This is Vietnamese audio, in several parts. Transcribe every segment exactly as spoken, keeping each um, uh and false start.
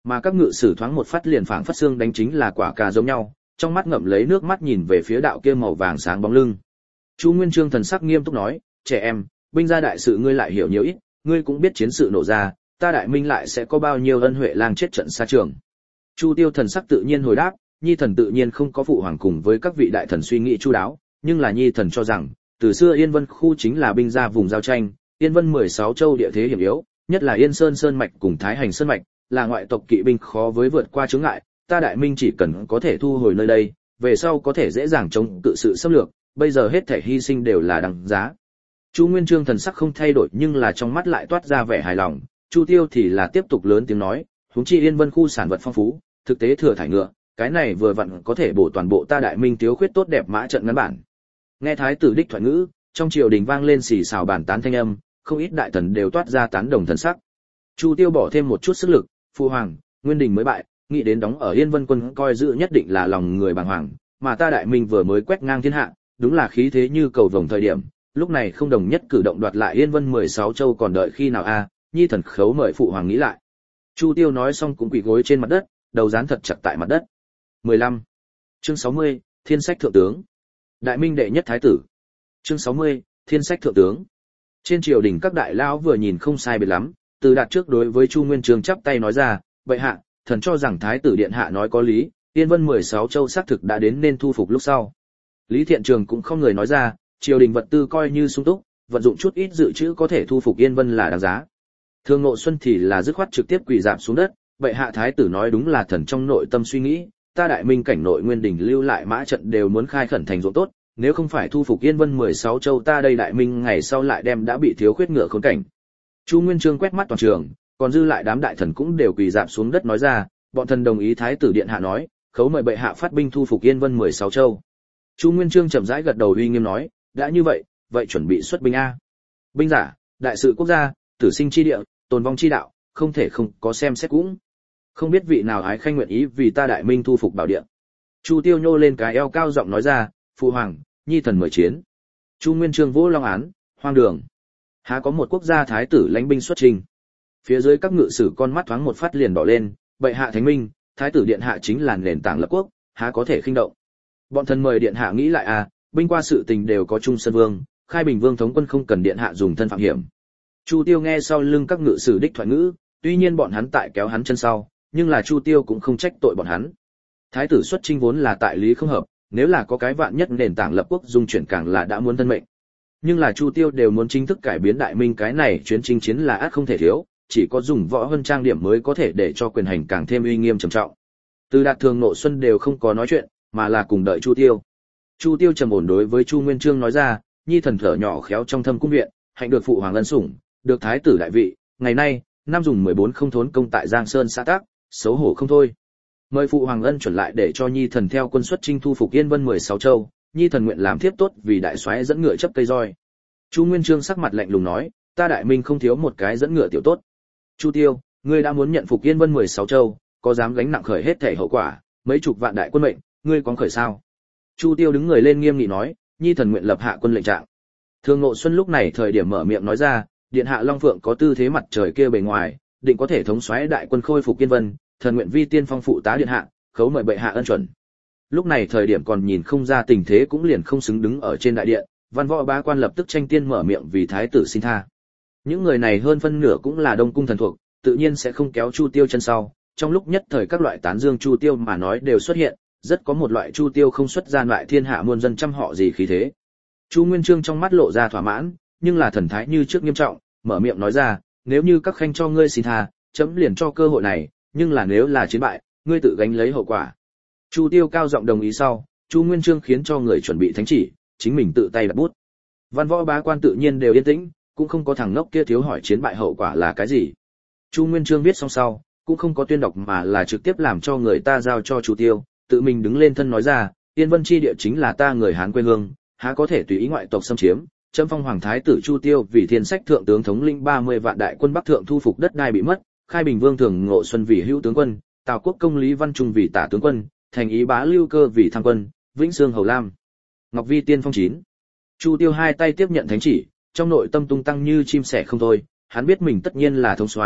Mà các ngự sử thoáng một phát liền phảng phất xương đánh chính là quả cà giống nhau, trong mắt ngậm lấy nước mắt nhìn về phía đạo kia màu vàng sáng bóng lưng. Chu Nguyên Chương thần sắc nghiêm túc nói, trẻ em, binh gia đại sự ngươi lại hiểu nhiều ít, ngươi cũng biết chiến sự nổ ra, ta đại minh lại sẽ có bao nhiêu ân huệ lang chết trận xa trường. Chu Tiêu thần sắc tự nhiên hồi đáp, nhi thần tự nhiên không có phụ hoàng cùng với các vị đại thần suy nghĩ chu đáo, nhưng là nhi thần cho rằng, từ xưa Yên Vân khu chính là binh gia vùng giao tranh, Yên Vân mười sáu châu địa thế hiểm yếu, nhất là Yên Sơn Sơn mạch cùng Thái Hành Sơn mạch, là ngoại tộc kỵ binh khó với vượt qua chướng ngại, ta đại minh chỉ cần có thể thu hồi nơi đây, về sau có thể dễ dàng chống cự sự xâm lược, bây giờ hết thể hy sinh đều là đằng giá. Chu Nguyên Chương thần sắc không thay đổi nhưng là trong mắt lại toát ra vẻ hài lòng, Chu Tiêu thì là tiếp tục lớn tiếng nói, huống chi Yên Vân khu sản vật phong phú, thực tế thừa thải ngựa, cái này vừa vặn có thể bổ toàn bộ ta đại minh thiếu khuyết tốt đẹp mã trận ngắn bản. Nghe thái tử đích thoại ngữ, trong triều đình vang lên xì xào bàn tán thanh âm, không ít đại thần đều toát ra tán đồng thần sắc. Chu Tiêu bỏ thêm một chút sức lực, phu hoàng, Nguyên Đình mới bại, nghĩ đến đóng ở Yên Vân quân coi giữ nhất định là lòng người bàng hoàng, mà ta đại minh vừa mới quét ngang thiên hạ, đúng là khí thế như cầu vồng thời điểm, lúc này không đồng nhất cử động đoạt lại Yên Vân mười sáu châu còn đợi khi nào a? Nhi thần khấu mời phụ hoàng nghĩ lại. Chu Tiêu nói xong cũng quỳ gối trên mặt đất, đầu dán thật chặt tại mặt đất. mười lăm. Chương sáu mươi, Thiên sách thượng tướng. Đại minh đệ nhất thái tử. Chương sáu mươi, Thiên sách thượng tướng. Trên triều đình các đại lão vừa nhìn không sai biệt lắm, Từ Đạt trước đối với Chu Nguyên Chương chắp tay nói ra, "Bệ hạ, thần cho rằng thái tử điện hạ nói có lý, Yên Vân mười sáu châu xác thực đã đến nên thu phục lúc sau." Lý Thiện Trường cũng không người nói ra, triều đình vật tư coi như sung túc, vận dụng chút ít dự trữ có thể thu phục Yên Vân là đáng giá. Thương Ngộ Xuân thì là dứt khoát trực tiếp quỳ rạp xuống đất, "Bệ hạ thái tử nói đúng là thần trong nội tâm suy nghĩ, ta đại minh cảnh nội Nguyên Đình lưu lại mã trận đều muốn khai khẩn thành ruộng tốt, nếu không phải thu phục Yên Vân mười sáu châu ta đây đại minh ngày sau lại đem đã bị thiếu khuyết ngựa khốn cảnh." Chu Nguyên Chương quét mắt toàn trường, còn dư lại đám đại thần cũng đều quỳ rạp xuống đất nói ra, bọn thần đồng ý thái tử điện hạ nói, khấu mời bệ hạ phát binh thu phục Yên Vân mười sáu châu. Chu Nguyên Chương chậm rãi gật đầu uy nghiêm nói, đã như vậy, vậy chuẩn bị xuất binh a. Binh giả, đại sự quốc gia, tử sinh chi địa, tồn vong chi đạo, không thể không có xem xét cũng. Không biết vị nào ái khanh nguyện ý vì ta đại minh thu phục bảo địa. Chu Tiêu nhô lên cái eo cao giọng nói ra, phụ hoàng, nhi thần mời chiến. Chu Nguyên Chương vỗ long án, hoang đường. Há có một quốc gia thái tử lãnh binh xuất trình. Phía dưới các ngự sử con mắt thoáng một phát liền đỏ lên, bệ hạ thánh minh, thái tử điện hạ chính là nền tảng lập quốc, há có thể khinh động. Bọn thần mời điện hạ nghĩ lại à, binh qua sự tình đều có chung sơn vương, khai bình vương thống quân không cần điện hạ dùng thân phạm hiểm. Chu Tiêu nghe sau lưng các ngự sử đích thoại ngữ, tuy nhiên bọn hắn tại kéo hắn chân sau, nhưng là Chu Tiêu cũng không trách tội bọn hắn. Thái tử xuất chinh vốn là tại lý không hợp, nếu là có cái vạn nhất nền tảng lập quốc dung chuyển càng là đã muốn thân mệnh. Nhưng là Chu Tiêu đều muốn chính thức cải biến đại minh, cái này chuyến chinh chiến là ắt không thể thiếu, chỉ có dùng võ hơn trang điểm mới có thể để cho quyền hành càng thêm uy nghiêm trầm trọng. Từ Đạt Thường Nộ Xuân đều không có nói chuyện, mà là cùng đợi Chu Tiêu. Chu Tiêu trầm ổn đối với Chu Nguyên Chương nói ra, nhi thần thở nhỏ khéo trong thâm cung viện, hạnh được phụ hoàng ân sủng, được thái tử đại vị, ngày nay, năm dùng mười bốn không thốn công tại Giang Sơn xã tác, xấu hổ không thôi. Mời phụ hoàng ân chuẩn lại để cho nhi thần theo quân xuất chinh thu phục Yên Vân mười sáu châu, nhi thần nguyện làm thiếp tốt vì đại soái dẫn ngựa chấp cây roi. Chu Nguyên Chương sắc mặt lạnh lùng nói, ta đại minh không thiếu một cái dẫn ngựa tiểu tốt. Chu Tiêu, ngươi đã muốn nhận phục Yên Vân mười sáu châu, có dám gánh nặng khởi hết thể hậu quả, mấy chục vạn đại quân mệnh, ngươi có khởi sao? Chu Tiêu đứng người lên nghiêm nghị nói, nhi thần nguyện lập hạ quân lệnh trạng. Thường Ngộ Xuân lúc này thời điểm mở miệng nói ra, điện hạ Long Phượng có tư thế mặt trời kia bề ngoài, định có thể thống soái đại quân khôi phục Yên Vân, thần nguyện vi tiên phong phụ tá điện hạ, khấu mời bệ hạ ân chuẩn. Lúc này thời điểm còn nhìn không ra tình thế cũng liền không xứng đứng ở trên đại điện, văn võ bá quan lập tức tranh tiên mở miệng vì thái tử xin tha. Những người này hơn phân nửa cũng là Đông cung thần thuộc, tự nhiên sẽ không kéo Chu Tiêu chân sau, trong lúc nhất thời các loại tán dương Chu Tiêu mà nói đều xuất hiện, rất có một loại Chu Tiêu không xuất gian loại thiên hạ muôn dân trăm họ gì khí thế. Chu Nguyên Chương trong mắt lộ ra thỏa mãn, nhưng là thần thái như trước nghiêm trọng, mở miệng nói ra, nếu như các khanh cho ngươi xin tha, chấm liền cho cơ hội này, nhưng là nếu là chiến bại, ngươi tự gánh lấy hậu quả. Chu Tiêu cao giọng đồng ý sau, Chu Nguyên Chương khiến cho người chuẩn bị thánh chỉ, chính mình tự tay đặt bút. Văn võ bá quan tự nhiên đều yên tĩnh, cũng không có thằng ngốc kia thiếu hỏi chiến bại hậu quả là cái gì. Chu Nguyên Chương viết xong sau, cũng không có tuyên đọc mà là trực tiếp làm cho người ta giao cho Chu Tiêu, tự mình đứng lên thân nói ra, Yên Vân chi địa chính là ta người Hán quê hương, há có thể tùy ý ngoại tộc xâm chiếm. Chấm phong hoàng thái tử Chu Tiêu vì thiên sách thượng tướng thống lĩnh ba mươi vạn đại quân bắc thượng thu phục đất đai bị mất, khai bình vương Thường Ngộ Xuân vì hữu tướng quân, Tào Quốc công Lý Văn Trung vì tả tướng quân, thành ý bá Lưu Cơ vì tham quân, Vĩnh Sương Hầu Lam, Ngọc Vi tiên phong chín. Chu Tiêu hai tay tiếp nhận thánh chỉ, trong nội tâm tung tăng như chim sẻ không thôi, hắn biết mình tất nhiên là thống soái,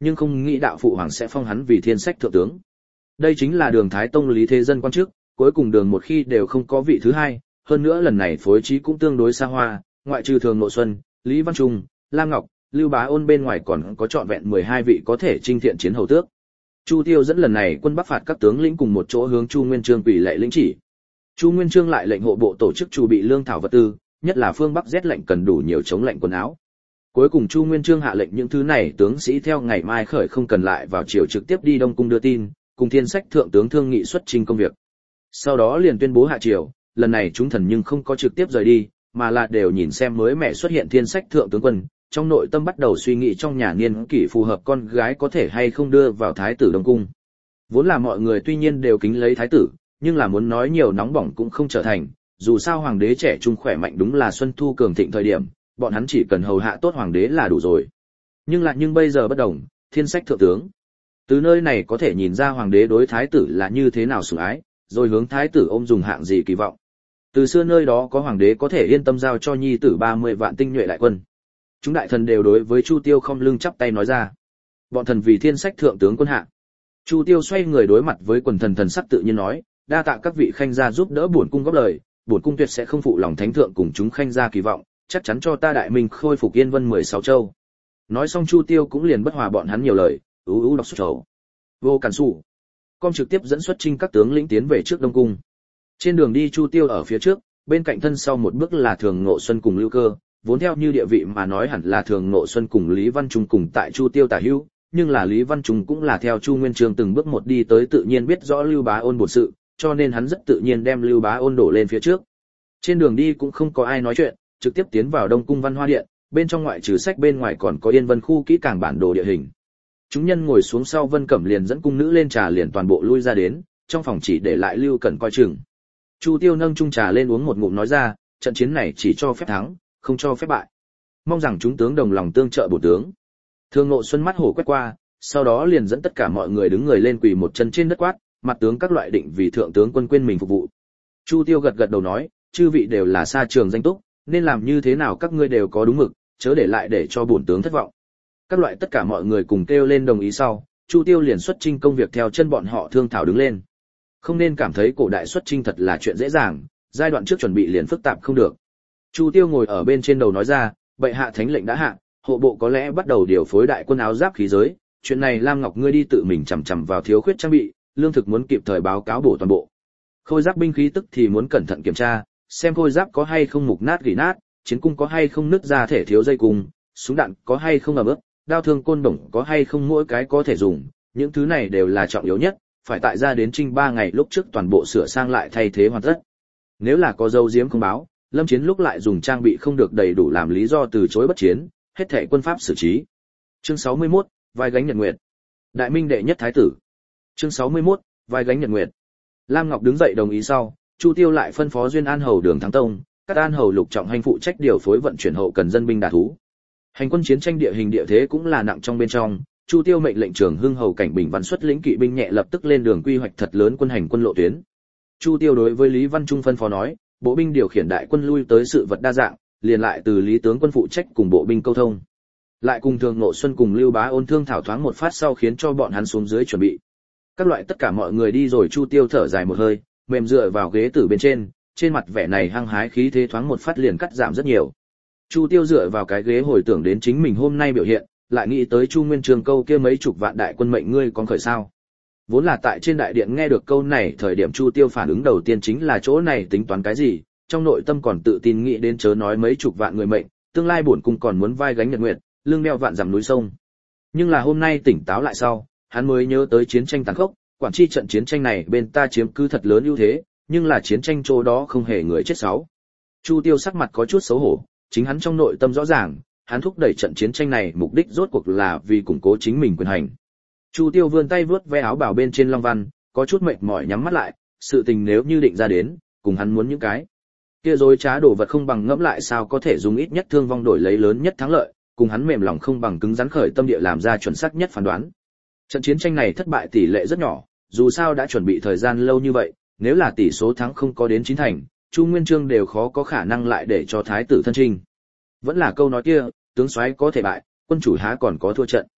nhưng không nghĩ đạo phụ hoàng sẽ phong hắn vì thiên sách thượng tướng. Đây chính là Đường Thái Tông Lý Thế Dân quan chức, cuối cùng Đường một khi đều không có vị thứ hai, hơn nữa lần này phối trí cũng tương đối xa hoa, ngoại trừ Thường Ngộ Xuân, Lý Văn Trung, Lam Ngọc, Lưu Bá Ôn bên ngoài còn có trọn vẹn mười hai vị có thể chinh thiện chiến hầu tước. Chu Tiêu dẫn lần này quân bắc phạt các tướng lĩnh cùng một chỗ hướng Chu Nguyên Chương quỷ lệ lĩnh chỉ. Chu Nguyên Chương lại lệnh hộ bộ tổ chức chuẩn bị lương thảo vật tư, nhất là phương Bắc rét lạnh cần đủ nhiều chống lạnh quần áo. Cuối cùng Chu Nguyên Chương hạ lệnh những thứ này tướng sĩ theo ngày mai khởi không cần lại vào triều trực tiếp đi Đông cung đưa tin, cùng thiên sách thượng tướng thương nghị xuất trình công việc. Sau đó liền tuyên bố hạ triều, lần này chúng thần nhưng không có trực tiếp rời đi, mà là đều nhìn xem mới mẹ xuất hiện thiên sách thượng tướng quân, trong nội tâm bắt đầu suy nghĩ trong nhà niên kỷ phù hợp con gái có thể hay không đưa vào thái tử Đông cung. Vốn là mọi người tuy nhiên đều kính lấy thái tử, nhưng là muốn nói nhiều nóng bỏng cũng không trở thành, dù sao hoàng đế trẻ trung khỏe mạnh đúng là xuân thu cường thịnh thời điểm, bọn hắn chỉ cần hầu hạ tốt hoàng đế là đủ rồi. Nhưng lại nhưng bây giờ bất đồng, thiên sách thượng tướng. Từ nơi này có thể nhìn ra hoàng đế đối thái tử là như thế nào sủng ái, rồi hướng thái tử ôm dùng hạng gì kỳ vọng. Từ xưa nơi đó có hoàng đế có thể yên tâm giao cho nhi tử ba mươi vạn tinh nhuệ đại quân. Chúng đại thần đều đối với Chu Tiêu không lưng chắp tay nói ra. Bọn thần vì thiên sách thượng tướng quân hạ. Chu Tiêu xoay người đối mặt với quần thần, thần sắc tự nhiên nói, đa tạ các vị khanh gia giúp đỡ bổn cung góp lời, bổn cung tuyệt sẽ không phụ lòng thánh thượng cùng chúng khanh gia kỳ vọng, chắc chắn cho ta đại minh khôi phục yên vân mười sáu châu. Nói xong Chu Tiêu cũng liền bất hòa bọn hắn nhiều lời, ú ú đọc sổ. Vô cản sủ. Con trực tiếp dẫn xuất chinh các tướng lĩnh tiến về trước Đông cung. Trên đường đi Chu Tiêu ở phía trước, bên cạnh thân sau một bước là Thường Ngộ Xuân cùng Lưu Cơ, vốn theo như địa vị mà nói hẳn là Thường Ngộ Xuân cùng Lý Văn Trung cùng tại Chu Tiêu tả hữu, nhưng là Lý Văn Trung cũng là theo Chu Nguyên Chương từng bước một đi tới tự nhiên biết rõ Lưu Bá Ôn bổn sự, cho nên hắn rất tự nhiên đem Lưu Bá Ôn đổ lên phía trước. Trên đường đi cũng không có ai nói chuyện, trực tiếp tiến vào Đông cung Văn Hoa Điện, bên trong ngoại trừ sách bên ngoài còn có Yên Vân khu kỹ càng bản đồ địa hình. Chúng nhân ngồi xuống sau Vân Cẩm liền dẫn cung nữ lên trà liền toàn bộ lui ra đến, trong phòng chỉ để lại Lưu Cẩn coi chừng. Chu Tiêu nâng chung trà lên uống một ngụm nói ra, trận chiến này chỉ cho phép thắng, không cho phép bại. Mong rằng chúng tướng đồng lòng tương trợ bổ tướng. Thường Ngộ Xuân mắt hổ quét qua, sau đó liền dẫn tất cả mọi người đứng người lên quỳ một chân trên đất quát, mặt tướng các loại định vì thượng tướng quân quên mình phục vụ. Chu Tiêu gật gật đầu nói, chư vị đều là xa trường danh túc, nên làm như thế nào các ngươi đều có đúng mực, chớ để lại để cho bổn tướng thất vọng. Các loại tất cả mọi người cùng kêu lên đồng ý sau, Chu Tiêu liền xuất chinh công việc theo chân bọn họ thương thảo đứng lên. Không nên cảm thấy cổ đại xuất chinh thật là chuyện dễ dàng, giai đoạn trước chuẩn bị liền phức tạp không được. Chu Tiêu ngồi ở bên trên đầu nói ra, bệ hạ thánh lệnh đã hạ, hộ bộ có lẽ bắt đầu điều phối đại quân áo giáp khí giới, chuyện này Lam Ngọc ngươi đi tự mình chằm chằm vào thiếu khuyết trang bị, lương thực muốn kịp thời báo cáo bổ toàn bộ. Khôi giáp binh khí tức thì muốn cẩn thận kiểm tra, xem khôi giáp có hay không mục nát gỉ nát, chiến cung có hay không nứt ra thể thiếu dây cung, súng đạn có hay không ẩm ướt, đao thương côn đồng có hay không mỗi cái có thể dùng, những thứ này đều là trọng yếu nhất, phải tại ra đến trinh ba ngày lúc trước toàn bộ sửa sang lại thay thế hoàn tất. Nếu là có dấu diếm không báo, lâm chiến lúc lại dùng trang bị không được đầy đủ làm lý do từ chối bất chiến, hết thảy quân pháp xử trí. Chương sáu mươi mốt, vai gánh nhật nguyệt. Đại Minh đệ nhất thái tử. Chương sáu mươi mốt, vai gánh nhật nguyệt. Lam Ngọc đứng dậy đồng ý sau, Chu Tiêu lại phân phó Duyên An hầu Đường Thắng Tông, các An hầu Lục Trọng Hành phụ trách điều phối vận chuyển hậu cần dân binh đả thú. Hành quân chiến tranh địa hình địa thế cũng là nặng trong bên trong, Chu Tiêu mệnh lệnh Trường Hưng hầu Cảnh Bình Văn xuất lĩnh kỵ binh nhẹ lập tức lên đường quy hoạch thật lớn quân hành quân lộ tuyến. Chu Tiêu đối với Lý Văn Trung phân phó nói, bộ binh điều khiển đại quân lui tới sự vật đa dạng, liền lại từ Lý tướng quân phụ trách cùng bộ binh câu thông. Lại cùng Thường Ngộ Xuân cùng Lưu Bá Ôn thương thảo thoáng một phát sau khiến cho bọn hắn xuống dưới chuẩn bị. Các loại tất cả mọi người đi rồi Chu Tiêu thở dài một hơi, mềm dựa vào ghế tử bên trên, trên mặt vẻ này hăng hái khí thế thoáng một phát liền cắt giảm rất nhiều. Chu Tiêu dựa vào cái ghế hồi tưởng đến chính mình hôm nay biểu hiện, lại nghĩ tới Chu Nguyên Chương câu kia mấy chục vạn đại quân mệnh ngươi còn khởi sao. Vốn là tại trên đại điện nghe được câu này thời điểm Chu Tiêu phản ứng đầu tiên chính là chỗ này tính toán cái gì, trong nội tâm còn tự tin nghĩ đến chớ nói mấy chục vạn người mệnh, tương lai bổn cung còn muốn vai gánh nhật nguyệt, lưng đeo vạn dặm núi sông. Nhưng là hôm nay tỉnh táo lại sau, hắn mới nhớ tới chiến tranh tàn khốc, quản chi trận chiến tranh này bên ta chiếm cứ thật lớn ưu thế, nhưng là chiến tranh chỗ đó không hề người chết sáu. Chu Tiêu sắc mặt có chút xấu hổ, chính hắn trong nội tâm rõ ràng, hắn thúc đẩy trận chiến tranh này mục đích rốt cuộc là vì củng cố chính mình quyền hành. Chu Tiêu vươn tay vướt ve áo bào bên trên long văn, có chút mệt mỏi nhắm mắt lại, sự tình nếu như định ra đến, cùng hắn muốn những cái kia dối trá đồ vật không bằng ngẫm lại sao có thể dùng ít nhất thương vong đổi lấy lớn nhất thắng lợi, cùng hắn mềm lòng không bằng cứng rắn khởi tâm địa làm ra chuẩn xác nhất phán đoán. Trận chiến tranh này thất bại tỷ lệ rất nhỏ, dù sao đã chuẩn bị thời gian lâu như vậy, nếu là tỷ số thắng không có đến chín thành, Chu Nguyên Chương đều khó có khả năng lại để cho thái tử thân trinh. Vẫn là câu nói kia, tướng soái có thể bại, quân chủ há còn có thua trận.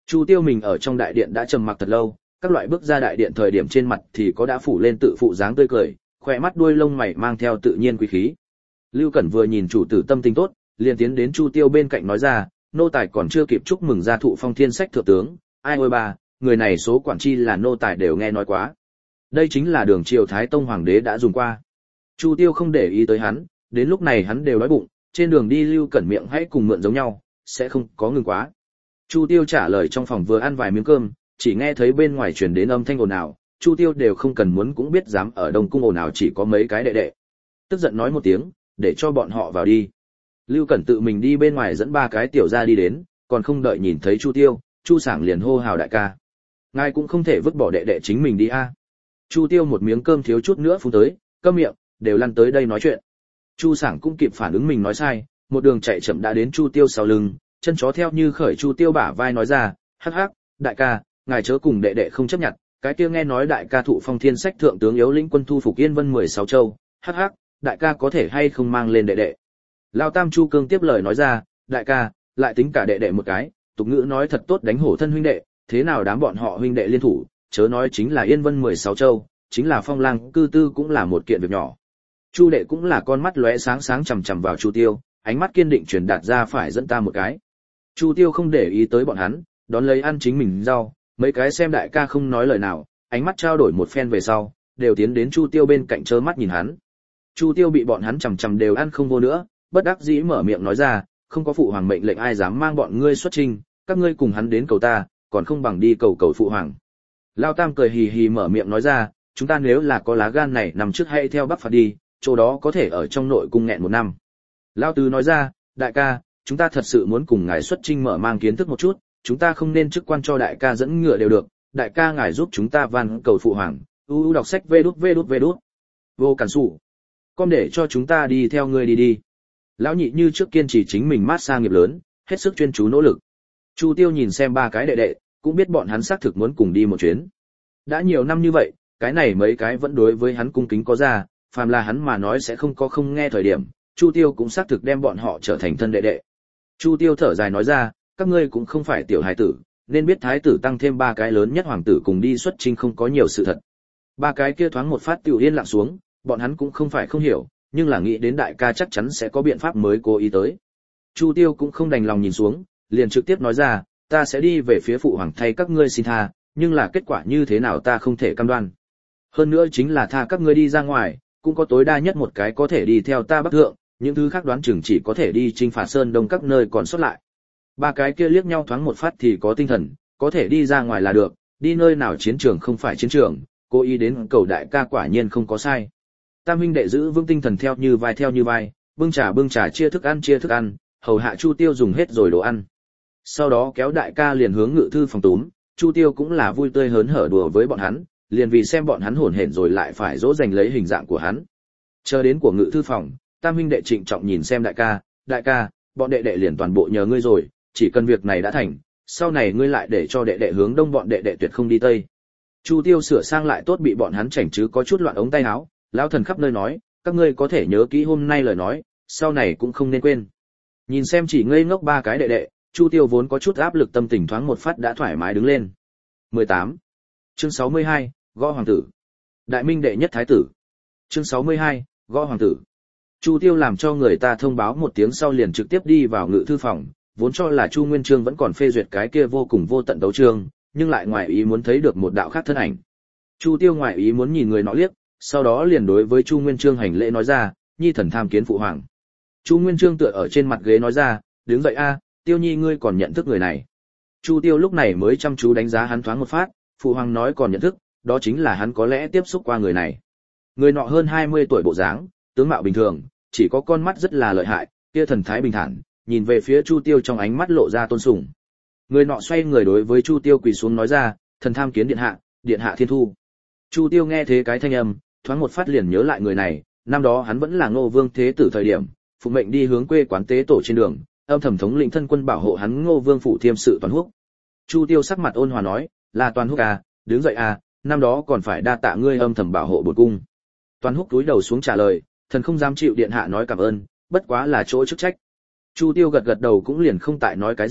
Chu Tiêu mình ở trong đại điện đã trầm mặc thật lâu, các loại bước ra đại điện thời điểm trên mặt thì có đã phủ lên tự phụ dáng tươi cười, khỏe mắt đuôi lông mày mang theo tự nhiên quý khí. Lưu Cẩn vừa nhìn chủ tử tâm tình tốt, liền tiến đến Chu Tiêu bên cạnh nói ra, nô tài còn chưa kịp chúc mừng gia thụ phong thiên sách thượng tướng, ai ôi bà, người này số quản chi là nô tài đều nghe nói quá. Đây chính là đường triều Thái Tông hoàng đế đã dùng qua. Chu Tiêu không để ý tới hắn, đến lúc này hắn đều đói bụng, trên đường đi Lưu Cẩn miệng hãy cùng mượn giống nhau, sẽ không có ngừng quá. Chu Tiêu trả lời trong phòng vừa ăn vài miếng cơm, chỉ nghe thấy bên ngoài truyền đến âm thanh ồn ào, Chu Tiêu đều không cần muốn cũng biết dám ở Đông cung ồn ào chỉ có mấy cái đệ đệ. Tức giận nói một tiếng, để cho bọn họ vào đi. Lưu Cẩn tự mình đi bên ngoài dẫn ba cái tiểu gia đi đến, còn không đợi nhìn thấy Chu Tiêu, Chu Sảng liền hô hào đại ca. Ngài cũng không thể vứt bỏ đệ đệ chính mình đi a. Chu Tiêu một miếng cơm thiếu chút nữa phun tới, câm miệng, đều lăn tới đây nói chuyện. Chu Sảng cũng kịp phản ứng mình nói sai, một đường chạy chậm đã đến Chu Tiêu sau lưng, chân chó theo như khởi Chu Tiêu bả vai nói ra, hắc hắc, đại ca, ngài chớ cùng đệ đệ không chấp nhận, cái kia nghe nói đại ca thụ phong thiên sách thượng tướng yếu lĩnh quân thu phục Yên Vân mười sáu châu, hắc hắc, đại ca có thể hay không mang lên đệ đệ. Lao Tam Chu Cương tiếp lời nói ra, đại ca, lại tính cả đệ đệ một cái, tục ngữ nói thật tốt đánh hổ thân huynh đệ, thế nào đám bọn họ huynh đệ liên thủ, chớ nói chính là Yên Vân mười sáu châu, chính là Phong Lang cư tư cũng là một kiện việc nhỏ. Chu đệ cũng là con mắt lóe sáng sáng chằm chằm vào Chu Tiêu, ánh mắt kiên định truyền đạt ra phải dẫn ta một cái. Chu Tiêu không để ý tới bọn hắn, đón lấy ăn chính mình rau, mấy cái xem đại ca không nói lời nào, ánh mắt trao đổi một phen về sau, đều tiến đến Chu Tiêu bên cạnh trơ mắt nhìn hắn. Chu Tiêu bị bọn hắn chằm chằm đều ăn không vô nữa, bất đắc dĩ mở miệng nói ra, không có phụ hoàng mệnh lệnh ai dám mang bọn ngươi xuất chinh, các ngươi cùng hắn đến cầu ta, còn không bằng đi cầu cầu phụ hoàng. Lao Tam cười hì hì mở miệng nói ra, chúng ta nếu là có lá gan này nằm trước hay theo Bắc phạt đi, chỗ đó có thể ở trong nội cung nghẹn một năm. Lao Tứ nói ra, đại ca, chúng ta thật sự muốn cùng ngài xuất chinh mở mang kiến thức một chút, chúng ta không nên chức quan cho đại ca dẫn ngựa đều được, đại ca ngài giúp chúng ta van cầu phụ hoàng, u u đọc sách vê đút vê đút vê đút. Vô cản sủ. Con để cho chúng ta đi theo ngươi đi đi. Lão nhị như trước kiên trì chính mình mát xa nghiệp lớn, hết sức chuyên chú nỗ lực. Chu Tiêu nhìn xem ba cái đệ đệ, cũng biết bọn hắn xác thực muốn cùng đi một chuyến. Đã nhiều năm như vậy, cái này mấy cái vẫn đối với hắn cung kính có ra, phàm là hắn mà nói sẽ không có không nghe thời điểm, Chu Tiêu cũng xác thực đem bọn họ trở thành thân đệ đệ. Chu Tiêu thở dài nói ra, các ngươi cũng không phải tiểu hài tử, nên biết thái tử tăng thêm ba cái lớn nhất hoàng tử cùng đi xuất chinh không có nhiều sự thật. Ba cái kia thoáng một phát tiểu yên lặng xuống, bọn hắn cũng không phải không hiểu, nhưng là nghĩ đến đại ca chắc chắn sẽ có biện pháp mới cố ý tới. Chu Tiêu cũng không đành lòng nhìn xuống, liền trực tiếp nói ra, ta sẽ đi về phía phụ hoàng thay các ngươi xin tha, nhưng là kết quả như thế nào ta không thể cam đoan. Hơn nữa chính là tha các ngươi đi ra ngoài, cũng có tối đa nhất một cái có thể đi theo ta bắc thượng, những thứ khác đoán chừng chỉ có thể đi chinh phạt sơn đông các nơi còn sót lại. Ba cái kia liếc nhau thoáng một phát thì có tinh thần, có thể đi ra ngoài là được, đi nơi nào chiến trường không phải chiến trường, cố ý đến cầu đại ca quả nhiên không có sai. Tam huynh đệ giữ vững tinh thần theo như vai theo như vai, bưng trà bưng trà chia thức ăn chia thức ăn, hầu hạ Chu Tiêu dùng hết rồi đồ ăn. Sau đó kéo đại ca liền hướng ngự thư phòng túm, Chu Tiêu cũng là vui tươi hớn hở đùa với bọn hắn, liền vì xem bọn hắn hổn hển rồi lại phải dỗ dành lấy hình dạng của hắn. Chờ đến của ngự thư phòng, Tam huynh đệ trịnh trọng nhìn xem đại ca, đại ca, bọn đệ đệ liền toàn bộ nhờ ngươi rồi, chỉ cần việc này đã thành, sau này ngươi lại để cho đệ đệ hướng đông bọn đệ đệ tuyệt không đi tây. Chu Tiêu sửa sang lại tốt bị bọn hắn chảnh chứ có chút loạn ống tay áo, lão thần khắp nơi nói, các ngươi có thể nhớ kỹ hôm nay lời nói, sau này cũng không nên quên. Nhìn xem chỉ ngây ngốc ba cái đệ đệ, Chu Tiêu vốn có chút áp lực tâm tình thoáng một phát đã thoải mái đứng lên. mười tám. Chương sáu mươi hai, Gõ hoàng tử. Đại minh đệ nhất thái tử. Chương sáu mươi hai, Gõ hoàng tử. Chu Tiêu làm cho người ta thông báo một tiếng sau liền trực tiếp đi vào ngự thư phòng, vốn cho là Chu Nguyên Chương vẫn còn phê duyệt cái kia vô cùng vô tận đấu chương, nhưng lại ngoài ý muốn thấy được một đạo khác thân ảnh. Chu Tiêu ngoài ý muốn nhìn người nọ liếc, sau đó liền đối với Chu Nguyên Chương hành lễ nói ra, nhi thần tham kiến phụ hoàng. Chu Nguyên Chương tựa ở trên mặt ghế nói ra, đứng dậy a, Tiêu nhi ngươi còn nhận thức người này. Chu Tiêu lúc này mới chăm chú đánh giá hắn thoáng một phát, phụ hoàng nói còn nhận thức, đó chính là hắn có lẽ tiếp xúc qua người này. Người nọ hơn hai mươi tuổi bộ dáng, tướng mạo bình thường, chỉ có con mắt rất là lợi hại, kia thần thái bình thản, nhìn về phía Chu Tiêu trong ánh mắt lộ ra tôn sùng. Người nọ xoay người đối với Chu Tiêu quỳ xuống nói ra, thần tham kiến điện hạ, điện hạ thiên thu. Chu Tiêu nghe thế cái thanh âm, thoáng một phát liền nhớ lại người này, năm đó hắn vẫn là Ngô Vương thế tử thời điểm, phụ mệnh đi hướng quê quán tế tổ trên đường, âm thầm thống lĩnh thân quân bảo hộ hắn Ngô Vương phủ thiêm sự Toàn Húc. Chu Tiêu sắc mặt ôn hòa nói, là Toàn Húc à, đứng dậy à, năm đó còn phải đa tạ ngươi âm thầm bảo hộ bổn cung. Toàn Húc cúi đầu xuống trả lời, thần không dám chịu điện hạ nói cảm ơn, bất quá là chỗ chức trách. Chu Tiêu gật gật đầu cũng liền không tại nói cái gì,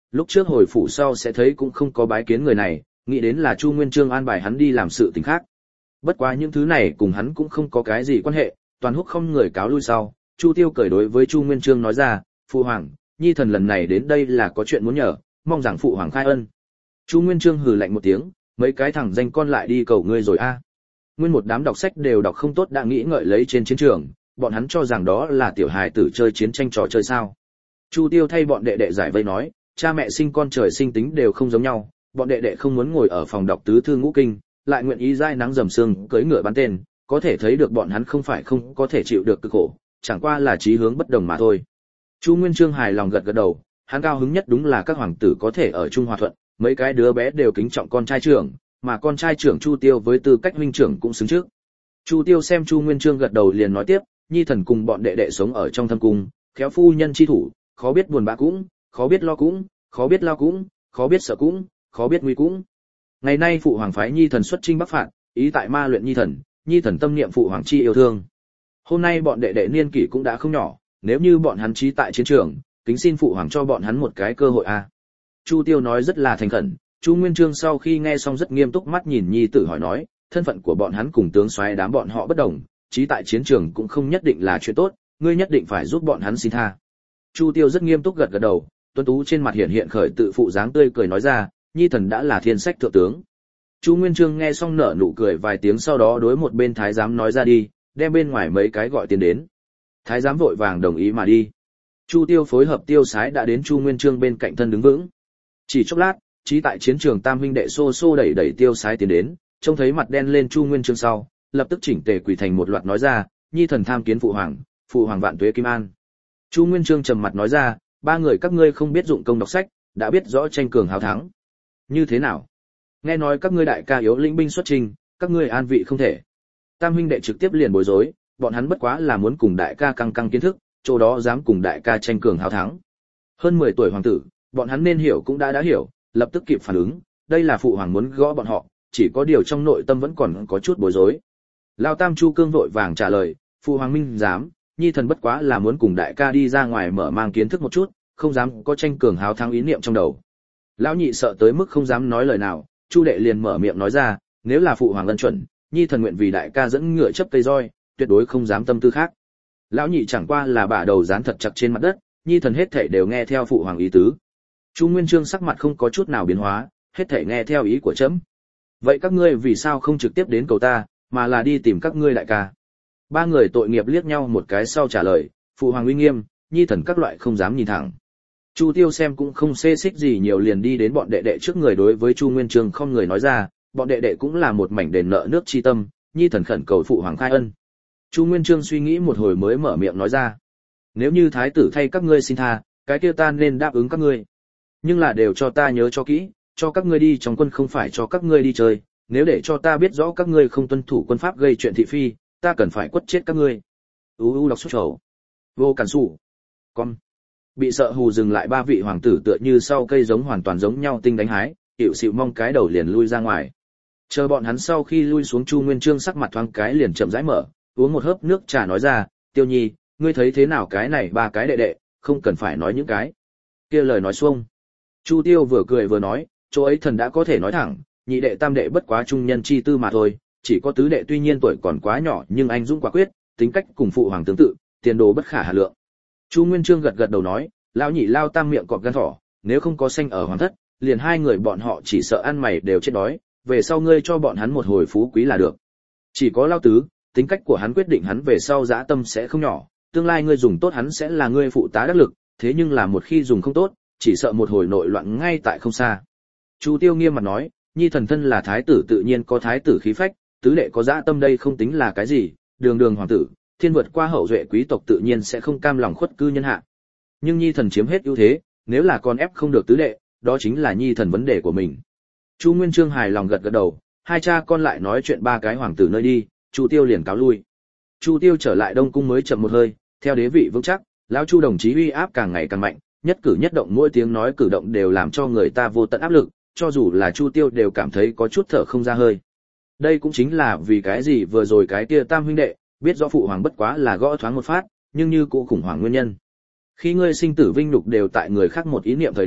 lúc trước hồi phủ sau sẽ thấy cũng không có bái kiến người này, nghĩ đến là Chu Nguyên Chương an bài hắn đi làm sự tình khác. Bất quá những thứ này cùng hắn cũng không có cái gì quan hệ, Toàn Húc không người cáo lui sau, Chu Tiêu cười đối với Chu Nguyên Chương nói ra, "Phụ hoàng, nhi thần lần này đến đây là có chuyện muốn nhờ, mong rằng phụ hoàng khai ân." Chu Nguyên Chương hừ lạnh một tiếng, "Mấy cái thằng danh con lại đi cầu ngươi rồi a?" Nguyên một đám đọc sách đều đọc không tốt đã nghĩ ngợi lấy trên chiến trường, bọn hắn cho rằng đó là tiểu hài tử chơi chiến tranh trò chơi sao? Chu Tiêu thay bọn đệ đệ giải vây nói, cha mẹ sinh con trời sinh tính đều không giống nhau, bọn đệ đệ không muốn ngồi ở phòng đọc tứ thư ngũ kinh, lại nguyện ý dai nắng dầm sương cưỡi ngựa bắn tên, có thể thấy được bọn hắn không phải không có thể chịu được cực khổ, chẳng qua là chí hướng bất đồng mà thôi. Chu Nguyên Chương hài lòng gật gật đầu, hắn cao hứng nhất đúng là các hoàng tử có thể ở chung hòa thuận, mấy cái đứa bé đều kính trọng con trai trưởng, mà con trai trưởng Chu Tiêu với tư cách huynh trưởng cũng xứng trước. Chu Tiêu xem Chu Nguyên Chương gật đầu liền nói tiếp, nhi thần cùng bọn đệ đệ sống ở trong thâm cung, khéo phu nhân chi thủ, khó biết buồn bã cũng, khó biết lo cũng, khó biết lao cũng, khó biết sợ cũng, khó biết nguy cũng. Ngày nay phụ hoàng phái nhi thần xuất chinh bắc phạt, ý tại ma luyện nhi thần, nhi thần tâm niệm phụ hoàng chi yêu thương. Hôm nay bọn đệ đệ niên kỷ cũng đã không nhỏ, nếu như bọn hắn chí tại chiến trường, kính xin phụ hoàng cho bọn hắn một cái cơ hội a. À. Chu Tiêu nói rất là thành khẩn, Chu Nguyên Chương sau khi nghe xong rất nghiêm túc mắt nhìn nhi tử hỏi nói, thân phận của bọn hắn cùng tướng soái đám bọn họ bất đồng, chí tại chiến trường cũng không nhất định là chuyện tốt, ngươi nhất định phải giúp bọn hắn xin tha. Chu Tiêu rất nghiêm túc gật gật đầu, tuấn tú trên mặt hiện hiện khởi tự phụ dáng tươi cười nói ra, nhi thần đã là thiên sách thượng tướng. Chu Nguyên Chương nghe xong nở nụ cười vài tiếng, sau đó đối một bên thái giám nói ra đi, đem bên ngoài mấy cái gọi tiền đến. Thái giám vội vàng đồng ý mà đi. Chu Tiêu phối hợp tiêu sái đã đến Chu Nguyên Chương bên cạnh thân đứng vững. Chỉ chốc lát, chí tại chiến trường tam huynh đệ xô xô đẩy đẩy tiêu sái tiến đến, trông thấy mặt đen lên Chu Nguyên Chương sau, lập tức chỉnh tề quỳ thành một loạt nói ra, nhi thần tham kiến phụ hoàng, phụ hoàng vạn tuế kim an. Chu Nguyên Chương trầm mặt nói ra, ba người các ngươi không biết dụng công đọc sách, đã biết rõ tranh cường hào thắng. Như thế nào? Nghe nói các ngươi đại ca yếu lĩnh binh xuất trình, các ngươi an vị không thể. Tam huynh đệ trực tiếp liền bối rối, bọn hắn bất quá là muốn cùng đại ca căng căng kiến thức, chỗ đó dám cùng đại ca tranh cường hào thắng. Hơn mười tuổi hoàng tử, bọn hắn nên hiểu cũng đã đã hiểu, lập tức kịp phản ứng, đây là phụ hoàng muốn gõ bọn họ, chỉ có điều trong nội tâm vẫn còn có chút bối rối. Lao Tam Chu Cương vội vàng trả lời, phụ hoàng minh dám, nhi thần bất quá là muốn cùng đại ca đi ra ngoài mở mang kiến thức một chút, không dám có tranh cường hào thắng ý niệm trong đầu. Lão Nhị sợ tới mức không dám nói lời nào, Chu Đệ liền mở miệng nói ra, nếu là phụ hoàng ân chuẩn, nhi thần nguyện vì đại ca dẫn ngựa chấp cây roi, tuyệt đối không dám tâm tư khác. Lão Nhị chẳng qua là bả đầu dán thật chặt trên mặt đất, nhi thần hết thảy đều nghe theo phụ hoàng ý tứ. Chu Nguyên Chương sắc mặt không có chút nào biến hóa, hết thảy nghe theo ý của trẫm. Vậy các ngươi vì sao không trực tiếp đến cầu ta, mà là đi tìm các ngươi đại ca? Ba người tội nghiệp liếc nhau một cái sau trả lời, phụ hoàng uy nghiêm, nhi thần các loại không dám nhìn thẳng. Chu Tiêu xem cũng không xê xích gì nhiều liền đi đến bọn đệ đệ trước người đối với Chu Nguyên Chương không người nói ra, bọn đệ đệ cũng là một mảnh đền nợ nước chi tâm, nhi thần khẩn cầu phụ hoàng khai ân. Chu Nguyên Chương suy nghĩ một hồi mới mở miệng nói ra, nếu như thái tử thay các ngươi xin tha, cái kia ta nên đáp ứng các ngươi. Nhưng là đều cho ta nhớ cho kỹ, cho các ngươi đi trong quân không phải cho các ngươi đi chơi, nếu để cho ta biết rõ các ngươi không tuân thủ quân pháp gây chuyện thị phi, ta cần phải quất chết các ngươi. U u đọc xuất khẩu. Vô cản sủ. Con. Bị sợ hù dừng lại ba vị hoàng tử tựa như sau cây giống hoàn toàn giống nhau tinh đánh hái, hiểu xịu mong cái đầu liền lui ra ngoài. Chờ bọn hắn sau khi lui xuống, Chu Nguyên Chương sắc mặt thoáng cái liền chậm rãi mở, uống một hớp nước trà nói ra, Tiêu Nhi, ngươi thấy thế nào cái này ba cái đệ đệ, không cần phải nói những cái kia lời nói xuông. Chu Tiêu vừa cười vừa nói, chỗ ấy thần đã có thể nói thẳng, nhị đệ tam đệ bất quá trung nhân chi tư mà thôi, chỉ có tứ đệ tuy nhiên tuổi còn quá nhỏ nhưng anh dũng quả quyết, tính cách cùng phụ hoàng tương tự, tiền đồ bất khả hà lượng. Chu Nguyên Chương gật gật đầu nói, lão nhị lao tam miệng cọp gan thỏ, nếu không có sanh ở hoàng thất, liền hai người bọn họ chỉ sợ ăn mày đều chết đói, về sau ngươi cho bọn hắn một hồi phú quý là được. Chỉ có lao tứ, tính cách của hắn quyết định hắn về sau dã tâm sẽ không nhỏ, tương lai ngươi dùng tốt hắn sẽ là ngươi phụ tá đắc lực, thế nhưng là một khi dùng không tốt, chỉ sợ một hồi nội loạn ngay tại không xa. Chu Tiêu nghiêm mặt nói, nhi thần thân là thái tử tự nhiên có thái tử khí phách, tứ đệ có dã tâm đây không tính là cái gì, đường đường hoàng tử, thiên vượt qua hậu duệ quý tộc tự nhiên sẽ không cam lòng khuất cư nhân hạ. Nhưng nhi thần chiếm hết ưu thế, nếu là con ép không được tứ đệ, đó chính là nhi thần vấn đề của mình. Chu Nguyên Chương hài lòng gật gật đầu, hai cha con lại nói chuyện ba cái hoàng tử nơi đi, Chu Tiêu liền cáo lui. Chu Tiêu trở lại Đông cung mới chậm một hơi, theo đế vị vững chắc, lão Chu đồng chí uy áp càng ngày càng mạnh, nhất cử nhất động mỗi tiếng nói cử động đều làm cho người ta vô tận áp lực, cho dù là Chu Tiêu đều cảm thấy có chút thở không ra hơi. Đây cũng chính là vì cái gì vừa rồi cái kia tam huynh đệ, biết rõ phụ hoàng bất quá là gõ thoáng một phát, nhưng như cũ khủng hoảng nguyên nhân. Khi ngươi sinh tử vinh nhục đều tại người khác một ý niệm thời điểm,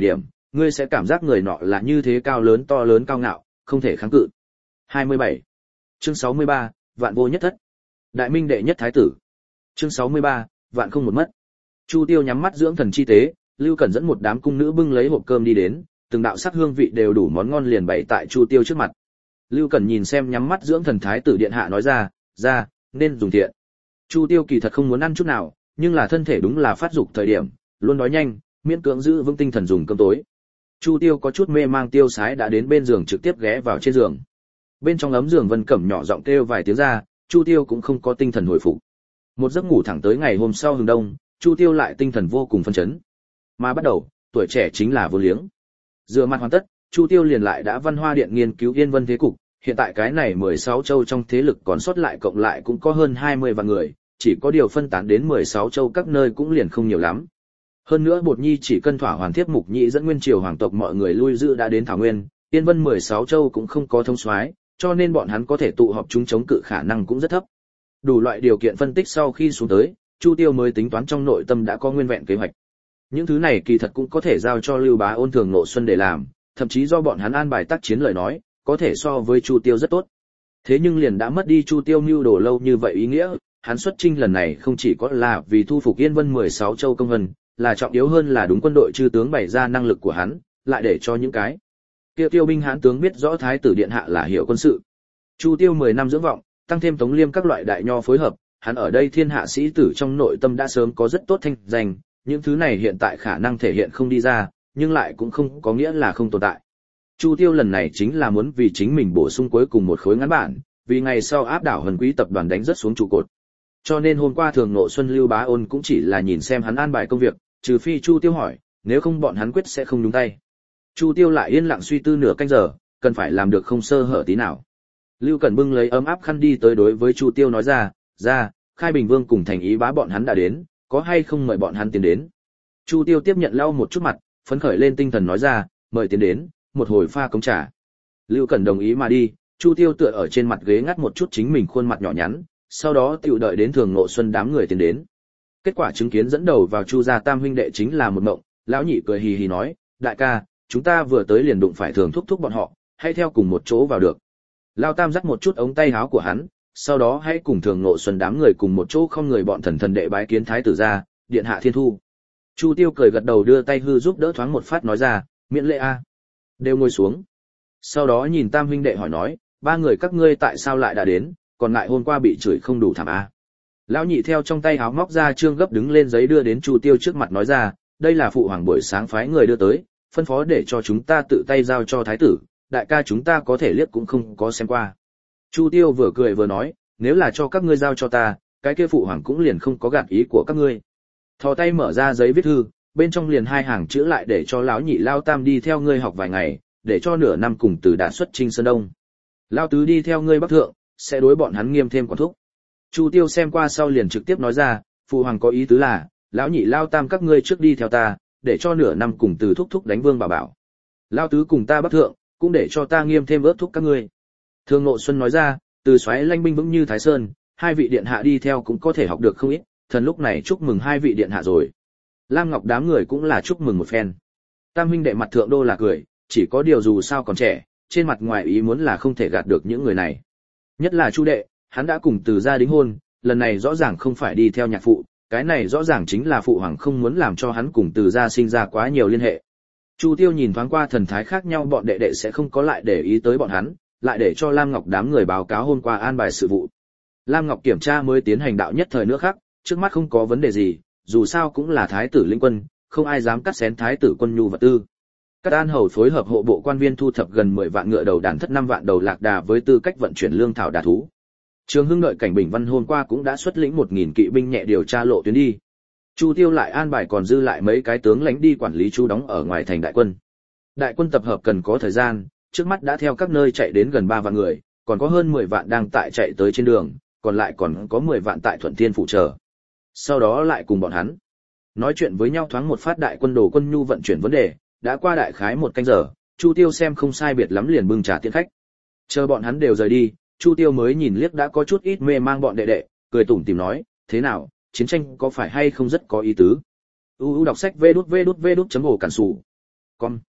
ngươi sẽ cảm giác người nọ là như thế cao lớn to lớn cao ngạo, không thể kháng cự. hai mươi bảy. Chương sáu mươi ba, vạn vô nhất thất. Đại minh đệ nhất thái tử. Chương sáu mươi ba, vạn không một mất. Chu Tiêu nhắm mắt dưỡng thần chi tế, Lưu Cẩn dẫn một đám cung nữ bưng lấy hộp cơm đi đến, từng đạo sắc hương vị đều đủ món ngon liền bày tại Chu Tiêu trước mặt. Lưu Cẩn nhìn xem nhắm mắt dưỡng thần thái tử điện hạ nói ra, ra, nên dùng thiện. Chu Tiêu kỳ thật không muốn ăn chút nào, nhưng là thân thể đúng là phát dục thời điểm, luôn đói nhanh, miễn cưỡng giữ vững tinh thần dùng cơm tối. Chu Tiêu có chút mê mang tiêu sái đã đến bên giường trực tiếp ghé vào trên giường. Bên trong ấm giường Vân Cẩm nhỏ giọng kêu vài tiếng ra, Chu Tiêu cũng không có tinh thần hồi phục. Một giấc ngủ thẳng tới ngày hôm sau hừng đông, Chu Tiêu lại tinh thần vô cùng phấn chấn. Mà bắt đầu, tuổi trẻ chính là vô liếng. Rửa mặt hoàn tất, Chu Tiêu liền lại đã Văn Hoa Điện nghiên cứu Yên Vân thế cục, hiện tại cái này mười sáu châu trong thế lực còn sót lại cộng lại cũng có hơn hai mươi vạn người, chỉ có điều phân tán đến mười sáu châu các nơi cũng liền không nhiều lắm. Hơn nữa Bột Nhi chỉ cân thỏa hoàn thiếp Mục Nhĩ dẫn nguyên triều hoàng tộc mọi người lui giữ đã đến Thảo Nguyên, Yên Vân mười sáu châu cũng không có thông soái, cho nên bọn hắn có thể tụ họp chúng chống cự khả năng cũng rất thấp. Đủ loại điều kiện phân tích sau khi xuống tới, Chu Tiêu mới tính toán trong nội tâm đã có nguyên vẹn kế hoạch. Những thứ này kỳ thật cũng có thể giao cho Lưu Bá Ôn Thường Ngộ Xuân để làm, thậm chí do bọn hắn an bài tác chiến lời nói, có thể so với Chu Tiêu rất tốt. Thế nhưng liền đã mất đi Chu Tiêu mưu đồ lâu như vậy ý nghĩa, hắn xuất chinh lần này không chỉ có là vì thu phục Yên Vân mười sáu châu công vân, là trọng yếu hơn là đúng quân đội chư tướng bày ra năng lực của hắn, lại để cho những cái kia tiêu binh hãn tướng biết rõ thái tử điện hạ là hiểu quân sự. Chu Tiêu mười năm dưỡng vọng, tăng thêm Tống Liêm các loại đại nho phối hợp, hắn ở đây thiên hạ sĩ tử trong nội tâm đã sớm có rất tốt thanh danh, những thứ này hiện tại khả năng thể hiện không đi ra, nhưng lại cũng không có nghĩa là không tồn tại. Chu Tiêu lần này chính là muốn vì chính mình bổ sung cuối cùng một khối ngắn bản, vì ngày sau áp đảo Hần Quý tập đoàn đánh rất xuống trụ cột. Cho nên hôm qua Thường Ngộ Xuân Lưu Bá Ôn cũng chỉ là nhìn xem hắn an bài công việc, trừ phi Chu Tiêu hỏi, nếu không bọn hắn quyết sẽ không nhúng tay. Chu Tiêu lại yên lặng suy tư nửa canh giờ, cần phải làm được không sơ hở tí nào. Lưu Cẩn bưng lấy ấm áp khăn đi tới đối với Chu Tiêu nói ra, ra, Khai Bình Vương cùng Thành Ý Bá bọn hắn đã đến, có hay không mời bọn hắn tiến đến. Chu Tiêu tiếp nhận lau một chút mặt, phấn khởi lên tinh thần nói ra, mời tiến đến, một hồi pha cống trà. Lưu Cẩn đồng ý mà đi, Chu Tiêu tựa ở trên mặt ghế ngắt một chút chính mình khuôn mặt nhỏ nhắn, sau đó tiểu đợi đến Thường Ngộ Xuân đám người tiến đến. Kết quả chứng kiến dẫn đầu vào Chu gia tam huynh đệ chính là một mộng, lão nhị cười hì hì nói, đại ca, chúng ta vừa tới liền đụng phải Thường thúc thúc bọn họ, hãy theo cùng một chỗ vào được. Lão tam dắt một chút ống tay áo của hắn, sau đó hãy cùng Thường Ngộ Xuân đám người cùng một chỗ không người bọn thần thần đệ bái kiến thái tử gia, điện hạ thiên thu. Chu Tiêu cười gật đầu đưa tay hư giúp đỡ thoáng một phát nói ra, miễn lễ a. Đều ngồi xuống. Sau đó nhìn tam huynh đệ hỏi nói, ba người các ngươi tại sao lại đã đến, còn ngại hôm qua bị chửi không đủ thảm a. Lão nhị theo trong tay áo móc ra trương gấp đứng lên giấy đưa đến Chu Tiêu trước mặt nói ra, đây là phụ hoàng buổi sáng phái người đưa tới, phân phó để cho chúng ta tự tay giao cho thái tử, đại ca chúng ta có thể liếc cũng không có xem qua. Chu Tiêu vừa cười vừa nói, nếu là cho các ngươi giao cho ta, cái kia phụ hoàng cũng liền không có gạt ý của các ngươi. Thò tay mở ra giấy viết thư, bên trong liền hai hàng chữ lại để cho lão nhị lao tam đi theo ngươi học vài ngày, để cho nửa năm cùng từ đạt xuất chinh sơn đông. Lao tứ đi theo ngươi bắc thượng, sẽ đối bọn hắn nghiêm thêm quản thúc. Chu Tiêu xem qua sau liền trực tiếp nói ra, phụ hoàng có ý tứ là, lão nhị lao tam các ngươi trước đi theo ta, để cho nửa năm cùng từ thúc thúc đánh vương bảo bảo. Lao tứ cùng ta bắc thượng, cũng để cho ta nghiêm thêm ớt thúc các ngươi. Thường Ngộ Xuân nói ra, từ xoáy lanh binh vững như Thái Sơn, hai vị điện hạ đi theo cũng có thể học được không ít, thần lúc này chúc mừng hai vị điện hạ rồi. Lam Ngọc đám người cũng là chúc mừng một phen. Tam huynh đệ mặt thượng đô là cười, chỉ có điều dù sao còn trẻ, trên mặt ngoài ý muốn là không thể gạt được những người này. Nhất là Chu đệ, hắn đã cùng từ gia đính hôn, lần này rõ ràng không phải đi theo nhạc phụ, cái này rõ ràng chính là phụ hoàng không muốn làm cho hắn cùng từ gia sinh ra quá nhiều liên hệ. Chu Tiêu nhìn thoáng qua thần thái khác nhau bọn đệ đệ sẽ không có lại để ý tới bọn hắn, lại để cho Lam Ngọc đám người báo cáo hôm qua an bài sự vụ. Lam Ngọc kiểm tra mới tiến hành đạo nhất thời nữa khác, trước mắt không có vấn đề gì, dù sao cũng là thái tử linh quân, không ai dám cắt xén thái tử quân nhu vật tư. Các An Hầu phối hợp hộ bộ quan viên thu thập gần mười vạn ngựa đầu đàn thất năm vạn đầu lạc đà với tư cách vận chuyển lương thảo đà thú. Trường Hưng đợi cảnh Bình Văn hôm qua cũng đã xuất lĩnh một nghìn kỵ binh nhẹ điều tra lộ tuyến đi. Chu Tiêu lại an bài còn dư lại mấy cái tướng lãnh đi quản lý chú đóng ở ngoài thành đại quân. Đại quân tập hợp cần có thời gian, trước mắt đã theo các nơi chạy đến gần ba vạn người, còn có hơn mười vạn đang tại chạy tới trên đường, còn lại còn có mười vạn tại Thuận Thiên phụ trợ. Sau đó lại cùng bọn hắn nói chuyện với nhau thoáng một phát đại quân đồ quân nhu vận chuyển vấn đề, đã qua đại khái một canh giờ, Chu Tiêu xem không sai biệt lắm liền bưng trà tiễn khách. Chờ bọn hắn đều rời đi, Chu Tiêu mới nhìn liếc đã có chút ít mê mang bọn đệ đệ, cười tủm tỉm nói, thế nào, chiến tranh có phải hay không rất có ý tứ. U U đọc sách vê đút vê đút vê đút chấm hồ cản sủ. Con.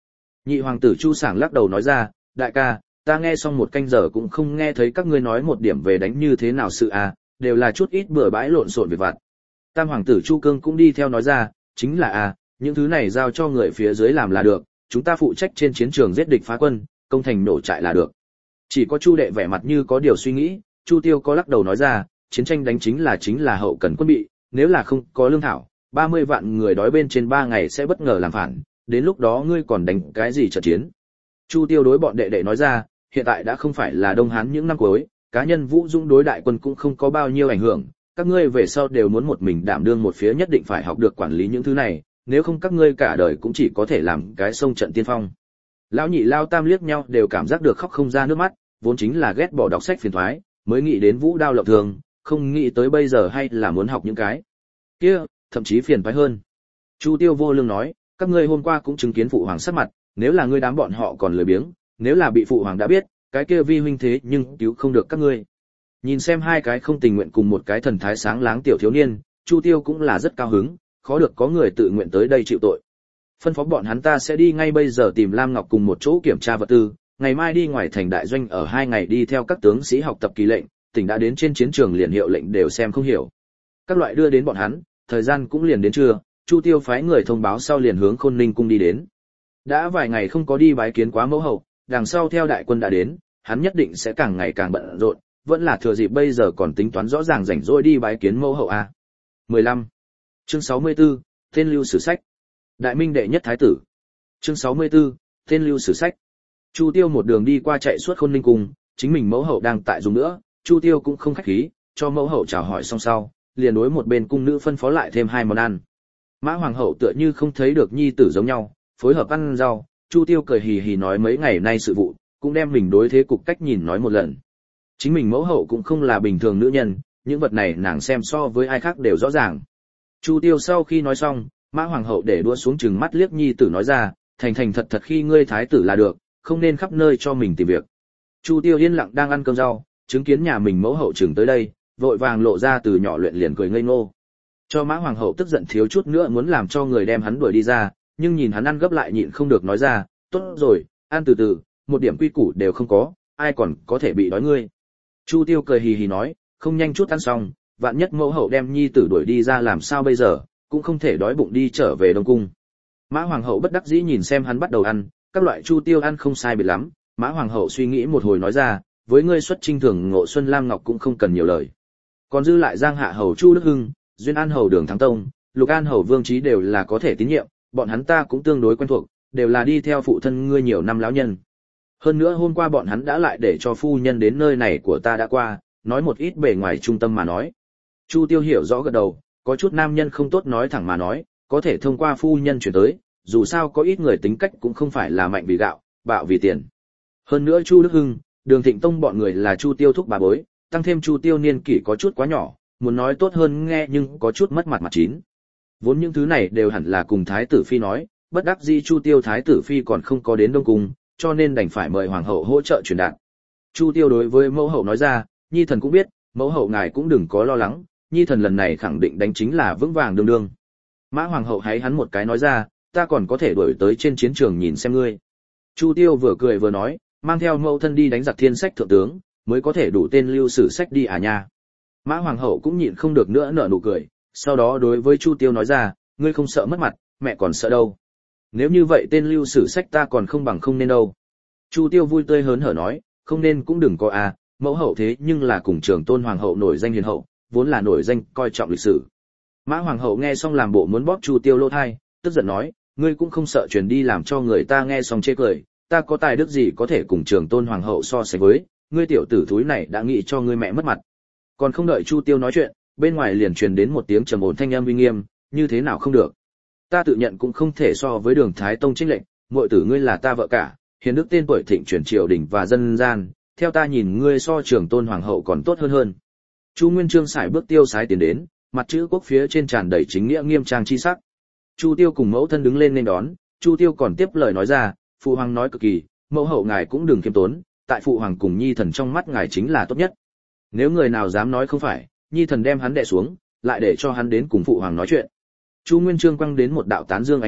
Nhị hoàng tử Chu Sảng lắc đầu nói ra, đại ca, ta nghe xong một canh giờ cũng không nghe thấy các ngươi nói một điểm về đánh như thế nào sự à, đều là chút ít bừa bãi lộn xộn việc vặt. Tam hoàng tử Chu Cương cũng đi theo nói ra, chính là à, những thứ này giao cho người phía dưới làm là được, chúng ta phụ trách trên chiến trường giết địch phá quân, công thành nổ trại là được. Chỉ có Chu đệ vẻ mặt như có điều suy nghĩ, Chu Tiêu có lắc đầu nói ra, chiến tranh đánh chính là chính là hậu cần quân bị, nếu là không có lương thảo, ba mươi vạn người đói bên trên ba ngày sẽ bất ngờ làm phản, đến lúc đó ngươi còn đánh cái gì trận chiến. Chu Tiêu đối bọn đệ đệ nói ra, hiện tại đã không phải là Đông Hán những năm cuối, cá nhân Vũ Dũng đối đại quân cũng không có bao nhiêu ảnh hưởng, các ngươi về sau đều muốn một mình đảm đương một phía, nhất định phải học được quản lý những thứ này, nếu không các ngươi cả đời cũng chỉ có thể làm cái sông trận tiên phong. Lão nhị lao tam liếc nhau đều cảm giác được khóc không ra nước mắt, vốn chính là ghét bỏ đọc sách phiền toái, mới nghĩ đến vũ đao lộng thường, không nghĩ tới bây giờ hay là muốn học những cái kia, thậm chí phiền toái hơn. Chu Tiêu vô lương nói, các ngươi hôm qua cũng chứng kiến phụ hoàng sắc mặt, nếu là ngươi đám bọn họ còn lười biếng, nếu là bị phụ hoàng đã biết, cái kia vi huynh thế nhưng cứu không được các ngươi. Nhìn xem hai cái không tình nguyện cùng một cái thần thái sáng láng tiểu thiếu niên, Chu Tiêu cũng là rất cao hứng, khó được có người tự nguyện tới đây chịu tội. Phân phó bọn hắn ta sẽ đi ngay bây giờ tìm Lam Ngọc cùng một chỗ kiểm tra vật tư, ngày mai đi ngoài thành đại doanh ở hai ngày đi theo các tướng sĩ học tập kỳ lệnh, tỉnh đã đến trên chiến trường liền hiệu lệnh đều xem không hiểu. Các loại đưa đến bọn hắn, thời gian cũng liền đến trưa, Chu Tiêu phái người thông báo sau liền hướng Khôn Ninh cung đi đến. Đã vài ngày không có đi bái kiến quá mẫu hậu, đằng sau theo đại quân đã đến, hắn nhất định sẽ càng ngày càng bận rộn, vẫn là thừa dịp bây giờ còn tính toán rõ ràng rảnh rỗi đi bái kiến mẫu hậu a. mười lăm. Chương sáu mươi tư, tên lưu sử sách. Đại Minh đệ nhất thái tử. Chương sáu mươi tư, tên lưu sử sách. Chu Tiêu một đường đi qua chạy suốt Khôn Ninh cung, chính mình mẫu hậu đang tại dùng nữa, Chu Tiêu cũng không khách khí, cho mẫu hậu chào hỏi xong sau, liền đối một bên cung nữ phân phó lại thêm hai món ăn. Mã hoàng hậu tựa như không thấy được nhi tử giống nhau, phối hợp ăn rau, Chu Tiêu cười hì hì nói mấy ngày nay sự vụ, cũng đem mình đối thế cục cách nhìn nói một lần. Chính mình mẫu hậu cũng không là bình thường nữ nhân, những vật này nàng xem so với ai khác đều rõ ràng. Chu Tiêu sau khi nói xong, Mã hoàng hậu để đũa xuống chừng mắt liếc nhi tử nói ra, thành thành thật thật khi ngươi thái tử là được, không nên khắp nơi cho mình tìm việc. Chu Tiêu yên lặng đang ăn cơm rau, chứng kiến nhà mình mẫu hậu chừng tới đây, vội vàng lộ ra từ nhỏ luyện liền cười ngây ngô. Cho Mã hoàng hậu tức giận thiếu chút nữa muốn làm cho người đem hắn đuổi đi ra, nhưng nhìn hắn ăn gấp lại nhịn không được nói ra, tốt rồi, ăn từ từ, một điểm quy củ đều không có, ai còn có thể bị đói ngươi. Chu Tiêu cười hì hì nói, không nhanh chút ăn xong, vạn nhất mẫu hậu đem nhi tử đuổi đi ra làm sao bây giờ, cũng không thể đói bụng đi trở về Đông cung. Mã hoàng hậu bất đắc dĩ nhìn xem hắn bắt đầu ăn, các loại Chu Tiêu ăn không sai biệt lắm, Mã hoàng hậu suy nghĩ một hồi nói ra, với ngươi xuất chinh thường Ngộ Xuân Lam Ngọc cũng không cần nhiều lời. Còn dư lại Giang Hạ hầu Chu Đức Hưng, Duyên An hầu Đường Thắng Tông, Lục An hầu Vương Chí đều là có thể tín nhiệm, bọn hắn ta cũng tương đối quen thuộc, đều là đi theo phụ thân ngươi nhiều năm lão nhân. Hơn nữa hôm qua bọn hắn đã lại để cho phu nhân đến nơi này của ta đã qua, nói một ít bề ngoài trung tâm mà nói. Chu Tiêu hiểu rõ gật đầu, có chút nam nhân không tốt nói thẳng mà nói, có thể thông qua phu nhân chuyển tới, dù sao có ít người tính cách cũng không phải là mạnh vì gạo, bạo vì tiền. Hơn nữa Chu Đức Hưng, Đường Thịnh Tông bọn người là Chu Tiêu thúc bà bối, tăng thêm Chu Tiêu niên kỷ có chút quá nhỏ, muốn nói tốt hơn nghe nhưng có chút mất mặt mặt chín. Vốn những thứ này đều hẳn là cùng thái tử phi nói, bất đắc dĩ Chu Tiêu thái tử phi còn không có đến Đông cung, cho nên đành phải mời hoàng hậu hỗ trợ truyền đạt. Chu Tiêu đối với mẫu hậu nói ra, nhi thần cũng biết, mẫu hậu ngài cũng đừng có lo lắng, nhi thần lần này khẳng định đánh chính là vững vàng đương đương. Mã hoàng hậu háy hắn một cái nói ra, ta còn có thể đuổi tới trên chiến trường nhìn xem ngươi. Chu Tiêu vừa cười vừa nói, mang theo mẫu thân đi đánh giặc thiên sách thượng tướng, mới có thể đủ tên lưu sử sách đi à nha. Mã hoàng hậu cũng nhịn không được nữa nở nụ cười, sau đó đối với Chu Tiêu nói ra, ngươi không sợ mất mặt, mẹ còn sợ đâu. Nếu như vậy tên lưu sử sách ta còn không bằng không nên đâu. Chu Tiêu vui tươi hớn hở nói, không nên cũng đừng có à, mẫu hậu thế nhưng là cùng Trường Tôn hoàng hậu nổi danh hiền hậu, vốn là nổi danh coi trọng lịch sử. Mã hoàng hậu nghe xong làm bộ muốn bóp Chu Tiêu lỗ tai, tức giận nói, ngươi cũng không sợ truyền đi làm cho người ta nghe xong chê cười, ta có tài đức gì có thể cùng Trường Tôn hoàng hậu so sánh với, ngươi tiểu tử thúi này đã nghĩ cho ngươi mẹ mất mặt. Còn không đợi Chu Tiêu nói chuyện, bên ngoài liền truyền đến một tiếng trầm ổn thanh âm uy nghiêm, như thế nào không được? Ta tự nhận cũng không thể so với Đường Thái Tông chênh lệch, muội tử ngươi là ta vợ cả, hiền đức tên tuổi thịnh truyền triều đình và dân gian, theo ta nhìn ngươi so Trường Tôn hoàng hậu còn tốt hơn hơn. Chu Nguyên Chương sải bước tiêu sái tiến đến, mặt chữ quốc phía trên tràn đầy chính nghĩa nghiêm trang chi sắc. Chu Tiêu cùng mẫu thân đứng lên nên đón, Chu Tiêu còn tiếp lời nói ra, phụ hoàng nói cực kỳ, mẫu hậu ngài cũng đừng kiêm tốn, tại phụ hoàng cùng nhi thần trong mắt ngài chính là tốt nhất. Nếu người nào dám nói không phải, nhi thần đem hắn đè xuống, lại để cho hắn đến cùng phụ hoàng nói chuyện. Chu Nguyên Chương quăng đến một đạo tán dương ánh mắt,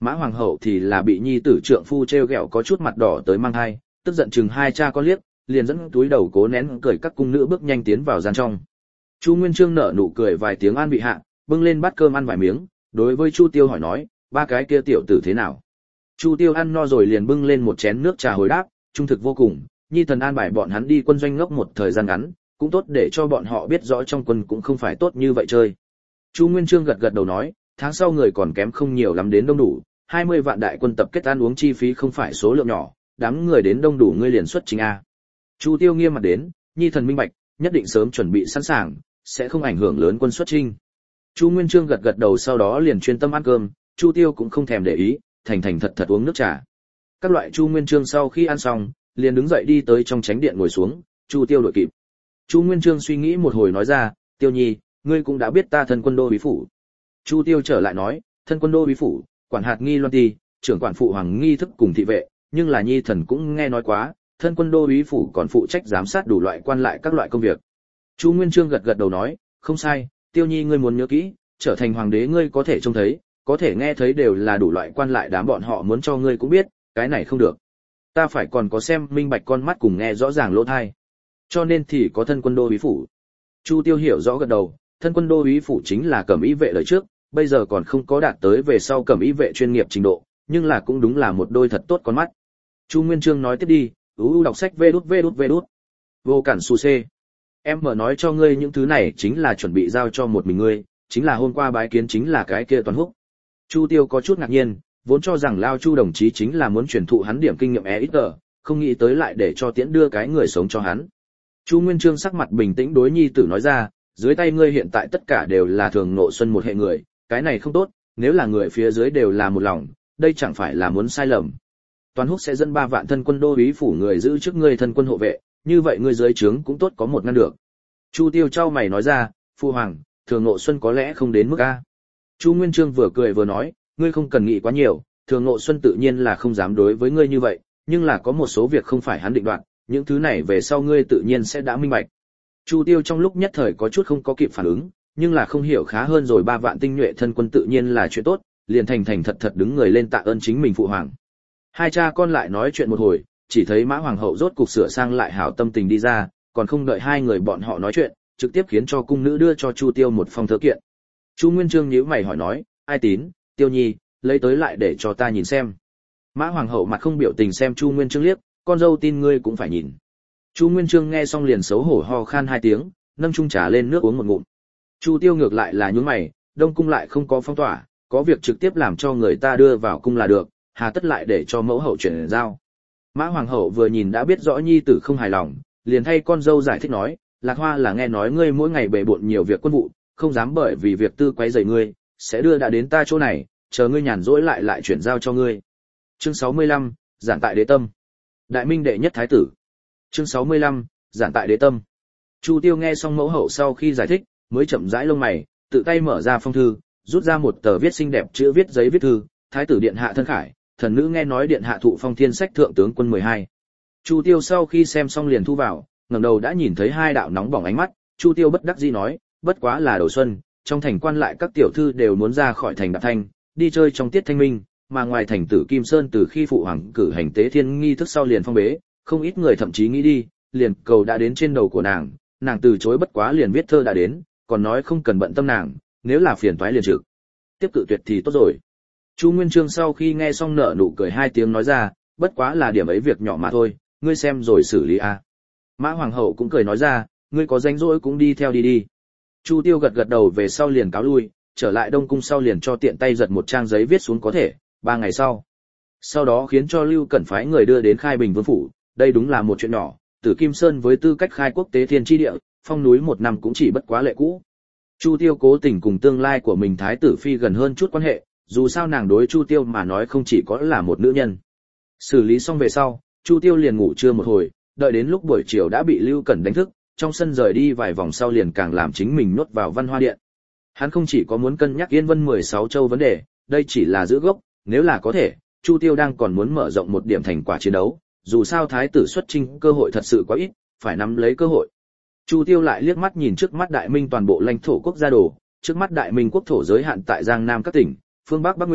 Mã hoàng hậu thì là bị nhi tử trượng phu trêu ghẹo có chút mặt đỏ tới mang hai, tức giận chừng hai cha con liếc, liền dẫn túi đầu cố nén cười các cung nữ bước nhanh tiến vào gian trong. Chu Nguyên Chương nở nụ cười vài tiếng an vị hạ, bưng lên bát cơm ăn vài miếng, đối với Chu Tiêu hỏi nói, ba cái kia tiểu tử thế nào? Chu Tiêu ăn no rồi liền bưng lên một chén nước trà hồi đáp, trung thực vô cùng, nhi thần an bài bọn hắn đi quân doanh ngốc một thời gian ngắn, cũng tốt để cho bọn họ biết rõ trong quân cũng không phải tốt như vậy chơi. Chu Nguyên Chương gật gật đầu nói, tháng sau người còn kém không nhiều lắm đến đông đủ, hai mươi vạn đại quân tập kết ăn uống chi phí không phải số lượng nhỏ, đám người đến đông đủ ngươi liền xuất chính a. Chu Tiêu nghiêm mặt đến, nhi thần minh bạch, nhất định sớm chuẩn bị sẵn sàng, sẽ không ảnh hưởng lớn quân xuất chinh. Chu Nguyên Chương gật gật đầu sau đó liền chuyên tâm ăn cơm, Chu Tiêu cũng không thèm để ý, thành thành thật thật uống nước trà. Các loại Chu Nguyên Chương sau khi ăn xong, liền đứng dậy đi tới trong chánh điện ngồi xuống, Chu Tiêu đuổi kịp. Chu Nguyên Chương suy nghĩ một hồi nói ra, Tiêu Nhi, ngươi cũng đã biết ta thân quân đô úy phủ. Chu Tiêu trở lại nói, thân quân đô úy phủ, quản hạt nghi loan ti, trưởng quản phụ hoàng nghi thức cùng thị vệ, nhưng là nhi thần cũng nghe nói quá, thân quân đô úy phủ còn phụ trách giám sát đủ loại quan lại các loại công việc. Chu Nguyên Chương gật gật đầu nói, không sai, Tiêu Nhi ngươi muốn nhớ kỹ, trở thành hoàng đế ngươi có thể trông thấy, có thể nghe thấy đều là đủ loại quan lại đám bọn họ muốn cho ngươi cũng biết, cái này không được. Ta phải còn có xem minh bạch con mắt cùng nghe rõ ràng lỗ tai. Cho nên thì có thân quân đô úy phủ. Chu Tiêu hiểu rõ gật đầu, thân quân đô úy phủ chính là cẩm y vệ đời trước, bây giờ còn không có đạt tới về sau cẩm y vệ chuyên nghiệp trình độ, nhưng là cũng đúng là một đôi thật tốt con mắt. Chu Nguyên Chương nói tiếp đi, uu đọc sách vê đút vê đút vê đút. Vô cản su xê. Em mở nói cho ngươi những thứ này chính là chuẩn bị giao cho một mình ngươi, chính là hôm qua bái kiến chính là cái kia Toàn Húc. Chu Tiêu có chút ngạc nhiên, vốn cho rằng Lao Chu đồng chí chính là muốn truyền thụ hắn điểm kinh nghiệm e ít tờ, không nghĩ tới lại để cho tiễn đưa cái người sống cho hắn. Chu Nguyên Chương sắc mặt bình tĩnh đối nhi tử nói ra, dưới tay ngươi hiện tại tất cả đều là thường nộ xuân một hệ người, cái này không tốt, nếu là người phía dưới đều là một lòng, đây chẳng phải là muốn sai lầm. Toàn Húc sẽ dẫn ba vạn thân quân đô úy phủ người giữ trước ngươi thân quân hộ vệ, như vậy ngươi dưới trướng cũng tốt có một ngăn được. Chu Tiêu trao mày nói ra, phu hoàng, thường nộ xuân có lẽ không đến mức a. Chu Nguyên Chương vừa cười vừa nói, ngươi không cần nghĩ quá nhiều, thường nộ xuân tự nhiên là không dám đối với ngươi như vậy, nhưng là có một số việc không phải hắn định đoạt, những thứ này về sau ngươi tự nhiên sẽ đã minh bạch. Chu Tiêu trong lúc nhất thời có chút không có kịp phản ứng, nhưng là không hiểu khá hơn rồi ba vạn tinh nhuệ thân quân tự nhiên là chuyện tốt, liền thành thành thật thật đứng người lên tạ ơn chính mình phụ hoàng. Hai cha con lại nói chuyện một hồi, chỉ thấy Mã hoàng hậu rốt cục sửa sang lại hảo tâm tình đi ra, còn không đợi hai người bọn họ nói chuyện, trực tiếp khiến cho cung nữ đưa cho Chu Tiêu một phong thơ kiện. Chu Nguyên Chương nhíu mày hỏi nói, ai tín, Tiêu Nhi, lấy tới lại để cho ta nhìn xem. Mã hoàng hậu mặt không biểu tình xem Chu Nguyên Chương liếc, con dâu tin ngươi cũng phải nhìn. Chu Nguyên Chương nghe xong liền xấu hổ ho khan hai tiếng, nâng chung trà lên nước uống một ngụm. Chu Tiêu ngược lại là nhướng mày, Đông cung lại không có phong tỏa, có việc trực tiếp làm cho người ta đưa vào cung là được, hà tất lại để cho mẫu hậu chuyển giao. Mã hoàng hậu vừa nhìn đã biết rõ nhi tử không hài lòng, liền thay con dâu giải thích nói, Lạc Hoa là nghe nói ngươi mỗi ngày bề bộn nhiều việc quân vụ, không dám bởi vì việc tư quấy rầy ngươi, sẽ đưa đã đến ta chỗ này, chờ ngươi nhàn rỗi lại lại chuyển giao cho ngươi. Chương sáu mươi lăm, giản tại đế tâm. Đại Minh đệ nhất thái tử. Chương sáu mươi lăm, giản tại đế tâm. Chu Tiêu nghe xong mẫu hậu sau khi giải thích, mới chậm rãi lông mày, tự tay mở ra phong thư, rút ra một tờ viết xinh đẹp chữ viết giấy viết thư, thái tử điện hạ thân khải, thần nữ nghe nói điện hạ thụ phong thiên sách thượng tướng quân mười hai. Chu Tiêu sau khi xem xong liền thu vào, ngẩng đầu đã nhìn thấy hai đạo nóng bỏng ánh mắt, Chu Tiêu bất đắc dĩ nói, bất quá là đầu xuân, trong thành quan lại các tiểu thư đều muốn ra khỏi thành Đạp Thanh, đi chơi trong tiết thanh minh, mà ngoài thành Tử Kim Sơn từ khi phụ hoàng cử hành tế thiên nghi thức sau liền phong bế, không ít người thậm chí nghĩ đi, liền cầu đã đến trên đầu của nàng, nàng từ chối bất quá liền viết thơ đã đến, còn nói không cần bận tâm nàng, nếu là phiền toái liền trực tiếp cự tuyệt thì tốt rồi. Chu Nguyên Chương sau khi nghe xong nở nụ cười hai tiếng nói ra, bất quá là điểm ấy việc nhỏ mà thôi, ngươi xem rồi xử lý a. Mã hoàng hậu cũng cười nói ra, ngươi có rảnh rỗi cũng đi theo đi đi. Chu Tiêu gật gật đầu về sau liền cáo lui, trở lại Đông cung sau liền cho tiện tay giật một trang giấy viết xuống có thể, ba ngày sau. Sau đó khiến cho Lưu Cẩn phái người đưa đến Khai Bình Vương phủ, đây đúng là một chuyện nhỏ, Tử Kim Sơn với tư cách khai quốc tế thiên chi địa, phong núi một năm cũng chỉ bất quá lệ cũ. Chu Tiêu cố tình cùng tương lai của mình thái tử phi gần hơn chút quan hệ, dù sao nàng đối Chu Tiêu mà nói không chỉ có là một nữ nhân. Xử lý xong về sau, Chu Tiêu liền ngủ trưa một hồi, đợi đến lúc buổi chiều đã bị Lưu Cẩn đánh thức, trong sân rời đi vài vòng sau liền càng làm chính mình nhốt vào Văn Hoa Điện. Hắn không chỉ có muốn cân nhắc Yên Vân mười sáu châu vấn đề, đây chỉ là giữ gốc, nếu là có thể, Chu Tiêu đang còn muốn mở rộng một điểm thành quả chiến đấu, dù sao thái tử xuất chinh cơ hội thật sự quá ít, phải nắm lấy cơ hội. Chu Tiêu lại liếc mắt nhìn trước mắt Đại Minh toàn bộ lãnh thổ quốc gia đồ, trước mắt Đại Minh quốc thổ giới hạn tại Giang Nam các tỉnh, phương Bắc Bắc Nguyên,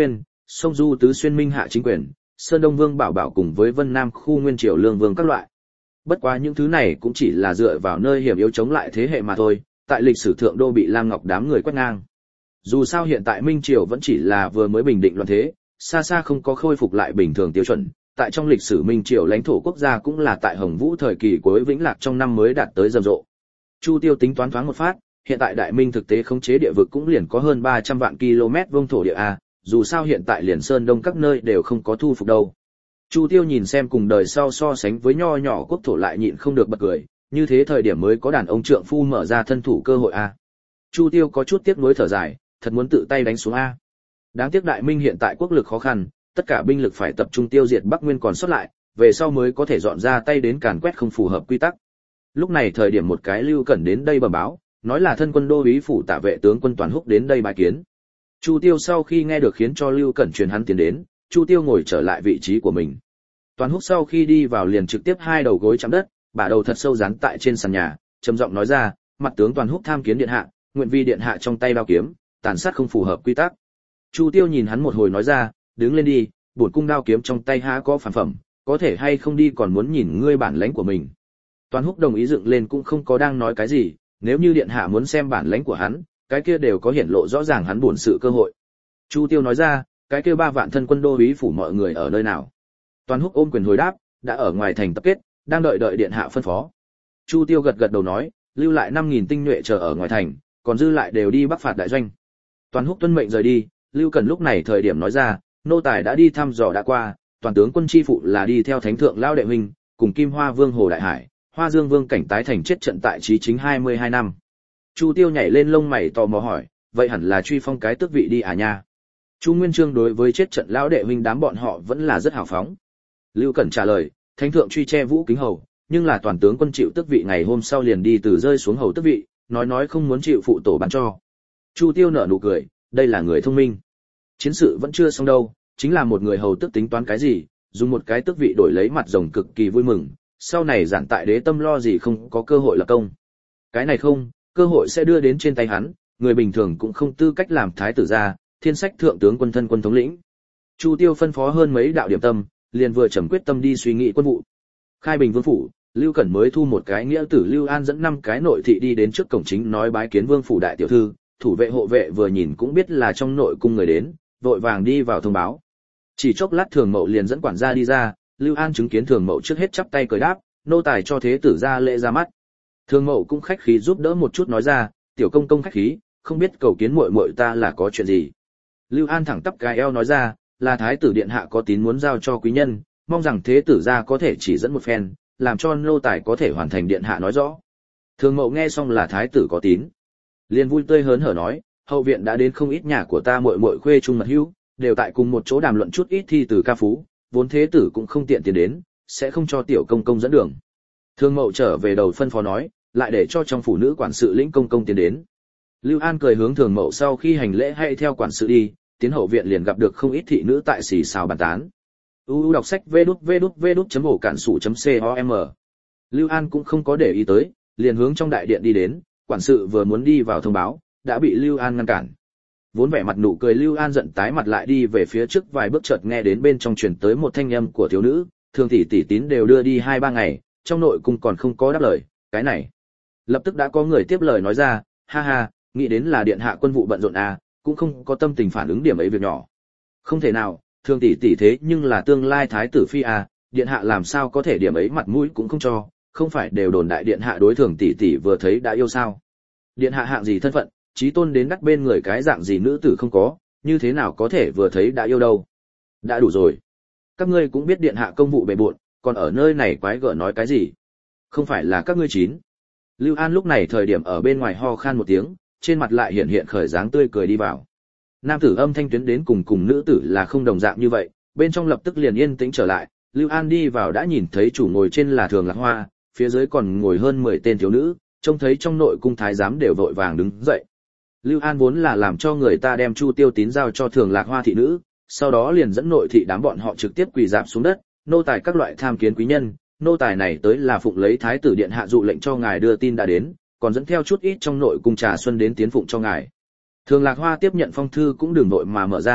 sông Du tứ xuyên minh hạ chính quyền, Sơn Đông Vương Bảo Bảo cùng với Vân Nam khu Nguyên Triều Lương Vương các loại. Bất quá những thứ này cũng chỉ là dựa vào nơi hiểm yếu chống lại thế hệ mà thôi, tại lịch sử thượng đô bị Lam Ngọc đám người quét ngang. Dù sao hiện tại Minh Triều vẫn chỉ là vừa mới bình định loạn thế, xa xa không có khôi phục lại bình thường tiêu chuẩn, tại trong lịch sử Minh Triều lãnh thổ quốc gia cũng là tại Hồng Vũ thời kỳ cuối vĩnh lạc trong năm mới đạt tới rầm rộ. Chu Tiêu tính toán thoáng một phát, hiện tại Đại Minh thực tế khống chế địa vực cũng liền có hơn ba trăm vạn km vuông thổ địa a, dù sao hiện tại liền Sơn Đông các nơi đều không có thu phục đâu. Chu Tiêu nhìn xem cùng đời sau so sánh với nho nhỏ quốc thổ lại nhịn không được bật cười, như thế thời điểm mới có đàn ông trượng phu mở ra thân thủ cơ hội a. Chu Tiêu có chút tiếc nuối thở dài, thật muốn tự tay đánh xuống a. Đáng tiếc Đại Minh hiện tại quốc lực khó khăn, tất cả binh lực phải tập trung tiêu diệt Bắc Nguyên còn sót lại, về sau mới có thể dọn ra tay đến càn quét không phù hợp quy tắc. Lúc này thời điểm một cái Lưu Cẩn đến đây bẩm báo, nói là thân quân đô úy phủ tạ vệ tướng quân Toàn Húc đến đây bái kiến. Chu Tiêu sau khi nghe được khiến cho Lưu Cẩn truyền hắn tiến đến, Chu Tiêu ngồi trở lại vị trí của mình. Toàn Húc sau khi đi vào liền trực tiếp hai đầu gối chạm đất, bả đầu thật sâu dán tại trên sàn nhà, trầm giọng nói ra, mặt tướng Toàn Húc tham kiến điện hạ, nguyện vi điện hạ trong tay đao kiếm, tàn sát không phù hợp quy tắc. Chu Tiêu nhìn hắn một hồi nói ra, đứng lên đi, bổn cung đao kiếm trong tay há có phản phẩm, có thể hay không đi còn muốn nhìn ngươi bản lãnh của mình. Toàn Húc đồng ý dựng lên cũng không có đang nói cái gì, nếu như điện hạ muốn xem bản lãnh của hắn, cái kia đều có hiển lộ rõ ràng hắn buồn sự cơ hội. Chu Tiêu nói ra, cái kia ba vạn thân quân đô úy phủ mọi người ở nơi nào? Toàn Húc ôm quyền hồi đáp, đã ở ngoài thành tập kết, đang đợi đợi điện hạ phân phó. Chu Tiêu gật gật đầu nói, lưu lại năm nghìn tinh nhuệ chờ ở ngoài thành, còn dư lại đều đi bắc phạt đại doanh. Toàn Húc tuân mệnh rời đi, Lưu Cần lúc này thời điểm nói ra, nô tài đã đi thăm dò đã qua, toàn tướng quân chi phụ là đi theo thánh thượng lao đệ huynh, cùng Kim Hoa Vương Hồ Đại Hải, Hoa Dương Vương cảnh tái thành chết trận tại Chí Chính hai mươi hai năm. Chu Tiêu nhảy lên lông mày tò mò hỏi, vậy hẳn là truy phong cái tước vị đi à nha? Chu Nguyên Chương đối với chết trận lão đệ huynh đám bọn họ vẫn là rất hào phóng. Lưu Cẩn trả lời, thánh thượng truy che Vũ Kính hầu, nhưng là toàn tướng quân chịu tước vị ngày hôm sau liền đi từ rơi xuống hầu tước vị, nói nói không muốn chịu phụ tổ ban cho. Chu Tiêu nở nụ cười, đây là người thông minh. Chiến sự vẫn chưa xong đâu, chính là một người hầu tước tính toán cái gì, dùng một cái tước vị đổi lấy mặt rồng cực kỳ vui mừng, sau này giản tại đế tâm lo gì không có cơ hội lập công. Cái này không, cơ hội sẽ đưa đến trên tay hắn, người bình thường cũng không tư cách làm thái tử gia, thiên sách thượng tướng quân thân quân thống lĩnh. Chu Tiêu phân phó hơn mấy đạo điểm tâm, liền vừa trầm quyết tâm đi suy nghĩ quân vụ. Khai Bình Vương phủ, Lưu Cẩn mới thu một cái nghĩa tử Lưu An dẫn năm cái nội thị đi đến trước cổng chính nói bái kiến Vương phủ đại tiểu thư, thủ vệ hộ vệ vừa nhìn cũng biết là trong nội cung người đến, vội vàng đi vào thông báo. Chỉ chốc lát Thường Mậu liền dẫn quản gia đi ra, Lưu An chứng kiến Thường Mậu trước hết chắp tay cười đáp, nô tài cho thế tử ra lễ ra mắt. Thường Mậu cũng khách khí giúp đỡ một chút nói ra, tiểu công công khách khí, không biết cầu kiến muội muội ta là có chuyện gì. Lưu An thẳng tắp cái eo nói ra, là thái tử điện hạ có tín muốn giao cho quý nhân, mong rằng thế tử gia có thể chỉ dẫn một phen, làm cho nô tài có thể hoàn thành điện hạ nói rõ. Thường Mậu nghe xong là thái tử có tín, liền vui tươi hớn hở nói, hậu viện đã đến không ít nhà của ta muội muội khuê trung mật hữu, đều tại cùng một chỗ đàm luận chút ít thi từ ca phú, vốn thế tử cũng không tiện tiền đến, sẽ không cho tiểu công công dẫn đường. Thường Mậu trở về đầu phân phó nói, lại để cho trong phủ nữ quản sự lĩnh công công tiến đến. Lưu An cười hướng Thường Mậu sau khi hành lễ hay theo quản sự đi, tiến hậu viện liền gặp được không ít thị nữ tại xì xào bàn tán. U U đọc sách vê đút vê đút vê đút chấm ổ cản sủ chấm com. Lưu An cũng không có để ý tới, liền hướng trong đại điện đi đến, quản sự vừa muốn đi vào thông báo, đã bị Lưu An ngăn cản. Vốn vẻ mặt nụ cười Lưu An giận tái mặt lại đi về phía trước vài bước chợt nghe đến bên trong truyền tới một thanh âm của thiếu nữ, thường tỷ tỷ tín đều đưa đi hai ba ngày, trong nội cung còn không có đáp lời, cái này. Lập tức đã có người tiếp lời nói ra, ha ha, nghĩ đến là điện hạ quân vụ bận rộn à, cũng không có tâm tình phản ứng điểm ấy việc nhỏ. Không thể nào, thường tỷ tỷ thế nhưng là tương lai thái tử phi à, điện hạ làm sao có thể điểm ấy mặt mũi cũng không cho, không phải đều đồn đại điện hạ đối thường tỷ tỷ vừa thấy đã yêu sao? Điện hạ hạng gì thân phận, chí tôn đến đắc bên người cái dạng gì nữ tử không có, như thế nào có thể vừa thấy đã yêu đâu? Đã đủ rồi. Các ngươi cũng biết điện hạ công vụ bề bộn, còn ở nơi này quái gở nói cái gì? Không phải là các ngươi chín. Lưu An lúc này thời điểm ở bên ngoài ho khan một tiếng, trên mặt lại hiện hiện khởi dáng tươi cười đi vào. Nam tử âm thanh tuyến đến cùng cùng nữ tử là không đồng dạng như vậy, bên trong lập tức liền yên tĩnh trở lại. Lưu An đi vào đã nhìn thấy chủ ngồi trên là Thường Lạc Hoa, phía dưới còn ngồi hơn mười tên thiếu nữ, trông thấy trong nội cung thái giám đều vội vàng đứng dậy. Lưu An vốn là làm cho người ta đem Chu Tiêu tín giao cho Thường Lạc Hoa thị nữ, sau đó liền dẫn nội thị đám bọn họ trực tiếp quỳ rạp xuống đất, nô tài các loại tham kiến quý nhân, nô tài này tới là phụng lấy thái tử điện hạ dụ lệnh cho ngài đưa tin đã đến, còn dẫn theo chút ít trong nội cung trà xuân đến tiến phụng cho ngài. Thường Lạc Hoa tiếp nhận phong thư cũng đường nội mà mở ra,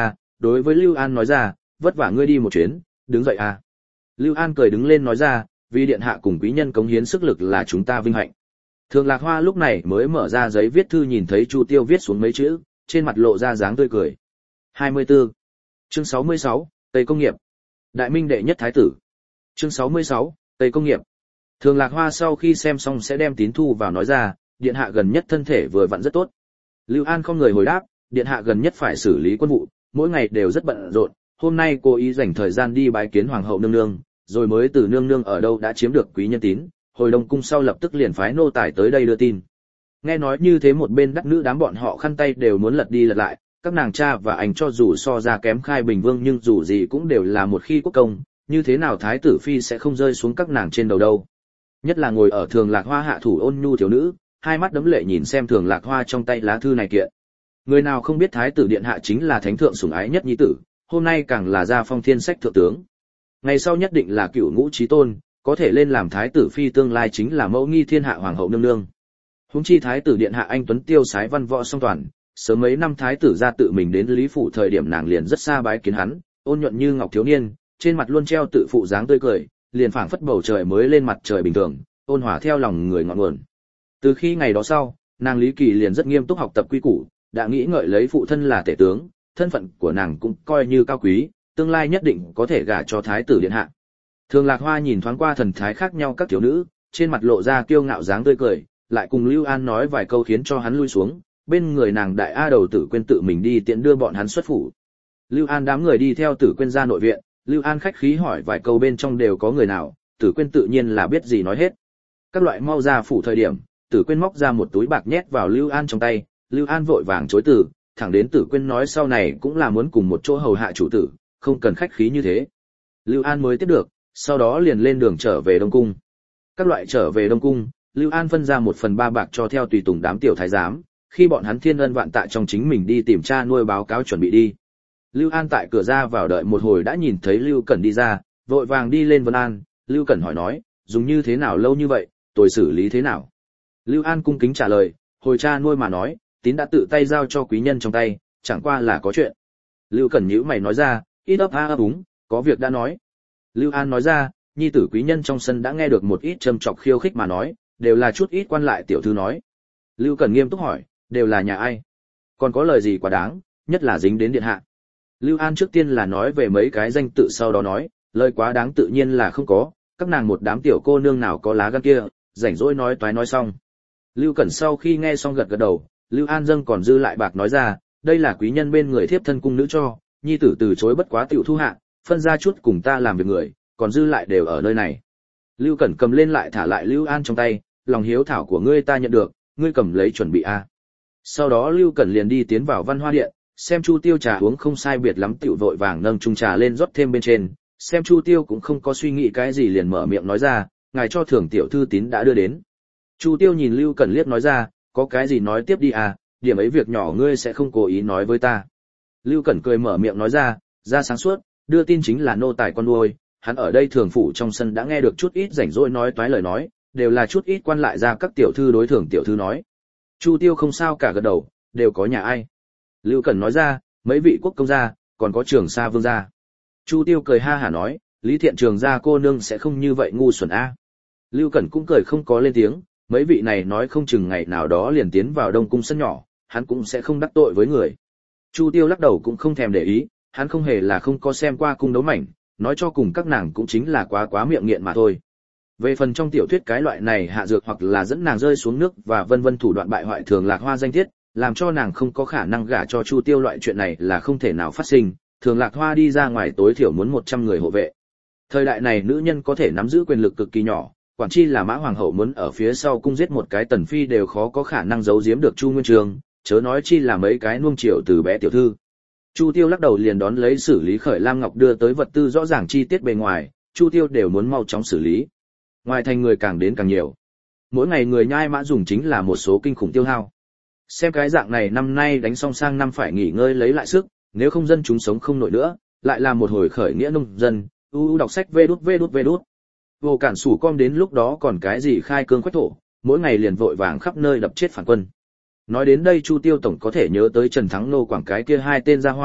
đối với Lưu An nói ra, vất vả ngươi đi một chuyến, đứng dậy à. Lưu An cười đứng lên nói ra, vì điện hạ cùng quý nhân cống hiến sức lực là chúng ta vinh hạnh. Thường Lạc Hoa lúc này mới mở ra giấy viết thư, nhìn thấy Chu Tiêu viết xuống mấy chữ, trên mặt lộ ra dáng tươi cười. hai mươi tư. Chương sáu mươi sáu, Tây Công nghiệp. Đại Minh đệ nhất thái tử. Chương sáu mươi sáu, Tây Công nghiệp. Thường Lạc Hoa sau khi xem xong sẽ đem tín thu vào nói ra, điện hạ gần nhất thân thể vừa vặn rất tốt. Lưu An không người hồi đáp, điện hạ gần nhất phải xử lý quân vụ, mỗi ngày đều rất bận rộn, hôm nay cô ý dành thời gian đi bái kiến hoàng hậu nương nương, rồi mới từ nương nương ở đâu đã chiếm được quý nhân tín, hồi Đông cung sau lập tức liền phái nô tài tới đây đưa tin. Nghe nói như thế một bên đắc nữ đám bọn họ khăn tay đều muốn lật đi lật lại, các nàng cha và anh cho dù so ra kém Khai Bình Vương nhưng dù gì cũng đều là một khi quốc công, như thế nào thái tử phi sẽ không rơi xuống các nàng trên đầu đâu. Nhất là ngồi ở Thường Lạc Hoa hạ thủ ôn nhu thiếu nữ, hai mắt đấm lệ nhìn xem Thường Lạc Hoa trong tay lá thư này kiện. Người nào không biết thái tử điện hạ chính là thánh thượng sủng ái nhất nhi tử, hôm nay càng là gia phong thiên sách thượng tướng. Ngày sau nhất định là cựu ngũ chí tôn, có thể lên làm thái tử phi tương lai chính là mẫu nghi thiên hạ hoàng hậu nương nương. Huống chi thái tử điện hạ anh tuấn tiêu sái văn võ song toàn, sớm mấy năm thái tử ra tự mình đến Lý phủ thời điểm nàng liền rất xa bái kiến hắn, ôn nhuận như ngọc thiếu niên, trên mặt luôn treo tự phụ dáng tươi cười, liền phảng phất bầu trời mới lên mặt trời bình thường, ôn hòa theo lòng người ngọn nguồn. Từ khi ngày đó sau, nàng Lý Kỳ liền rất nghiêm túc học tập quy củ, đã nghĩ ngợi lấy phụ thân là tể tướng, thân phận của nàng cũng coi như cao quý, tương lai nhất định có thể gả cho thái tử điện hạ. Thường Lạc Hoa nhìn thoáng qua thần thái khác nhau các thiếu nữ, trên mặt lộ ra kiêu ngạo dáng tươi cười, lại cùng Lưu An nói vài câu khiến cho hắn lui xuống, bên người nàng đại a đầu Tử Quyên tự mình đi tiện đưa bọn hắn xuất phủ. Lưu An đám người đi theo Tử Quyên ra nội viện, Lưu An khách khí hỏi vài câu bên trong đều có người nào, Tử Quyên tự nhiên là biết gì nói hết. Các loại mau ra phủ thời điểm, Tử Quyên móc ra một túi bạc nhét vào Lưu An trong tay, Lưu An vội vàng chối từ, thẳng đến Tử Quyên nói sau này cũng là muốn cùng một chỗ hầu hạ chủ tử, không cần khách khí như thế. Lưu An mới tiếp được, sau đó liền lên đường trở về Đông cung. Các loại trở về Đông cung, Lưu An phân ra một phần ba bạc cho theo tùy tùng đám tiểu thái giám, khi bọn hắn thiên ân vạn tạ trong chính mình đi tìm cha nuôi báo cáo chuẩn bị đi. Lưu An tại cửa ra vào đợi một hồi đã nhìn thấy Lưu Cẩn đi ra, vội vàng đi lên vấn an. Lưu Cẩn hỏi nói, dùng như thế nào lâu như vậy, tôi xử lý thế nào? Lưu An cung kính trả lời, hồi cha nuôi mà nói, tín đã tự tay giao cho quý nhân trong tay, chẳng qua là có chuyện. Lưu Cẩn nhíu mày nói ra, ít ấp a ấp úng, có việc đã nói. Lưu An nói ra, nhi tử quý nhân trong sân đã nghe được một ít châm chọc khiêu khích mà nói, đều là chút ít quan lại tiểu thư nói. Lưu Cẩn nghiêm túc hỏi, đều là nhà ai? Còn có lời gì quá đáng, nhất là dính đến điện hạ. Lưu An trước tiên là nói về mấy cái danh tự, sau đó nói, lời quá đáng tự nhiên là không có, các nàng một đám tiểu cô nương nào có lá gan kia, rảnh rỗi nói toái nói xong. Lưu Cẩn sau khi nghe xong gật gật đầu, Lưu An dâng còn dư lại bạc nói ra, đây là quý nhân bên người thiếp thân cung nữ cho, nhi tử từ chối bất quá tiểu thu hạ, phân ra chút cùng ta làm việc người, còn dư lại đều ở nơi này. Lưu Cẩn cầm lên lại thả lại Lưu An trong tay, lòng hiếu thảo của ngươi ta nhận được, ngươi cầm lấy chuẩn bị a. Sau đó Lưu Cẩn liền đi tiến vào Văn Hoa điện, xem Chu Tiêu trà uống không sai biệt lắm tiểu vội vàng nâng chung trà lên rót thêm bên trên, xem Chu Tiêu cũng không có suy nghĩ cái gì liền mở miệng nói ra, ngài cho thưởng tiểu thư tín đã đưa đến. Chu Tiêu nhìn Lưu Cẩn liếc nói ra, có cái gì nói tiếp đi à, điểm ấy việc nhỏ ngươi sẽ không cố ý nói với ta. Lưu Cẩn cười mở miệng nói ra, ra sáng suốt, đưa tin chính là nô tài con nuôi, hắn ở đây thường phủ trong sân đã nghe được chút ít rảnh rỗi nói toái lời nói, đều là chút ít quan lại ra các tiểu thư đối thưởng tiểu thư nói. Chu Tiêu không sao cả gật đầu, đều có nhà ai. Lưu Cẩn nói ra, mấy vị quốc công gia, còn có Trường Sa vương gia. Chu Tiêu cười ha hả nói, Lý Thiện Trường gia cô nương sẽ không như vậy ngu xuẩn a. Lưu Cẩn cũng cười không có lên tiếng, mấy vị này nói không chừng ngày nào đó liền tiến vào Đông cung sân nhỏ, hắn cũng sẽ không đắc tội với người. Chu Tiêu lắc đầu cũng không thèm để ý, hắn không hề là không có xem qua cung đấu mảnh, nói cho cùng các nàng cũng chính là quá quá miệng nghiện mà thôi. Về phần trong tiểu thuyết cái loại này hạ dược hoặc là dẫn nàng rơi xuống nước và vân vân thủ đoạn bại hoại Thường Lạc Hoa danh tiết, làm cho nàng không có khả năng gả cho Chu Tiêu, loại chuyện này là không thể nào phát sinh. Thường Lạc Hoa đi ra ngoài tối thiểu muốn một trăm người hộ vệ. Thời đại này nữ nhân có thể nắm giữ quyền lực cực kỳ nhỏ, quản chi là Mã hoàng hậu muốn ở phía sau cung giết một cái tần phi đều khó có khả năng giấu giếm được Chu Nguyên Chương, chớ nói chi là mấy cái nuông chiều từ bé tiểu thư. Chu Tiêu lắc đầu liền đón lấy xử lý Khởi Lam Ngọc đưa tới vật tư rõ ràng chi tiết bề ngoài, Chu Tiêu đều muốn mau chóng xử lý. Ngoài thành người càng đến càng nhiều. Mỗi ngày người nhai mã dùng chính là một số kinh khủng tiêu hao. Xem cái dạng này năm nay đánh xong sang năm phải nghỉ ngơi lấy lại sức, nếu không dân chúng sống không nổi nữa, lại là một hồi khởi nghĩa nông dân, u u đọc sách vê đút vê đút vê đút. Vô Cản Sủ Com đến lúc đó còn cái gì khai cương quách thổ, mỗi ngày liền vội vàng khắp nơi đập chết phản quân. Nói đến đây Chu Tiêu tổng có thể nhớ tới Trần Thắng Nô Quảng cái kia hai tên gia hỏa,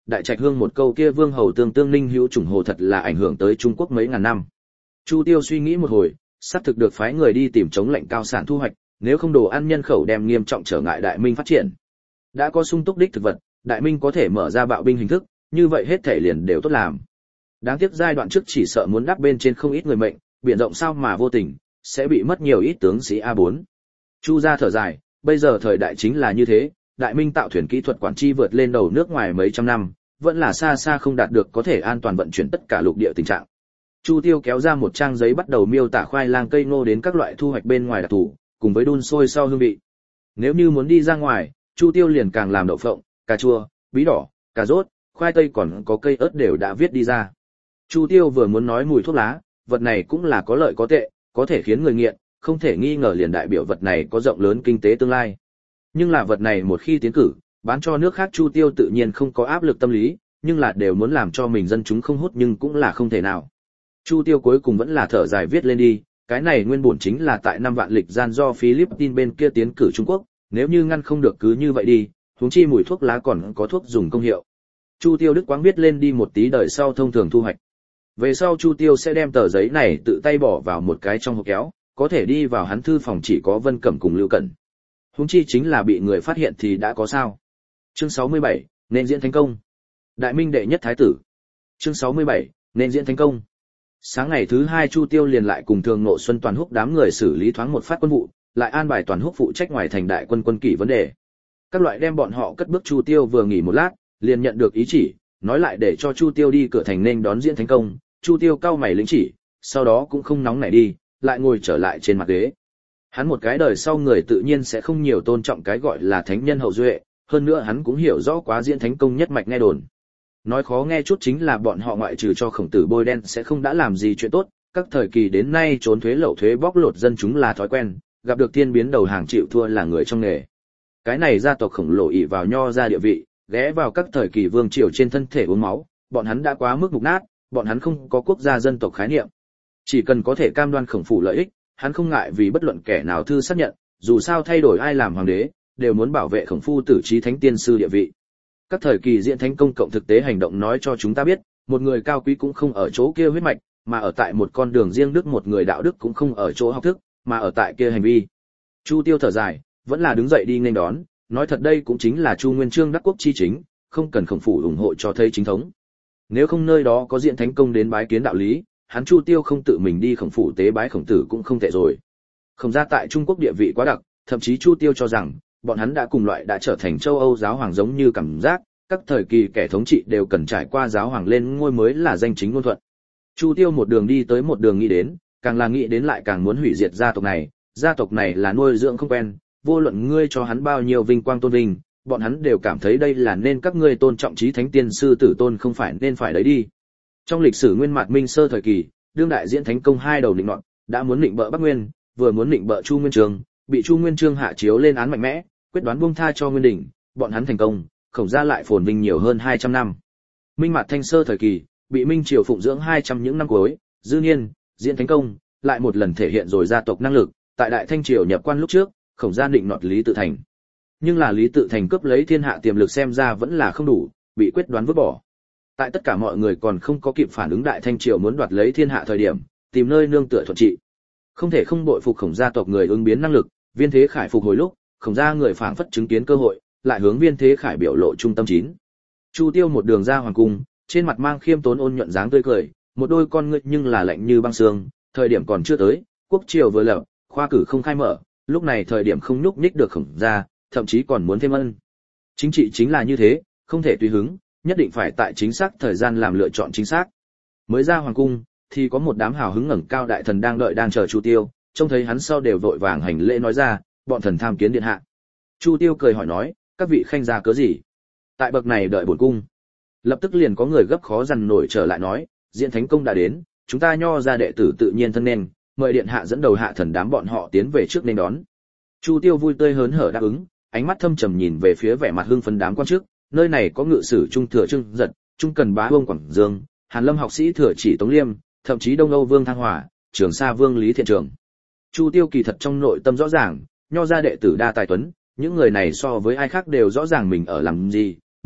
Đại Trạch Hương một câu kia vương hầu tương tương ninh hữu chủng hồ thật là ảnh hưởng tới Trung Quốc mấy ngàn năm. Chu Tiêu suy nghĩ một hồi, sắp thực được phái người đi tìm chống lệnh cao sản thu hoạch, nếu không đồ ăn nhân khẩu đem nghiêm trọng trở ngại Đại Minh phát triển. Đã có sung túc đích thực vật, Đại Minh có thể mở ra bạo binh hình thức, như vậy hết thể liền đều tốt làm. Đáng tiếc giai đoạn trước chỉ sợ muốn đắp bên trên không ít người mệnh, biển rộng sao mà vô tình, sẽ bị mất nhiều ít tướng sĩ a bốn. Chu gia thở dài, bây giờ thời đại chính là như thế, Đại Minh tạo thuyền kỹ thuật quản tri vượt lên đầu nước ngoài mấy trăm năm, vẫn là xa xa không đạt được có thể an toàn vận chuyển tất cả lục địa tình trạng. Chu Tiêu kéo ra một trang giấy bắt đầu miêu tả khoai lang cây ngô đến các loại thu hoạch bên ngoài đặc thù, cùng với đun sôi sau hương vị. Nếu như muốn đi ra ngoài, Chu Tiêu liền càng làm đậu phộng, cà chua, bí đỏ, cà rốt, khoai tây còn có cây ớt đều đã viết đi ra. Chu Tiêu vừa muốn nói mùi thuốc lá, vật này cũng là có lợi có tệ, có thể khiến người nghiện, không thể nghi ngờ liền đại biểu vật này có rộng lớn kinh tế tương lai. Nhưng là vật này một khi tiến cử, bán cho nước khác Chu Tiêu tự nhiên không có áp lực tâm lý, nhưng là đều muốn làm cho mình dân chúng không hút nhưng cũng là không thể nào. Chu Tiêu cuối cùng vẫn là thở dài viết lên đi, cái này nguyên bổn chính là tại năm vạn lịch gian do Philippines bên kia tiến cử Trung Quốc, nếu như ngăn không được cứ như vậy đi, huống chi mùi thuốc lá còn có thuốc dùng công hiệu. Chu Tiêu Đức Quang viết lên đi một tí đời sau thông thường thu hoạch. Về sau Chu Tiêu sẽ đem tờ giấy này tự tay bỏ vào một cái trong hộp kéo, có thể đi vào hắn thư phòng chỉ có Vân Cẩm cùng Lưu Cẩn. Huống chi chính là bị người phát hiện thì đã có sao. Chương sáu mươi bảy, nên diễn thành công. Đại Minh đệ nhất thái tử. Chương sáu mươi bảy, nên diễn thành công. Sáng ngày thứ hai Chu Tiêu liền lại cùng Thường Ngộ Xuân Toàn Húc đám người xử lý thoáng một phát quân vụ, lại an bài Toàn Húc phụ trách ngoài thành đại quân quân kỷ vấn đề. Các loại đem bọn họ cất bước Chu Tiêu vừa nghỉ một lát, liền nhận được ý chỉ, nói lại để cho Chu Tiêu đi cửa thành nên đón diễn thành công. Chu Tiêu cau mày lĩnh chỉ, sau đó cũng không nóng nảy đi, lại ngồi trở lại trên mặt ghế. Hắn một cái đời sau người tự nhiên sẽ không nhiều tôn trọng cái gọi là thánh nhân hậu duệ, hơn nữa hắn cũng hiểu rõ quá diễn thánh công nhất mạch nghe đồn. Nói khó nghe chút chính là bọn họ ngoại trừ cho Khổng Tử bôi đen sẽ không đã làm gì chuyện tốt, các thời kỳ đến nay trốn thuế lậu thuế bóc lột dân chúng là thói quen, gặp được thiên biến đầu hàng chịu thua là người trong nghề. Cái này gia tộc khổng lồ ỷ vào nho ra địa vị, ghé vào các thời kỳ vương triều trên thân thể uống máu, bọn hắn đã quá mức mục nát, bọn hắn không có quốc gia dân tộc khái niệm. Chỉ cần có thể cam đoan Khổng phủ lợi ích, hắn không ngại vì bất luận kẻ nào thư xác nhận, dù sao thay đổi ai làm hoàng đế, đều muốn bảo vệ Khổng phu tử trí thánh tiên sư địa vị. Các thời kỳ diễn thánh công cộng thực tế hành động nói cho chúng ta biết, một người cao quý cũng không ở chỗ kia huyết mạch, mà ở tại một con đường riêng đức, một người đạo đức cũng không ở chỗ học thức, mà ở tại kia hành vi. Chu Tiêu thở dài, vẫn là đứng dậy đi nghênh đón, nói thật đây cũng chính là Chu Nguyên Chương đắc quốc chi chính, không cần Khổng phủ ủng hộ cho thấy chính thống. Nếu không nơi đó có diễn thánh công đến bái kiến đạo lý, hắn Chu Tiêu không tự mình đi Khổng phủ tế bái Khổng tử cũng không tệ rồi. Khổng gia tại Trung Quốc địa vị quá đặc, thậm chí Chu Tiêu cho rằng bọn hắn đã cùng loại đã trở thành châu Âu giáo hoàng, giống như cảm giác các thời kỳ kẻ thống trị đều cần trải qua giáo hoàng lên ngôi mới là danh chính ngôn thuận. Chu Tiêu một đường đi tới một đường nghĩ đến, càng là nghĩ đến lại càng muốn hủy diệt gia tộc này, gia tộc này là nuôi dưỡng không quen, vô luận ngươi cho hắn bao nhiêu vinh quang tôn vinh, bọn hắn đều cảm thấy đây là nên các ngươi tôn trọng chí thánh tiên sư tử tôn không phải nên phải đấy đi. Trong lịch sử Nguyên Mạt Minh sơ thời kỳ, đương đại diễn thánh công hai đầu định nọt, đã muốn định bợ Bắc Nguyên, vừa muốn định bợ Chu Nguyên Chương, bị Chu Nguyên Chương hạ chiếu lên án mạnh mẽ, quyết đoán buông tha cho Nguyên Đỉnh, bọn hắn thành công, Khổng gia lại phồn vinh nhiều hơn hai trăm năm. Minh Mạt Thanh sơ thời kỳ, bị Minh triều phụng dưỡng hai trăm những năm cuối, dư niên, diễn thánh công, lại một lần thể hiện rồi gia tộc năng lực, tại Đại Thanh triều nhập quan lúc trước, Khổng gia định nọt Lý Tự Thành. Nhưng là Lý Tự Thành cướp lấy thiên hạ tiềm lực xem ra vẫn là không đủ, bị quyết đoán vứt bỏ. Tại tất cả mọi người còn không có kịp phản ứng Đại Thanh triều muốn đoạt lấy thiên hạ thời điểm, tìm nơi nương tựa thuận trị. Không thể không bội phục Khổng gia tộc người ứng biến năng lực, Viên Thế Khải phục hồi lúc, Khổng gia người phảng phất chứng kiến cơ hội, lại hướng Viên Thế Khải biểu lộ trung tâm chín. Chu Tiêu một đường ra hoàng cung, trên mặt mang khiêm tốn ôn nhuận dáng tươi cười, một đôi con ngươi nhưng là lạnh như băng xương, thời điểm còn chưa tới, quốc triều vừa lập, khoa cử không khai mở, lúc này thời điểm không nhúc nhích được Khổng gia, thậm chí còn muốn thêm ân. Chính trị chính là như thế, không thể tùy hứng, nhất định phải tại chính xác thời gian làm lựa chọn chính xác. Mới ra hoàng cung, thì có một đám hào hứng ngẩng cao đại thần đang đợi đang chờ Chu Tiêu, trông thấy hắn sau đều vội vàng hành lễ nói ra, bọn thần tham kiến điện hạ. Chu Tiêu cười hỏi nói, các vị khanh gia cớ gì? Tại bậc này đợi bổn cung. Lập tức liền có người gấp khó dằn nổi trở lại nói, diễn thánh công đã đến, chúng ta nho ra đệ tử tự nhiên thân nên, mời điện hạ dẫn đầu hạ thần đám bọn họ tiến về trước nên đón. Chu Tiêu vui tươi hớn hở đáp ứng, ánh mắt thâm trầm nhìn về phía vẻ mặt hưng phấn đám quan chức, nơi này có ngự sử trung thừa Trưng Giật, trung cần bá vương Quảng Dương, Hàn Lâm học sĩ thừa chỉ Tống Liêm, thậm chí Đông Âu Vương Thăng Hòa, Trường Sa Vương Lý Thiện Trường. Chu Tiêu kỳ thật trong nội tâm rõ ràng, nho gia đệ tử đa tài tuấn, những người này so với ai khác đều rõ ràng mình ở làm gì,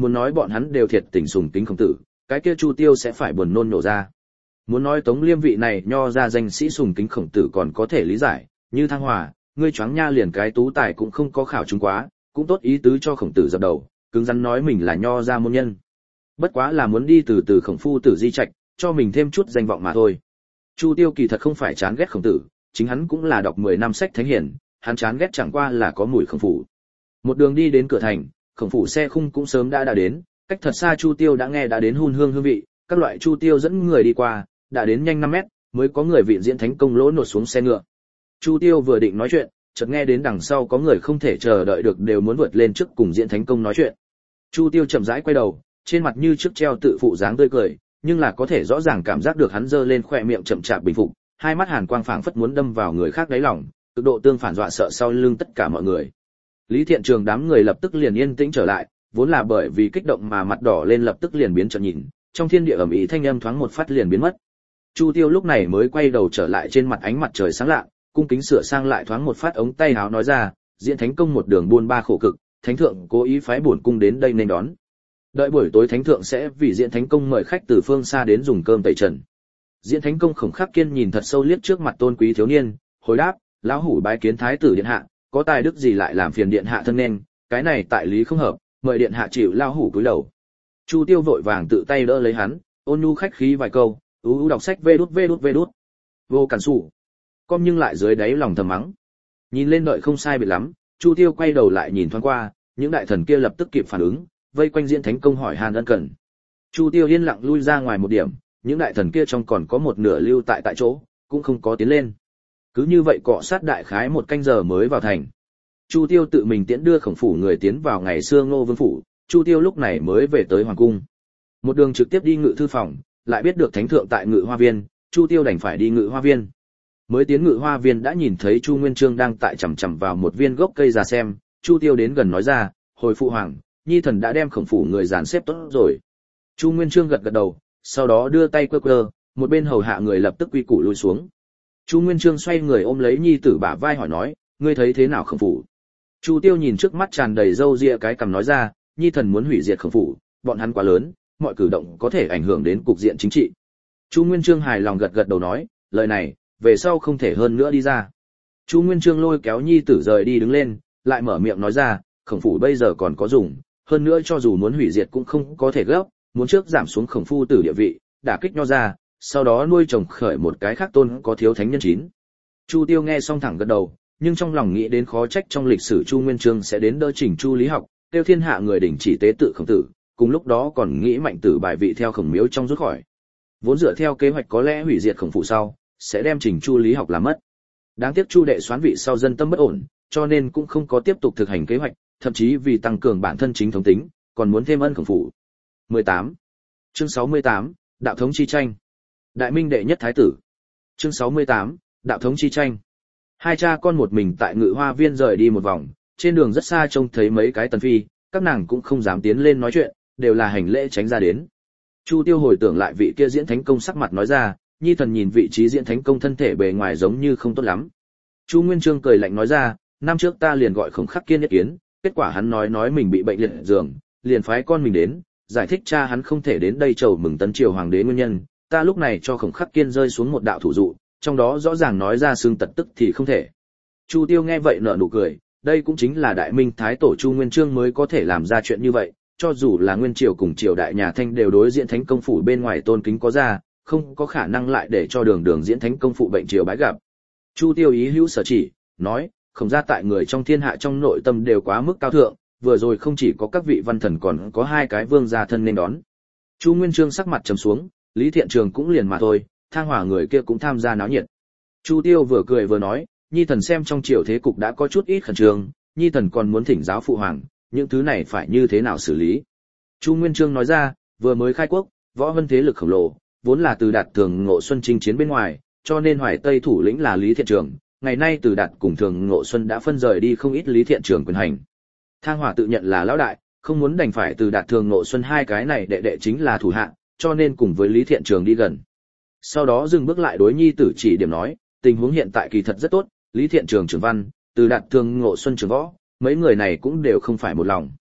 muốn nói bọn hắn đều thiệt tình sùng kính Khổng Tử, cái kia Chu Tiêu sẽ phải buồn nôn nổ ra. Muốn nói Tống Liêm vị này nho ra danh sĩ sùng kính Khổng Tử còn có thể lý giải, như Thăng Hòa, ngươi choáng nha liền cái tú tài cũng không có khảo trúng quá, cũng tốt ý tứ cho Khổng Tử dập đầu, cứng rắn nói mình là nho ra môn nhân. Bất quá là muốn đi từ từ Khổng Phu Tử di trạch, cho mình thêm chút danh vọng mà thôi. Chu Tiêu kỳ thật không phải chán ghét Khổng Tử, chính hắn cũng là đọc mười năm sách thánh hiển, hắn chán ghét chẳng qua là có mùi Khổng Phủ. Một đường đi đến cửa thành, Khổng Phủ xe khung cũng sớm đã đã đến, cách thật xa Chu Tiêu đã nghe đã đến hun hương hương vị, các loại Chu Tiêu dẫn người đi qua, đã đến nhanh năm mét, mới có người viện diễn thánh công lỗ nột xuống xe ngựa. Chu Tiêu vừa định nói chuyện, chợt nghe đến đằng sau có người không thể chờ đợi được đều muốn vượt lên trước cùng diễn thánh công nói chuyện. Chu Tiêu chậm rãi quay đầu, trên mặt như trước treo tự phụ dáng tươi cười, nhưng là có thể rõ ràng cảm giác được hắn giơ lên khóe miệng chậm chạp bình phục, hai mắt hàn quang phảng phất muốn đâm vào người khác đáy lòng, cực độ tương phản dọa sợ sau lưng tất cả mọi người. Lý Thiện Trường đám người lập tức liền yên tĩnh trở lại, vốn là bởi vì kích động mà mặt đỏ lên lập tức liền biến trợn nhìn, trong thiên địa ầm ĩ thanh âm thoáng một phát liền biến mất. Chu Tiêu lúc này mới quay đầu trở lại trên mặt ánh mặt trời sáng lạ, cung kính sửa sang lại thoáng một phát ống tay áo nói ra, diễn thánh công một đường buôn ba khổ cực, thánh thượng cố ý phái bổn cung đến đây nên đón. Đợi buổi tối thánh thượng sẽ vì diễn thánh công mời khách từ phương xa đến dùng cơm tẩy trần. Diễn thánh công Khổng Khắc Kiên nhìn thật sâu liếc trước mặt tôn quý thiếu niên, hồi đáp, lão hủ bái kiến thái tử điện hạ, có tài đức gì lại làm phiền điện hạ thân nên, cái này tại lý không hợp, mời điện hạ chịu lão hủ cúi đầu. Chu Tiêu vội vàng tự tay đỡ lấy hắn, ôn nhu khách khí vài câu, ú ú đọc sách vê đút vê đút vê đút. Vô cản sủ. Com nhưng lại dưới đáy lòng thầm mắng. Nhìn lên đợi không sai biệt lắm, Chu Tiêu quay đầu lại nhìn thoáng qua, những đại thần kia lập tức kịp phản ứng, vây quanh diễn thánh công hỏi han ân cần. Chu Tiêu yên lặng lui ra ngoài một điểm, những đại thần kia trong còn có một nửa lưu tại tại chỗ, cũng không có tiến lên. Cứ như vậy cọ sát đại khái một canh giờ mới vào thành. Chu Tiêu tự mình tiễn đưa Khổng phủ người tiến vào ngày xưa Ngô Vương phủ, Chu Tiêu lúc này mới về tới hoàng cung. Một đường trực tiếp đi ngự thư phòng, lại biết được thánh thượng tại ngự hoa viên, Chu Tiêu đành phải đi ngự hoa viên. Mới tiến ngự hoa viên đã nhìn thấy Chu Nguyên Chương đang tại chằm chằm vào một viên gốc cây già xem, Chu Tiêu đến gần nói ra, hồi phụ hoàng, nhi thần đã đem Khổng phủ người dàn xếp tốt rồi. Chu Nguyên Chương gật gật đầu, sau đó đưa tay quơ quơ, một bên hầu hạ người lập tức quy củ lùi xuống. Chu Nguyên Chương xoay người ôm lấy nhi tử bả vai hỏi nói, ngươi thấy thế nào Khổng phủ? Chu Tiêu nhìn trước mắt tràn đầy râu ria cái cằm nói ra, nhi thần muốn hủy diệt Khổng phủ, bọn hắn quá lớn, mọi cử động có thể ảnh hưởng đến cục diện chính trị. Chu Nguyên Chương hài lòng gật gật đầu nói, lời này, về sau không thể hơn nữa đi ra. Chu Nguyên Chương lôi kéo nhi tử rời đi đứng lên, lại mở miệng nói ra, Khổng phủ bây giờ còn có dùng, hơn nữa cho dù muốn hủy diệt cũng không có thể gấp, muốn trước giảm xuống Khổng phu tử địa vị, đả kích nho ra, sau đó nuôi trồng khởi một cái khác tôn có thiếu thánh nhân chín. Chu Tiêu nghe xong thẳng gật đầu, nhưng trong lòng nghĩ đến khó trách trong lịch sử Chu Nguyên Chương sẽ đến đỡ chỉnh Chu Lý học, tiêu thiên hạ người đình chỉ tế tự Khổng tử, cùng lúc đó còn nghĩ mạnh tử bài vị theo Khổng miếu trong rút khỏi. Vốn dựa theo kế hoạch có lẽ hủy diệt Khổng phủ sau, sẽ đem chỉnh Chu Lý học làm mất. Đáng tiếc Chu đệ soán vị sau dân tâm bất ổn, cho nên cũng không có tiếp tục thực hành kế hoạch, thậm chí vì tăng cường bản thân chính thống tính, còn muốn thêm ân Khổng phủ. mười tám. Chương sáu mươi tám, đạo thống chi tranh. Đại Minh đệ nhất thái tử. Chương sáu mươi tám, đạo thống chi tranh. Hai cha con một mình tại ngự hoa viên rời đi một vòng, trên đường rất xa trông thấy mấy cái tần phi, các nàng cũng không dám tiến lên nói chuyện, đều là hành lễ tránh ra đến. Chu Tiêu hồi tưởng lại vị kia diễn thánh công sắc mặt nói ra, nhi thần nhìn vị trí diễn thánh công thân thể bề ngoài giống như không tốt lắm. Chu Nguyên Chương cười lạnh nói ra, năm trước ta liền gọi Khổng Khắc Kiên nhất kiến, kết quả hắn nói nói mình bị bệnh liệt giường, liền phái con mình đến, giải thích cha hắn không thể đến đây chầu mừng tấn triều hoàng đế nguyên nhân, ta lúc này cho Khổng Khắc Kiên rơi xuống một đạo thủ dụ, trong đó rõ ràng nói ra xương tật tức thì không thể. Chu Tiêu nghe vậy nở nụ cười, đây cũng chính là Đại Minh thái tổ Chu Nguyên Chương mới có thể làm ra chuyện như vậy, cho dù là nguyên triều cùng triều đại nhà Thanh đều đối diễn thánh công phủ bên ngoài tôn kính có ra, không có khả năng lại để cho đường đường diễn thánh công phụ bệnh triều bái gặp. Chu Tiêu ý hữu sở chỉ, nói, Khổng gia tại người trong thiên hạ trong nội tâm đều quá mức cao thượng, vừa rồi không chỉ có các vị văn thần còn có hai cái vương gia thân nên đón. Chu Nguyên Chương sắc mặt trầm xuống, Lý Thiện Trường cũng liền mà thôi, Thang Hỏa người kia cũng tham gia náo nhiệt. Chu Tiêu vừa cười vừa nói, nhi thần xem trong triều thế cục đã có chút ít khẩn trương, nhi thần còn muốn thỉnh giáo phụ hoàng, những thứ này phải như thế nào xử lý. Chu Nguyên Chương nói ra, vừa mới khai quốc, võ vân thế lực khổng lồ, vốn là Từ Đạt Thường Ngộ Xuân chinh chiến bên ngoài, cho nên Hoài Tây thủ lĩnh là Lý Thiện Trường, ngày nay Từ Đạt cùng Thường Ngộ Xuân đã phân rời đi không ít Lý Thiện Trường quyền hành. Thang Hỏa tự nhận là lão đại, không muốn đành phải Từ Đạt Thường Ngộ Xuân hai cái này đệ đệ chính là thủ hạ, cho nên cùng với Lý Thiện Trường đi gần. Sau đó dừng bước lại đối nhi tử chỉ điểm nói, tình huống hiện tại kỳ thật rất tốt, Lý Thiện Trường trưởng văn, Từ Đạt Thường Ngộ Xuân trưởng võ, mấy người này cũng đều không phải một lòng.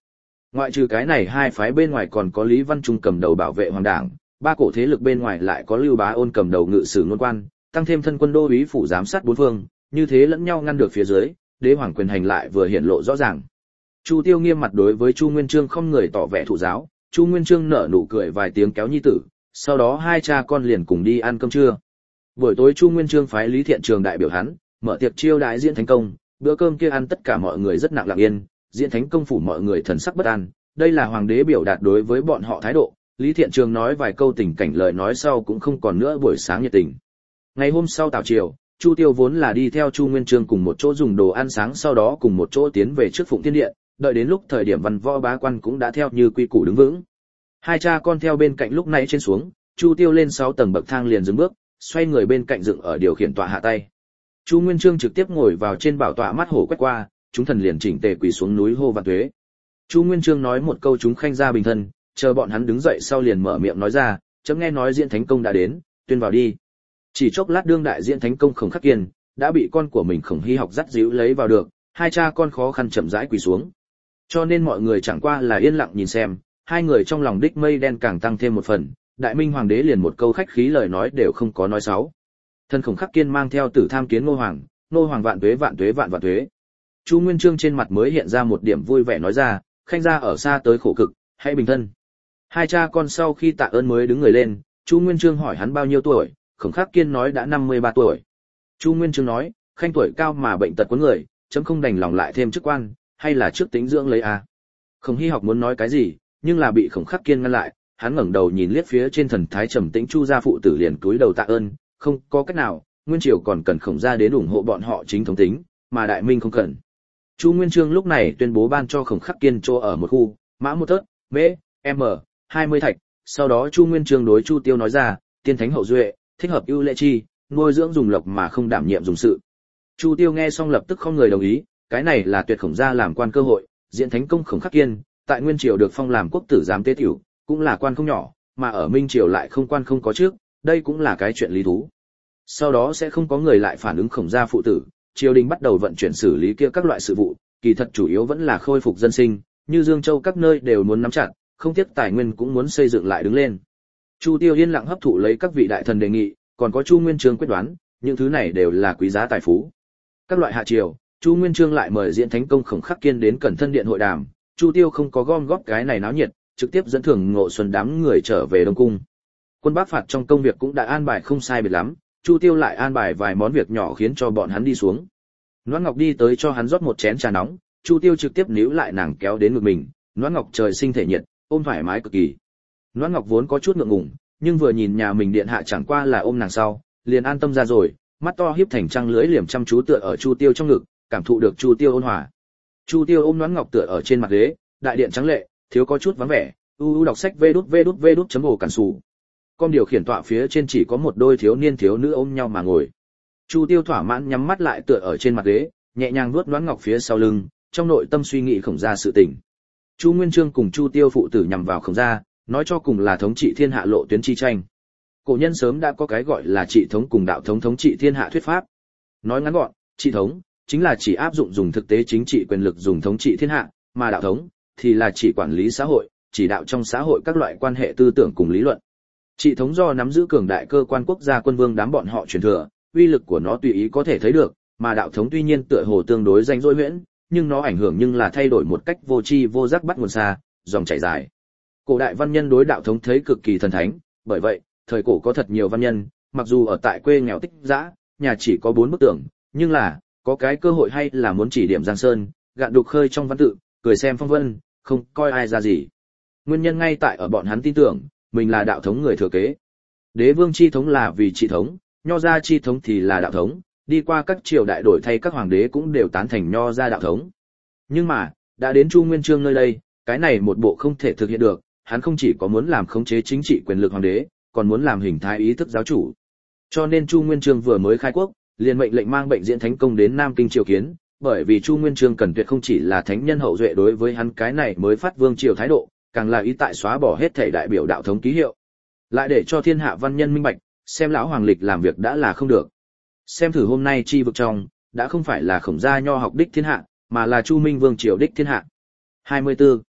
Ngoại trừ cái này hai phái bên ngoài còn có Lý Văn Trung cầm đầu bảo vệ hoàng đảng, ba cổ thế lực bên ngoài lại có Lưu Bá Ôn cầm đầu ngự sử ngôn quan, tăng thêm thân quân đô úy phủ giám sát bốn phương, như thế lẫn nhau ngăn được phía dưới, đế hoàng quyền hành lại vừa hiện lộ rõ ràng. Chu Tiêu nghiêm mặt đối với Chu Nguyên Chương không người tỏ vẻ thụ giáo, Chu Nguyên Chương nở nụ cười vài tiếng kéo nhi tử, sau đó hai cha con liền cùng đi ăn cơm trưa. Buổi tối Chu Nguyên Chương phái Lý Thiện Trường đại biểu hắn, mở tiệc chiêu đãi Diễn Thánh Công, bữa cơm kia ăn tất cả mọi người rất nặng lặng yên, Diễn Thánh Công phủ mọi người thần sắc bất an, đây là hoàng đế biểu đạt đối với bọn họ thái độ. Lý Thiện Trường nói vài câu tình cảnh lời nói sau cũng không còn nữa buổi sáng nhiệt tình. Ngày hôm sau tào triều, Chu Tiêu vốn là đi theo Chu Nguyên Chương cùng một chỗ dùng đồ ăn sáng, sau đó cùng một chỗ tiến về trước Phụng Thiên Điện, đợi đến lúc thời điểm văn võ bá quan cũng đã theo như quy củ đứng vững. Hai cha con theo bên cạnh lúc nãy trên xuống, Chu Tiêu lên sáu tầng bậc thang liền dừng bước, xoay người bên cạnh dựng ở điều khiển tọa hạ tay. Chu Nguyên Chương trực tiếp ngồi vào trên bảo tọa mắt hổ quét qua, chúng thần liền chỉnh tề quỳ xuống núi hô vạn tuế. Chu Nguyên Chương nói một câu chúng khanh ra bình thân, chờ bọn hắn đứng dậy sau liền mở miệng nói ra, chấm nghe nói Diễn Thánh Công đã đến, tuyên vào đi. Chỉ chốc lát đương đại Diễn Thánh Công Khổng Khắc Kiên đã bị con của mình Khổng Hy học dắt díu lấy vào được, hai cha con khó khăn chậm rãi quỳ xuống. Cho nên mọi người chẳng qua là yên lặng nhìn xem, hai người trong lòng đích mây đen càng tăng thêm một phần, đại minh hoàng đế liền một câu khách khí lời nói đều không có nói sáu. Thân Khổng Khắc Kiên mang theo Tử tham kiến Ngô Hoàng, Ngô Hoàng vạn tuế vạn tuế vạn vạn tuế. Chu Nguyên Chương trên mặt mới hiện ra một điểm vui vẻ nói ra, khanh gia ở xa tới khổ cực, hãy bình thân. Hai cha con sau khi tạ ơn mới đứng người lên, Chu Nguyên Chương hỏi hắn bao nhiêu tuổi, Khổng Khắc Kiên nói đã năm mươi ba tuổi. Chu Nguyên Chương nói, khanh tuổi cao mà bệnh tật quấn người, chấm không đành lòng lại thêm chức quan, hay là trước tính dưỡng lấy à. Khổng Hy học muốn nói cái gì, nhưng là bị Khổng Khắc Kiên ngăn lại, hắn ngẩng đầu nhìn liếc phía trên thần thái trầm tĩnh Chu gia phụ tử liền cúi đầu tạ ơn, không có cách nào, Nguyên Triều còn cần Khổng gia đến ủng hộ bọn họ chính thống tính, mà Đại Minh không cần. Chu Nguyên Chương lúc này tuyên bố ban cho Khổng Khắc Kiên chỗ ở một khu, mã một tớt, mễ, m, hai mươi thạch, sau đó Chu Nguyên Chương đối Chu Tiêu nói ra, tiên thánh hậu duệ, thích hợp ưu lệ chi, nuôi dưỡng dùng lộc mà không đảm nhiệm dùng sự. Chu Tiêu nghe xong lập tức không người đồng ý, cái này là tuyệt Khổng gia làm quan cơ hội, Diễn Thánh Công Khổng Khắc Kiên, tại Nguyên Triều được phong làm quốc tử giám tế tiểu, cũng là quan không nhỏ, mà ở Minh Triều lại không quan không có trước, đây cũng là cái chuyện lý thú. Sau đó sẽ không có người lại phản ứng Khổng gia phụ tử, triều đình bắt đầu vận chuyển xử lý kia các loại sự vụ, kỳ thật chủ yếu vẫn là khôi phục dân sinh, như Dương Châu các nơi đều muốn nắm chặt, không tiếc tài nguyên cũng muốn xây dựng lại đứng lên. Chu Tiêu yên lặng hấp thụ lấy các vị đại thần đề nghị, còn có Chu Nguyên Chương quyết đoán, những thứ này đều là quý giá tài phú. Các loại hạ triều, Chu Nguyên Chương lại mời Diễn Thánh Công Khổng Khắc Kiên đến Cẩn Thân Điện hội đàm, Chu Tiêu không có gom góp cái này náo nhiệt, trực tiếp dẫn Thường Ngộ Xuân đám người trở về Đông cung. Quân Bắc phạt trong công việc cũng đã an bài không sai biệt lắm, Chu Tiêu lại an bài vài món việc nhỏ khiến cho bọn hắn đi xuống. Noãn Ngọc đi tới cho hắn rót một chén trà nóng, Chu Tiêu trực tiếp níu lại nàng kéo đến ngực mình, Noãn Ngọc trời sinh thể nhiệt, ôm thoải mái cực kỳ. Noãn Ngọc vốn có chút ngượng ngùng, nhưng vừa nhìn nhà mình điện hạ chẳng qua là ôm nàng sau, liền an tâm ra rồi, mắt to híp thành trăng lưỡi liềm chăm chú tựa ở Chu Tiêu trong ngực, cảm thụ được Chu Tiêu ôn hòa. Chu Tiêu ôm Noãn Ngọc tựa ở trên mặt ghế, đại điện trắng lệ, thiếu có chút vắng vẻ, u u đọc sách vê đút vê đút vê đút chấm hồ cản sủ. Con điều khiển tọa phía trên chỉ có một đôi thiếu niên thiếu nữ ôm nhau mà ngồi. Chu Tiêu thỏa mãn nhắm mắt lại tựa ở trên mặt ghế, nhẹ nhàng vuốt Noãn Ngọc phía sau lưng, trong nội tâm suy nghĩ Khổng gia sự tình. Chu Nguyên Chương cùng Chu Tiêu phụ tử nhằm vào Khổng gia, nói cho cùng là thống trị thiên hạ lộ tuyến chi tranh. Cổ nhân sớm đã có cái gọi là trị thống cùng đạo thống thống trị thiên hạ thuyết pháp. Nói ngắn gọn, trị thống chính là chỉ áp dụng dùng thực tế chính trị quyền lực dùng thống trị thiên hạ, mà đạo thống thì là chỉ quản lý xã hội, chỉ đạo trong xã hội các loại quan hệ tư tưởng cùng lý luận. Trị thống do nắm giữ cường đại cơ quan quốc gia quân vương đám bọn họ truyền thừa, uy lực của nó tùy ý có thể thấy được, mà đạo thống tuy nhiên tựa hồ tương đối danh dỗi huyễn, nhưng nó ảnh hưởng nhưng là thay đổi một cách vô tri vô giác bắt nguồn xa, dòng chảy dài. Cổ đại văn nhân đối đạo thống thấy cực kỳ thần thánh, bởi vậy, thời cổ có thật nhiều văn nhân, mặc dù ở tại quê nghèo tích dã, nhà chỉ có bốn bức tường, nhưng là có cái cơ hội hay là muốn chỉ điểm Giang Sơn, gạn đục khơi trong văn tự, cười xem phong vân, không coi ai ra gì. Nguyên nhân ngay tại ở bọn hắn tin tưởng, mình là đạo thống người thừa kế. Đế vương chi thống là vì trị thống, nho gia chi thống thì là đạo thống, đi qua các triều đại đổi thay các hoàng đế cũng đều tán thành nho gia đạo thống. Nhưng mà, đã đến Chu Nguyên Chương nơi đây, cái này một bộ không thể thực hiện được, hắn không chỉ có muốn làm khống chế chính trị quyền lực hoàng đế, còn muốn làm hình thái ý thức giáo chủ. Cho nên Chu Nguyên Chương vừa mới khai quốc, liền mệnh lệnh mang bệnh Diễn Thánh Công đến Nam Kinh triều kiến, bởi vì Chu Nguyên Chương cần tuyệt không chỉ là thánh nhân hậu duệ đối với hắn cái này mới phát vương triều thái độ, càng là ý tại xóa bỏ hết thể đại biểu đạo thống ký hiệu. Lại để cho thiên hạ văn nhân minh bạch, xem lão hoàng lịch làm việc đã là không được. Xem thử hôm nay chi vực trong, đã không phải là Khổng gia nho học đích thiên hạ, mà là Chu Minh vương triều đích thiên hạ. hai mươi tư.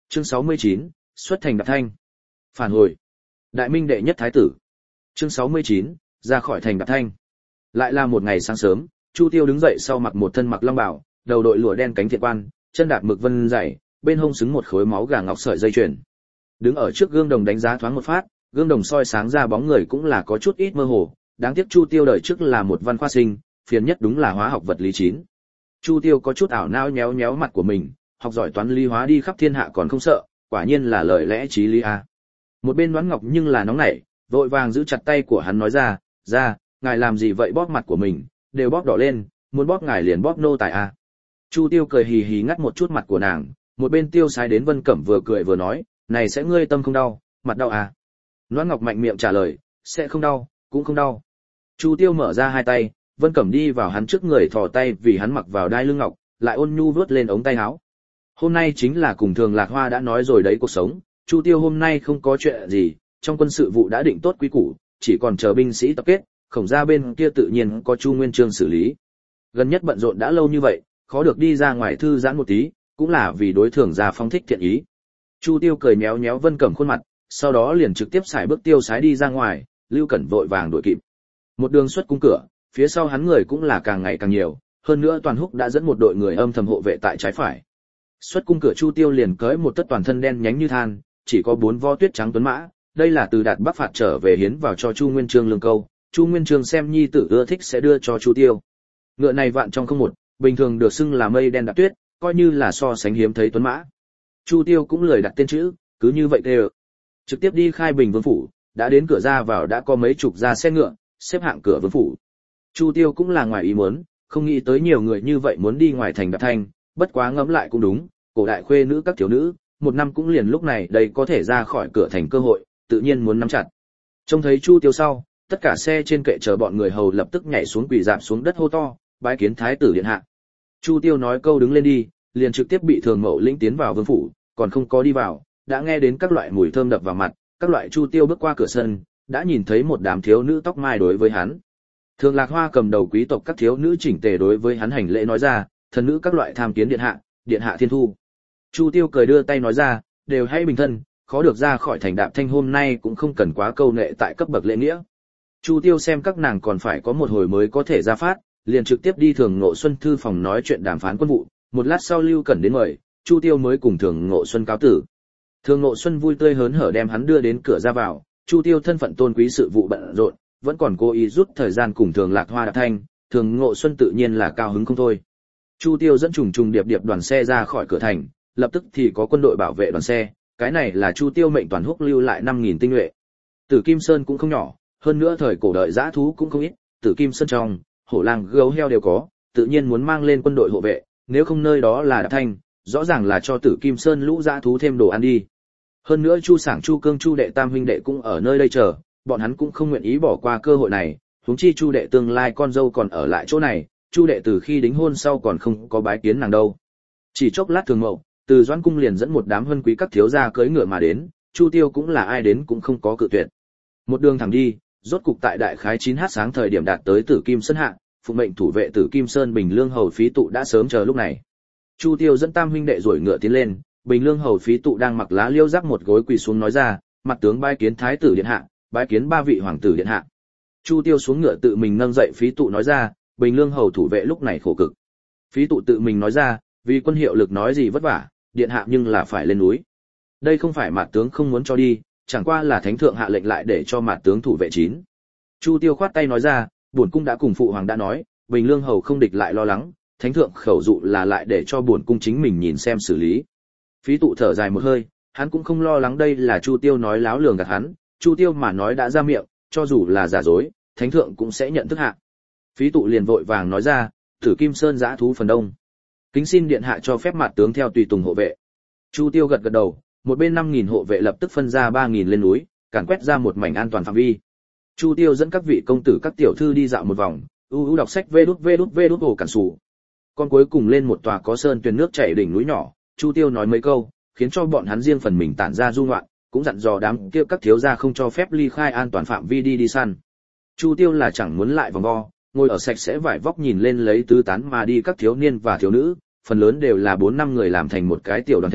Chương sáu mươi chín, xuất thành Đạp Thanh. Phản hồi. Đại Minh đệ nhất thái tử. Chương sáu mươi chín, ra khỏi thành Đạp Thanh. Lại là một ngày sáng sớm, Chu Tiêu đứng dậy sau mặc một thân mặc long bào, đầu đội lụa đen cánh thiện quan, chân đạp mực vân dày, bên hông xứng một khối máu gà ngọc sợi dây chuyền. Đứng ở trước gương đồng đánh giá thoáng một phát, gương đồng soi sáng ra bóng người cũng là có chút ít mơ hồ, đáng tiếc Chu Tiêu đời trước là một văn khoa sinh, phiền nhất đúng là hóa học vật lý chín. Chu Tiêu có chút ảo não nhéo nhéo mặt của mình, học giỏi toán lý hóa đi khắp thiên hạ còn không sợ, quả nhiên là lời lẽ chí lý a. Một bên Đoán Ngọc nhưng là nóng nảy, vội vàng giữ chặt tay của hắn nói ra, "Ra, ngài làm gì vậy, bóp mặt của mình, đều bóp đỏ lên, muốn bóp ngài liền bóp nô tài a." Chu Tiêu cười hì hì ngắt một chút mặt của nàng, một bên Tiêu Sái đến Vân Cẩm vừa cười vừa nói, "Này sẽ ngươi tâm không đau, mặt đau à?" Đoán Ngọc mạnh miệng trả lời, "Sẽ không đau, cũng không đau." Chu Tiêu mở ra hai tay, Vân Cẩm đi vào hắn trước người thò tay vì hắn mặc vào đai lưng ngọc, lại ôn nhu vớt lên ống tay áo. Hôm nay chính là cùng Thường Lạc Hoa đã nói rồi đấy, cuộc sống, Chu Tiêu hôm nay không có chuyện gì, trong quân sự vụ đã định tốt quy củ, chỉ còn chờ binh sĩ tập kết, Khổng gia bên kia tự nhiên có Chu Nguyên Chương xử lý. Gần nhất bận rộn đã lâu như vậy, khó được đi ra ngoài thư giãn một tí, cũng là vì đối Thường gia phong thích thiện ý. Chu Tiêu cười méo méo Vân Cẩm khuôn mặt, sau đó liền trực tiếp xài bước Tiêu Sái đi ra ngoài, Lưu Cẩn vội vàng đuổi kịp. Một đường xuất cung cửa, phía sau hắn người cũng là càng ngày càng nhiều, hơn nữa Toàn Húc đã dẫn một đội người âm thầm hộ vệ tại trái phải. Xuất cung cửa Chu Tiêu liền cưỡi một tất toàn thân đen nhánh như than, chỉ có bốn vo tuyết trắng tuấn mã, đây là từ Đạt Bắc phạt trở về hiến vào cho Chu Nguyên Chương lương câu, Chu Nguyên Chương xem nhi tử ưa thích sẽ đưa cho Chu Tiêu. Ngựa này vạn trong không một, bình thường được xưng là mây đen đạp tuyết, coi như là so sánh hiếm thấy tuấn mã. Chu Tiêu cũng lười đặt tên chữ, cứ như vậy kêu. Trực tiếp đi Khai Bình Vương phủ, đã đến cửa ra vào đã có mấy chục ra xe ngựa, xếp hạng cửa vương phủ. Chu Tiêu cũng là ngoài ý muốn, không nghĩ tới nhiều người như vậy muốn đi ngoài thành Đạp Thanh, bất quá ngẫm lại cũng đúng, cổ đại khuê nữ các thiếu nữ, một năm cũng liền lúc này đây có thể ra khỏi cửa thành cơ hội, tự nhiên muốn nắm chặt. Trông thấy Chu Tiêu sau, tất cả xe trên kệ chờ bọn người hầu lập tức nhảy xuống quỳ rạp xuống đất hô to, bái kiến thái tử điện hạ. Chu Tiêu nói câu đứng lên đi, liền trực tiếp bị Thường Mậu lĩnh tiến vào vương phủ, còn không có đi vào, đã nghe đến các loại mùi thơm đập vào mặt, các loại Chu Tiêu bước qua cửa sân, đã nhìn thấy một đám thiếu nữ tóc mai đối với hắn. Thường Lạc Hoa cầm đầu quý tộc các thiếu nữ chỉnh tề đối với hắn hành lễ nói ra, thần nữ các loại tham kiến điện hạ, điện hạ thiên thu. Chu Tiêu cười đưa tay nói ra, đều hãy bình thân, khó được ra khỏi thành Đạp Thanh hôm nay cũng không cần quá câu nệ tại cấp bậc lễ nghĩa. Chu Tiêu xem các nàng còn phải có một hồi mới có thể ra phát, liền trực tiếp đi Thường Ngộ Xuân thư phòng nói chuyện đàm phán quân vụ, một lát sau Lưu Cẩn đến mời, Chu Tiêu mới cùng Thường Ngộ Xuân cáo tử. Thường Ngộ Xuân vui tươi hớn hở đem hắn đưa đến cửa ra vào, Chu Tiêu thân phận tôn quý sự vụ bận rộn, vẫn còn cố ý rút thời gian cùng Thường Lạc Hoa Đạp Thanh, Thường Ngộ Xuân tự nhiên là cao hứng không thôi. Chu Tiêu dẫn trùng trùng điệp điệp đoàn xe ra khỏi cửa thành, lập tức thì có quân đội bảo vệ đoàn xe, cái này là Chu Tiêu mệnh Toàn Húc lưu lại năm nghìn tinh nhuệ. Tử Kim Sơn cũng không nhỏ, hơn nữa thời cổ đợi dã thú cũng không ít, Tử Kim Sơn trong, hổ lang gấu heo đều có, tự nhiên muốn mang lên quân đội hộ vệ, nếu không nơi đó là Đạp Thanh, rõ ràng là cho Tử Kim Sơn lũ dã thú thêm đồ ăn đi. Hơn nữa Chu Sảng, Chu Cương, Chu đệ tam huynh đệ cũng ở nơi đây chờ, bọn hắn cũng không nguyện ý bỏ qua cơ hội này, huống chi Chu đệ tương lai con dâu còn ở lại chỗ này, Chu đệ từ khi đính hôn sau còn không có bái kiến nàng đâu. Chỉ chốc lát Thường Mậu, từ Doãn cung liền dẫn một đám huân quý các thiếu gia cưỡi ngựa mà đến, Chu Tiêu cũng là ai đến cũng không có cự tuyệt. Một đường thẳng đi, rốt cục tại đại khái chín h sáng thời điểm đạt tới Tử Kim Sơn hạ, phụ mệnh thủ vệ Tử Kim Sơn Bình Lương hầu phí tụ đã sớm chờ lúc này. Chu Tiêu dẫn tam huynh đệ rồi ngựa tiến lên, Bình Lương hầu phí tụ đang mặc lá liêu rắc một gối quỳ xuống nói ra, mặt tướng bái kiến thái tử điện hạ, bái kiến ba vị hoàng tử điện hạ. Chu Tiêu xuống ngựa tự mình nâng dậy phí tụ nói ra, Bình Lương hầu thủ vệ lúc này khổ cực. Phí tụ tự mình nói ra, vì quân hiệu lực nói gì vất vả, điện hạ nhưng là phải lên núi. Đây không phải mặt tướng không muốn cho đi, chẳng qua là thánh thượng hạ lệnh lại để cho mặt tướng thủ vệ chín. Chu Tiêu khoát tay nói ra, bổn cung đã cùng phụ hoàng đã nói, Bình Lương hầu không địch lại lo lắng, thánh thượng khẩu dụ là lại để cho bổn cung chính mình nhìn xem xử lý. Phí tụ thở dài một hơi, hắn cũng không lo lắng đây là Chu Tiêu nói láo lường gạt hắn, Chu Tiêu mà nói đã ra miệng, cho dù là giả dối, thánh thượng cũng sẽ nhận thức hạ. Phí tụ liền vội vàng nói ra, Tử Kim Sơn dã thú phần đông, kính xin điện hạ cho phép mặt tướng theo tùy tùng hộ vệ. Chu Tiêu gật gật đầu, một bên năm nghìn hộ vệ lập tức phân ra ba nghìn lên núi, càn quét ra một mảnh an toàn phạm vi. Chu Tiêu dẫn các vị công tử các tiểu thư đi dạo một vòng, u u đọc sách vê đút vê đút vê đút ổ cản sủ. Con cuối cùng lên một tòa có sơn tuyền nước chảy đỉnh núi nhỏ, Chu Tiêu nói mấy câu, khiến cho bọn hắn riêng phần mình tản ra du ngoạn, cũng dặn dò đám kia các thiếu gia không cho phép ly khai an toàn phạm vi đi đi săn. Chu Tiêu là chẳng muốn lại vòng vo, ngồi ở sạch sẽ vải vóc nhìn lên lấy tứ tán mà đi các thiếu niên và thiếu nữ, phần lớn đều là bốn năm người làm thành một cái tiểu đoàn thể,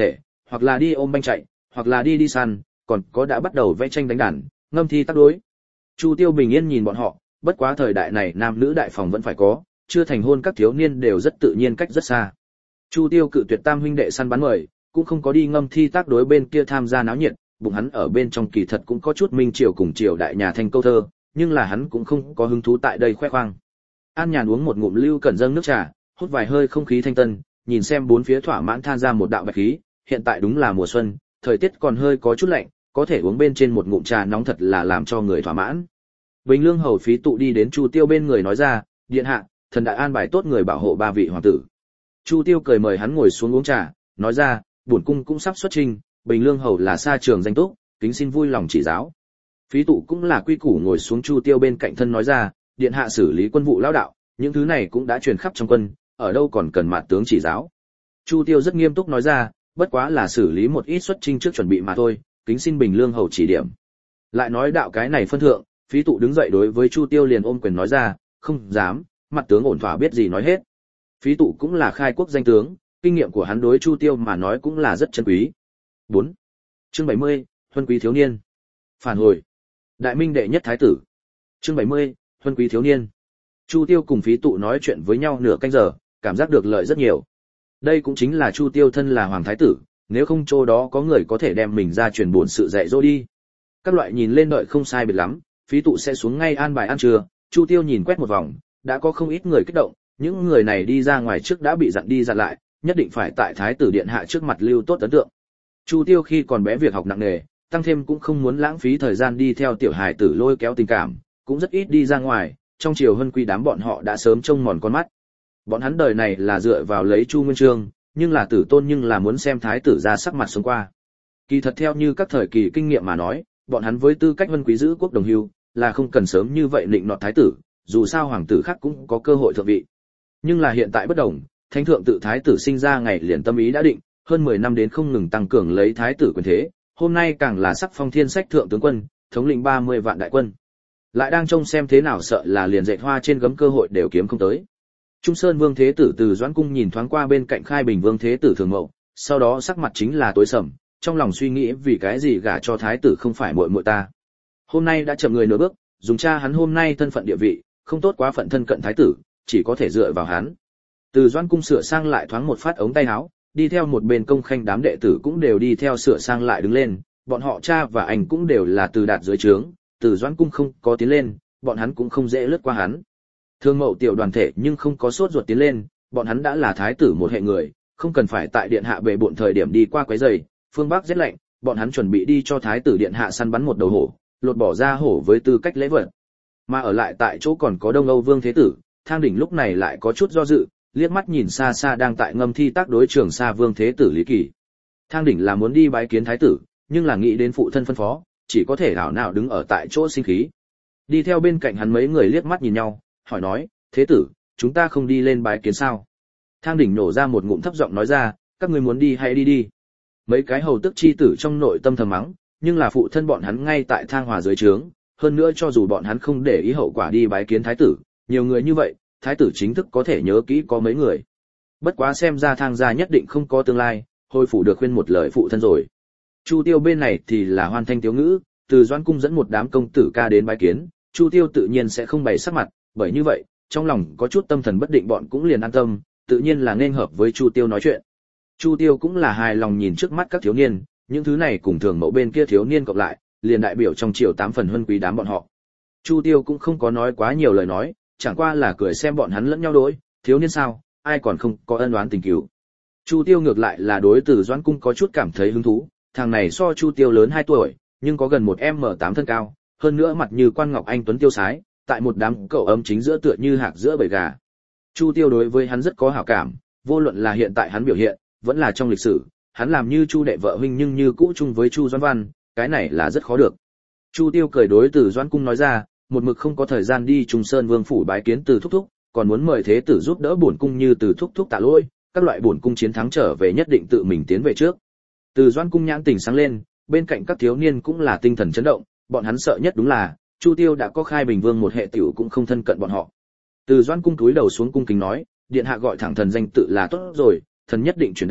hoặc là đi ôm banh chạy, hoặc là đi đi săn, còn có đã bắt đầu vẽ tranh đánh đàn, ngâm thi tác đối. Chu Tiêu bình yên nhìn bọn họ, bất quá thời đại này nam nữ đại phòng vẫn phải có, chưa thành hôn các thiếu niên đều rất tự nhiên cách rất xa. Chu Tiêu cự tuyệt tam huynh đệ săn bắn mời, cũng không có đi ngâm thi tác đối bên kia tham gia náo nhiệt, bụng hắn ở bên trong kỳ thật cũng có chút minh triều cùng triều đại nhà thanh câu thơ, nhưng là hắn cũng không có hứng thú tại đây khoe khoang. An nhàn uống một ngụm Lưu Cẩn dâng nước trà, hút vài hơi không khí thanh tân, nhìn xem bốn phía thỏa mãn than ra một đạo bạch khí, hiện tại đúng là mùa xuân, thời tiết còn hơi có chút lạnh, có thể uống bên trên một ngụm trà nóng thật là làm cho người thỏa mãn. Bình Lương hầu phí tụ đi đến Chu Tiêu bên người nói ra, điện hạ, thần đã an bài tốt người bảo hộ ba vị hoàng tử. Chu Tiêu cười mời hắn ngồi xuống uống trà, nói ra, bổn cung cũng sắp xuất chinh, Bình Lương hầu là xa trường danh túc, kính xin vui lòng chỉ giáo. Phí tụ cũng là quy củ ngồi xuống Chu Tiêu bên cạnh thân nói ra, điện hạ xử lý quân vụ lão đạo, những thứ này cũng đã truyền khắp trong quân, ở đâu còn cần mạn tướng chỉ giáo. Chu Tiêu rất nghiêm túc nói ra, bất quá là xử lý một ít xuất chinh trước chuẩn bị mà thôi, kính xin Bình Lương hầu chỉ điểm. Lại nói đạo cái này phân thượng, Phí tụ đứng dậy đối với Chu Tiêu liền ôm quyền nói ra, không dám, mặt tướng ổn thỏa biết gì nói hết. Phí tụ cũng là khai quốc danh tướng, kinh nghiệm của hắn đối Chu Tiêu mà nói cũng là rất chân quý. bốn. Chương bảy mươi, Huân quý thiếu niên. Phản hồi. Đại Minh đệ nhất thái tử. Chương bảy mươi, Huân quý thiếu niên. Chu Tiêu cùng Phí tụ nói chuyện với nhau nửa canh giờ, cảm giác được lợi rất nhiều. Đây cũng chính là Chu Tiêu thân là hoàng thái tử, nếu không chỗ đó có người có thể đem mình ra truyền bổn sự dạy dỗ đi. Các loại nhìn lên đợi không sai biệt lắm, Phí tụ sẽ xuống ngay an bài ăn trưa, Chu Tiêu nhìn quét một vòng, đã có không ít người kích động, những người này đi ra ngoài trước đã bị dặn đi dặn lại, nhất định phải tại thái tử điện hạ trước mặt lưu tốt ấn tượng. Chu Tiêu khi còn bé việc học nặng nề, tăng thêm cũng không muốn lãng phí thời gian đi theo tiểu hài tử lôi kéo tình cảm, cũng rất ít đi ra ngoài, trong triều Hân Quý đám bọn họ đã sớm trông mòn con mắt. Bọn hắn đời này là dựa vào lấy Chu Nguyên Chương, nhưng là tử tôn nhưng là muốn xem thái tử ra sắc mặt sống qua. Kỳ thật theo như các thời kỳ kinh nghiệm mà nói, bọn hắn với tư cách Hân Quý giữ quốc đồng hưu, là không cần sớm như vậy định nọt thái tử, dù sao hoàng tử khác cũng có cơ hội thượng vị. Nhưng là hiện tại bất đồng, thánh thượng tự thái tử sinh ra ngày liền tâm ý đã định, hơn mười năm đến không ngừng tăng cường lấy thái tử quyền thế, hôm nay càng là sắc phong thiên sách thượng tướng quân, thống lĩnh ba mươi vạn đại quân. Lại đang trông xem thế nào sợ là liền dệt hoa trên gấm cơ hội đều kiếm không tới. Trung Sơn Vương Thế tử từ Doãn cung nhìn thoáng qua bên cạnh Khai Bình Vương Thế tử Thường Mậu, sau đó sắc mặt chính là tối sầm, trong lòng suy nghĩ vì cái gì gả cho thái tử không phải muội muội ta. Hôm nay đã chậm người nửa bước, dùng cha hắn hôm nay thân phận địa vị, không tốt quá phận thân cận thái tử, chỉ có thể dựa vào hắn. Từ Doãn cung sửa sang lại thoáng một phát ống tay áo, đi theo một bên công khanh đám đệ tử cũng đều đi theo sửa sang lại đứng lên, bọn họ cha và anh cũng đều là từ đạt dưới trướng, từ Doãn cung không có tiến lên, bọn hắn cũng không dễ lướt qua hắn. Thương Mậu tiểu đoàn thể nhưng không có sốt ruột tiến lên, bọn hắn đã là thái tử một hệ người, không cần phải tại điện hạ bệ bộn thời điểm đi qua quấy rầy, phương Bắc rét lạnh, bọn hắn chuẩn bị đi cho thái tử điện hạ săn bắn một đầu hổ, lột bỏ ra hổ với tư cách lễ vật. Mà ở lại tại chỗ còn có Đông Âu Vương Thế tử, Thang Đỉnh lúc này lại có chút do dự, liếc mắt nhìn xa xa đang tại ngâm thi tác đối trường xa Vương Thế tử Lý Kỳ. Thang Đỉnh là muốn đi bái kiến thái tử, nhưng là nghĩ đến phụ thân phân phó, chỉ có thể đảo nào đứng ở tại chỗ sinh khí. Đi theo bên cạnh hắn mấy người liếc mắt nhìn nhau, hỏi nói, Thế tử, chúng ta không đi lên bái kiến sao? Thang Đỉnh nổ ra một ngụm thấp giọng nói ra, các ngươi muốn đi hãy đi đi. Mấy cái hầu tức chi tử trong nội tâm thầm mắng, nhưng là phụ thân bọn hắn ngay tại Thang Hòa dưới trướng, hơn nữa cho dù bọn hắn không để ý hậu quả đi bái kiến thái tử, nhiều người như vậy, thái tử chính thức có thể nhớ kỹ có mấy người. Bất quá xem ra Thang gia nhất định không có tương lai, hồi phủ được khuyên một lời phụ thân rồi. Chu Tiêu bên này thì là hoan thanh tiếu ngữ, từ Doãn cung dẫn một đám công tử ca đến bái kiến, Chu Tiêu tự nhiên sẽ không bày sắc mặt, bởi như vậy, trong lòng có chút tâm thần bất định bọn cũng liền an tâm, tự nhiên là nên hợp với Chu Tiêu nói chuyện. Chu Tiêu cũng là hài lòng nhìn trước mắt các thiếu niên, những thứ này cùng Thường Mẫu bên kia thiếu niên cộng lại, liền đại biểu trong triều tám phần huân quý đám bọn họ. Chu Tiêu cũng không có nói quá nhiều lời nói, chẳng qua là cười xem bọn hắn lẫn nhau đối, thiếu niên sao, ai còn không có ân oán tình cứu. Chu Tiêu ngược lại là đối Từ Doãn cung có chút cảm thấy hứng thú, thằng này so Chu Tiêu lớn hai tuổi, nhưng có gần một em tám thân cao, hơn nữa mặt như quan ngọc anh tuấn tiêu sái, tại một đám cậu ấm chính giữa tựa như hạc giữa bầy gà. Chu Tiêu đối với hắn rất có hảo cảm, vô luận là hiện tại hắn biểu hiện, vẫn là trong lịch sử, hắn làm như Chu đệ vợ huynh nhưng như cũ chung với Chu Doãn Văn, cái này là rất khó được. Chu Tiêu cười đối Từ Doãn cung nói ra, một mực không có thời gian đi Trung Sơn Vương phủ bái kiến Từ thúc thúc, còn muốn mời thế tử giúp đỡ bổn cung như Từ thúc thúc tạ lỗi, các loại bổn cung chiến thắng trở về nhất định tự mình tiến về trước. Từ Doãn cung nhãn tình sáng lên, bên cạnh các thiếu niên cũng là tinh thần chấn động, bọn hắn sợ nhất đúng là Chu Tiêu đã có Khai Bình Vương một hệ tiểu cũng không thân cận bọn họ. Từ Doãn cung cúi đầu xuống cung kính nói, điện hạ gọi thẳng thần danh tự là tốt rồi, thần nhất định truyền đạt,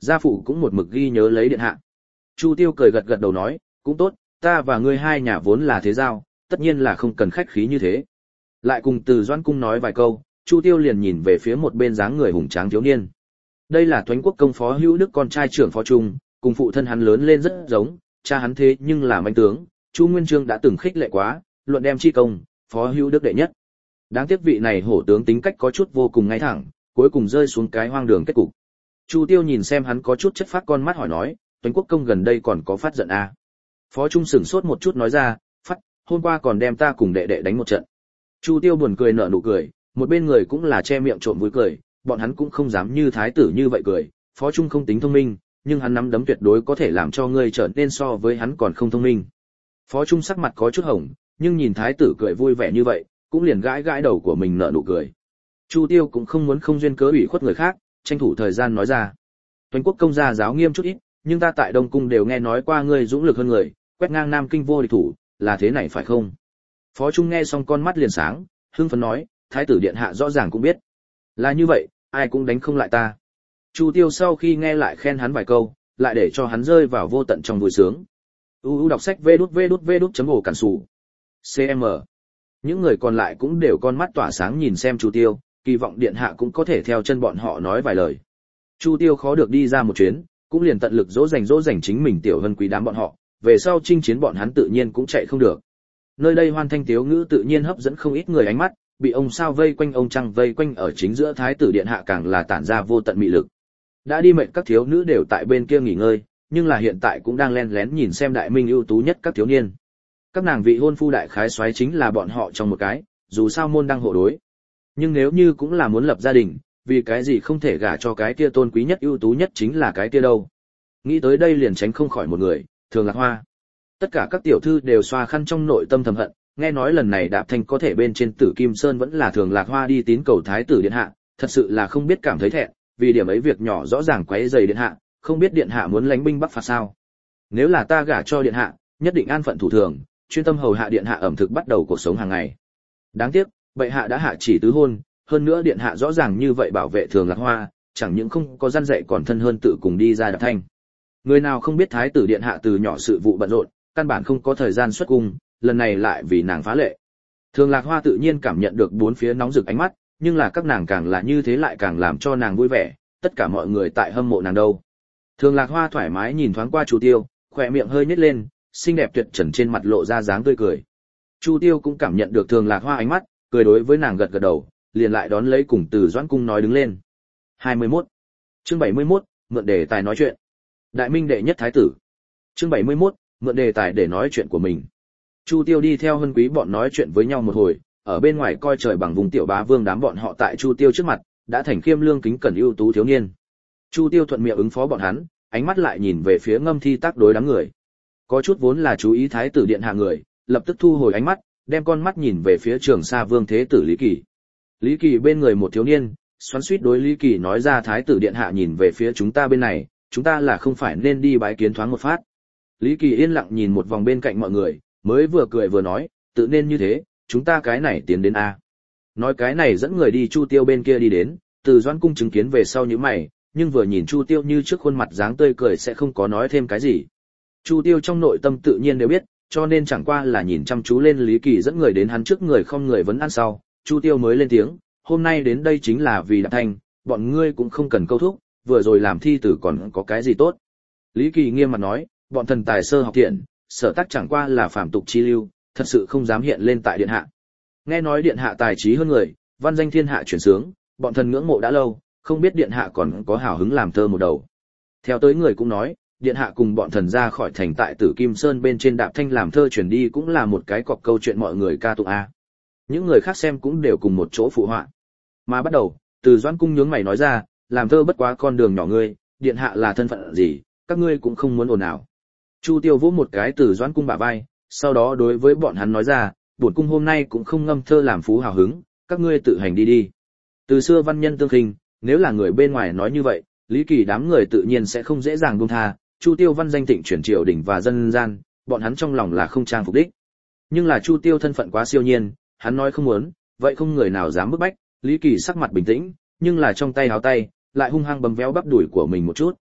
gia phụ cũng một mực ghi nhớ lấy điện hạ. Chu Tiêu cười gật gật đầu nói, cũng tốt, ta và ngươi hai nhà vốn là thế giao, tất nhiên là không cần khách khí như thế. Lại cùng Từ Doãn Cung nói vài câu, Chu Tiêu liền nhìn về phía một bên dáng người hùng tráng thiếu niên. Đây là Toánh Quốc công Phó Hữu Đức con trai trưởng Phó Trung, cùng phụ thân hắn lớn lên rất giống, cha hắn thế nhưng là mãnh tướng, Chu Nguyên Chương đã từng khích lệ quá, luận đem chi công, Phó Hữu Đức đệ nhất. Đáng tiếc vị này hổ tướng tính cách có chút vô cùng ngay thẳng, cuối cùng rơi xuống cái hoang đường kết cục. Chu Tiêu nhìn xem hắn có chút chất phát con mắt hỏi nói, Toánh Quốc công gần đây còn có phát giận à? Phó Trung sửng sốt một chút nói ra, phát, hôm qua còn đem ta cùng đệ đệ đánh một trận. Chu Tiêu buồn cười nở nụ cười, một bên người cũng là che miệng trộm vui cười, bọn hắn cũng không dám như thái tử như vậy cười, Phó Trung không tính thông minh, nhưng hắn nắm đấm tuyệt đối có thể làm cho ngươi trở nên so với hắn còn không thông minh. Phó Trung sắc mặt có chút hồng, nhưng nhìn thái tử cười vui vẻ như vậy, cũng liền gãi gãi đầu của mình nở nụ cười. Chu Tiêu cũng không muốn không duyên cớ ủy khuất người khác, tranh thủ thời gian nói ra. Toánh Quốc công gia giáo nghiêm chút ít, nhưng ta tại Đông cung đều nghe nói qua ngươi dũng lực hơn người, quét ngang Nam Kinh vô địch thủ, là thế này phải không? Phó Trung nghe xong con mắt liền sáng, hưng phấn nói, thái tử điện hạ rõ ràng cũng biết. Là như vậy, ai cũng đánh không lại ta. Chu Tiêu sau khi nghe lại khen hắn vài câu, lại để cho hắn rơi vào vô tận trong vui sướng. u u đọc sách vê đút vê đút vê đút chấm ổ cản sủ. xê em. Những người còn lại cũng đều con mắt tỏa sáng nhìn xem Chu Tiêu, kỳ vọng điện hạ cũng có thể theo chân bọn họ nói vài lời. Chu Tiêu khó được đi ra một chuyến, cũng liền tận lực dỗ dành dỗ dành chính mình tiểu hân quý đám bọn họ, về sau chinh chiến bọn hắn tự nhiên cũng chạy không được. Nơi đây hoan thanh tiếu ngữ tự nhiên hấp dẫn không ít người ánh mắt, bị ông sao vây quanh ông trăng vây quanh ở chính giữa thái tử điện hạ càng là tản ra vô tận mị lực. Đã đi mệnh các thiếu nữ đều tại bên kia nghỉ ngơi, nhưng là hiện tại cũng đang len lén nhìn xem đại minh ưu tú nhất các thiếu niên. Các nàng vị hôn phu đại khái soái chính là bọn họ trong một cái, dù sao môn đăng hộ đối. Nhưng nếu như cũng là muốn lập gia đình, vì cái gì không thể gả cho cái kia tôn quý nhất ưu tú nhất chính là cái kia đâu. Nghĩ tới đây liền tránh không khỏi một người, Thường Lạc Hoa. Tất cả các tiểu thư đều xoa khăn trong nội tâm thầm hận, nghe nói lần này Đạp Thanh có thể bên trên Tử Kim Sơn vẫn là Thường Lạc Hoa đi tín cầu thái tử điện hạ, thật sự là không biết cảm thấy thẹn, vì điểm ấy việc nhỏ rõ ràng quấy rầy điện hạ, không biết điện hạ muốn lánh binh bắc phạt sao? Nếu là ta gả cho điện hạ, nhất định an phận thủ thường, chuyên tâm hầu hạ điện hạ ẩm thực bắt đầu cuộc sống hàng ngày. Đáng tiếc, bệ hạ đã hạ chỉ tứ hôn, hơn nữa điện hạ rõ ràng như vậy bảo vệ Thường Lạc Hoa, chẳng những không có gian dạy còn thân hơn tự cùng đi ra Đạp Thanh. Người nào không biết thái tử điện hạ từ nhỏ sự vụ bận rộn, căn bản không có thời gian xuất cung, lần này lại vì nàng phá lệ. Thường Lạc Hoa tự nhiên cảm nhận được bốn phía nóng rực ánh mắt, nhưng là các nàng càng là như thế lại càng làm cho nàng vui vẻ, tất cả mọi người tại hâm mộ nàng đâu. Thường Lạc Hoa thoải mái nhìn thoáng qua Chu Tiêu, khỏe miệng hơi nhếch lên, xinh đẹp tuyệt trần trên mặt lộ ra dáng tươi cười. Chu Tiêu cũng cảm nhận được Thường Lạc Hoa ánh mắt, cười đối với nàng gật gật đầu, liền lại đón lấy cùng Từ Doãn Cung nói đứng lên. hai mươi mốt. Chương bảy mươi mốt, mượn đề tài nói chuyện. Đại Minh đệ nhất thái tử. Chương bảy mươi mốt, mượn đề tài để nói chuyện của mình. Chu Tiêu đi theo Hân Quý bọn nói chuyện với nhau một hồi, ở bên ngoài coi trời bằng vùng tiểu bá vương đám bọn họ tại Chu Tiêu trước mặt, đã thành khiêm lương kính cẩn ưu tú thiếu niên. Chu Tiêu thuận miệng ứng phó bọn hắn, ánh mắt lại nhìn về phía Ngâm Thi tác đối đám người. Có chút vốn là chú ý thái tử điện hạ người, lập tức thu hồi ánh mắt, đem con mắt nhìn về phía Trường Sa Vương thế tử Lý Kỳ. Lý Kỳ bên người một thiếu niên, xoắn xuýt đối Lý Kỳ nói ra thái tử điện hạ nhìn về phía chúng ta bên này, chúng ta là không phải nên đi bái kiến thoáng một phát. Lý Kỳ yên lặng nhìn một vòng bên cạnh mọi người, mới vừa cười vừa nói, tự nên như thế, chúng ta cái này tiến đến a. Nói cái này dẫn người đi Chu Tiêu bên kia đi đến, Từ Doãn Cung chứng kiến về sau như mày, nhưng vừa nhìn Chu Tiêu như trước khuôn mặt dáng tươi cười sẽ không có nói thêm cái gì. Chu Tiêu trong nội tâm tự nhiên đều biết, cho nên chẳng qua là nhìn chăm chú lên Lý Kỳ dẫn người đến hắn trước người không người vấn ăn sau, Chu Tiêu mới lên tiếng, hôm nay đến đây chính là vì Đạp Thanh, bọn ngươi cũng không cần câu thúc, vừa rồi làm thi tử còn có cái gì tốt. Lý Kỳ nghiêm mặt nói, bọn thần tài sơ học thiện, sở tác chẳng qua là phàm tục chi lưu, thật sự không dám hiện lên tại điện hạ. Nghe nói điện hạ tài trí hơn người, văn danh thiên hạ chuyển sướng, bọn thần ngưỡng mộ đã lâu, không biết điện hạ còn có hào hứng làm thơ một đầu. Theo tới người cũng nói, điện hạ cùng bọn thần ra khỏi thành tại Tử Kim Sơn bên trên Đạp Thanh làm thơ chuyển đi cũng là một cái cọc câu chuyện mọi người ca tụng a. Những người khác xem cũng đều cùng một chỗ phụ họa. Mà bắt đầu, Từ Doãn Cung nhướng mày nói ra, làm thơ bất quá con đường nhỏ ngươi, điện hạ là thân phận gì, các ngươi cũng không muốn ồn ào. Chu Tiêu vỗ một cái Từ Doãn Cung bả vai, sau đó đối với bọn hắn nói ra, bổn cung hôm nay cũng không ngâm thơ làm phú hào hứng, các ngươi tự hành đi đi. Từ xưa văn nhân tương khinh, nếu là người bên ngoài nói như vậy, Lý Kỳ đám người tự nhiên sẽ không dễ dàng buông tha, Chu Tiêu văn danh thịnh chuyển triều đình và dân gian, bọn hắn trong lòng là không trang phục đích. Nhưng là Chu Tiêu thân phận quá siêu nhiên, hắn nói không muốn, vậy không người nào dám bức bách, Lý Kỳ sắc mặt bình tĩnh, nhưng là trong tay háo tay, lại hung hăng bấm véo bắp đùi của mình một chút.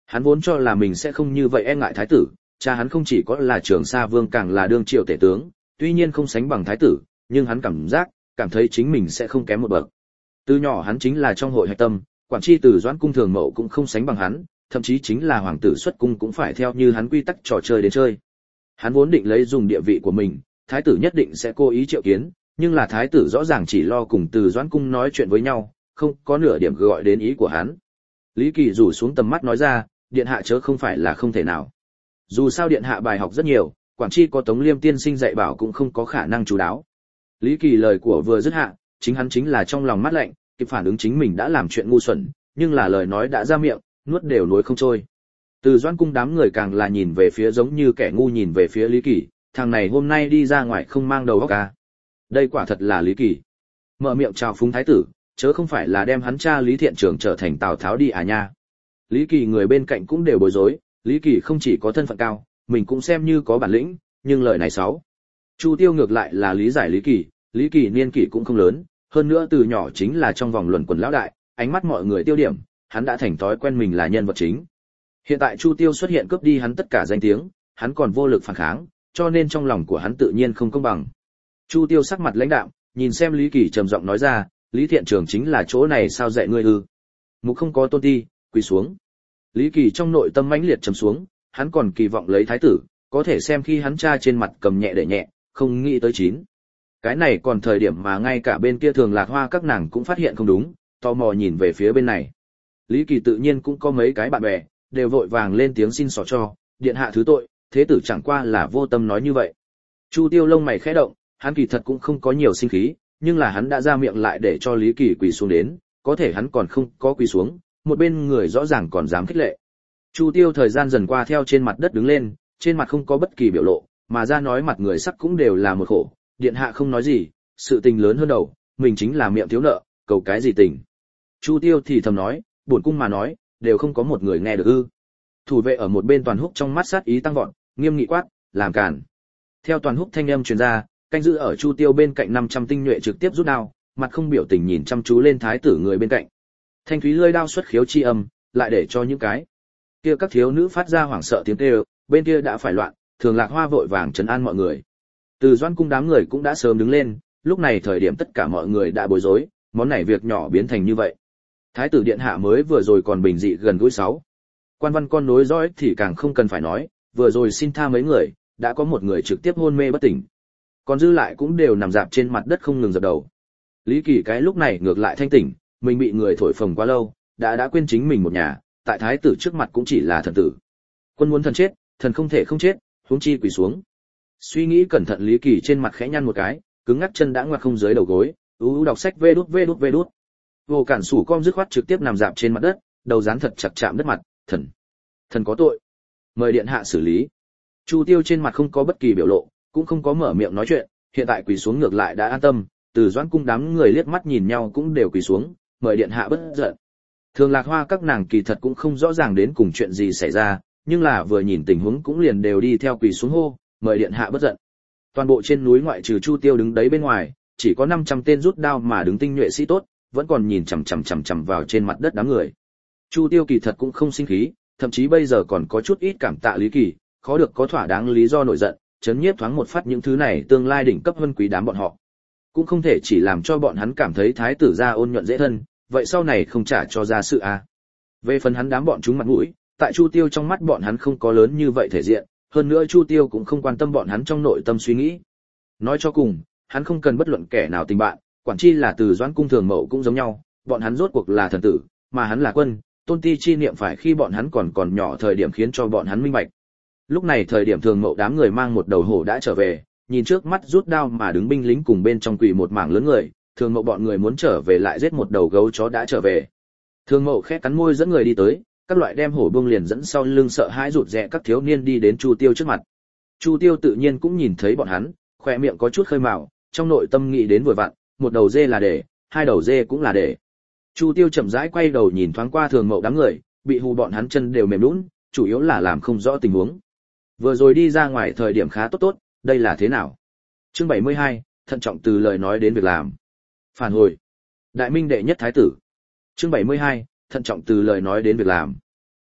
Hắn vốn cho là mình sẽ không như vậy e ngại thái tử, cha hắn không chỉ có là Trường Sa Vương càng là đương triều tể tướng, tuy nhiên không sánh bằng thái tử, nhưng hắn cảm giác, cảm thấy chính mình sẽ không kém một bậc. Từ nhỏ hắn chính là trong hội hạch tâm, quản tri từ Doãn cung thường mậu cũng không sánh bằng hắn, thậm chí chính là hoàng tử xuất cung cũng phải theo như hắn quy tắc trò chơi đến chơi. Hắn vốn định lấy dùng địa vị của mình, thái tử nhất định sẽ cố ý triệu kiến, nhưng là thái tử rõ ràng chỉ lo cùng từ Doãn cung nói chuyện với nhau, không có nửa điểm gọi đến ý của hắn. Lý Kỳ rủ xuống tầm mắt nói ra, điện hạ chớ không phải là không thể nào. Dù sao điện hạ bài học rất nhiều, quản tri có Tống Liêm tiên sinh dạy bảo cũng không có khả năng chú đáo. Lý Kỳ lời của vừa dứt hạ, chính hắn chính là trong lòng mát lạnh, kịp phản ứng chính mình đã làm chuyện ngu xuẩn, nhưng là lời nói đã ra miệng, nuốt đều nuốt không trôi. Từ Doãn cung đám người càng là nhìn về phía giống như kẻ ngu nhìn về phía Lý Kỳ, thằng này hôm nay đi ra ngoài không mang đầu óc à. Đây quả thật là Lý Kỳ. Mở miệng chào phúng thái tử, chớ không phải là đem hắn cha Lý Thiện Trường trở thành Tào Tháo đi à nha. Lý Kỳ người bên cạnh cũng đều bối rối, Lý Kỳ không chỉ có thân phận cao, mình cũng xem như có bản lĩnh, nhưng lời này xấu. Chu Tiêu ngược lại là lý giải Lý Kỳ, Lý Kỳ niên kỷ cũng không lớn, hơn nữa từ nhỏ chính là trong vòng luẩn quẩn lão đại, ánh mắt mọi người tiêu điểm, hắn đã thành thói quen mình là nhân vật chính. Hiện tại Chu Tiêu xuất hiện cướp đi hắn tất cả danh tiếng, hắn còn vô lực phản kháng, cho nên trong lòng của hắn tự nhiên không công bằng. Chu Tiêu sắc mặt lãnh đạm, nhìn xem Lý Kỳ trầm giọng nói ra, Lý Thiện Trường chính là chỗ này sao dạy ngươi ư? Mục không có tôn ti, quỳ xuống. Lý Kỳ trong nội tâm mãnh liệt trầm xuống, hắn còn kỳ vọng lấy thái tử, có thể xem khi hắn cha trên mặt cầm nhẹ để nhẹ, không nghĩ tới chín. Cái này còn thời điểm mà ngay cả bên kia Thường Lạc Hoa các nàng cũng phát hiện không đúng, tò mò nhìn về phía bên này. Lý Kỳ tự nhiên cũng có mấy cái bạn bè, đều vội vàng lên tiếng xin xỏ cho, điện hạ thứ tội, thế tử chẳng qua là vô tâm nói như vậy. Chu Tiêu lông mày khẽ động, hắn kỳ thật cũng không có nhiều sinh khí, nhưng là hắn đã ra miệng lại để cho Lý Kỳ quỳ xuống đến, có thể hắn còn không có quỳ xuống, một bên người rõ ràng còn dám khích lệ. Chu Tiêu thời gian dần qua theo trên mặt đất đứng lên, trên mặt không có bất kỳ biểu lộ, mà ra nói mặt người sắc cũng đều là một khổ, điện hạ không nói gì, sự tình lớn hơn đầu, mình chính là miệng thiếu nợ, cầu cái gì tình. Chu Tiêu thì thầm nói, bổn cung mà nói, đều không có một người nghe được ư. Thủ vệ ở một bên Toàn Húc trong mắt sát ý tăng vọt, nghiêm nghị quát, làm cản. Theo Toàn Húc thanh âm truyền ra, canh giữ ở Chu Tiêu bên cạnh năm trăm tinh nhuệ trực tiếp rút đao, mặt không biểu tình nhìn chăm chú lên thái tử người bên cạnh. Thanh thúy lưỡi đao xuất khiếu chi âm, lại để cho những cái kia các thiếu nữ phát ra hoảng sợ tiếng kêu, bên kia đã phải loạn, Thường Lạc Hoa vội vàng trấn an mọi người. Từ Doãn cung đám người cũng đã sớm đứng lên, lúc này thời điểm tất cả mọi người đã bối rối, món này việc nhỏ biến thành như vậy. Thái tử điện hạ mới vừa rồi còn bình dị gần gũi sáu. Quan văn con nối dõi thì càng không cần phải nói, vừa rồi xin tha mấy người, đã có một người trực tiếp hôn mê bất tỉnh. Còn dư lại cũng đều nằm dạp trên mặt đất không ngừng dập đầu. Lý Kỳ cái lúc này ngược lại thanh tỉnh, mình bị người thổi phồng quá lâu, đã đã quên chính mình một nhà, tại thái tử trước mặt cũng chỉ là thần tử. Quân muốn thần chết, thần không thể không chết, huống chi quỳ xuống. Suy nghĩ cẩn thận Lý Kỳ trên mặt khẽ nhăn một cái, cứng ngắc chân đã ngoặt không dưới đầu gối, ú ú đọc sách vê đút vê đút vê đút. Vô Cản Sủ Com dứt khoát trực tiếp nằm dạp trên mặt đất, đầu dán thật chặt chạm đất mặt, thần, thần có tội, mời điện hạ xử lý. Chu Tiêu trên mặt không có bất kỳ biểu lộ, cũng không có mở miệng nói chuyện, hiện tại quỳ xuống ngược lại đã an tâm, Từ Doãn cung đám người liếc mắt nhìn nhau cũng đều quỳ xuống, mời điện hạ bất giận. Thường Lạc Hoa các nàng kỳ thật cũng không rõ ràng đến cùng chuyện gì xảy ra, nhưng là vừa nhìn tình huống cũng liền đều đi theo quỳ xuống hô, mời điện hạ bất giận. Toàn bộ trên núi ngoại trừ Chu Tiêu đứng đấy bên ngoài, chỉ có năm trăm tên rút đao mà đứng tinh nhuệ sĩ tốt, vẫn còn nhìn chằm chằm chằm chằm vào trên mặt đất đám người. Chu Tiêu kỳ thật cũng không sinh khí, thậm chí bây giờ còn có chút ít cảm tạ Lý Kỳ, khó được có thỏa đáng lý do nổi giận, chấn nhiếp thoáng một phát những thứ này tương lai đỉnh cấp vân quý đám bọn họ. Cũng không thể chỉ làm cho bọn hắn cảm thấy thái tử gia ôn nhuận dễ thân, vậy sau này không trả cho ra sự à. Về phần hắn đám bọn chúng mặt mũi, tại Chu Tiêu trong mắt bọn hắn không có lớn như vậy thể diện, hơn nữa Chu Tiêu cũng không quan tâm bọn hắn trong nội tâm suy nghĩ. Nói cho cùng, hắn không cần bất luận kẻ nào tình bạn, quản chi là Từ Doãn cung Thường Mậu cũng giống nhau, bọn hắn rốt cuộc là thần tử, mà hắn là quân, tôn ti chi niệm phải khi bọn hắn còn còn nhỏ thời điểm khiến cho bọn hắn minh bạch. Lúc này thời điểm Thường Mậu đám người mang một đầu hổ đã trở về, nhìn trước mắt rút đao mà đứng binh lính cùng bên trong quỳ một mảng lớn người, Thường Mậu bọn người muốn trở về lại giết một đầu gấu chó đã trở về. Thường Mậu khẽ cắn môi dẫn người đi tới, các loại đem hổ buông liền dẫn sau lưng sợ hãi rụt rè các thiếu niên đi đến Chu Tiêu trước mặt. Chu Tiêu tự nhiên cũng nhìn thấy bọn hắn, khóe miệng có chút khơi mào, trong nội tâm nghĩ đến vừa vặn, một đầu dê là để, hai đầu dê cũng là để. Chu Tiêu chậm rãi quay đầu nhìn thoáng qua Thường Mậu đám người, bị hù bọn hắn chân đều mềm nhũn, chủ yếu là làm không rõ tình huống. Vừa rồi đi ra ngoài thời điểm khá tốt tốt, đây là thế nào? Chương bảy mươi hai, thận trọng từ lời nói đến việc làm. Phản hồi. Đại Minh đệ nhất thái tử. Chương bảy mươi hai, thận trọng từ lời nói đến việc làm.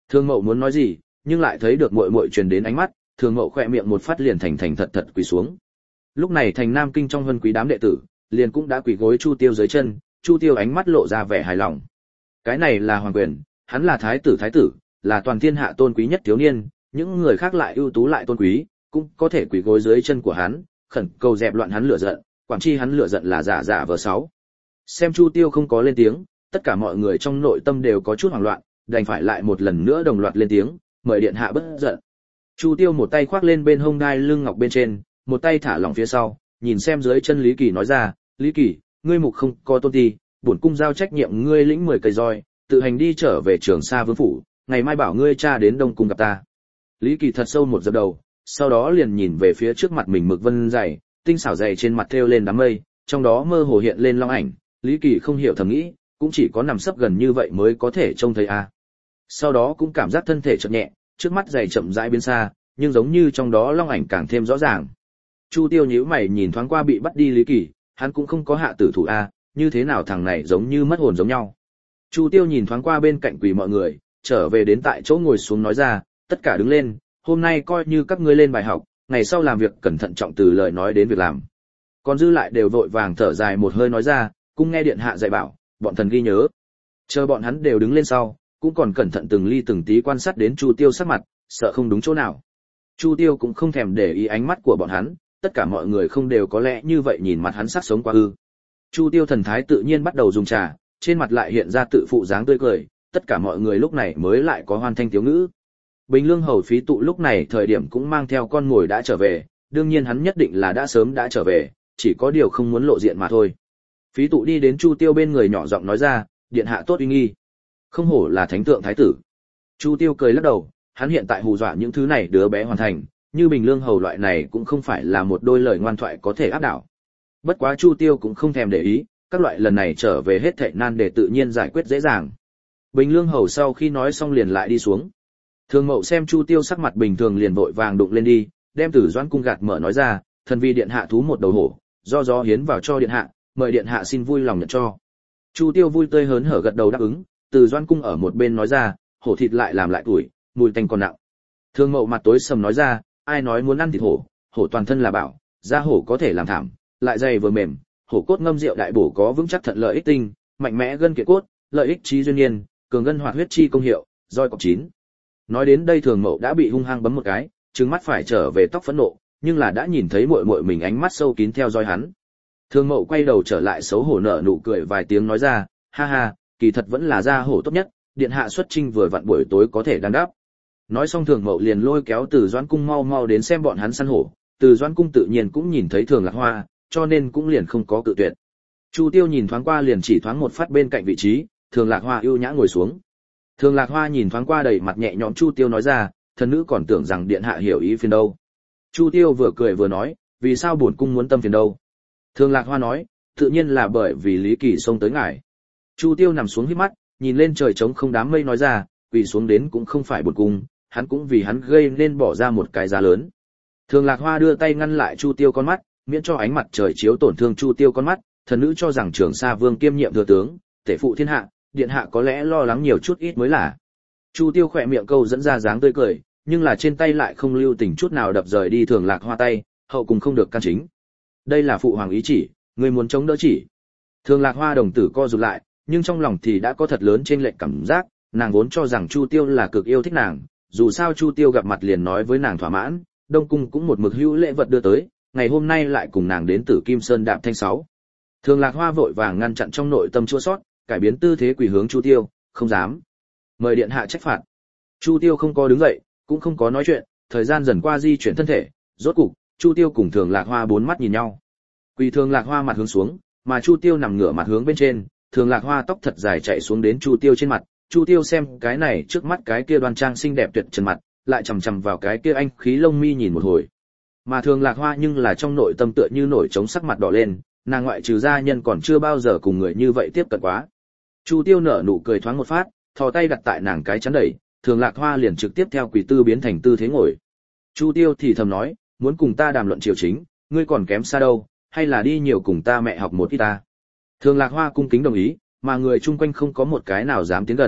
Thường Mậu muốn nói gì, nhưng lại thấy được muội muội truyền đến ánh mắt, Thường Mậu khẽ miệng một phát liền thành thành thật thật quỳ xuống. Lúc này thành Nam Kinh trong vân quý đám đệ tử, liền cũng đã quỳ gối Chu Tiêu dưới chân, Chu Tiêu ánh mắt lộ ra vẻ hài lòng. Cái này là hoàng quyền, hắn là thái tử thái tử, là toàn thiên hạ tôn quý nhất thiếu niên, những người khác lại ưu tú lại tôn quý, cũng có thể quỳ gối dưới chân của hắn, khẩn cầu dẹp loạn hắn lửa giận, quản chi hắn lửa giận là giả giả vờ sáu. Xem Chu Tiêu không có lên tiếng, tất cả mọi người trong nội tâm đều có chút hoảng loạn, đành phải lại một lần nữa đồng loạt lên tiếng, mời điện hạ bất giận. Chu Tiêu một tay khoác lên bên hông đai lưng ngọc bên trên, một tay thả lỏng phía sau, nhìn xem dưới chân Lý Kỳ nói ra, Lý Kỳ, ngươi mục không có tôn ti, bổn cung giao trách nhiệm ngươi lĩnh mười cây roi, tự hành đi trở về Trường Sa vương phủ, ngày mai bảo ngươi cha đến Đông cung gặp ta. Lý Kỳ thật sâu một dập đầu, sau đó liền nhìn về phía trước mặt mình mực vân dày, tinh xảo dày trên mặt thêu lên đám mây, trong đó mơ hồ hiện lên long ảnh, Lý Kỳ không hiểu thầm nghĩ, cũng chỉ có nằm sấp gần như vậy mới có thể trông thấy a. À. Sau đó cũng cảm giác thân thể chợt nhẹ, trước mắt dày chậm rãi biến xa, nhưng giống như trong đó long ảnh càng thêm rõ ràng. Chu Tiêu nhíu mày nhìn thoáng qua bị bắt đi Lý Kỳ, hắn cũng không có hạ tử thủ a, à, như thế nào thằng này giống như mất hồn giống nhau. Chu Tiêu nhìn thoáng qua bên cạnh quỳ mọi người, trở về đến tại chỗ ngồi xuống nói ra, tất cả đứng lên, hôm nay coi như các ngươi lên bài học, ngày sau làm việc cẩn thận trọng từ lời nói đến việc làm. Còn dư lại đều vội vàng thở dài một hơi nói ra, cung nghe điện hạ dạy bảo, bọn thần ghi nhớ. Chờ bọn hắn đều đứng lên sau, cũng còn cẩn thận từng ly từng tí quan sát đến Chu Tiêu sắc mặt, sợ không đúng chỗ nào. Chu Tiêu cũng không thèm để ý ánh mắt của bọn hắn, tất cả mọi người không đều có lẽ như vậy nhìn mặt hắn sắc sống quá ư. Chu Tiêu thần thái tự nhiên bắt đầu dùng trà, trên mặt lại hiện ra tự phụ dáng tươi cười, tất cả mọi người lúc này mới lại có hoan thanh tiếu ngữ. Bình Lương hầu Phí Tụ lúc này thời điểm cũng mang theo con ngồi đã trở về, đương nhiên hắn nhất định là đã sớm đã trở về, chỉ có điều không muốn lộ diện mà thôi. Phí Tụ đi đến Chu Tiêu bên người nhỏ giọng nói ra, điện hạ tốt uy nghi, không hổ là thánh thượng thái tử. Chu Tiêu cười lắc đầu, hắn hiện tại hù dọa những thứ này đứa bé hoàn thành, như Bình Lương hầu loại này cũng không phải là một đôi lời ngoan thoại có thể áp đảo. Bất quá Chu Tiêu cũng không thèm để ý, các loại lần này trở về hết thảy nan đề tự nhiên giải quyết dễ dàng. Bình Lương hầu sau khi nói xong liền lại đi xuống. Thường Mậu xem Chu Tiêu sắc mặt bình thường liền vội vàng đụng lên đi, đem Tử Doãn cung gạt mở nói ra, thần vi điện hạ thú một đầu hổ, do gió hiến vào cho điện hạ, mời điện hạ xin vui lòng nhận cho. Chu Tiêu vui tươi hớn hở gật đầu đáp ứng, Từ Doãn cung ở một bên nói ra, hổ thịt lại làm lại tuổi, mùi tanh còn nặng. Thường Mậu mặt tối sầm nói ra, ai nói muốn ăn thịt hổ, hổ toàn thân là bảo, da hổ có thể làm thảm, lại dày vừa mềm, hổ cốt ngâm rượu đại bổ có vững chắc thận lợi ích tinh, mạnh mẽ gân kiện cốt, lợi ích trí duyên niên, cường ngân hoạt huyết chi công hiệu, roi cọc chín. Nói đến đây Thường Mậu đã bị hung hăng bấm một cái, trừng mắt phải trở về tóc phẫn nộ, nhưng là đã nhìn thấy muội muội mình ánh mắt sâu kín theo dõi hắn. Thường Mậu quay đầu trở lại xấu hổ nở nụ cười vài tiếng nói ra, ha ha, kỳ thật vẫn là da hổ tốt nhất, điện hạ xuất chinh vừa vặn buổi tối có thể đăng đáp. Nói xong Thường Mậu liền lôi kéo Từ Doãn cung mau mau đến xem bọn hắn săn hổ, Từ Doãn cung tự nhiên cũng nhìn thấy Thường Lạc Hoa, cho nên cũng liền không có cự tuyệt. Chu Tiêu nhìn thoáng qua liền chỉ thoáng một phát bên cạnh vị trí, Thường Lạc Hoa ưu nhã ngồi xuống. Thường Lạc Hoa nhìn thoáng qua đầy mặt nhẹ nhõm Chu Tiêu nói ra, thần nữ còn tưởng rằng điện hạ hiểu ý phiền đâu. Chu Tiêu vừa cười vừa nói, vì sao bổn cung muốn tâm phiền đâu? Thường Lạc Hoa nói, tự nhiên là bởi vì Lý Kỳ xông tới ngài. Chu Tiêu nằm xuống hít mắt, nhìn lên trời trống không đám mây nói ra, quỳ xuống đến cũng không phải bổn cung, hắn cũng vì hắn gây nên bỏ ra một cái giá lớn. Thường Lạc Hoa đưa tay ngăn lại Chu Tiêu con mắt, miễn cho ánh mặt trời chiếu tổn thương Chu Tiêu con mắt, thần nữ cho rằng Trường Sa Vương kiêm nhiệm thừa tướng, tể phụ thiên hạ, điện hạ có lẽ lo lắng nhiều chút ít mới là. Chu Tiêu khỏe miệng câu dẫn ra dáng tươi cười, nhưng là trên tay lại không lưu tình chút nào đập rời đi Thường Lạc Hoa tay, hậu cùng không được can chính. Đây là phụ hoàng ý chỉ, người muốn chống đỡ chỉ. Thường Lạc Hoa đồng tử co rụt lại, nhưng trong lòng thì đã có thật lớn chênh lệch cảm giác, nàng vốn cho rằng Chu Tiêu là cực yêu thích nàng, dù sao Chu Tiêu gặp mặt liền nói với nàng thỏa mãn, Đông cung cũng một mực hữu lễ vật đưa tới, ngày hôm nay lại cùng nàng đến Tử Kim Sơn đạp thanh sáu. Thường Lạc Hoa vội vàng ngăn chặn trong nội tâm chua xót, cải biến tư thế quỳ hướng Chu Tiêu, không dám. Mời điện hạ trách phạt. Chu Tiêu không có đứng dậy, cũng không có nói chuyện, thời gian dần qua di chuyển thân thể, rốt cục, Chu Tiêu cùng Thường Lạc Hoa bốn mắt nhìn nhau. Quỳ Thường Lạc Hoa mặt hướng xuống, mà Chu Tiêu nằm ngửa mặt hướng bên trên, Thường Lạc Hoa tóc thật dài chạy xuống đến Chu Tiêu trên mặt, Chu Tiêu xem cái này trước mắt cái kia đoan trang xinh đẹp tuyệt trần mặt, lại chằm chằm vào cái kia anh khí lông mi nhìn một hồi. Mà Thường Lạc Hoa nhưng là trong nội tâm tựa như nổi trống sắc mặt đỏ lên, nàng ngoại trừ gia nhân còn chưa bao giờ cùng người như vậy tiếp cận quá. Chu Tiêu nở nụ cười thoáng một phát, thò tay đặt tại nàng cái chắn đẩy, Thường Lạc Hoa liền trực tiếp theo quỳ tư biến thành tư thế ngồi. Chu Tiêu thì thầm nói, muốn cùng ta đàm luận triều chính, ngươi còn kém xa đâu, hay là đi nhiều cùng ta mẹ học một ít ta. Thường Lạc Hoa cung kính đồng ý, mà người chung quanh không có một cái nào dám tiến gần,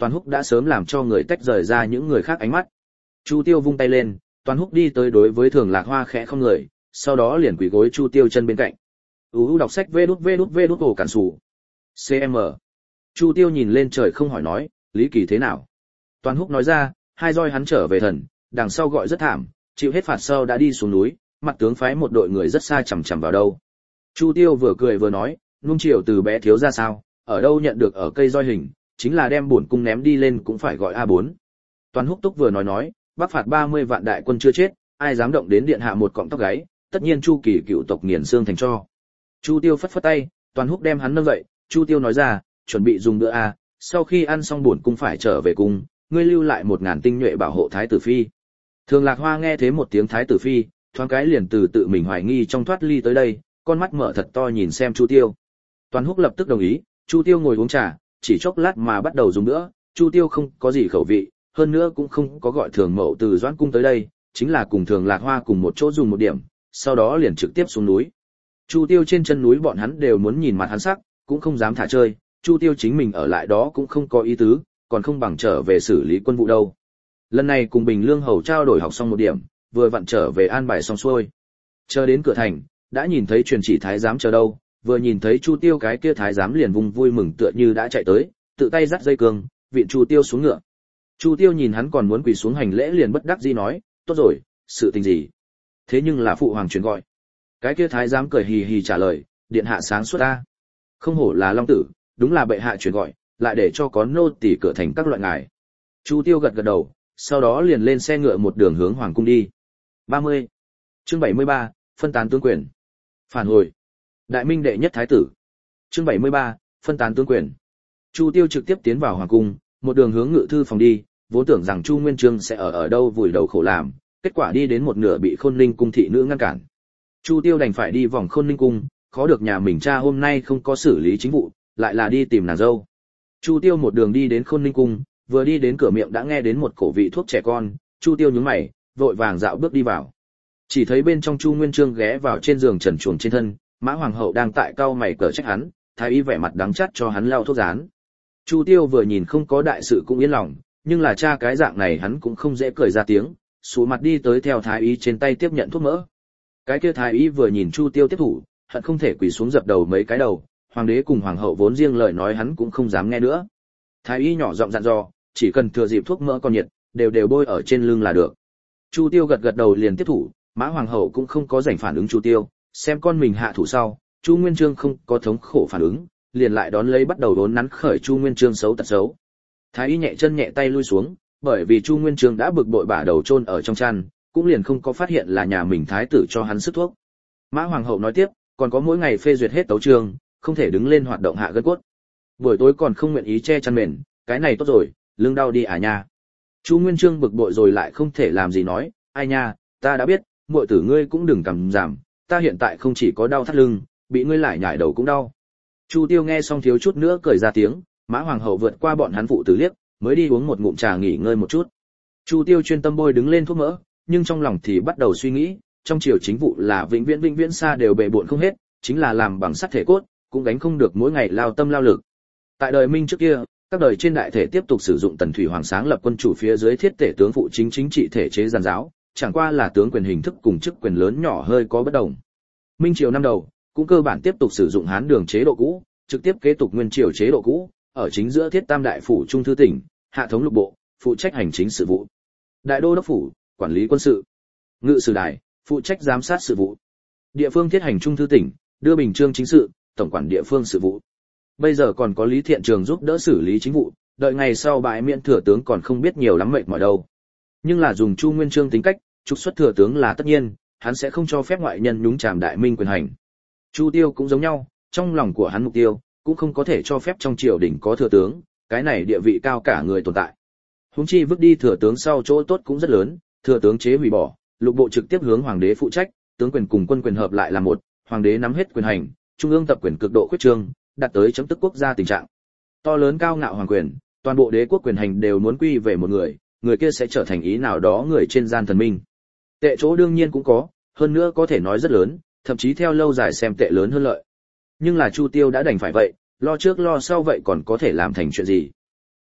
Toàn Húc đã sớm làm cho người tách rời ra những người khác ánh mắt. Chu Tiêu vung tay lên, Toàn Húc đi tới đối với Thường Lạc Hoa khẽ không người, sau đó liền quỳ gối Chu Tiêu chân bên cạnh. U đọc sách vê đút vê đút vê đút ổ cản sủ. xê em. Chu Tiêu nhìn lên trời không hỏi nói, Lý Kỳ thế nào? Toàn Húc nói ra, hai roi hắn trở về thần, đằng sau gọi rất thảm, chịu hết phạt sau đã đi xuống núi, mặt tướng phái một đội người rất xa chằm chằm vào đâu. Chu Tiêu vừa cười vừa nói, nung chiều từ bé thiếu ra sao, ở đâu nhận được ở cây roi hình, chính là đem bổn cung ném đi lên cũng phải gọi a bốn. Toàn Húc Túc vừa nói nói, bắc phạt ba mươi vạn đại quân chưa chết, ai dám động đến điện hạ một cọng tóc gáy, tất nhiên Chu Kỳ cựu tộc nghiền xương thành cho. Chu Tiêu phất phất tay, Toàn Húc đem hắn nâng dậy, Chu Tiêu nói ra, chuẩn bị dùng bữa a, sau khi ăn xong bổn cung phải trở về cung, ngươi lưu lại một ngàn tinh nhuệ bảo hộ thái tử phi. Thường Lạc Hoa nghe thế một tiếng thái tử phi, thoáng cái liền từ tự mình hoài nghi trong thoát ly tới đây, con mắt mở thật to nhìn xem Chu Tiêu. Toàn Húc lập tức đồng ý, Chu Tiêu ngồi uống trà, chỉ chốc lát mà bắt đầu dùng nữa, Chu Tiêu không có gì khẩu vị, hơn nữa cũng không có gọi Thường Mậu từ Doãn cung tới đây, chính là cùng Thường Lạc Hoa cùng một chỗ dùng một điểm, sau đó liền trực tiếp xuống núi. Chu Tiêu trên chân núi bọn hắn đều muốn nhìn mặt hắn sắc, cũng không dám thả chơi, Chu Tiêu chính mình ở lại đó cũng không có ý tứ, còn không bằng trở về xử lý quân vụ đâu. Lần này cùng Bình Lương hầu trao đổi học xong một điểm, vừa vặn trở về an bài xong xuôi. Chờ đến cửa thành, đã nhìn thấy truyền chỉ thái giám chờ đâu, vừa nhìn thấy Chu Tiêu cái kia thái giám liền vùng vui mừng tựa như đã chạy tới, tự tay dắt dây cương, viện Chu Tiêu xuống ngựa. Chu Tiêu nhìn hắn còn muốn quỳ xuống hành lễ liền bất đắc dĩ nói, tốt rồi, sự tình gì? Thế nhưng là phụ hoàng truyền gọi. Cái kia thái giám cười hì hì trả lời, điện hạ sáng suốt ta. Không hổ là long tử, đúng là bệ hạ truyền gọi, lại để cho có nô tỳ cửa thành các loại ngài. Chu Tiêu gật gật đầu, sau đó liền lên xe ngựa một đường hướng hoàng cung đi. ba mươi. Chương bảy mươi ba, phân tán tướng quyền. Phản hồi. Đại Minh đệ nhất thái tử. Chương bảy mươi ba, phân tán tướng quyền. Chu Tiêu trực tiếp tiến vào hoàng cung, một đường hướng ngự thư phòng đi, vốn tưởng rằng Chu Nguyên Chương sẽ ở ở đâu vùi đầu khổ làm, kết quả đi đến một nửa bị Khôn Ninh cung thị nữ ngăn cản. Chu Tiêu đành phải đi vòng Khôn Ninh cung, khó được nhà mình cha hôm nay không có xử lý chính vụ, lại là đi tìm nàng dâu. Chu Tiêu một đường đi đến Khôn Ninh cung, vừa đi đến cửa miệng đã nghe đến một cổ vị thuốc trẻ con, Chu Tiêu nhướng mày, vội vàng dạo bước đi vào. Chỉ thấy bên trong Chu Nguyên Chương ghé vào trên giường trần truồng trên thân, Mã hoàng hậu đang tại cau mày cở trách hắn, thái y vẻ mặt đắng chát cho hắn lau thuốc dán. Chu Tiêu vừa nhìn không có đại sự cũng yên lòng, nhưng là cha cái dạng này hắn cũng không dễ cười ra tiếng, sụ mặt đi tới theo thái y trên tay tiếp nhận thuốc mỡ. Cái kia thái y vừa nhìn Chu Tiêu tiếp thủ, hận không thể quỳ xuống dập đầu mấy cái đầu, hoàng đế cùng hoàng hậu vốn riêng lời nói hắn cũng không dám nghe nữa. Thái y nhỏ giọng dặn dò, chỉ cần thừa dịp thuốc mỡ còn nhiệt, đều đều bôi ở trên lưng là được. Chu Tiêu gật gật đầu liền tiếp thủ, Mã hoàng hậu cũng không có rảnh phản ứng Chu Tiêu, xem con mình hạ thủ sau, Chu Nguyên Chương không có thống khổ phản ứng, liền lại đón lấy bắt đầu đốn nắn khởi Chu Nguyên Chương xấu tật xấu. Thái y nhẹ chân nhẹ tay lui xuống, bởi vì Chu Nguyên Chương đã bực bội bả đầu chôn ở trong chăn, cũng liền không có phát hiện là nhà mình thái tử cho hắn sức thuốc. Mã hoàng hậu nói tiếp, còn có mỗi ngày phê duyệt hết tấu chương, không thể đứng lên hoạt động hạ gân cốt. Buổi tối còn không nguyện ý che chăn mền, cái này tốt rồi, lưng đau đi à nha. Chu Nguyên Chương bực bội rồi lại không thể làm gì nói, ai nha, ta đã biết, muội tử ngươi cũng đừng cầm giảm, ta hiện tại không chỉ có đau thắt lưng, bị ngươi lại nhảy đầu cũng đau. Chu Tiêu nghe xong thiếu chút nữa cười ra tiếng, Mã hoàng hậu vượt qua bọn hắn phụ tử liếc, mới đi uống một ngụm trà nghỉ ngơi một chút. Chu Tiêu chuyên tâm bôi đứng lên thuốc mỡ, nhưng trong lòng thì bắt đầu suy nghĩ, trong triều chính vụ là vĩnh viễn vĩnh viễn xa đều bề bộn không hết, chính là làm bằng sắt thể cốt, cũng gánh không được mỗi ngày lao tâm lao lực. Tại đời Minh trước kia, các đời trên đại thể tiếp tục sử dụng Tần Thủy Hoàng sáng lập quân chủ phía dưới thiết tể tướng phụ chính chính trị thể chế giàn giáo, chẳng qua là tướng quyền hình thức cùng chức quyền lớn nhỏ hơi có bất đồng. Minh triều năm đầu, cũng cơ bản tiếp tục sử dụng Hán Đường chế độ cũ, trực tiếp kế tục Nguyên triều chế độ cũ, ở chính giữa thiết tam đại phủ trung thư tỉnh, hạ thống lục bộ, phụ trách hành chính sự vụ. Đại đô đốc phủ, quản lý quân sự. Ngự sử đài, phụ trách giám sát sự vụ. Địa phương thiết hành trung thư tỉnh, đưa bình chương chính sự, tổng quản địa phương sự vụ. Bây giờ còn có Lý Thiện Trường giúp đỡ xử lý chính vụ, đợi ngày sau bãi miễn thừa tướng còn không biết nhiều lắm mệt mỏi đâu. Nhưng là dùng Chu Nguyên Chương tính cách, trục xuất thừa tướng là tất nhiên, hắn sẽ không cho phép ngoại nhân nhúng chàm đại minh quyền hành. Chu Tiêu cũng giống nhau, trong lòng của hắn mục tiêu cũng không có thể cho phép trong triều đình có thừa tướng, cái này địa vị cao cả người tồn tại. Huống chi vứt đi thừa tướng sau chỗ tốt cũng rất lớn, thừa tướng chế hủy bỏ, lục bộ trực tiếp hướng hoàng đế phụ trách, tướng quyền cùng quân quyền hợp lại là một, hoàng đế nắm hết quyền hành, trung ương tập quyền cực độ khuyết trương, đạt tới chấm tức quốc gia tình trạng. To lớn cao ngạo hoàng quyền, toàn bộ đế quốc quyền hành đều muốn quy về một người, người kia sẽ trở thành ý nào đó người trên gian thần minh. Tệ chỗ đương nhiên cũng có, hơn nữa có thể nói rất lớn, thậm chí theo lâu dài xem tệ lớn hơn lợi. Nhưng là Chu Tiêu đã đành phải vậy, lo trước lo sau vậy còn có thể làm thành chuyện gì?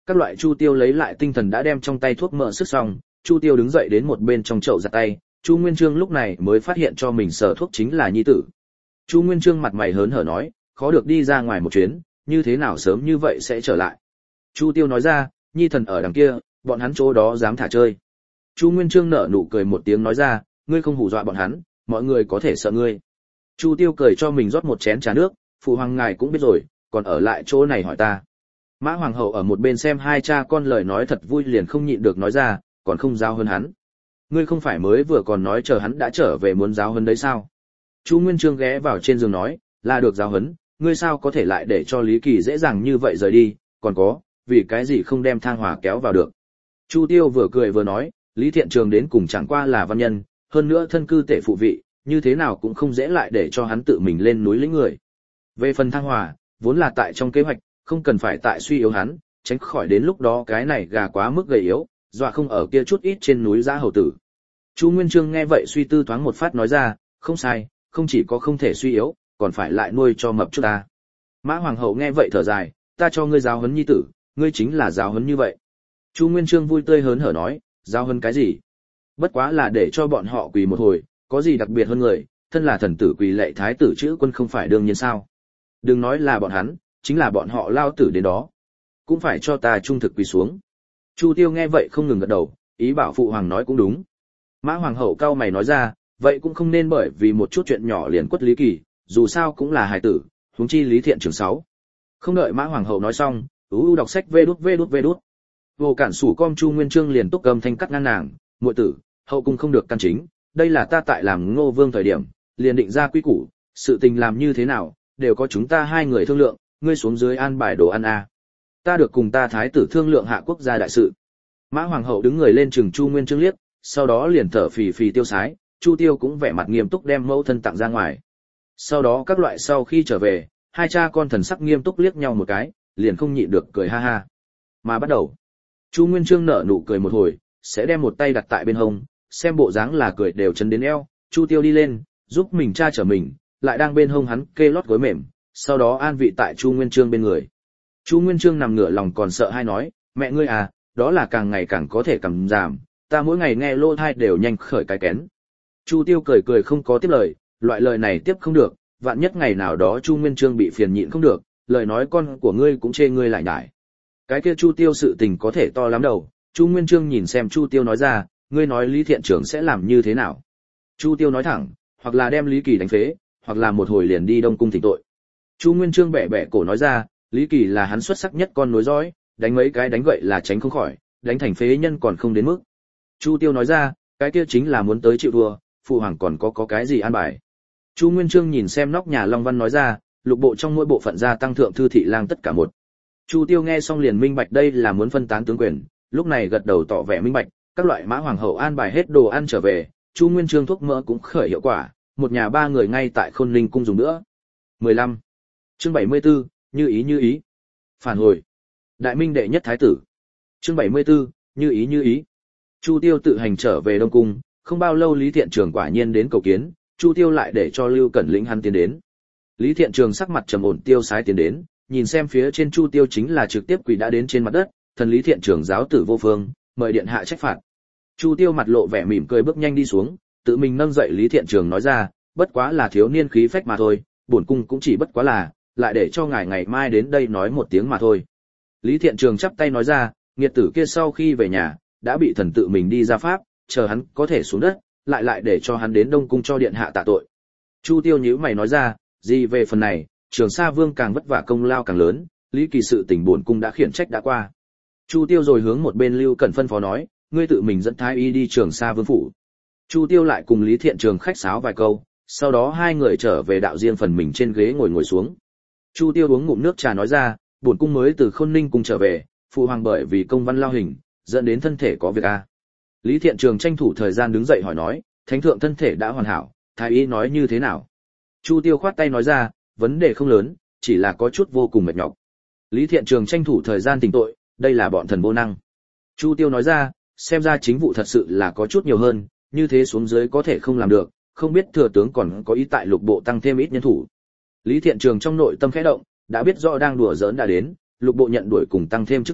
Các loại Chu Tiêu lấy lại tinh thần đã đem trong tay thuốc mỡ sức xong, Chu Tiêu đứng dậy đến một bên trong chậu giặt tay, Chu Nguyên Chương lúc này mới phát hiện cho mình sở thuốc chính là nhi tử. Chu Nguyên Chương mặt mày hớn hở nói, khó được đi ra ngoài một chuyến, như thế nào sớm như vậy sẽ trở lại. Chu Tiêu nói ra, nhi thần ở đằng kia, bọn hắn chỗ đó dám thả chơi. Chu Nguyên Chương nở nụ cười một tiếng nói ra, ngươi không hù dọa bọn hắn, mọi người có thể sợ ngươi. Chu Tiêu cười cho mình rót một chén trà nước, phụ hoàng ngài cũng biết rồi, còn ở lại chỗ này hỏi ta. Mã hoàng hậu ở một bên xem hai cha con lời nói thật vui liền không nhịn được nói ra, còn không giao hơn hắn. Ngươi không phải mới vừa còn nói chờ hắn đã trở về muốn giáo huấn đấy sao? Chu Nguyên Chương ghé vào trên giường nói, là được giáo huấn, ngươi sao có thể lại để cho Lý Kỳ dễ dàng như vậy rời đi, còn có, vì cái gì không đem Thang Hòa kéo vào được. Chu Tiêu vừa cười vừa nói, Lý Thiện Trường đến cùng chẳng qua là văn nhân, hơn nữa thân cư tể phụ vị, như thế nào cũng không dễ lại để cho hắn tự mình lên núi lĩnh người. Về phần Thang Hòa, vốn là tại trong kế hoạch, không cần phải tại suy yếu hắn, tránh khỏi đến lúc đó cái này gà quá mức gầy yếu, dọa không ở kia chút ít trên núi Giã Hầu Tử. Chu Nguyên Chương nghe vậy suy tư thoáng một phát nói ra, không sai, không chỉ có không thể suy yếu, còn phải lại nuôi cho mập chút ta. Mã Hoàng hậu nghe vậy thở dài, ta cho ngươi giáo huấn nhi tử, ngươi chính là giáo huấn như vậy. Chu Nguyên Chương vui tươi hớn hở nói, giáo huấn cái gì? Bất quá là để cho bọn họ quỳ một hồi, có gì đặc biệt hơn người, thân là thần tử quỳ lệ thái tử chữ quân không phải đương nhiên sao? Đừng nói là bọn hắn, chính là bọn họ lao tử đến đó, cũng phải cho ta trung thực quỳ xuống. Chu Tiêu nghe vậy không ngừng gật đầu, ý bảo phụ hoàng nói cũng đúng. Mã Hoàng hậu cau mày nói ra, vậy cũng không nên bởi vì một chút chuyện nhỏ liền quất Lý Kỳ, dù sao cũng là hài tử, huống chi Lý Thiện Trường sáu. Không đợi Mã Hoàng hậu nói xong, ú u đọc sách vê đút vê đút vê đút. Vô Cản Sủ Com Chu Nguyên Chương liền túc cầm thanh cắt ngang nàng, muội tử, hậu cung không được căn chính, đây là ta tại làm Ngô Vương thời điểm, liền định ra quy củ, sự tình làm như thế nào, đều có chúng ta hai người thương lượng, ngươi xuống dưới an bài đồ ăn a. Ta được cùng ta thái tử thương lượng hạ quốc gia đại sự. Mã Hoàng hậu đứng người lên chừng Chu Nguyên Chương liếc, sau đó liền thở phì phì tiêu sái, Chu Tiêu cũng vẻ mặt nghiêm túc đem mẫu thân tặng ra ngoài. Sau đó các loại sau khi trở về, hai cha con thần sắc nghiêm túc liếc nhau một cái, liền không nhịn được cười ha ha. Mà bắt đầu, Chu Nguyên Chương nở nụ cười một hồi, sẽ đem một tay đặt tại bên hông, xem bộ dáng là cười đều chấn đến eo, Chu Tiêu đi lên, giúp mình cha chở mình, lại đang bên hông hắn kê lót gối mềm, sau đó an vị tại Chu Nguyên Chương bên người. Chu Nguyên Chương nằm ngửa lòng còn sợ hai nói, mẹ ngươi à, đó là càng ngày càng có thể cầm giảm, ta mỗi ngày nghe lô thai đều nhanh khởi cái kén. Chu Tiêu cười cười không có tiếp lời, loại lời này tiếp không được, vạn nhất ngày nào đó Chu Nguyên Chương bị phiền nhịn không được, lời nói con của ngươi cũng chê ngươi lại nhải. Cái kia Chu Tiêu sự tình có thể to lắm đầu, Chu Nguyên Chương nhìn xem Chu Tiêu nói ra, ngươi nói Lý Thiện Trường sẽ làm như thế nào? Chu Tiêu nói thẳng, hoặc là đem Lý Kỳ đánh phế, hoặc là một hồi liền đi Đông cung thỉnh tội. Chu Nguyên Chương bẻ bẻ cổ nói ra, Lý Kỳ là hắn xuất sắc nhất con nối dõi, đánh mấy cái đánh gậy là tránh không khỏi, đánh thành phế nhân còn không đến mức. Chu Tiêu nói ra, cái kia chính là muốn tới chịu thua, phụ hoàng còn có có cái gì an bài. Chu Nguyên Chương nhìn xem nóc nhà Long Văn nói ra, lục bộ trong mỗi bộ phận gia tăng thượng thư thị lang tất cả một. Chu Tiêu nghe xong liền minh bạch đây là muốn phân tán tướng quyền, lúc này gật đầu tỏ vẻ minh bạch, các loại Mã Hoàng hậu an bài hết đồ ăn trở về, Chu Nguyên Chương thuốc mỡ cũng khởi hiệu quả, một nhà ba người ngay tại Khôn Ninh cung dùng nữa. mười lăm. Chương bảy mươi tư, như ý như ý. Phản hồi. Đại Minh đệ nhất thái tử. Chương bảy mươi tư, như ý như ý. Chu Tiêu tự hành trở về Đông cung, không bao lâu Lý Thiện Trường quả nhiên đến cầu kiến, Chu Tiêu lại để cho Lưu Cẩn lĩnh hắn tiến đến. Lý Thiện Trường sắc mặt trầm ổn tiêu sái tiến đến, nhìn xem phía trên Chu Tiêu chính là trực tiếp quỳ đã đến trên mặt đất, thần Lý Thiện Trường giáo tử vô phương, mời điện hạ trách phạt. Chu Tiêu mặt lộ vẻ mỉm cười bước nhanh đi xuống, tự mình nâng dậy Lý Thiện Trường nói ra, bất quá là thiếu niên khí phách mà thôi, bổn cung cũng chỉ bất quá là, lại để cho ngài ngày mai đến đây nói một tiếng mà thôi. Lý Thiện Trường chắp tay nói ra, nghiệt tử kia sau khi về nhà, đã bị thần tự mình đi ra pháp, chờ hắn có thể xuống đất, lại lại để cho hắn đến Đông cung cho điện hạ tạ tội. Chu Tiêu nhíu mày nói ra, gì về phần này, Trường Sa Vương càng vất vả công lao càng lớn, Lý Kỳ sự tình bổn cung đã khiển trách đã qua. Chu Tiêu rồi hướng một bên Lưu Cẩn phân phó nói, ngươi tự mình dẫn thái y đi Trường Sa Vương phủ. Chu Tiêu lại cùng Lý Thiện Trường khách sáo vài câu, sau đó hai người trở về đạo riêng phần mình trên ghế ngồi ngồi xuống. Chu Tiêu uống ngụm nước trà nói ra, bổn cung mới từ Khôn Ninh cung trở về, phụ hoàng bởi vì công văn lao hình, dẫn đến thân thể có việc a. Lý Thiện Trường tranh thủ thời gian đứng dậy hỏi nói, thánh thượng thân thể đã hoàn hảo, thái y nói như thế nào? Chu Tiêu khoát tay nói ra, vấn đề không lớn, chỉ là có chút vô cùng mệt nhọc. Lý Thiện Trường tranh thủ thời gian tỉnh tội, đây là bọn thần vô năng. Chu Tiêu nói ra, xem ra chính vụ thật sự là có chút nhiều hơn, như thế xuống dưới có thể không làm được, không biết thừa tướng còn có ý tại lục bộ tăng thêm ít nhân thủ. Lý Thiện Trường trong nội tâm khẽ động, đã biết rõ đang đùa giỡn đã đến, lục bộ nhận đuổi cùng tăng thêm chức vị,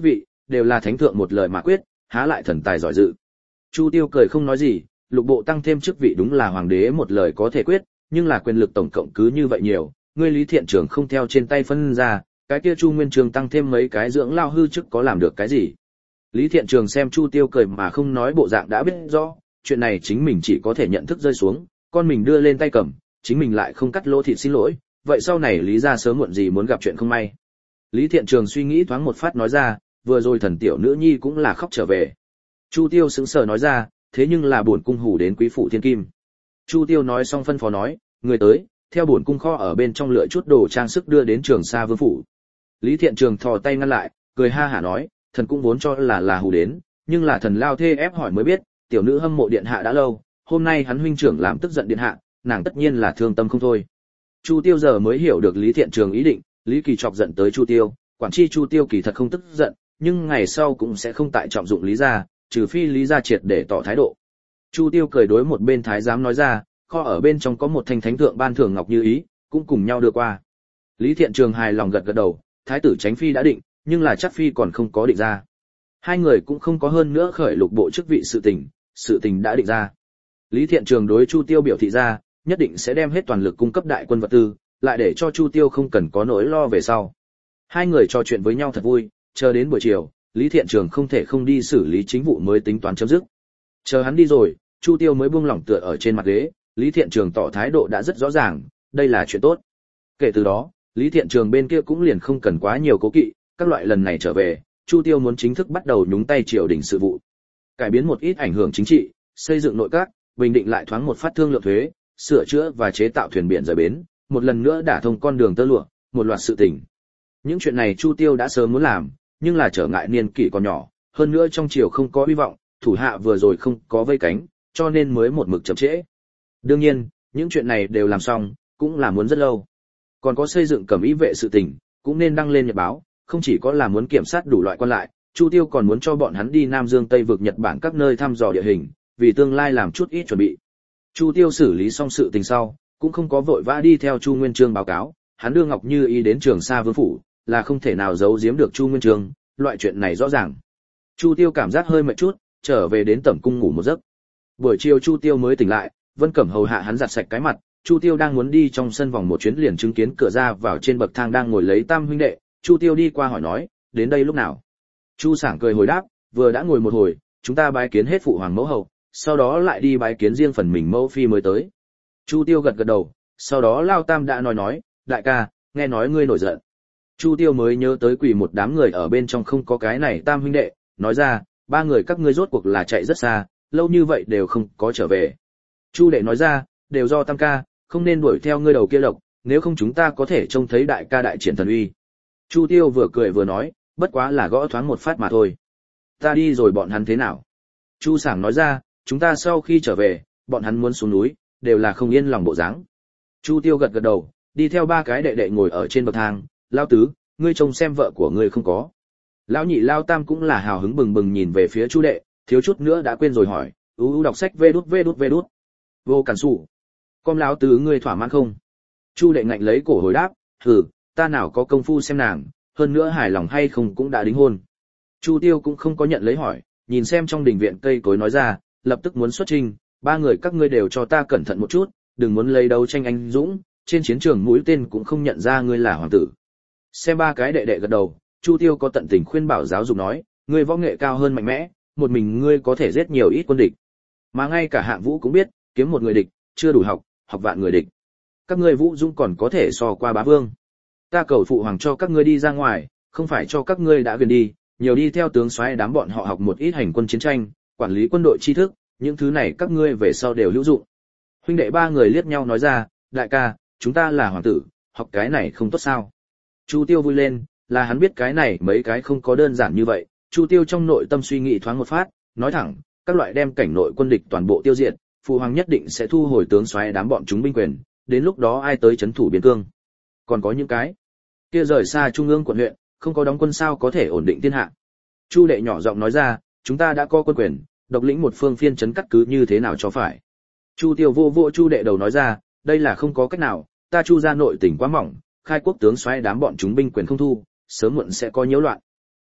đều là thánh thượng một lời mà quyết, há lại thần tài giỏi dự. Chu Tiêu cười không nói gì, lục bộ tăng thêm chức vị đúng là hoàng đế một lời có thể quyết, nhưng là quyền lực tổng cộng cứ như vậy nhiều, ngươi Lý Thiện Trường không theo trên tay phân ra, cái kia Chu Nguyên Trường tăng thêm mấy cái dưỡng lao hư chức có làm được cái gì? Lý Thiện Trường xem Chu Tiêu cười mà không nói bộ dạng đã biết rõ, chuyện này chính mình chỉ có thể nhận thức rơi xuống, con mình đưa lên tay cầm, chính mình lại không cắt lỗ thịt xin lỗi, vậy sau này Lý gia sớm muộn gì muốn gặp chuyện không may. Lý Thiện Trường suy nghĩ thoáng một phát nói ra, vừa rồi thần tiểu nữ nhi cũng là khóc trở về. Chu Tiêu sững sờ nói ra, thế nhưng là bổn cung hủ đến quý phụ thiên kim. Chu Tiêu nói xong phân phó nói, người tới, theo bổn cung kho ở bên trong lựa chút đồ trang sức đưa đến Trường Sa Vương phủ. Lý Thiện Trường thò tay ngăn lại, cười ha hả nói, thần cũng vốn cho là là hủ đến, nhưng là thần lao thê ép hỏi mới biết, tiểu nữ hâm mộ điện hạ đã lâu, hôm nay hắn huynh trưởng làm tức giận điện hạ, nàng tất nhiên là thương tâm không thôi. Chu Tiêu giờ mới hiểu được Lý Thiện Trường ý định, Lý Kỳ chọc giận tới Chu Tiêu, quản chi Chu Tiêu kỳ thật không tức giận, nhưng ngày sau cũng sẽ không tại trọng dụng Lý gia, trừ phi Lý gia triệt để tỏ thái độ. Chu Tiêu cười đối một bên thái giám nói ra, kho ở bên trong có một thanh thánh thượng ban thưởng ngọc như ý, cũng cùng nhau đưa qua. Lý Thiện Trường hài lòng gật gật đầu, thái tử Chánh phi đã định, nhưng là chắc phi còn không có định ra. Hai người cũng không có hơn nữa khởi lục bộ chức vị sự tình, sự tình đã định ra. Lý Thiện Trường đối Chu Tiêu biểu thị ra, nhất định sẽ đem hết toàn lực cung cấp đại quân vật tư, lại để cho Chu Tiêu không cần có nỗi lo về sau. Hai người trò chuyện với nhau thật vui, chờ đến buổi chiều, Lý Thiện Trường không thể không đi xử lý chính vụ mới tính toán chấm dứt. Chờ hắn đi rồi, Chu Tiêu mới buông lỏng tựa ở trên mặt ghế, Lý Thiện Trường tỏ thái độ đã rất rõ ràng, đây là chuyện tốt. Kể từ đó, Lý Thiện Trường bên kia cũng liền không cần quá nhiều cố kỵ, các loại lần này trở về, Chu Tiêu muốn chính thức bắt đầu nhúng tay triều đình sự vụ. Cải biến một ít ảnh hưởng chính trị, xây dựng nội các, bình định lại thoáng một phát thương lượng thuế, sửa chữa và chế tạo thuyền biển rời bến, một lần nữa đả thông con đường tơ lụa, một loạt sự tình. Những chuyện này Chu Tiêu đã sớm muốn làm, nhưng là trở ngại niên kỷ còn nhỏ, hơn nữa trong triều không có hy vọng, thủ hạ vừa rồi không có vây cánh, cho nên mới một mực chậm trễ. Đương nhiên, những chuyện này đều làm xong, cũng là muốn rất lâu. Còn có xây dựng cẩm y vệ sự tình, cũng nên đăng lên nhật báo, không chỉ có là muốn kiểm soát đủ loại quan lại, Chu Tiêu còn muốn cho bọn hắn đi Nam Dương Tây vực Nhật Bản các nơi thăm dò địa hình, vì tương lai làm chút ít chuẩn bị. Chu Tiêu xử lý xong sự tình sau, cũng không có vội vã đi theo Chu Nguyên Chương báo cáo, hắn đưa Ngọc Như Ý đến Trường Sa Vương phủ, là không thể nào giấu giếm được Chu Nguyên Chương, loại chuyện này rõ ràng. Chu Tiêu cảm giác hơi mệt chút, trở về đến tẩm cung ngủ một giấc. Buổi chiều Chu Tiêu mới tỉnh lại, Vân Cẩm hầu hạ hắn giặt sạch cái mặt, Chu Tiêu đang muốn đi trong sân vòng một chuyến liền chứng kiến cửa ra vào trên bậc thang đang ngồi lấy Tam huynh đệ, Chu Tiêu đi qua hỏi nói, đến đây lúc nào? Chu Sảng cười hồi đáp, vừa đã ngồi một hồi, chúng ta bái kiến hết phụ hoàng mẫu hậu, sau đó lại đi bái kiến riêng phần mình mẫu phi mới tới. Chu Tiêu gật gật đầu, sau đó Lao Tam đã nói nói, đại ca, nghe nói ngươi nổi giận. Chu Tiêu mới nhớ tới quỳ một đám người ở bên trong không có cái này Tam huynh đệ, nói ra, ba người các ngươi rốt cuộc là chạy rất xa, lâu như vậy đều không có trở về. Chu đệ nói ra, đều do Tam ca, không nên đuổi theo ngươi đầu kia độc, nếu không chúng ta có thể trông thấy đại ca đại triển thần uy. Chu Tiêu vừa cười vừa nói, bất quá là gõ thoáng một phát mà thôi. Ta đi rồi bọn hắn thế nào? Chu Sảng nói ra, chúng ta sau khi trở về, bọn hắn muốn xuống núi, đều là không yên lòng bộ dáng. Chu Tiêu gật gật đầu, đi theo ba cái đệ đệ ngồi ở trên bậc thang, Lao Tứ, ngươi trông xem vợ của ngươi không có. Lão Nhị Lao Tam cũng là hào hứng bừng bừng nhìn về phía Chu đệ, thiếu chút nữa đã quên rồi hỏi, ú ú đọc sách vê đút vê đút vê đút. Vô cản sủ. Con Lão Tứ ngươi thỏa mãn không? Chu đệ ngạnh lấy cổ hồi đáp, hừ, ta nào có công phu xem nàng, hơn nữa hài lòng hay không cũng đã đính hôn. Chu Tiêu cũng không có nhận lấy hỏi, nhìn xem trong đình viện cây cối nói ra, lập tức muốn xuất trình, ba người các ngươi đều cho ta cẩn thận một chút, đừng muốn lấy đấu tranh anh dũng, trên chiến trường mũi tên cũng không nhận ra ngươi là hoàng tử. Xem ba cái đệ đệ gật đầu, Chu Tiêu có tận tình khuyên bảo giáo dục nói, ngươi võ nghệ cao hơn mạnh mẽ, một mình ngươi có thể giết nhiều ít quân địch. Mà ngay cả Hạng Vũ cũng biết, kiếm một người địch, chưa đủ học, học vạn người địch. Các ngươi Vũ Dung còn có thể so qua bá vương. Ta cầu phụ hoàng cho các ngươi đi ra ngoài, không phải cho các ngươi đã gần đi, nhiều đi theo tướng soái đám bọn họ học một ít hành quân chiến tranh, quản lý quân đội tri thức, những thứ này các ngươi về sau đều hữu dụng. Huynh đệ ba người liếc nhau nói ra, đại ca, chúng ta là hoàng tử, học cái này không tốt sao? Chu Tiêu vui lên, là hắn biết cái này mấy cái không có đơn giản như vậy. Chu Tiêu trong nội tâm suy nghĩ thoáng một phát, nói thẳng, các loại đem cảnh nội quân địch toàn bộ tiêu diệt, phụ hoàng nhất định sẽ thu hồi tướng soái đám bọn chúng binh quyền, đến lúc đó ai tới trấn thủ biên cương. Còn có những cái kia rời xa trung ương quận huyện, không có đóng quân sao có thể ổn định thiên hạ. Chu đệ nhỏ giọng nói ra, chúng ta đã có quân quyền, độc lĩnh một phương phiên trấn cắt cứ như thế nào cho phải. Chu Tiêu vô vô Chu đệ đầu nói ra, đây là không có cách nào, ta Chu gia nội tỉnh quá mỏng, khai quốc tướng soái đám bọn chúng binh quyền không thu, sớm muộn sẽ có nhiễu loạn.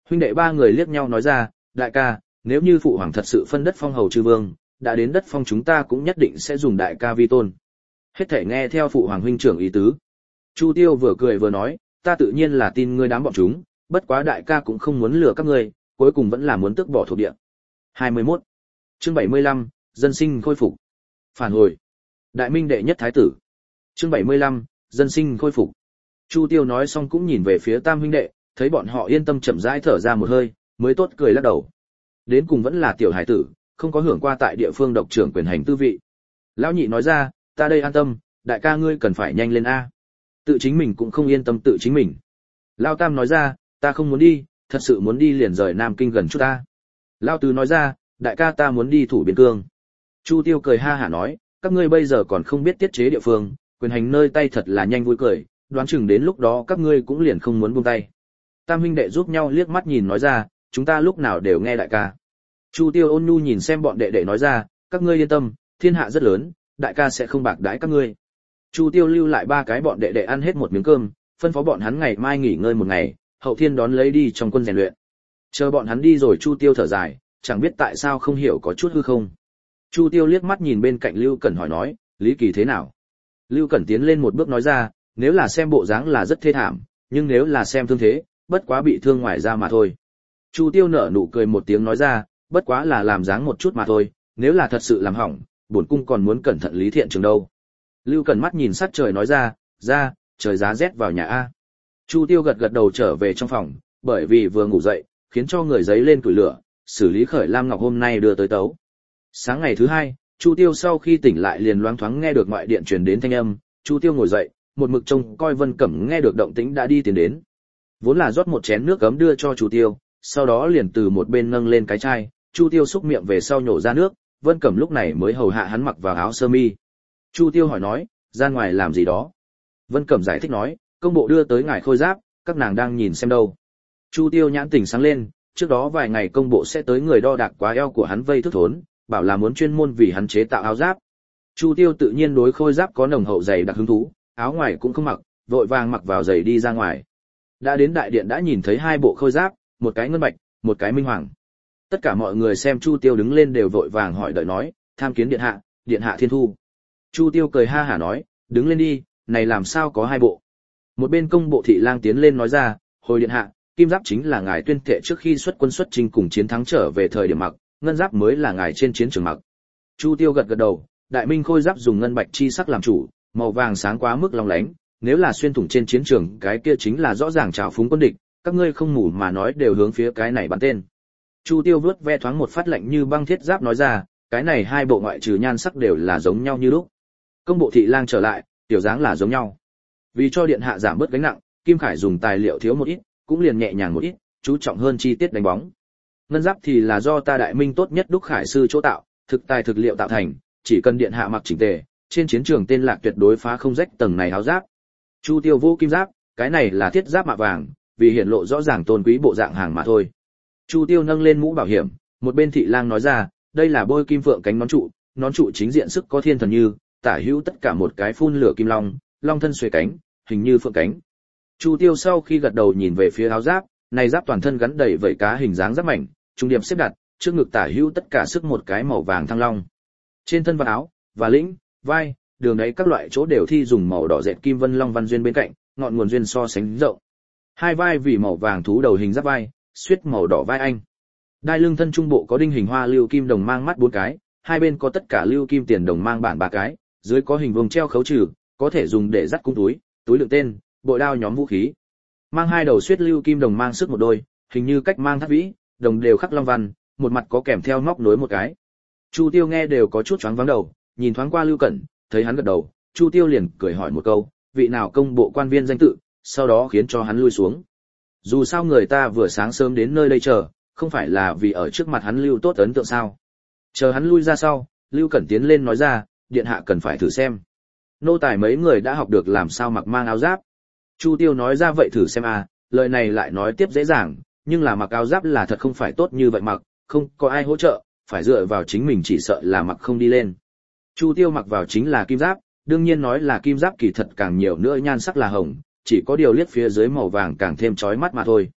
Huynh đệ ba người liếc nhau nói ra, đại ca, nếu như phụ hoàng thật sự phân đất phong hầu chư vương, đã đến đất phong chúng ta cũng nhất định sẽ dùng đại ca vi tôn. Hết thể nghe theo phụ hoàng huynh trưởng ý tứ. Chu Tiêu vừa cười vừa nói, ta tự nhiên là tin ngươi đám bọn chúng, bất quá đại ca cũng không muốn lừa các ngươi, cuối cùng vẫn là muốn tước bỏ thuộc địa. hai mươi mốt Chương bảy mươi lăm, dân sinh khôi phục. Phản hồi. Đại Minh đệ nhất thái tử. Chương bảy mươi lăm, dân sinh khôi phục. Chu Tiêu nói xong cũng nhìn về phía Tam huynh đệ, thấy bọn họ yên tâm chậm rãi thở ra một hơi, mới tốt cười lắc đầu. Đến cùng vẫn là tiểu hải tử, không có hưởng qua tại địa phương độc trưởng quyền hành tư vị. Lão nhị nói ra, ta đây an tâm, đại ca ngươi cần phải nhanh lên a. Tự chính mình cũng không yên tâm tự chính mình. Lão Tam nói ra, ta không muốn đi, thật sự muốn đi liền rời Nam Kinh gần chút ta. Lão Tứ nói ra, đại ca ta muốn đi thủ biên cương. Chu Tiêu cười ha hả nói, các ngươi bây giờ còn không biết tiết chế địa phương, quyền hành nơi tay thật là nhanh vui cười, đoán chừng đến lúc đó các ngươi cũng liền không muốn buông tay. Tam huynh đệ giúp nhau liếc mắt nhìn nói ra, chúng ta lúc nào đều nghe đại ca. Chu Tiêu ôn nhu nhìn xem bọn đệ đệ nói ra, các ngươi yên tâm, thiên hạ rất lớn, đại ca sẽ không bạc đãi các ngươi. Chu Tiêu lưu lại ba cái bọn đệ đệ ăn hết một miếng cơm, phân phó bọn hắn ngày mai nghỉ ngơi một ngày, hậu thiên đón lấy đi trong quân rèn luyện. Chờ bọn hắn đi rồi Chu Tiêu thở dài, chẳng biết tại sao không hiểu có chút hư không. Chu Tiêu liếc mắt nhìn bên cạnh Lưu Cẩn hỏi nói, Lý Kỳ thế nào? Lưu Cẩn tiến lên một bước nói ra, nếu là xem bộ dáng là rất thê thảm, nhưng nếu là xem thương thế, bất quá bị thương ngoài da mà thôi. Chu Tiêu nở nụ cười một tiếng nói ra, bất quá là làm dáng một chút mà thôi, nếu là thật sự làm hỏng, bổn cung còn muốn cẩn thận Lý Thiện Trường đâu. Lưu Cẩn mắt nhìn sắc trời nói ra, ra, trời giá rét vào nhà a. Chu Tiêu gật gật đầu trở về trong phòng, bởi vì vừa ngủ dậy, khiến cho người giấy lên củi lửa, xử lý khởi Lam Ngọc hôm nay đưa tới tấu. Sáng ngày thứ hai, Chu Tiêu sau khi tỉnh lại liền loáng thoáng nghe được ngoại điện truyền đến thanh âm, Chu Tiêu ngồi dậy, một mực trông coi Vân Cẩm nghe được động tĩnh đã đi tiến đến. Vốn là rót một chén nước ấm đưa cho Chu Tiêu, sau đó liền từ một bên nâng lên cái chai, Chu Tiêu xúc miệng về sau nhổ ra nước, Vân Cẩm lúc này mới hầu hạ hắn mặc vào áo sơ mi. Chu Tiêu hỏi nói, ra ngoài làm gì đó? Vân Cẩm giải thích nói, công bộ đưa tới ngài khôi giáp, các nàng đang nhìn xem đâu. Chu Tiêu nhãn tỉnh sáng lên, trước đó vài ngày công bộ sẽ tới người đo đạc quá eo của hắn vây thức thốn, bảo là muốn chuyên môn vì hắn chế tạo áo giáp. Chu Tiêu tự nhiên đối khôi giáp có nồng hậu dày đặc hứng thú, áo ngoài cũng không mặc, vội vàng mặc vào giày đi ra ngoài. Đã đến đại điện đã nhìn thấy hai bộ khôi giáp, một cái ngân bạch, một cái minh hoàng. Tất cả mọi người xem Chu Tiêu đứng lên đều vội vàng hỏi đợi nói, tham kiến điện hạ, điện hạ thiên thu. Chu Tiêu cười ha hả nói, đứng lên đi, này làm sao có hai bộ. Một bên công bộ thị lang tiến lên nói ra, hồi điện hạ, kim giáp chính là ngài tuyên thệ trước khi xuất quân xuất chinh cùng chiến thắng trở về thời điểm mặc, ngân giáp mới là ngài trên chiến trường mặc. Chu Tiêu gật gật đầu, đại minh khôi giáp dùng ngân bạch chi sắc làm chủ, màu vàng sáng quá mức long lánh, nếu là xuyên thủng trên chiến trường cái kia chính là rõ ràng trào phúng quân địch, các ngươi không ngủ mà nói đều hướng phía cái này bắn tên. Chu Tiêu vớt ve thoáng một phát lạnh như băng thiết giáp nói ra, cái này hai bộ ngoại trừ nhan sắc đều là giống nhau như lúc. Công bộ thị lang trở lại, tiểu dáng là giống nhau. Vì cho điện hạ giảm bớt gánh nặng, Kim Khải dùng tài liệu thiếu một ít, cũng liền nhẹ nhàng một ít, chú trọng hơn chi tiết đánh bóng. Ngân giáp thì là do ta đại minh tốt nhất đúc khải sư chỗ tạo, thực tài thực liệu tạo thành, chỉ cần điện hạ mặc chỉnh tề, trên chiến trường tên lạc tuyệt đối phá không rách tầng này áo giáp. Chu Tiêu vô kim giáp, cái này là thiết giáp mạ vàng, vì hiển lộ rõ ràng tôn quý bộ dạng hàng mà thôi. Chu Tiêu nâng lên mũ bảo hiểm, một bên thị lang nói ra, đây là bôi kim phượng cánh nón trụ, nón trụ chính diện sức có thiên thần như, tả hữu tất cả một cái phun lửa kim long, long thân xuề cánh, hình như phượng cánh. Chu Tiêu sau khi gật đầu nhìn về phía áo giáp, này giáp toàn thân gắn đầy vảy cá hình dáng giáp mảnh, trung điểm xếp đặt, trước ngực tả hữu tất cả sức một cái màu vàng thăng long. Trên thân và áo, và lĩnh, vai, đường đấy các loại chỗ đều thi dùng màu đỏ dệt kim vân long văn duyên bên cạnh, ngọn nguồn duyên so sánh rộng. Hai vai vì màu vàng thú đầu hình giáp vai, xuyết màu đỏ vai anh. Đai lưng thân trung bộ có đinh hình hoa lưu kim đồng mang mắt bốn cái, hai bên có tất cả lưu kim tiền đồng mang bản ba cái, dưới có hình vuông treo khấu trừ, có thể dùng để dắt cung túi, túi đựng tên, bội đao nhóm vũ khí. Mang hai đầu xuyết lưu kim đồng mang sức một đôi, hình như cách mang thắt vĩ, đồng đều khắc long văn, một mặt có kèm theo móc nối một cái. Chu Tiêu nghe đều có chút choáng váng đầu, nhìn thoáng qua Lưu Cẩn, thấy hắn gật đầu, Chu Tiêu liền cười hỏi một câu, vị nào công bộ quan viên danh tự, sau đó khiến cho hắn lui xuống. Dù sao người ta vừa sáng sớm đến nơi đây chờ, không phải là vì ở trước mặt hắn lưu tốt ấn tượng sao? Chờ hắn lui ra sau, Lưu Cẩn tiến lên nói ra, điện hạ cần phải thử xem. Nô tài mấy người đã học được làm sao mặc mang áo giáp. Chu Tiêu nói ra vậy thử xem à, lời này lại nói tiếp dễ dàng, nhưng là mặc áo giáp là thật không phải tốt như vậy mặc, không có ai hỗ trợ, phải dựa vào chính mình chỉ sợ là mặc không đi lên. Chu Tiêu mặc vào chính là kim giáp, đương nhiên nói là kim giáp kỳ thật càng nhiều nữa nhan sắc là hồng, chỉ có điều liếc phía dưới màu vàng càng thêm chói mắt mà thôi.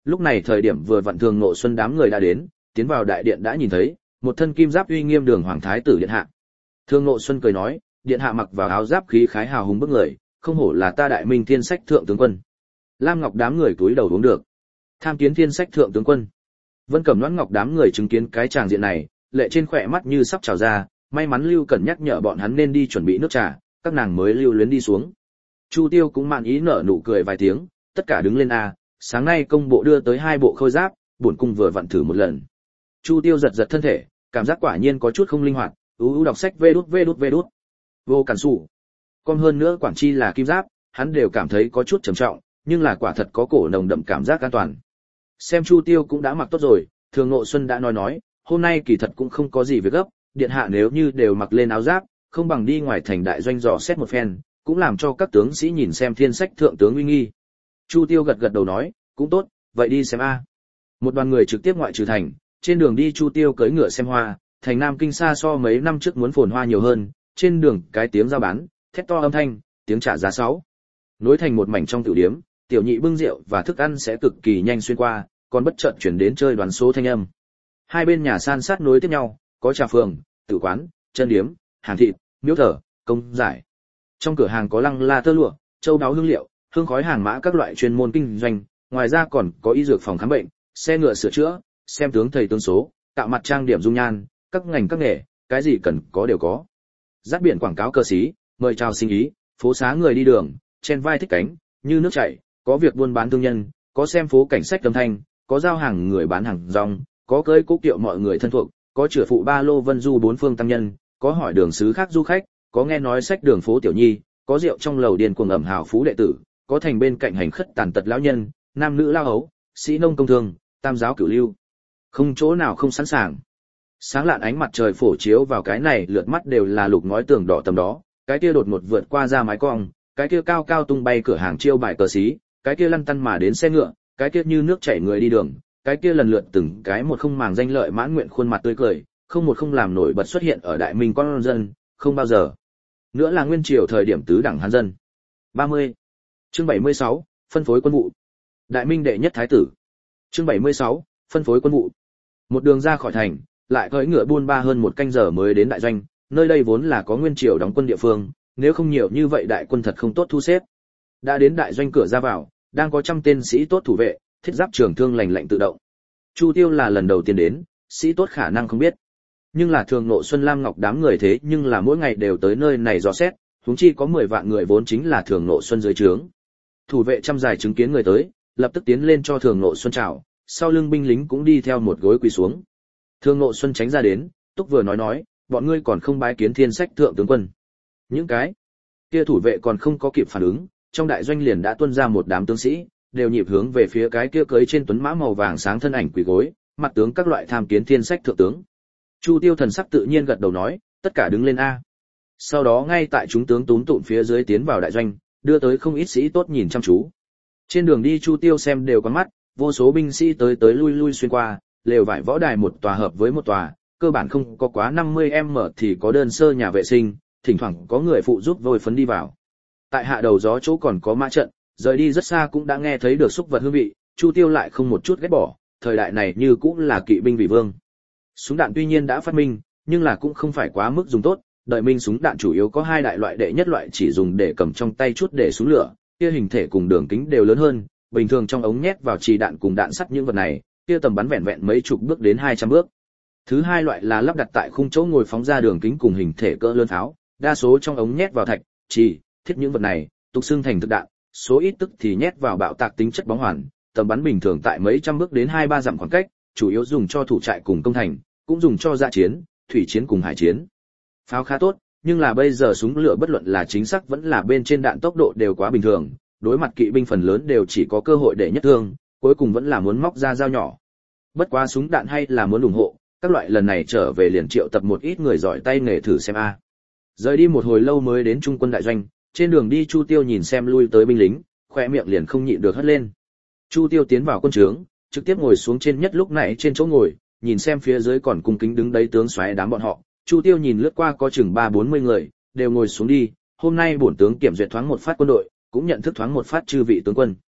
lúc này thời điểm vừa vặn Thường Ngộ Xuân đám người đã đến, tiến vào đại điện đã nhìn thấy một thân kim giáp uy nghiêm đường hoàng thái tử điện hạ. Thường Ngộ Xuân cười nói, điện hạ mặc vào áo giáp khí khái hào hùng bức người, không hổ là ta Đại Minh Thiên Sách thượng tướng quân. Lam Ngọc đám người cúi đầu uống được. Tham kiến Thiên Sách thượng tướng quân. Vân Cẩm Loan Ngọc đám người chứng kiến cái tràng diện này, lệ trên khỏe mắt như sắp trào ra, may mắn Lưu Cẩn nhắc nhở bọn hắn nên đi chuẩn bị nước trà, các nàng mới lưu luyến đi xuống. Chu Tiêu cũng mạn ý nở nụ cười vài tiếng, tất cả đứng lên a, sáng nay công bộ đưa tới hai bộ khôi giáp, bổn cung vừa vặn thử một lần. Chu Tiêu giật giật thân thể, cảm giác quả nhiên có chút không linh hoạt, ú ú đọc sách vê đút vê đút vê đút. Vô cản sủ. Còn hơn nữa quản chi là kim giáp, hắn đều cảm thấy có chút trầm trọng, nhưng là quả thật có cổ nồng đậm cảm giác an toàn. Xem Chu Tiêu cũng đã mặc tốt rồi, Thường Ngộ Xuân đã nói nói, hôm nay kỳ thật cũng không có gì việc gấp, điện hạ nếu như đều mặc lên áo giáp, không bằng đi ngoài thành đại doanh dò xét một phen, cũng làm cho các tướng sĩ nhìn xem Thiên Sách thượng tướng uy nghi. Chu Tiêu gật gật đầu nói, cũng tốt, vậy đi xem a. Một đoàn người trực tiếp ngoại trừ thành, trên đường đi Chu Tiêu cưỡi ngựa xem hoa, thành Nam Kinh xa so mấy năm trước muốn phồn hoa nhiều hơn, trên đường cái tiếng giao bán, thét to âm thanh, tiếng trả giá sáu. Nối thành một mảnh trong tiểu điếm, tiểu nhị bưng rượu và thức ăn sẽ cực kỳ nhanh xuyên qua, còn bất chợt chuyển đến chơi đoán số thanh âm. Hai bên nhà san sát nối tiếp nhau, có trà phường, tử quán, chân điếm, hàng thịt, miếu thờ, công giải. Trong cửa hàng có lăng la tơ lụa, châu đáo hương liệu, hương khói hàng mã các loại chuyên môn kinh doanh, ngoài ra còn có y dược phòng khám bệnh, xe ngựa sửa chữa, xem tướng thầy tướng số, tạo mặt trang điểm dung nhan, các ngành các nghề, cái gì cần có đều có. Dắt biển quảng cáo cơ sĩ, mời chào sinh ý, phố xá người đi đường, chen vai thích cánh, như nước chảy, có việc buôn bán thương nhân, có xem phố cảnh sách âm thanh, có giao hàng người bán hàng rong, có cưới cố kiệu mọi người thân thuộc, có chữa phụ ba lô vân du bốn phương tăng nhân, có hỏi đường xứ khác du khách, có nghe nói sách đường phố tiểu nhi, có rượu trong lầu điền cuồng ẩm hào phú đệ tử, có thành bên cạnh hành khất tàn tật lão nhân, nam nữ lao ấu, sĩ nông công thương, tam giáo cửu lưu. Không chỗ nào không sẵn sàng. Sáng lạn ánh mặt trời phổ chiếu vào cái này lượt mắt đều là lục ngói tường đỏ tầm đó, cái kia đột ngột vượt qua ra mái cong, cái kia cao cao tung bay cửa hàng chiêu bài cờ xí, cái kia lăn tăn mà đến xe ngựa, cái kia như nước chảy người đi đường, cái kia lần lượt từng cái một không màng danh lợi mãn nguyện khuôn mặt tươi cười, không một không làm nổi bật xuất hiện ở Đại Minh con dân, không bao giờ. Nữa là nguyên triều thời điểm tứ đẳng hán dân. ba mươi. Chương bảy mươi sáu, phân phối quân vụ. Đại Minh đệ nhất thái tử. Chương bảy mươi sáu, phân phối quân vụ. Một đường ra khỏi thành, lại cưỡi ngựa buôn ba hơn một canh giờ mới đến đại doanh, nơi đây vốn là có nguyên triều đóng quân địa phương, nếu không nhiều như vậy đại quân thật không tốt thu xếp. Đã đến đại doanh cửa ra vào, đang có trăm tên sĩ tốt thủ vệ, thiết giáp trường thương lành lạnh tự động. Chu Tiêu là lần đầu tiên đến, sĩ tốt khả năng không biết. Nhưng là Thường Ngộ Xuân Lam Ngọc đám người thế nhưng là mỗi ngày đều tới nơi này dò xét, huống chi có mười vạn người vốn chính là Thường Ngộ Xuân dưới trướng. Thủ vệ trăm dài chứng kiến người tới, lập tức tiến lên cho Thường Ngộ Xuân chào, sau lưng binh lính cũng đi theo một gối quỳ xuống. Thường Ngộ Xuân tránh ra đến, túc vừa nói nói, bọn ngươi còn không bái kiến Thiên Sách thượng tướng quân. Những cái kia thủ vệ còn không có kịp phản ứng, trong đại doanh liền đã tuôn ra một đám tướng sĩ, đều nhịp hướng về phía cái kia cưỡi trên tuấn mã màu vàng sáng thân ảnh quỳ gối, mặt tướng các loại tham kiến Thiên Sách thượng tướng. Chu Tiêu thần sắc tự nhiên gật đầu nói, tất cả đứng lên a. Sau đó ngay tại chúng tướng túm tụm phía dưới tiến vào đại doanh, đưa tới không ít sĩ tốt nhìn chăm chú. Trên đường đi Chu Tiêu xem đều con mắt, vô số binh sĩ tới tới lui lui xuyên qua, lều vải võ đài một tòa hợp với một tòa, cơ bản không có quá năm mươi em em thì có đơn sơ nhà vệ sinh, thỉnh thoảng có người phụ giúp vôi phấn đi vào. Tại hạ đầu gió chỗ còn có mã trận, rời đi rất xa cũng đã nghe thấy được xúc vật hương vị, Chu Tiêu lại không một chút ghét bỏ, thời đại này như cũng là kỵ binh vị vương. Súng đạn tuy nhiên đã phát minh, nhưng là cũng không phải quá mức dùng tốt, đời Minh súng đạn chủ yếu có hai đại loại, đệ nhất loại chỉ dùng để cầm trong tay chút để súng lửa, kia hình thể cùng đường kính đều lớn hơn, bình thường trong ống nhét vào trì đạn cùng đạn sắt những vật này, kia tầm bắn vẹn vẹn mấy chục bước đến hai trăm bước. Thứ hai loại là lắp đặt tại khung chỗ ngồi phóng ra đường kính cùng hình thể cỡ lớn pháo, đa số trong ống nhét vào thạch, trì, thiết những vật này, tục xương thành thực đạn, số ít tức thì nhét vào bạo tạc tính chất bóng hoàn, tầm bắn bình thường tại mấy trăm bước đến hai ba dặm khoảng cách, chủ yếu dùng cho thủ trại cùng công thành, cũng dùng cho dã chiến, thủy chiến cùng hải chiến. Pháo khá tốt, nhưng là bây giờ súng lửa bất luận là chính xác vẫn là bên trên đạn tốc độ đều quá bình thường, đối mặt kỵ binh phần lớn đều chỉ có cơ hội để nhất thương, cuối cùng vẫn là muốn móc ra dao nhỏ. Bất quá súng đạn hay là muốn ủng hộ, các loại lần này trở về liền triệu tập một ít người giỏi tay nghề thử xem a. Rời đi một hồi lâu mới đến trung quân đại doanh, trên đường đi Chu Tiêu nhìn xem lui tới binh lính, khóe miệng liền không nhịn được hất lên. Chu Tiêu tiến vào quân trướng, trực tiếp ngồi xuống trên nhất lúc nãy trên chỗ ngồi, nhìn xem phía dưới còn cung kính đứng đấy tướng soái đám bọn họ, Chu Tiêu nhìn lướt qua có chừng ba bốn mươi người, đều ngồi xuống đi, hôm nay bổn tướng kiểm duyệt thoáng một phát quân đội, cũng nhận thức thoáng một phát chư vị tướng quân.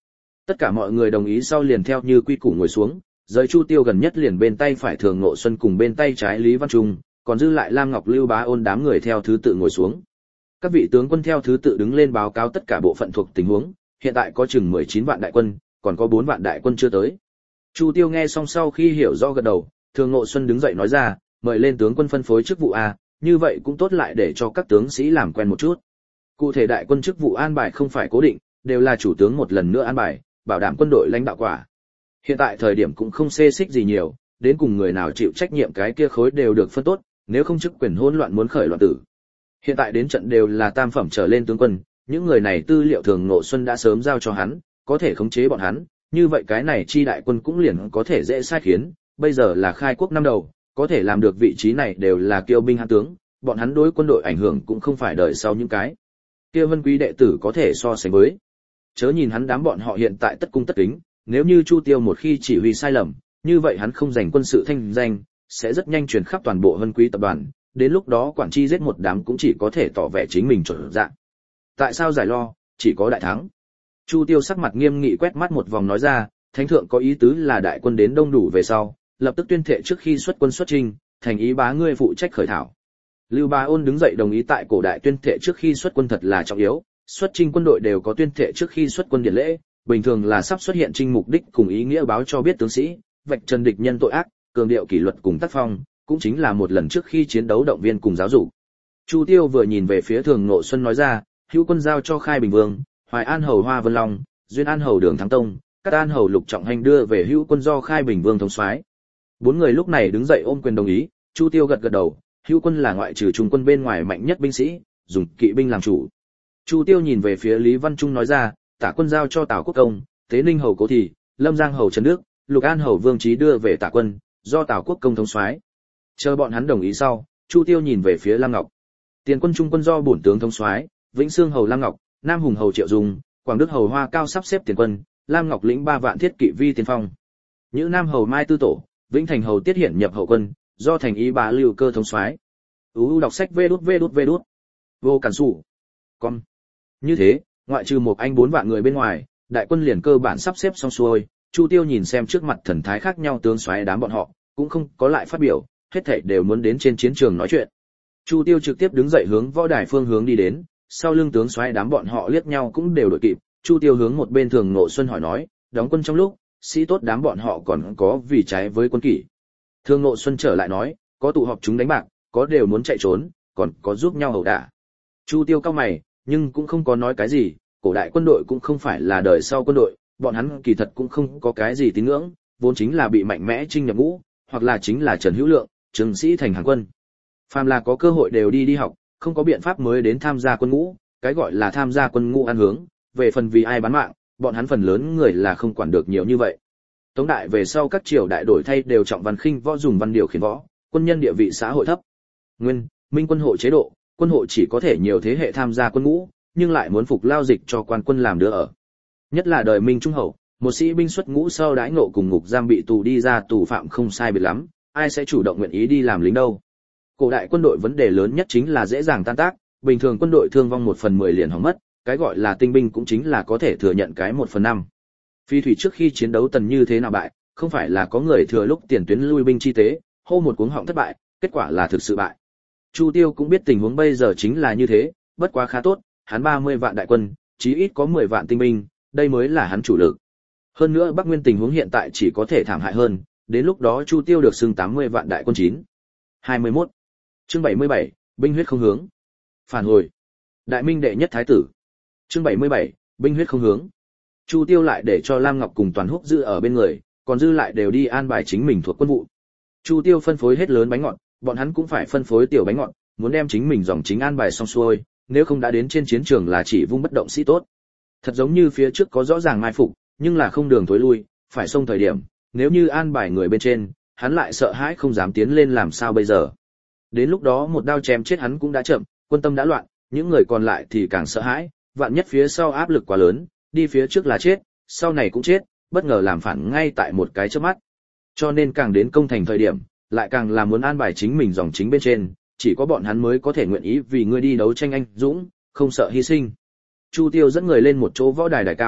Tất cả mọi người đồng ý sau liền theo như quy củ ngồi xuống, rời Chu Tiêu gần nhất liền bên tay phải Thường Ngộ Xuân cùng bên tay trái Lý Văn Trung, còn dư lại Lam Ngọc Lưu Bá Ôn đám người theo thứ tự ngồi xuống. Các vị tướng quân theo thứ tự đứng lên báo cáo tất cả bộ phận thuộc tình huống, hiện tại có chừng mười chín vạn đại quân, còn có bốn vạn đại quân chưa tới. Chu Tiêu nghe xong sau khi hiểu rõ gật đầu, Thường Ngộ Xuân đứng dậy nói ra, mời lên tướng quân phân phối chức vụ a, như vậy cũng tốt lại để cho các tướng sĩ làm quen một chút. Cụ thể đại quân chức vụ an bài không phải cố định, đều là chủ tướng một lần nữa an bài, bảo đảm quân đội lãnh đạo quả. Hiện tại thời điểm cũng không xê xích gì nhiều, đến cùng người nào chịu trách nhiệm cái kia khối đều được phân tốt, nếu không chức quyền hỗn loạn muốn khởi loạn tử. Hiện tại đến trận đều là tam phẩm trở lên tướng quân, những người này tư liệu Thường Ngộ Xuân đã sớm giao cho hắn, có thể khống chế bọn hắn, như vậy cái này chi đại quân cũng liền có thể dễ sai khiến, bây giờ là khai quốc năm đầu, có thể làm được vị trí này đều là kiêu binh hãn tướng, bọn hắn đối quân đội ảnh hưởng cũng không phải đợi sau những cái kia vân quý đệ tử có thể so sánh với. Chớ nhìn hắn đám bọn họ hiện tại tất cung tất kính, nếu như Chu Tiêu một khi chỉ huy sai lầm, như vậy hắn không giành quân sự thanh danh, sẽ rất nhanh truyền khắp toàn bộ vân quý tập đoàn, đến lúc đó quản chi giết một đám cũng chỉ có thể tỏ vẻ chính mình trở dạng. Tại sao giải lo, chỉ có đại thắng. Chu Tiêu sắc mặt nghiêm nghị quét mắt một vòng nói ra, thánh thượng có ý tứ là đại quân đến đông đủ về sau, lập tức tuyên thệ trước khi xuất quân xuất chinh, thành ý bá ngươi phụ trách khởi thảo. Lưu Bá Ôn đứng dậy đồng ý tại cổ đại tuyên thệ trước khi xuất quân thật là trọng yếu, xuất chinh quân đội đều có tuyên thệ trước khi xuất quân điển lễ, bình thường là sắp xuất hiện chinh mục đích cùng ý nghĩa báo cho biết tướng sĩ, vạch trần địch nhân tội ác, cường điệu kỷ luật cùng tác phong, cũng chính là một lần trước khi chiến đấu động viên cùng giáo dục. Chu Tiêu vừa nhìn về phía Thường Ngộ Xuân nói ra, hữu quân giao cho Khai Bình Vương, Hoài An hầu Hoa Vân Long, Duyên An hầu Đường Thắng Tông, Cát An hầu Lục Trọng Hành đưa về hữu quân do Khai Bình Vương thống soái. Bốn người lúc này đứng dậy ôm quyền đồng ý, Chu Tiêu gật gật đầu, hữu quân là ngoại trừ trung quân bên ngoài mạnh nhất binh sĩ, dùng kỵ binh làm chủ. Chu Tiêu nhìn về phía Lý Văn Trung nói ra, Tả quân giao cho Tào Quốc Công, Tế Ninh hầu Cố Thị, Lâm Giang hầu Trần Đức, Lục An hầu Vương Chí đưa về Tả quân, do Tào Quốc Công thống soái. Chờ bọn hắn đồng ý sau, Chu Tiêu nhìn về phía Lam Ngọc. Tiền quân trung quân do bổn tướng thống soái, Vĩnh Xương hầu Lam Ngọc, Nam Hùng hầu Triệu Dung, Quảng Đức hầu Hoa Cao sắp xếp tiền quân, Lam Ngọc lĩnh ba vạn thiết kỵ vi tiền phong. Những Nam hầu Mai Tư Tổ, Vĩnh Thành hầu Tiết Hiển nhập hậu quân, do thành ý bá Lưu Cơ thống soái. U đọc sách vê đút vê đút vê đút. Vô cản sủ. Con. Như thế, ngoại trừ một anh bốn vạn người bên ngoài, đại quân liền cơ bản sắp xếp xong xuôi, Chu Tiêu nhìn xem trước mặt thần thái khác nhau tướng soái đám bọn họ, cũng không có lại phát biểu, hết thảy đều muốn đến trên chiến trường nói chuyện. Chu Tiêu trực tiếp đứng dậy hướng võ đài phương hướng đi đến, sau lưng tướng soái đám bọn họ liếc nhau cũng đều đội kịp, Chu Tiêu hướng một bên Thường Ngộ Xuân hỏi nói, đóng quân trong lúc, sĩ tốt đám bọn họ còn có vì trái với quân kỷ. Thường Ngộ Xuân trở lại nói, có tụ họp chúng đánh bạc, có đều muốn chạy trốn, còn có giúp nhau ẩu đả. Chu Tiêu cau mày, nhưng cũng không có nói cái gì, cổ đại quân đội cũng không phải là đời sau quân đội, bọn hắn kỳ thật cũng không có cái gì tín ngưỡng, vốn chính là bị mạnh mẽ trinh nhập ngũ, hoặc là chính là Trần Hữu Lượng, Trừng Sĩ thành hàng quân. Phàm là có cơ hội đều đi đi học, không có biện pháp mới đến tham gia quân ngũ, cái gọi là tham gia quân ngũ ăn hướng, về phần vì ai bán mạng, bọn hắn phần lớn người là không quản được nhiều như vậy. Tống đại về sau các triều đại đổi thay đều trọng văn khinh võ dùng văn điều khiển võ, quân nhân địa vị xã hội thấp. Nguyên, Minh quân hộ chế độ, quân hộ chỉ có thể nhiều thế hệ tham gia quân ngũ, nhưng lại muốn phục lao dịch cho quan quân làm đứa ở. Nhất là đời Minh Trung hậu, một sĩ binh xuất ngũ sau đãi ngộ cùng ngục giam bị tù đi ra tù phạm không sai biệt lắm, ai sẽ chủ động nguyện ý đi làm lính đâu. Cổ đại quân đội vấn đề lớn nhất chính là dễ dàng tan tác, bình thường quân đội thương vong một phần mười liền hỏng mất, cái gọi là tinh binh cũng chính là có thể thừa nhận cái một phần năm. Phi thủy trước khi chiến đấu tần như thế nào bại, không phải là có người thừa lúc tiền tuyến lui binh chi tế, hô một cuống họng thất bại, kết quả là thực sự bại. Chu Tiêu cũng biết tình huống bây giờ chính là như thế, bất quá khá tốt, hắn ba mươi vạn đại quân, chí ít có mười vạn tinh binh, đây mới là hắn chủ lực. Hơn nữa Bắc Nguyên tình huống hiện tại chỉ có thể thảm hại hơn, đến lúc đó Chu Tiêu được xưng tám mươi vạn đại quân chín. hai mươi mốt. Chương bảy mươi bảy, binh huyết không hướng. Phản hồi. Đại Minh đệ nhất thái tử. Chương bảy mươi bảy, binh huyết không hướng. Chu Tiêu lại để cho Lam Ngọc cùng Toàn Húc giữ ở bên người, còn dư lại đều đi an bài chính mình thuộc quân vụ. Chu Tiêu phân phối hết lớn bánh ngọt, bọn hắn cũng phải phân phối tiểu bánh ngọt, muốn đem chính mình dòng chính an bài xong xuôi, nếu không đã đến trên chiến trường là chỉ vung bất động sĩ tốt. Thật giống như phía trước có rõ ràng mai phục, nhưng là không đường thối lui, phải xông thời điểm, nếu như an bài người bên trên, hắn lại sợ hãi không dám tiến lên làm sao bây giờ. Đến lúc đó một đao chém chết hắn cũng đã chậm, quân tâm đã loạn, những người còn lại thì càng sợ hãi, vạn nhất phía sau áp lực quá lớn, đi phía trước là chết, sau này cũng chết, bất ngờ làm phản ngay tại một cái chớp mắt. Cho nên càng đến công thành thời điểm, lại càng là muốn an bài chính mình dòng chính bên trên, chỉ có bọn hắn mới có thể nguyện ý vì ngươi đi đấu tranh anh dũng, không sợ hy sinh. Chu Tiêu dẫn người lên một chỗ võ đài đài cao,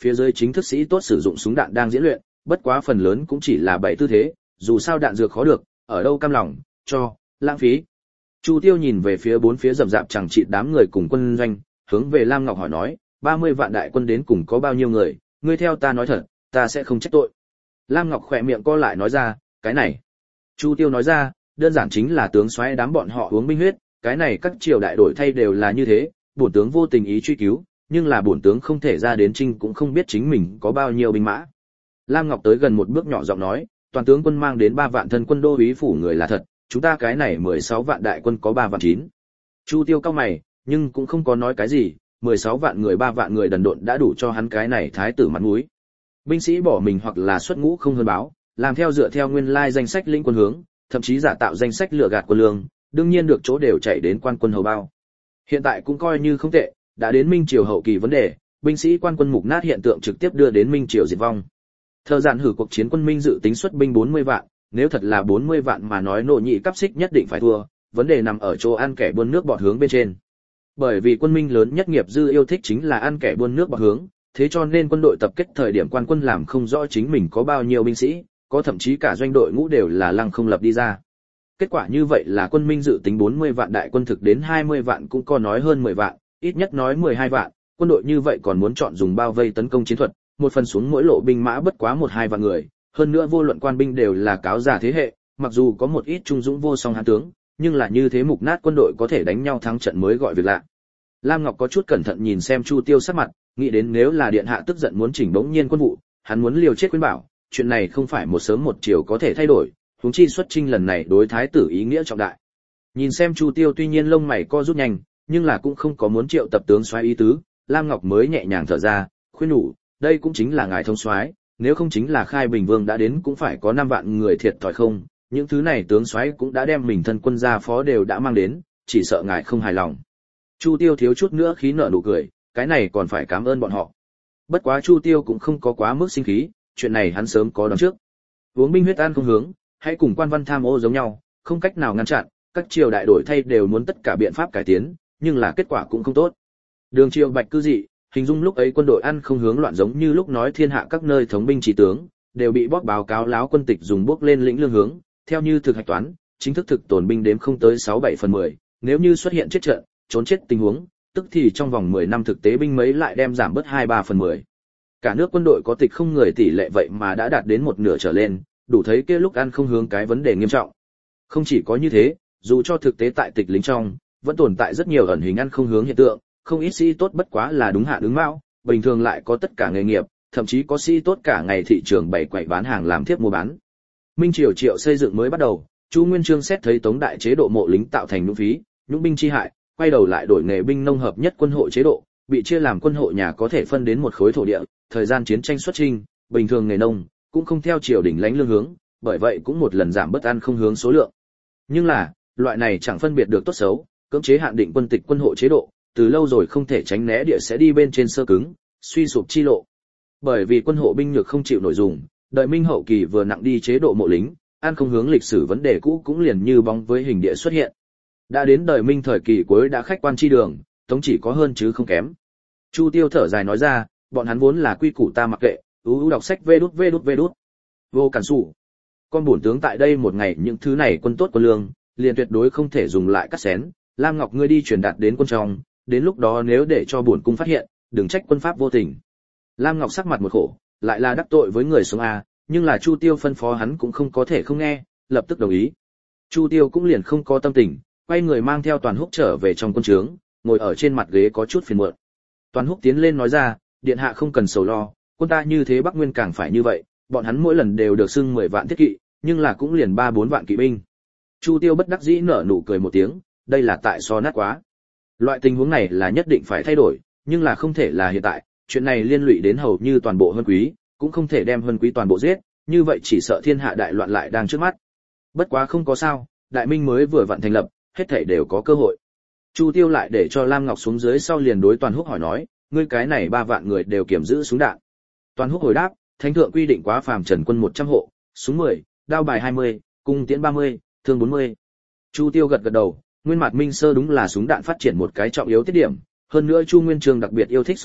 phía dưới chính thức sĩ tốt sử dụng súng đạn đang diễn luyện, bất quá phần lớn cũng chỉ là bảy tư thế, dù sao đạn dược khó được, ở đâu cam lòng cho lãng phí. Chu Tiêu nhìn về phía bốn phía rậm rạp chẳng chịt đám người cùng quân doanh, hướng về Lam Ngọc hỏi nói, ba mươi vạn đại quân đến cùng có bao nhiêu người, ngươi theo ta nói thật, ta sẽ không trách tội. Lam Ngọc khỏe miệng co lại nói ra, cái này. Chu Tiêu nói ra, đơn giản chính là tướng soái đám bọn họ uống binh huyết, cái này các triều đại đổi thay đều là như thế, bổn tướng vô tình ý truy cứu, nhưng là bổn tướng không thể ra đến chinh cũng không biết chính mình có bao nhiêu binh mã. Lam Ngọc tới gần một bước nhỏ giọng nói, toàn tướng quân mang đến ba vạn thân quân đô úy phủ người là thật, chúng ta cái này mười sáu vạn đại quân có ba vạn chín. Chu Tiêu cao mày, nhưng cũng không có nói cái gì, mười sáu vạn người ba vạn người đần độn đã đủ cho hắn cái này thái tử mặt mũi. Binh sĩ bỏ mình hoặc là xuất ngũ không hơn báo, làm theo dựa theo nguyên lai danh sách lĩnh quân hướng, thậm chí giả tạo danh sách lừa gạt quân lương, đương nhiên được chỗ đều chạy đến quan quân hầu bao. Hiện tại cũng coi như không tệ, đã đến Minh Triều hậu kỳ vấn đề, binh sĩ quan quân mục nát hiện tượng trực tiếp đưa đến Minh Triều diệt vong. Thờ giản hử cuộc chiến quân Minh dự tính xuất binh bốn mươi vạn, nếu thật là bốn mươi vạn mà nói nộ nhị cấp xích nhất định phải thua, vấn đề nằm ở chỗ ăn kẻ buôn nước bọt hướng bên trên. Bởi vì quân Minh lớn nhất nghiệp dư yêu thích chính là ăn kẻ buôn nước bọt hướng, thế cho nên quân đội tập kết thời điểm quan quân làm không rõ chính mình có bao nhiêu binh sĩ, có thậm chí cả doanh đội ngũ đều là lăng không lập đi ra. Kết quả như vậy là quân Minh dự tính bốn mươi vạn đại quân thực đến hai mươi vạn cũng có nói hơn mười vạn, ít nhất nói mười hai vạn, quân đội như vậy còn muốn chọn dùng bao vây tấn công chiến thuật, một phần xuống mỗi lộ binh mã bất quá một hai vạn người, hơn nữa vô luận quan binh đều là cáo già thế hệ, mặc dù có một ít trung dũng vô song hán tướng, nhưng là như thế mục nát quân đội có thể đánh nhau thắng trận mới gọi việc lạ. Lam Ngọc có chút cẩn thận nhìn xem Chu Tiêu sắc mặt, nghĩ đến nếu là điện hạ tức giận muốn chỉnh bỗng nhiên quân vụ, hắn muốn liều chết khuyên bảo, chuyện này không phải một sớm một chiều có thể thay đổi, huống chi xuất chinh lần này đối thái tử ý nghĩa trọng đại. Nhìn xem Chu Tiêu tuy nhiên lông mày co rút nhanh, nhưng là cũng không có muốn triệu tập tướng soái ý tứ, Lam Ngọc mới nhẹ nhàng thở ra, khuyên nhủ, đây cũng chính là ngài thông soái, nếu không chính là Khai Bình Vương đã đến cũng phải có năm vạn người thiệt thòi không, những thứ này tướng soái cũng đã đem mình thân quân gia phó đều đã mang đến, chỉ sợ ngài không hài lòng. Chu Tiêu thiếu chút nữa khí nở nụ cười, cái này còn phải cảm ơn bọn họ. Bất quá Chu Tiêu cũng không có quá mức sinh khí, chuyện này hắn sớm có đoán trước. Uống binh huyết an không hướng, hãy cùng quan văn tham ô giống nhau, không cách nào ngăn chặn, các triều đại đổi thay đều muốn tất cả biện pháp cải tiến, nhưng là kết quả cũng không tốt. Đường triều Bạch cư dị, hình dung lúc ấy quân đội ăn không hướng loạn giống như lúc nói thiên hạ các nơi thống binh chỉ tướng, đều bị bóp báo cáo láo quân tịch dùng bước lên lĩnh lương hướng, theo như thực hạch toán, chính thức thực tổn binh đếm không tới sáu bảy phần mười, nếu như xuất hiện chết trận, trốn chết tình huống, tức thì trong vòng mười năm thực tế binh mấy lại đem giảm bớt hai ba phần mười. Cả nước quân đội có tịch không người tỷ lệ vậy mà đã đạt đến một nửa trở lên, đủ thấy kia lúc ăn không hướng cái vấn đề nghiêm trọng. Không chỉ có như thế, dù cho thực tế tại tịch lính trong, vẫn tồn tại rất nhiều ẩn hình ăn không hướng hiện tượng, không ít sĩ tốt bất quá là đúng hạn ứng mão, bình thường lại có tất cả nghề nghiệp, thậm chí có sĩ tốt cả ngày thị trường bày quậy bán hàng làm thiếp mua bán. Minh Triều Triệu xây dựng mới bắt đầu, Chu Nguyên Chương xét thấy Tống đại chế độ mộ lính tạo thành nhũng phí, nhũng binh chi hại, quay đầu lại đổi nghề binh nông hợp nhất quân hộ chế độ, bị chia làm quân hộ nhà có thể phân đến một khối thổ địa, thời gian chiến tranh xuất chinh, bình thường nghề nông cũng không theo triều đình lãnh lương hướng, bởi vậy cũng một lần giảm bớt ăn không hướng số lượng. Nhưng là, loại này chẳng phân biệt được tốt xấu, cưỡng chế hạn định quân tịch quân hộ chế độ, từ lâu rồi không thể tránh né địa sẽ đi bên trên sơ cứng, suy sụp chi lộ. Bởi vì quân hộ binh nhược không chịu nổi dùng, đợi Minh hậu kỳ vừa nặng đi chế độ mộ lính, ăn không hướng lịch sử vấn đề cũ cũng liền như bóng với hình địa xuất hiện. Đã đến đời Minh thời kỳ cuối đã khách quan chi đường, Tống chỉ có hơn chứ không kém. Chu Tiêu thở dài nói ra, bọn hắn vốn là quy củ ta mặc kệ, ú ú đọc sách vê đút vê đút vê đút. Vô cản sủ. Con bổn tướng tại đây một ngày những thứ này quân tốt quân lương, liền tuyệt đối không thể dùng lại cắt xén, Lam Ngọc ngươi đi truyền đạt đến quân trong, đến lúc đó nếu để cho bổn cung phát hiện, đừng trách quân pháp vô tình. Lam Ngọc sắc mặt một khổ, lại là đắc tội với người sống a, nhưng là Chu Tiêu phân phó hắn cũng không có thể không nghe, lập tức đồng ý. Chu Tiêu cũng liền không có tâm tình, quay người mang theo Toàn Húc trở về trong quân trướng, ngồi ở trên mặt ghế có chút phiền muộn. Toàn Húc tiến lên nói ra, điện hạ không cần sầu lo, quân ta như thế Bắc Nguyên càng phải như vậy, bọn hắn mỗi lần đều được xưng mười vạn thiết kỵ, nhưng là cũng liền ba bốn vạn kỵ binh. Chu Tiêu bất đắc dĩ nở nụ cười một tiếng, đây là tại so nát quá. Loại tình huống này là nhất định phải thay đổi, nhưng là không thể là hiện tại, chuyện này liên lụy đến hầu như toàn bộ Hân Quý, cũng không thể đem Hân Quý toàn bộ giết, như vậy chỉ sợ thiên hạ đại loạn lại đang trước mắt. Bất quá không có sao, Đại Minh mới vừa vặn thành lập, hết thảy đều có cơ hội. Chu Tiêu lại để cho Lam Ngọc xuống dưới sau liền đối Toàn Húc hỏi nói, ngươi cái này ba vạn người đều kiểm giữ súng đạn. Toàn Húc hồi đáp, thánh thượng quy định quá phàm trần quân một trăm hộ, súng mười, đao bài hai mươi, cung tiễn ba mươi, thương bốn mươi. Chu Tiêu gật gật đầu, nguyên mặt Minh Sơ đúng là súng đạn phát triển một cái trọng yếu tiết điểm, hơn nữa Chu Nguyên Chương đặc biệt yêu thích súng đạn,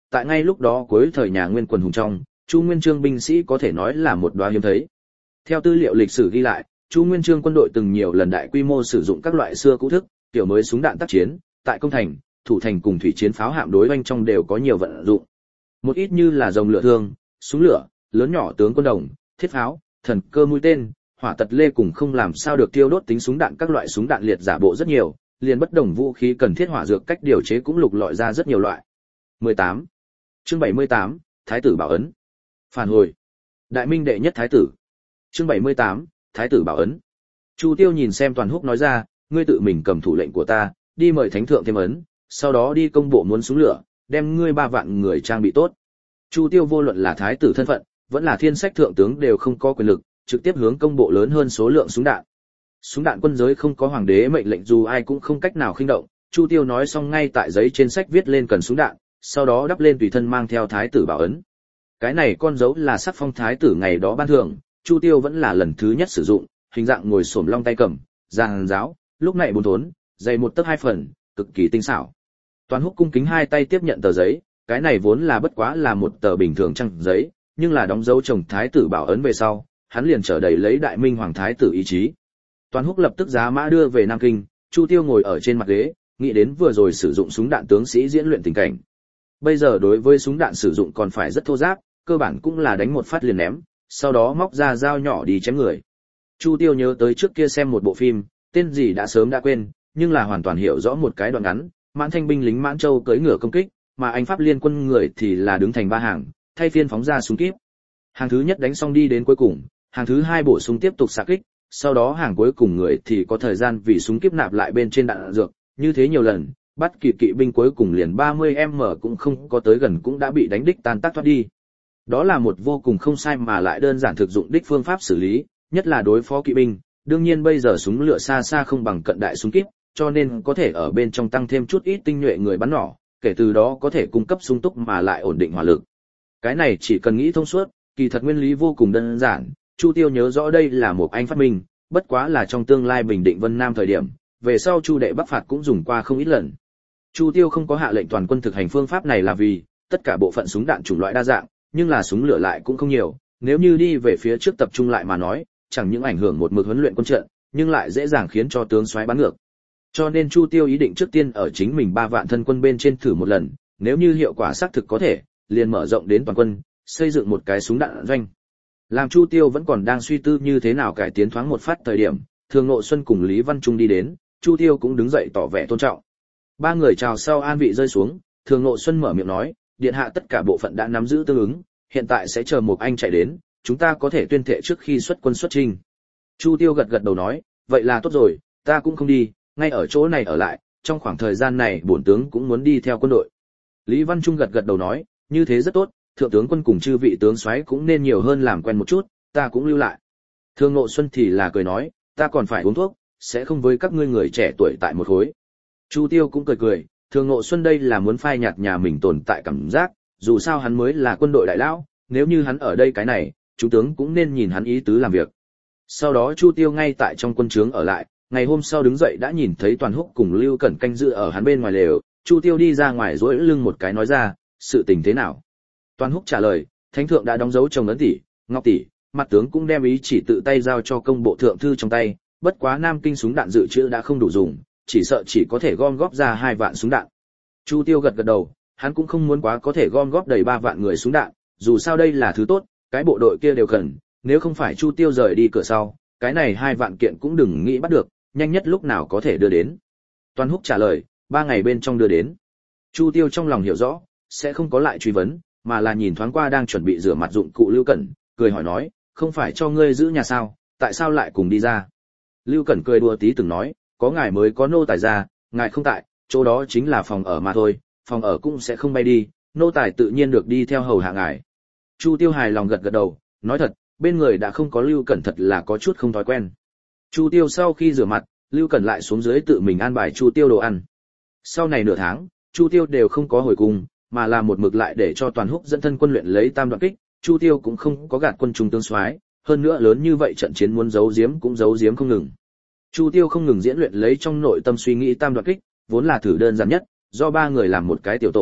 tại ngay lúc đó cuối thời nhà Nguyên quần hùng trong, Chu Nguyên Chương binh sĩ có thể nói là một đóa hiếm thấy. Theo tư liệu lịch sử ghi lại, Chu Nguyên Chương quân đội từng nhiều lần đại quy mô sử dụng các loại xưa cũ thức, kiểu mới súng đạn tác chiến, tại công thành, thủ thành cùng thủy chiến pháo hạm đối oanh trong đều có nhiều vận dụng. Một ít như là rồng lửa thương, súng lửa, lớn nhỏ tướng quân đồng, thiết pháo, thần cơ mũi tên, hỏa tật lê cùng không làm sao được tiêu đốt tính súng đạn các loại súng đạn liệt giả bộ rất nhiều, liền bất đồng vũ khí cần thiết hỏa dược cách điều chế cũng lục lọi ra rất nhiều loại. mười tám. Chương bảy mươi tám, Thái tử Bảo ấn. Phản hồi. Đại Minh đệ nhất thái tử. Chương bảy mươi tám, Thái tử Bảo ấn. Chu Tiêu nhìn xem Toàn Húc nói ra, ngươi tự mình cầm thủ lệnh của ta, đi mời thánh thượng thêm ấn, sau đó đi công bộ muốn súng lửa, đem ngươi ba vạn người trang bị tốt. Chu Tiêu vô luận là thái tử thân phận, vẫn là thiên sách thượng tướng đều không có quyền lực, trực tiếp hướng công bộ lớn hơn số lượng súng đạn. Súng đạn quân giới không có hoàng đế mệnh lệnh dù ai cũng không cách nào khinh động, Chu Tiêu nói xong ngay tại giấy trên sách viết lên cần súng đạn, sau đó đắp lên tùy thân mang theo thái tử bảo ấn. Cái này con dấu là sắc phong thái tử ngày đó ban thưởng, Chu Tiêu vẫn là lần thứ nhất sử dụng, hình dạng ngồi xổm long tay cầm, giang giáo, lúc này bốn thốn, dày một tấc hai phần, cực kỳ tinh xảo. Toàn Húc cung kính hai tay tiếp nhận tờ giấy, cái này vốn là bất quá là một tờ bình thường trang giấy, nhưng là đóng dấu chồng thái tử bảo ấn về sau, hắn liền trở đầy lấy đại minh hoàng thái tử ý chí. Toàn Húc lập tức giá mã đưa về Nam Kinh, Chu Tiêu ngồi ở trên mặt ghế, nghĩ đến vừa rồi sử dụng súng đạn tướng sĩ diễn luyện tình cảnh. Bây giờ đối với súng đạn sử dụng còn phải rất thô ráp, cơ bản cũng là đánh một phát liền ném, sau đó móc ra dao nhỏ đi chém người. Chu Tiêu nhớ tới trước kia xem một bộ phim, tên gì đã sớm đã quên, nhưng là hoàn toàn hiểu rõ một cái đoạn ngắn, Mãn Thanh binh lính Mãn Châu cưỡi ngựa công kích, mà anh Pháp liên quân người thì là đứng thành ba hàng, thay phiên phóng ra súng kíp. Hàng thứ nhất đánh xong đi đến cuối cùng, hàng thứ hai bổ sung tiếp tục xạ kích, sau đó hàng cuối cùng người thì có thời gian vì súng kíp nạp lại bên trên đạn dược, như thế nhiều lần, bắt kỵ kỵ binh cuối cùng liền ba mươi em em cũng không có tới gần cũng đã bị đánh đích tan tác thoát đi. Đó là một vô cùng không sai mà lại đơn giản thực dụng đích phương pháp xử lý, nhất là đối phó kỵ binh, đương nhiên bây giờ súng lửa xa xa không bằng cận đại súng kíp, cho nên có thể ở bên trong tăng thêm chút ít tinh nhuệ người bắn nỏ, kể từ đó có thể cung cấp sung túc mà lại ổn định hỏa lực. Cái này chỉ cần nghĩ thông suốt, kỳ thật nguyên lý vô cùng đơn giản, Chu Tiêu nhớ rõ đây là một anh phát minh, bất quá là trong tương lai bình định Vân Nam thời điểm, về sau Chu đệ Bắc phạt cũng dùng qua không ít lần. Chu Tiêu không có hạ lệnh toàn quân thực hành phương pháp này là vì, tất cả bộ phận súng đạn chủng loại đa dạng, nhưng là súng lửa lại cũng không nhiều, nếu như đi về phía trước tập trung lại mà nói, chẳng những ảnh hưởng một mực huấn luyện quân trận, nhưng lại dễ dàng khiến cho tướng soái bắn ngược. Cho nên Chu Tiêu ý định trước tiên ở chính mình ba vạn thân quân bên trên thử một lần, nếu như hiệu quả xác thực có thể, liền mở rộng đến toàn quân, xây dựng một cái súng đạn doanh. Làm Chu Tiêu vẫn còn đang suy tư như thế nào cải tiến thoáng một phát thời điểm, Thường Ngộ Xuân cùng Lý Văn Trung đi đến, Chu Tiêu cũng đứng dậy tỏ vẻ tôn trọng. Ba người chào sau an vị rơi xuống, Thường Ngộ Xuân mở miệng nói, điện hạ tất cả bộ phận đã nắm giữ tương ứng, hiện tại sẽ chờ một anh chạy đến, chúng ta có thể tuyên thệ trước khi xuất quân xuất chinh. Chu Tiêu gật gật đầu nói, vậy là tốt rồi, ta cũng không đi, ngay ở chỗ này ở lại, trong khoảng thời gian này bổn tướng cũng muốn đi theo quân đội. Lý Văn Trung gật gật đầu nói, như thế rất tốt, thượng tướng quân cùng chư vị tướng soái cũng nên nhiều hơn làm quen một chút, ta cũng lưu lại. Thường Ngộ Xuân thì là cười nói, ta còn phải uống thuốc, sẽ không với các ngươi người trẻ tuổi tại một khối. Chu Tiêu cũng cười cười, Thường Ngộ Xuân đây là muốn phai nhạt nhà mình tồn tại cảm giác, dù sao hắn mới là quân đội đại lão, nếu như hắn ở đây cái này, chúng tướng cũng nên nhìn hắn ý tứ làm việc. Sau đó Chu Tiêu ngay tại trong quân trướng ở lại, ngày hôm sau đứng dậy đã nhìn thấy Toàn Húc cùng Lưu Cẩn canh giữ ở hắn bên ngoài lều, Chu Tiêu đi ra ngoài duỗi lưng một cái nói ra, sự tình thế nào? Toàn Húc trả lời, thánh thượng đã đóng dấu chồng ấn tỷ, ngọc tỷ, mặt tướng cũng đem ý chỉ tự tay giao cho công bộ thượng thư trong tay, bất quá Nam Kinh súng đạn dự trữ đã không đủ dùng, chỉ sợ chỉ có thể gom góp ra hai vạn súng đạn. Chu Tiêu gật gật đầu, hắn cũng không muốn quá có thể gom góp đầy ba vạn người súng đạn, dù sao đây là thứ tốt, cái bộ đội kia đều cần, nếu không phải Chu Tiêu rời đi cửa sau, cái này hai vạn kiện cũng đừng nghĩ bắt được, nhanh nhất lúc nào có thể đưa đến. Toàn Húc trả lời, ba ngày bên trong đưa đến. Chu Tiêu trong lòng hiểu rõ, sẽ không có lại truy vấn, mà là nhìn thoáng qua đang chuẩn bị rửa mặt dụng cụ Lưu Cẩn, cười hỏi nói, không phải cho ngươi giữ nhà sao, tại sao lại cùng đi ra? Lưu Cẩn cười đùa tí từng nói, có ngài mới có nô tài ra, ngài không tại, chỗ đó chính là phòng ở mà thôi, phòng ở cũng sẽ không bay đi, nô tài tự nhiên được đi theo hầu hạ ngài. Chu Tiêu hài lòng gật gật đầu, nói thật, bên người đã không có Lưu Cẩn thật là có chút không thói quen. Chu Tiêu sau khi rửa mặt, Lưu Cẩn lại xuống dưới tự mình an bài Chu Tiêu đồ ăn. Sau này nửa tháng, Chu Tiêu đều không có hồi cung, mà là một mực lại để cho Toàn Húc dẫn thân quân luyện lấy tam đoạn kích, Chu Tiêu cũng không có gạt quân trung tướng soái, hơn nữa lớn như vậy trận chiến muốn giấu giếm cũng giấu giếm không ngừng. Chu Tiêu không ngừng diễn luyện lấy trong nội tâm suy nghĩ tam đoạn kích, vốn là thử đơn giản nhất, do ba người làm một cái tiểu tổ,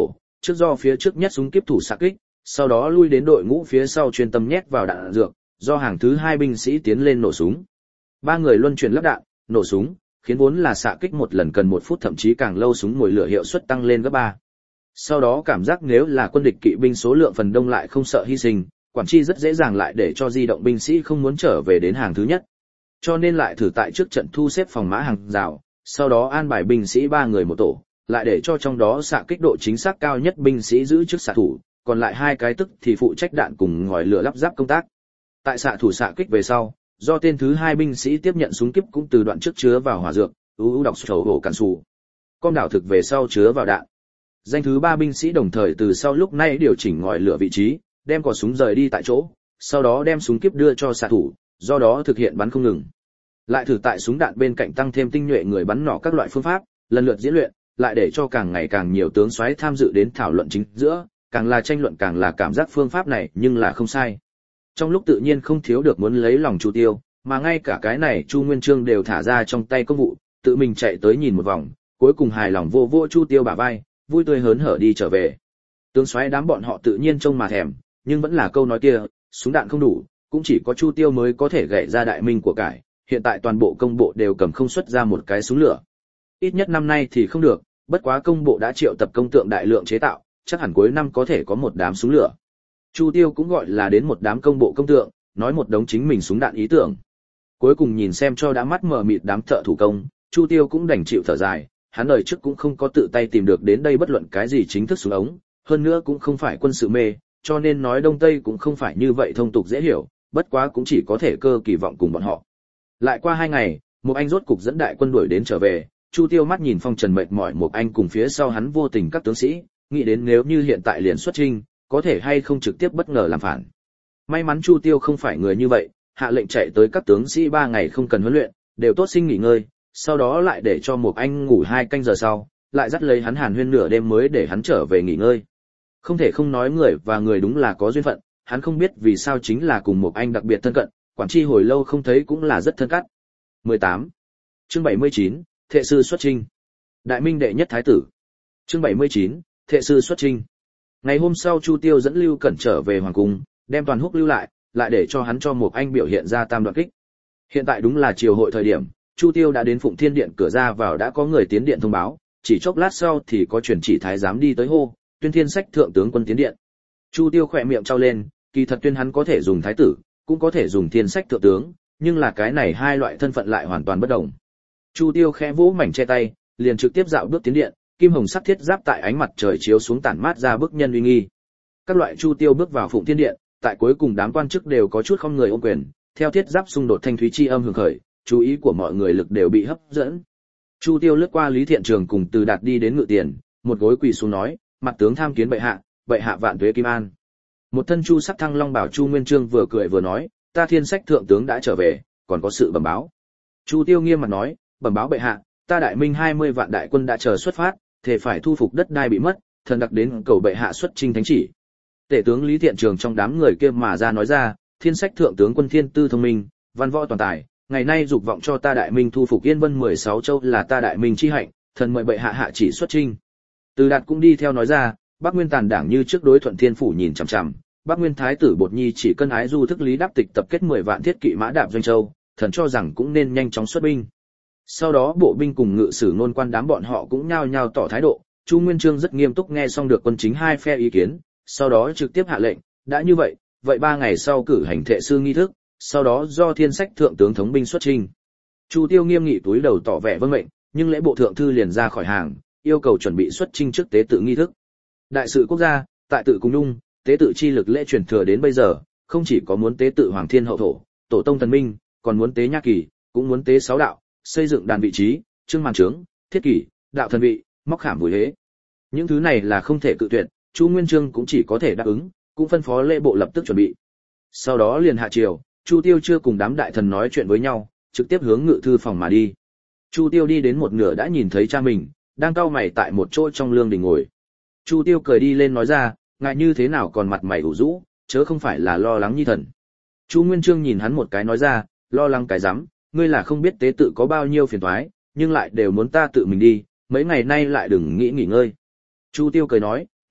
trước do phía trước nhất súng kiếp thủ xạ kích, sau đó lui đến đội ngũ phía sau chuyên tâm nhét vào đạn dược, do hàng thứ hai binh sĩ tiến lên nổ súng. Ba người luân chuyển lắp đạn, nổ súng, khiến vốn là xạ kích một lần cần một phút thậm chí càng lâu súng mồi lửa hiệu suất tăng lên gấp ba. Sau đó cảm giác nếu là quân địch kỵ binh số lượng phần đông lại không sợ hy sinh, quản tri rất dễ dàng lại để cho di động binh sĩ không muốn trở về đến hàng thứ nhất. Cho nên lại thử tại trước trận thu xếp phòng mã hàng rào, sau đó an bài binh sĩ ba người một tổ, lại để cho trong đó xạ kích độ chính xác cao nhất binh sĩ giữ trước xạ thủ, còn lại hai cái tức thì phụ trách đạn cùng ngòi lửa lắp ráp công tác. Tại xạ thủ xạ kích về sau, do tên thứ hai binh sĩ tiếp nhận súng kíp cũng từ đoạn trước chứa vào hỏa dược, ưu ưu đọc sầu hổ cản sù. Con đảo thực về sau chứa vào đạn. Danh thứ ba binh sĩ đồng thời từ sau lúc này điều chỉnh ngòi lửa vị trí, đem cò súng rời đi tại chỗ, sau đó đem súng kíp đưa cho xạ thủ, do đó thực hiện bắn không ngừng. Lại thử tại súng đạn bên cạnh tăng thêm tinh nhuệ người bắn nỏ các loại phương pháp, lần lượt diễn luyện, lại để cho càng ngày càng nhiều tướng soái tham dự đến thảo luận chính giữa, càng là tranh luận càng là cảm giác phương pháp này nhưng là không sai. Trong lúc tự nhiên không thiếu được muốn lấy lòng Chu Tiêu, mà ngay cả cái này Chu Nguyên Chương đều thả ra trong tay công vụ, tự mình chạy tới nhìn một vòng, cuối cùng hài lòng vô vô Chu Tiêu bả vai, vui tươi hớn hở đi trở về. Tướng soái đám bọn họ tự nhiên trông mà thèm, nhưng vẫn là câu nói kia, súng đạn không đủ, cũng chỉ có Chu Tiêu mới có thể gảy ra đại minh của cải, hiện tại toàn bộ công bộ đều cầm không xuất ra một cái súng lửa. Ít nhất năm nay thì không được, bất quá công bộ đã triệu tập công tượng đại lượng chế tạo, chắc hẳn cuối năm có thể có một đám súng lửa. Chu Tiêu cũng gọi là đến một đám công bộ công tượng, nói một đống chính mình súng đạn ý tưởng. Cuối cùng nhìn xem cho đã mắt mờ mịt đám thợ thủ công, Chu Tiêu cũng đành chịu thở dài, hắn đời trước cũng không có tự tay tìm được đến đây bất luận cái gì chính thức súng ống, hơn nữa cũng không phải quân sự mê, cho nên nói Đông Tây cũng không phải như vậy thông tục dễ hiểu, bất quá cũng chỉ có thể cơ kỳ vọng cùng bọn họ. Lại qua hai ngày, một anh rốt cục dẫn đại quân đuổi đến trở về, Chu Tiêu mắt nhìn phong trần mệt mỏi một anh cùng phía sau hắn vô tình các tướng sĩ, nghĩ đến nếu như hiện tại liền xuất chinh, có thể hay không trực tiếp bất ngờ làm phản. May mắn Chu Tiêu không phải người như vậy, hạ lệnh chạy tới các tướng sĩ ba ngày không cần huấn luyện, đều tốt sinh nghỉ ngơi, sau đó lại để cho một anh ngủ hai canh giờ sau, lại dắt lấy hắn hàn huyên nửa đêm mới để hắn trở về nghỉ ngơi. Không thể không nói người và người đúng là có duyên phận, hắn không biết vì sao chính là cùng một anh đặc biệt thân cận, quản tri hồi lâu không thấy cũng là rất thân cắt. mười tám. Chương bảy mươi chín, Thệ sư xuất chinh. Đại Minh đệ nhất thái tử. Chương bảy mươi chín, Thệ sư xuất chinh. Ngày hôm sau Chu Tiêu dẫn Lưu Cẩn trở về hoàng cung, đem Toàn Húc lưu lại, lại để cho hắn cho một anh biểu hiện ra tam đoạn kích. Hiện tại đúng là triều hội thời điểm, Chu Tiêu đã đến Phụng Thiên Điện cửa ra vào đã có người tiến điện thông báo, chỉ chốc lát sau thì có truyền chỉ thái giám đi tới hô, tuyên thiên sách thượng tướng quân tiến điện. Chu Tiêu khỏe miệng trao lên, kỳ thật tuyên hắn có thể dùng thái tử, cũng có thể dùng thiên sách thượng tướng, nhưng là cái này hai loại thân phận lại hoàn toàn bất đồng. Chu Tiêu khẽ vỗ mảnh che tay, liền trực tiếp dạo bước tiến điện, kim hồng sắc thiết giáp tại ánh mặt trời chiếu xuống tản mát ra bức nhân uy nghi. Các loại Chu Tiêu bước vào Phụng Thiên Điện, tại cuối cùng đám quan chức đều có chút không người ôm quyền, theo thiết giáp xung đột thanh thúy chi âm hưởng khởi, chú ý của mọi người lực đều bị hấp dẫn. Chu Tiêu lướt qua Lý Thiện Trường cùng Từ Đạt đi đến ngự tiền, một gối quỳ xuống nói, mặt tướng tham kiến bệ hạ, bệ hạ vạn tuế kim an. Một thân chu sắc thăng long bảo Chu Nguyên Chương vừa cười vừa nói, ta thiên sách thượng tướng đã trở về, còn có sự bẩm báo. Chu Tiêu nghiêm mặt nói, bẩm báo bệ hạ, ta Đại Minh hai mươi vạn đại quân đã chờ xuất phát, thể phải thu phục đất đai bị mất, thần đặc đến cầu bệ hạ xuất chinh thánh chỉ. Tể tướng Lý Thiện Trường trong đám người kia mà ra nói ra, thiên sách thượng tướng quân thiên tư thông minh, văn võ toàn tài, ngày nay dục vọng cho ta Đại Minh thu phục Yên Vân mười sáu châu là ta Đại Minh chi hạnh, thần mời bệ hạ hạ chỉ xuất chinh. Từ Đạt cũng đi theo nói ra, Bắc Nguyên Tàn đảng như trước đối Thuận Thiên phủ nhìn chằm chằm, Bắc Nguyên thái tử Bột Nhi chỉ cân ái du thức Lý Đáp Tịch tập kết mười vạn thiết kỵ mã đạp doanh châu, thần cho rằng cũng nên nhanh chóng xuất binh. Sau đó bộ binh cùng ngự sử nôn quan đám bọn họ cũng nhao nhao tỏ thái độ, Chu Nguyên Chương rất nghiêm túc nghe xong được quân chính hai phe ý kiến, sau đó trực tiếp hạ lệnh, đã như vậy, vậy ba ngày sau cử hành thệ sư nghi thức, sau đó do thiên sách thượng tướng thống binh xuất chinh. Chu Tiêu nghiêm nghị túi đầu tỏ vẻ vâng mệnh, nhưng lễ bộ thượng thư liền ra khỏi hàng, yêu cầu chuẩn bị xuất chinh trước tế tự nghi thức. Đại sự quốc gia, tại tự cùng nhung, tế tự chi lực lễ truyền thừa đến bây giờ, không chỉ có muốn tế tự hoàng thiên hậu thổ, tổ tông thần minh, còn muốn tế nhạc kỳ, cũng muốn tế sáu đạo, xây dựng đàn vị trí, trưng màn trướng, thiết kỷ, đạo thần vị, móc khảm vùi hế. Những thứ này là không thể cự tuyệt, Chu Nguyên Chương cũng chỉ có thể đáp ứng, cũng phân phó lễ bộ lập tức chuẩn bị. Sau đó liền hạ triều, Chu Tiêu chưa cùng đám đại thần nói chuyện với nhau, trực tiếp hướng ngự thư phòng mà đi. Chu Tiêu đi đến một nửa đã nhìn thấy cha mình, đang cau mày tại một chỗ trong lương đình ngồi. Chu Tiêu cười đi lên nói ra, ngại như thế nào còn mặt mày ủ rũ, chớ không phải là lo lắng nhi thần. Chu Nguyên Chương nhìn hắn một cái nói ra, lo lắng cái rắm, ngươi là không biết tế tự có bao nhiêu phiền toái, nhưng lại đều muốn ta tự mình đi, mấy ngày nay lại đừng nghĩ nghỉ ngơi. Chu Tiêu cười nói,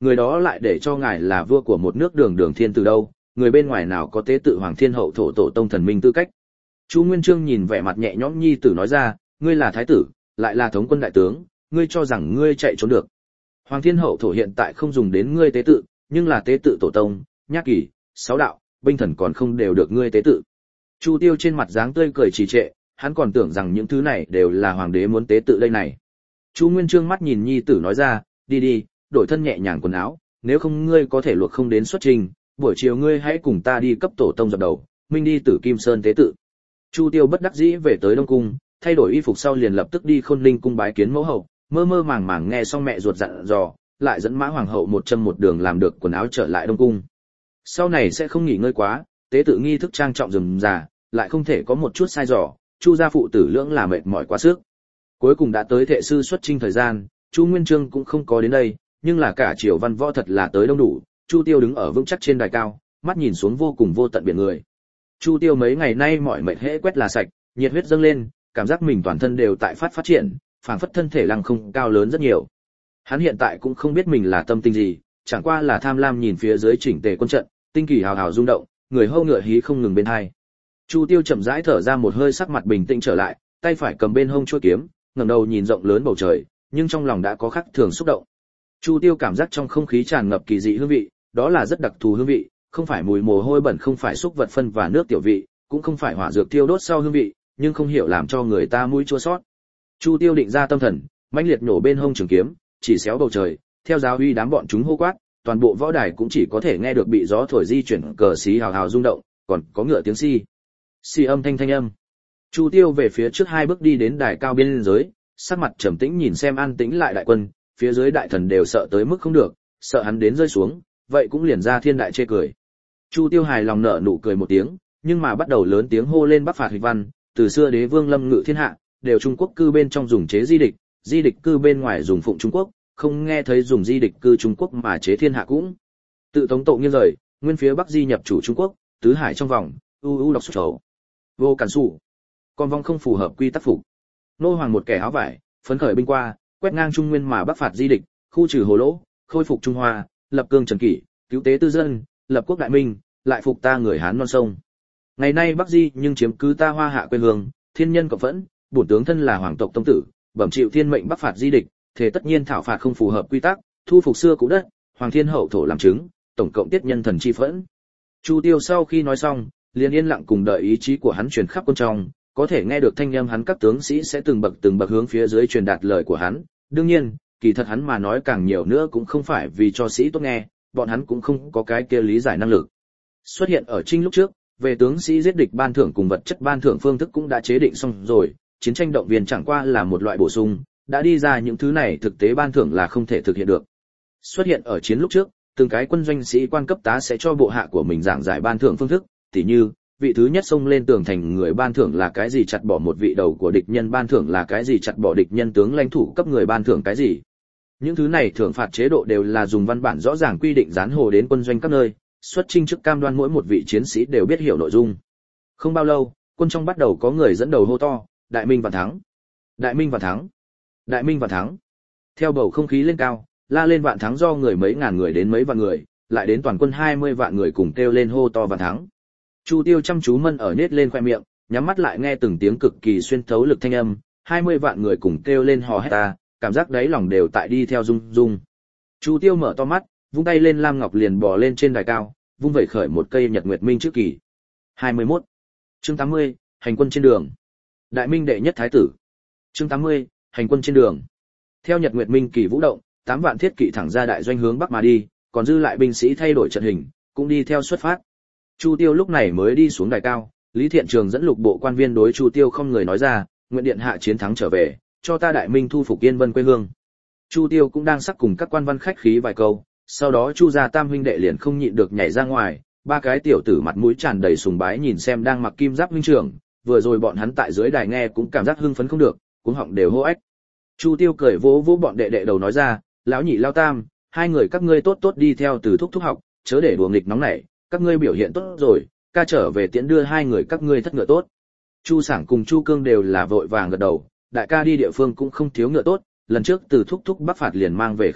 người đó lại để cho ngài là vua của một nước đường đường thiên từ đâu, người bên ngoài nào có tế tự Hoàng Thiên Hậu Thổ tổ tông thần minh tư cách. Chu Nguyên Chương nhìn vẻ mặt nhẹ nhõm nhi tử nói ra, ngươi là thái tử, lại là thống quân đại tướng, ngươi cho rằng ngươi chạy trốn được. Hoàng Thiên Hậu Thổ hiện tại không dùng đến ngươi tế tự, nhưng là tế tự tổ tông, nhắc kỳ, sáu đạo, binh thần còn không đều được ngươi tế tự. Chu Tiêu trên mặt dáng tươi cười trì trệ, hắn còn tưởng rằng những thứ này đều là hoàng đế muốn tế tự đây này. Chu Nguyên Chương mắt nhìn nhi tử nói ra, đi đi, đổi thân nhẹ nhàng quần áo, nếu không ngươi có thể luộc không đến xuất trình, buổi chiều ngươi hãy cùng ta đi cấp tổ tông dập đầu, minh đi Tử Kim Sơn tế tự. Chu Tiêu bất đắc dĩ về tới Đông cung, thay đổi y phục sau liền lập tức đi Khôn Ninh cung bái kiến mẫu hậu, mơ mơ màng màng nghe xong mẹ ruột dặn dò, lại dẫn Mã hoàng hậu một châm một đường làm được quần áo trở lại Đông cung. Sau này sẽ không nghỉ ngơi quá, tế tự nghi thức trang trọng rườm rà, lại không thể có một chút sai dò, Chu gia phụ tử lưỡng là mệt mỏi quá sức. Cuối cùng đã tới thệ sư xuất chinh thời gian, Chu Nguyên Chương cũng không có đến đây, nhưng là cả triều văn võ thật là tới đông đủ. Chu Tiêu đứng ở vững chắc trên đài cao, mắt nhìn xuống vô cùng vô tận biển người. Chu Tiêu mấy ngày nay mỏi mệt hễ quét là sạch, nhiệt huyết dâng lên, cảm giác mình toàn thân đều tại phát phát triển, phảng phất thân thể lăng không cao lớn rất nhiều. Hắn hiện tại cũng không biết mình là tâm tình gì, chẳng qua là tham lam nhìn phía dưới chỉnh tề quân trận, tinh kỳ hào hào rung động, người hâu ngựa hí không ngừng bên hai. Chu Tiêu chậm rãi thở ra một hơi, sắc mặt bình tĩnh trở lại, tay phải cầm bên hông chuôi kiếm, ngẩng đầu nhìn rộng lớn bầu trời, nhưng trong lòng đã có khắc thường xúc động. Chu Tiêu cảm giác trong không khí tràn ngập kỳ dị hương vị, đó là rất đặc thù hương vị, không phải mùi mồ hôi bẩn, không phải xúc vật phân và nước tiểu vị, cũng không phải hỏa dược tiêu đốt sau hương vị, nhưng không hiểu làm cho người ta mũi chua xót. Chu Tiêu định ra tâm thần, mãnh liệt nổ bên hông trường kiếm, chỉ xéo bầu trời, theo giáo uy đám bọn chúng hô quát, toàn bộ võ đài cũng chỉ có thể nghe được bị gió thổi di chuyển cờ xí hào hào rung động, còn có ngựa tiếng xi. Xi âm thanh thanh âm. Chu Tiêu về phía trước hai bước đi đến đài cao biên giới, sắc mặt trầm tĩnh nhìn xem an tĩnh lại đại quân, phía dưới đại thần đều sợ tới mức không được, sợ hắn đến rơi xuống, vậy cũng liền ra thiên đại chê cười. Chu Tiêu hài lòng nở nụ cười một tiếng, nhưng mà bắt đầu lớn tiếng hô lên bắc phạt hịch văn, từ xưa đế vương lâm ngự thiên hạ, đều Trung Quốc cư bên trong dùng chế di địch, di địch cư bên ngoài dùng phụng Trung Quốc, không nghe thấy dùng di địch cư Trung Quốc mà chế thiên hạ cũng. Tự tống tộ nghiêng rời, nguyên phía bắc di nhập chủ Trung Quốc, tứ hải trong vòng, u u đọc xuất khẩu. Vô cản sủ. Con vong không phù hợp quy tắc phục. Nô hoàng một kẻ áo vải, phấn khởi binh qua, quét ngang Trung Nguyên mà bắc phạt di địch, khu trừ Hồ Lỗ, khôi phục Trung Hoa, lập cương trần kỷ, cứu tế tư dân, lập quốc đại minh, lại phục ta người Hán non sông. Ngày nay Bắc Di nhưng chiếm cứ ta Hoa hạ quê hương, thiên nhân cộng phẫn, bổn tướng thân là hoàng tộc tông tử, bẩm chịu thiên mệnh bắc phạt di địch, thế tất nhiên thảo phạt không phù hợp quy tắc, thu phục xưa cũ đất, Hoàng Thiên Hậu Thổ làm chứng, tổng cộng tiết nhân thần chi phẫn. Chu Tiêu sau khi nói xong, liền yên lặng cùng đợi ý chí của hắn truyền khắp quân trong, có thể nghe được thanh âm hắn các tướng sĩ sẽ từng bậc từng bậc hướng phía dưới truyền đạt lời của hắn. Đương nhiên, kỳ thật hắn mà nói càng nhiều nữa cũng không phải vì cho sĩ tốt nghe, bọn hắn cũng không có cái kia lý giải năng lực. Xuất hiện ở trinh lúc trước, về tướng sĩ giết địch ban thưởng cùng vật chất ban thưởng phương thức cũng đã chế định xong rồi, chiến tranh động viên chẳng qua là một loại bổ sung, đã đi ra những thứ này thực tế ban thưởng là không thể thực hiện được. Xuất hiện ở chiến lúc trước, từng cái quân doanh sĩ quan cấp tá sẽ cho bộ hạ của mình giảng giải ban thưởng phương thức, tỉ như, vị thứ nhất xông lên tường thành người ban thưởng là cái gì, chặt bỏ một vị đầu của địch nhân ban thưởng là cái gì, chặt bỏ địch nhân tướng lãnh thủ cấp người ban thưởng cái gì. Những thứ này thưởng phạt chế độ đều là dùng văn bản rõ ràng quy định dán hồ đến quân doanh các nơi, xuất chinh trước cam đoan mỗi một vị chiến sĩ đều biết hiểu nội dung. Không bao lâu, quân trong bắt đầu có người dẫn đầu hô to, đại minh vạn thắng, đại minh vạn thắng, đại minh vạn thắng. Theo bầu không khí lên cao, la lên vạn thắng do người mấy ngàn người đến mấy vạn người, lại đến toàn quân hai mươi vạn người cùng kêu lên hô to vạn thắng. Chu Tiêu chăm chú mân ở nết lên khoe miệng, nhắm mắt lại nghe từng tiếng cực kỳ xuyên thấu lực thanh âm, hai mươi vạn người cùng kêu lên hò hét ta, cảm giác đáy lòng đều tại đi theo rung rung. Chu Tiêu mở to mắt, vung tay lên lam ngọc liền bò lên trên đài cao, vung vẩy khởi một cây nhật nguyệt minh trước kỳ. hai mươi mốt. Chương tám mươi, hành quân trên đường. Đại minh đệ nhất thái tử. Chương tám mươi, hành quân trên đường. Theo nhật nguyệt minh kỳ vũ động, tám vạn thiết kỵ thẳng ra đại doanh hướng bắc mà đi, còn dư lại binh sĩ thay đổi trận hình, cũng đi theo xuất phát. Chu Tiêu lúc này mới đi xuống đài cao, Lý Thiện Trường dẫn lục bộ quan viên đối Chu Tiêu không người nói ra, nguyện điện hạ chiến thắng trở về, cho ta đại minh thu phục Yên Vân quê hương. Chu Tiêu cũng đang sắc cùng các quan văn khách khí vài câu, sau đó Chu gia tam huynh đệ liền không nhịn được nhảy ra ngoài, ba cái tiểu tử mặt mũi tràn đầy sùng bái nhìn xem đang mặc kim giáp huynh trưởng, vừa rồi bọn hắn tại dưới đài nghe cũng cảm giác hưng phấn không được, cuống họng đều hô ếch. Chu Tiêu cười vỗ vỗ bọn đệ đệ đầu nói ra, lão nhị lao tam, hai người các ngươi tốt tốt đi theo từ thúc thúc học, chớ để đùa nghịch nóng nảy, các ngươi biểu hiện tốt rồi, ca trở về tiễn đưa hai người các ngươi thất ngựa tốt. Chu Sảng cùng Chu Cương đều là vội vàng gật đầu, đại ca đi địa phương cũng không thiếu ngựa tốt, lần trước từ thúc thúc bắc phạt liền mang về không ít,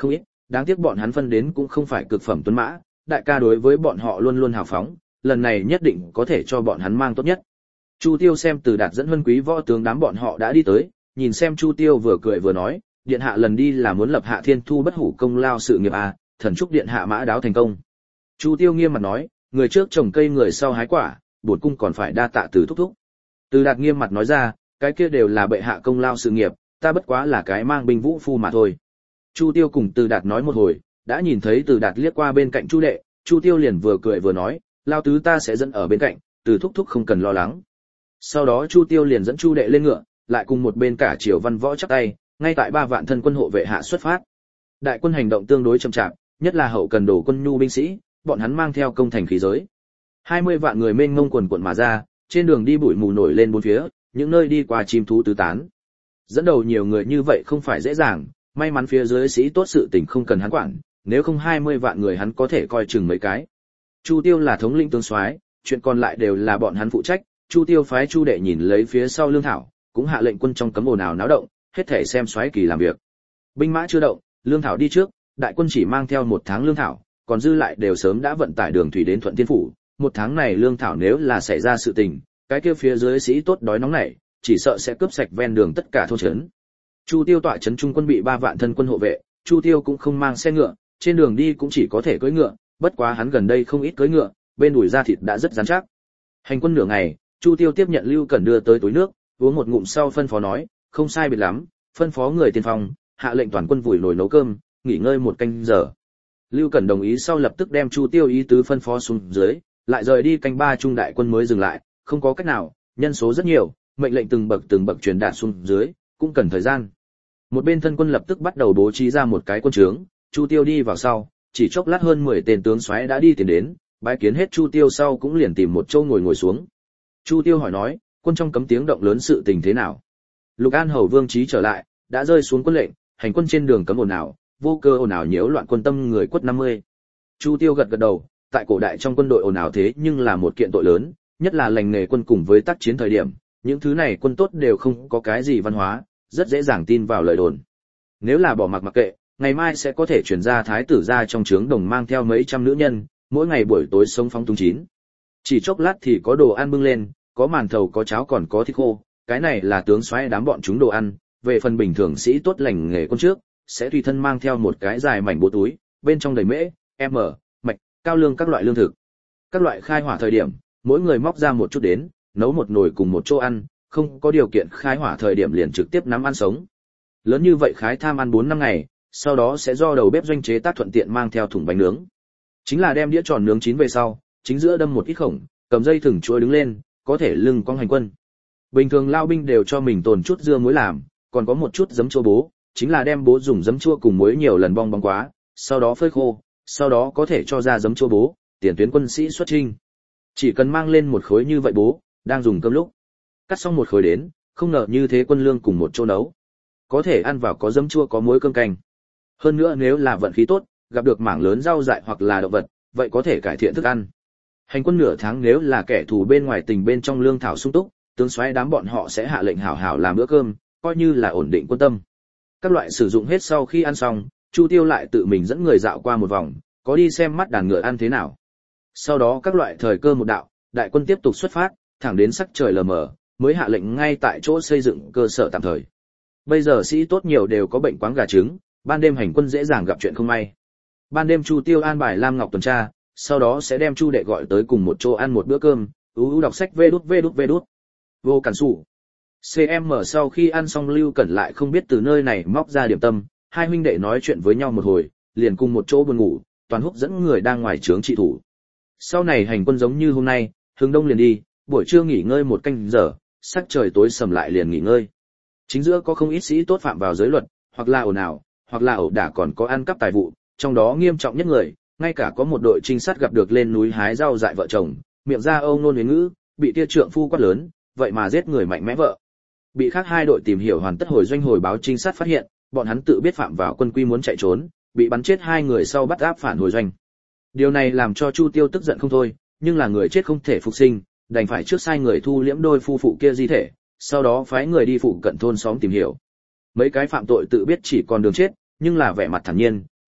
đáng tiếc bọn hắn phân đến cũng không phải cực phẩm tuấn mã, đại ca đối với bọn họ luôn luôn hào phóng, lần này nhất định có thể cho bọn hắn mang tốt nhất. Chu Tiêu xem Từ Đạt dẫn Vân Quý võ tướng đám bọn họ đã đi tới, nhìn xem Chu Tiêu vừa cười vừa nói, điện hạ lần đi là muốn lập Hạ Thiên Thu bất hủ công lao sự nghiệp à, thần chúc điện hạ mã đáo thành công. Chu Tiêu nghiêm mặt nói, người trước trồng cây người sau hái quả, bổn cung còn phải đa tạ Từ thúc thúc. Từ Đạt nghiêm mặt nói ra, cái kia đều là bệ hạ công lao sự nghiệp, ta bất quá là cái mang binh vũ phu mà thôi. Chu Tiêu cùng Từ Đạt nói một hồi, đã nhìn thấy Từ Đạt liếc qua bên cạnh Chu đệ, Chu Tiêu liền vừa cười vừa nói, lao tứ ta sẽ dẫn ở bên cạnh, Từ thúc thúc không cần lo lắng. Sau đó Chu Tiêu liền dẫn Chu đệ lên ngựa, lại cùng một bên cả Triều Văn Võ chắp tay, ngay tại ba vạn thân quân hộ vệ hạ xuất phát. Đại quân hành động tương đối chậm chạp, nhất là hậu cần đổ quân nhu binh sĩ, bọn hắn mang theo công thành khí giới. hai mươi vạn người mênh mông quần quần mà ra, trên đường đi bụi mù nổi lên bốn phía, những nơi đi qua chim thú tứ tán. Dẫn đầu nhiều người như vậy không phải dễ dàng, may mắn phía dưới sĩ tốt sự tình không cần hắn quản, nếu không hai mươi vạn người hắn có thể coi chừng mấy cái. Chu Tiêu là thống lĩnh tướng soái, chuyện còn lại đều là bọn hắn phụ trách. Chu Tiêu phái Chu đệ nhìn lấy phía sau lương thảo, cũng hạ lệnh quân trong cấm ồn ào náo động, hết thể xem soái kỳ làm việc. Binh mã chưa động, lương thảo đi trước, đại quân chỉ mang theo một tháng lương thảo, còn dư lại đều sớm đã vận tải đường thủy đến Thuận Thiên phủ. Một tháng này lương thảo nếu là xảy ra sự tình, cái kia phía dưới sĩ tốt đói nóng nảy, chỉ sợ sẽ cướp sạch ven đường tất cả thôn trấn. Chu Tiêu tọa trấn trung quân bị ba vạn thân quân hộ vệ, Chu Tiêu cũng không mang xe ngựa, trên đường đi cũng chỉ có thể cưỡi ngựa, bất quá hắn gần đây không ít cưỡi ngựa, bên đùi da thịt đã rất rắn chắc. Hành quân nửa ngày, Chu Tiêu tiếp nhận Lưu Cẩn đưa tới túi nước, uống một ngụm sau phân phó nói, không sai biệt lắm, phân phó người tiên phong, hạ lệnh toàn quân vùi nồi nấu cơm, nghỉ ngơi một canh giờ. Lưu Cẩn đồng ý sau lập tức đem Chu Tiêu ý tứ phân phó xuống dưới, lại rời đi canh ba trung đại quân mới dừng lại, không có cách nào, nhân số rất nhiều, mệnh lệnh từng bậc từng bậc truyền đạt xuống dưới, cũng cần thời gian. Một bên thân quân lập tức bắt đầu bố trí ra một cái quân trướng, Chu Tiêu đi vào sau, chỉ chốc lát hơn mười tên tướng soái đã đi tiến đến, bái kiến hết Chu Tiêu sau cũng liền tìm một chỗ ngồi ngồi xuống. Chu Tiêu hỏi nói, quân trong cấm tiếng động lớn sự tình thế nào? Lục An Hầu Vương Chí trở lại, đã rơi xuống quân lệnh, hành quân trên đường cấm ồn ào, vô cơ ồn ào nhiễu loạn quân tâm người quất năm mươi. Chu Tiêu gật gật đầu, tại cổ đại trong quân đội ồn ào thế nhưng là một kiện tội lớn, nhất là lành nghề quân cùng với tác chiến thời điểm, những thứ này quân tốt đều không có cái gì văn hóa, rất dễ dàng tin vào lời đồn. Nếu là bỏ mặc mặc kệ, ngày mai sẽ có thể chuyển ra thái tử ra trong trướng đồng mang theo mấy trăm nữ nhân, mỗi ngày buổi tối sống phóng túng chín. Chỉ chốc lát thì có đồ ăn bưng lên, có màn thầu có cháo còn có thịt khô, cái này là tướng soái đám bọn chúng đồ ăn, về phần bình thường sĩ tốt lành nghề quân trước, sẽ tùy thân mang theo một cái dài mảnh bố túi, bên trong đầy mễ, m, mạch, cao lương các loại lương thực. Các loại khai hỏa thời điểm, mỗi người móc ra một chút đến, nấu một nồi cùng một chỗ ăn, không có điều kiện khai hỏa thời điểm liền trực tiếp nắm ăn sống. Lớn như vậy khái tham ăn bốn năm ngày, sau đó sẽ do đầu bếp doanh chế tác thuận tiện mang theo thùng bánh nướng. Chính là đem đĩa tròn nướng chín về sau, chính giữa đâm một ít khổng, cầm dây thừng chuôi đứng lên, có thể lưng cong hành quân. Bình thường lao binh đều cho mình tồn chút dưa muối làm, còn có một chút giấm chua bố, chính là đem bố dùng giấm chua cùng muối nhiều lần bong bóng quá, sau đó phơi khô, sau đó có thể cho ra giấm chua bố, tiền tuyến quân sĩ xuất chinh. Chỉ cần mang lên một khối như vậy bố, đang dùng cơm lúc, cắt xong một khối đến, không ngờ như thế quân lương cùng một chỗ nấu. Có thể ăn vào có giấm chua có muối cơm canh. Hơn nữa nếu là vận khí tốt, gặp được mảng lớn rau dại hoặc là động vật, vậy có thể cải thiện thức ăn. Hành quân nửa tháng nếu là kẻ thù bên ngoài tình bên trong lương thảo sung túc, tướng soái đám bọn họ sẽ hạ lệnh hảo hảo làm bữa cơm, coi như là ổn định quân tâm. Các loại sử dụng hết sau khi ăn xong, Chu Tiêu lại tự mình dẫn người dạo qua một vòng, có đi xem mắt đàn ngựa ăn thế nào. Sau đó các loại thời cơ một đạo, đại quân tiếp tục xuất phát, thẳng đến sắc trời lờ mờ, mới hạ lệnh ngay tại chỗ xây dựng cơ sở tạm thời. Bây giờ sĩ tốt nhiều đều có bệnh quáng gà trứng, ban đêm hành quân dễ dàng gặp chuyện không may. Ban đêm Chu Tiêu an bài Lam Ngọc tuần tra, sau đó sẽ đem Chu đệ gọi tới cùng một chỗ ăn một bữa cơm, ú ú đọc sách vê đút vê đút vê đút. Vô cản sủ. xê em em sau khi ăn xong Lưu Cẩn lại không biết từ nơi này móc ra điểm tâm, hai huynh đệ nói chuyện với nhau một hồi, liền cùng một chỗ buồn ngủ, Toàn Húc dẫn người đang ngoài trướng trị thủ. Sau này hành quân giống như hôm nay, hướng đông liền đi, buổi trưa nghỉ ngơi một canh giờ, sắc trời tối sầm lại liền nghỉ ngơi. Chính giữa có không ít sĩ tốt phạm vào giới luật, hoặc là ồn ào, hoặc là ẩu đả còn có ăn cắp tài vụ, trong đó nghiêm trọng nhất người, ngay cả có một đội trinh sát gặp được lên núi hái rau dại vợ chồng, miệng ra âu nôn huyến ngữ, bị tia trượng phu quát lớn, vậy mà giết người mạnh mẽ vợ. Bị khác hai đội tìm hiểu hoàn tất hồi doanh hồi báo trinh sát phát hiện, bọn hắn tự biết phạm vào quân quy muốn chạy trốn, bị bắn chết hai người sau bắt áp phản hồi doanh. Điều này làm cho Chu Tiêu tức giận không thôi, nhưng là người chết không thể phục sinh, đành phải trước sai người thu liễm đôi phu phụ kia di thể, sau đó phái người đi phụ cận thôn xóm tìm hiểu. Mấy cái phạm tội tự biết chỉ còn đường chết, nhưng là vẻ mặt thản nhiên,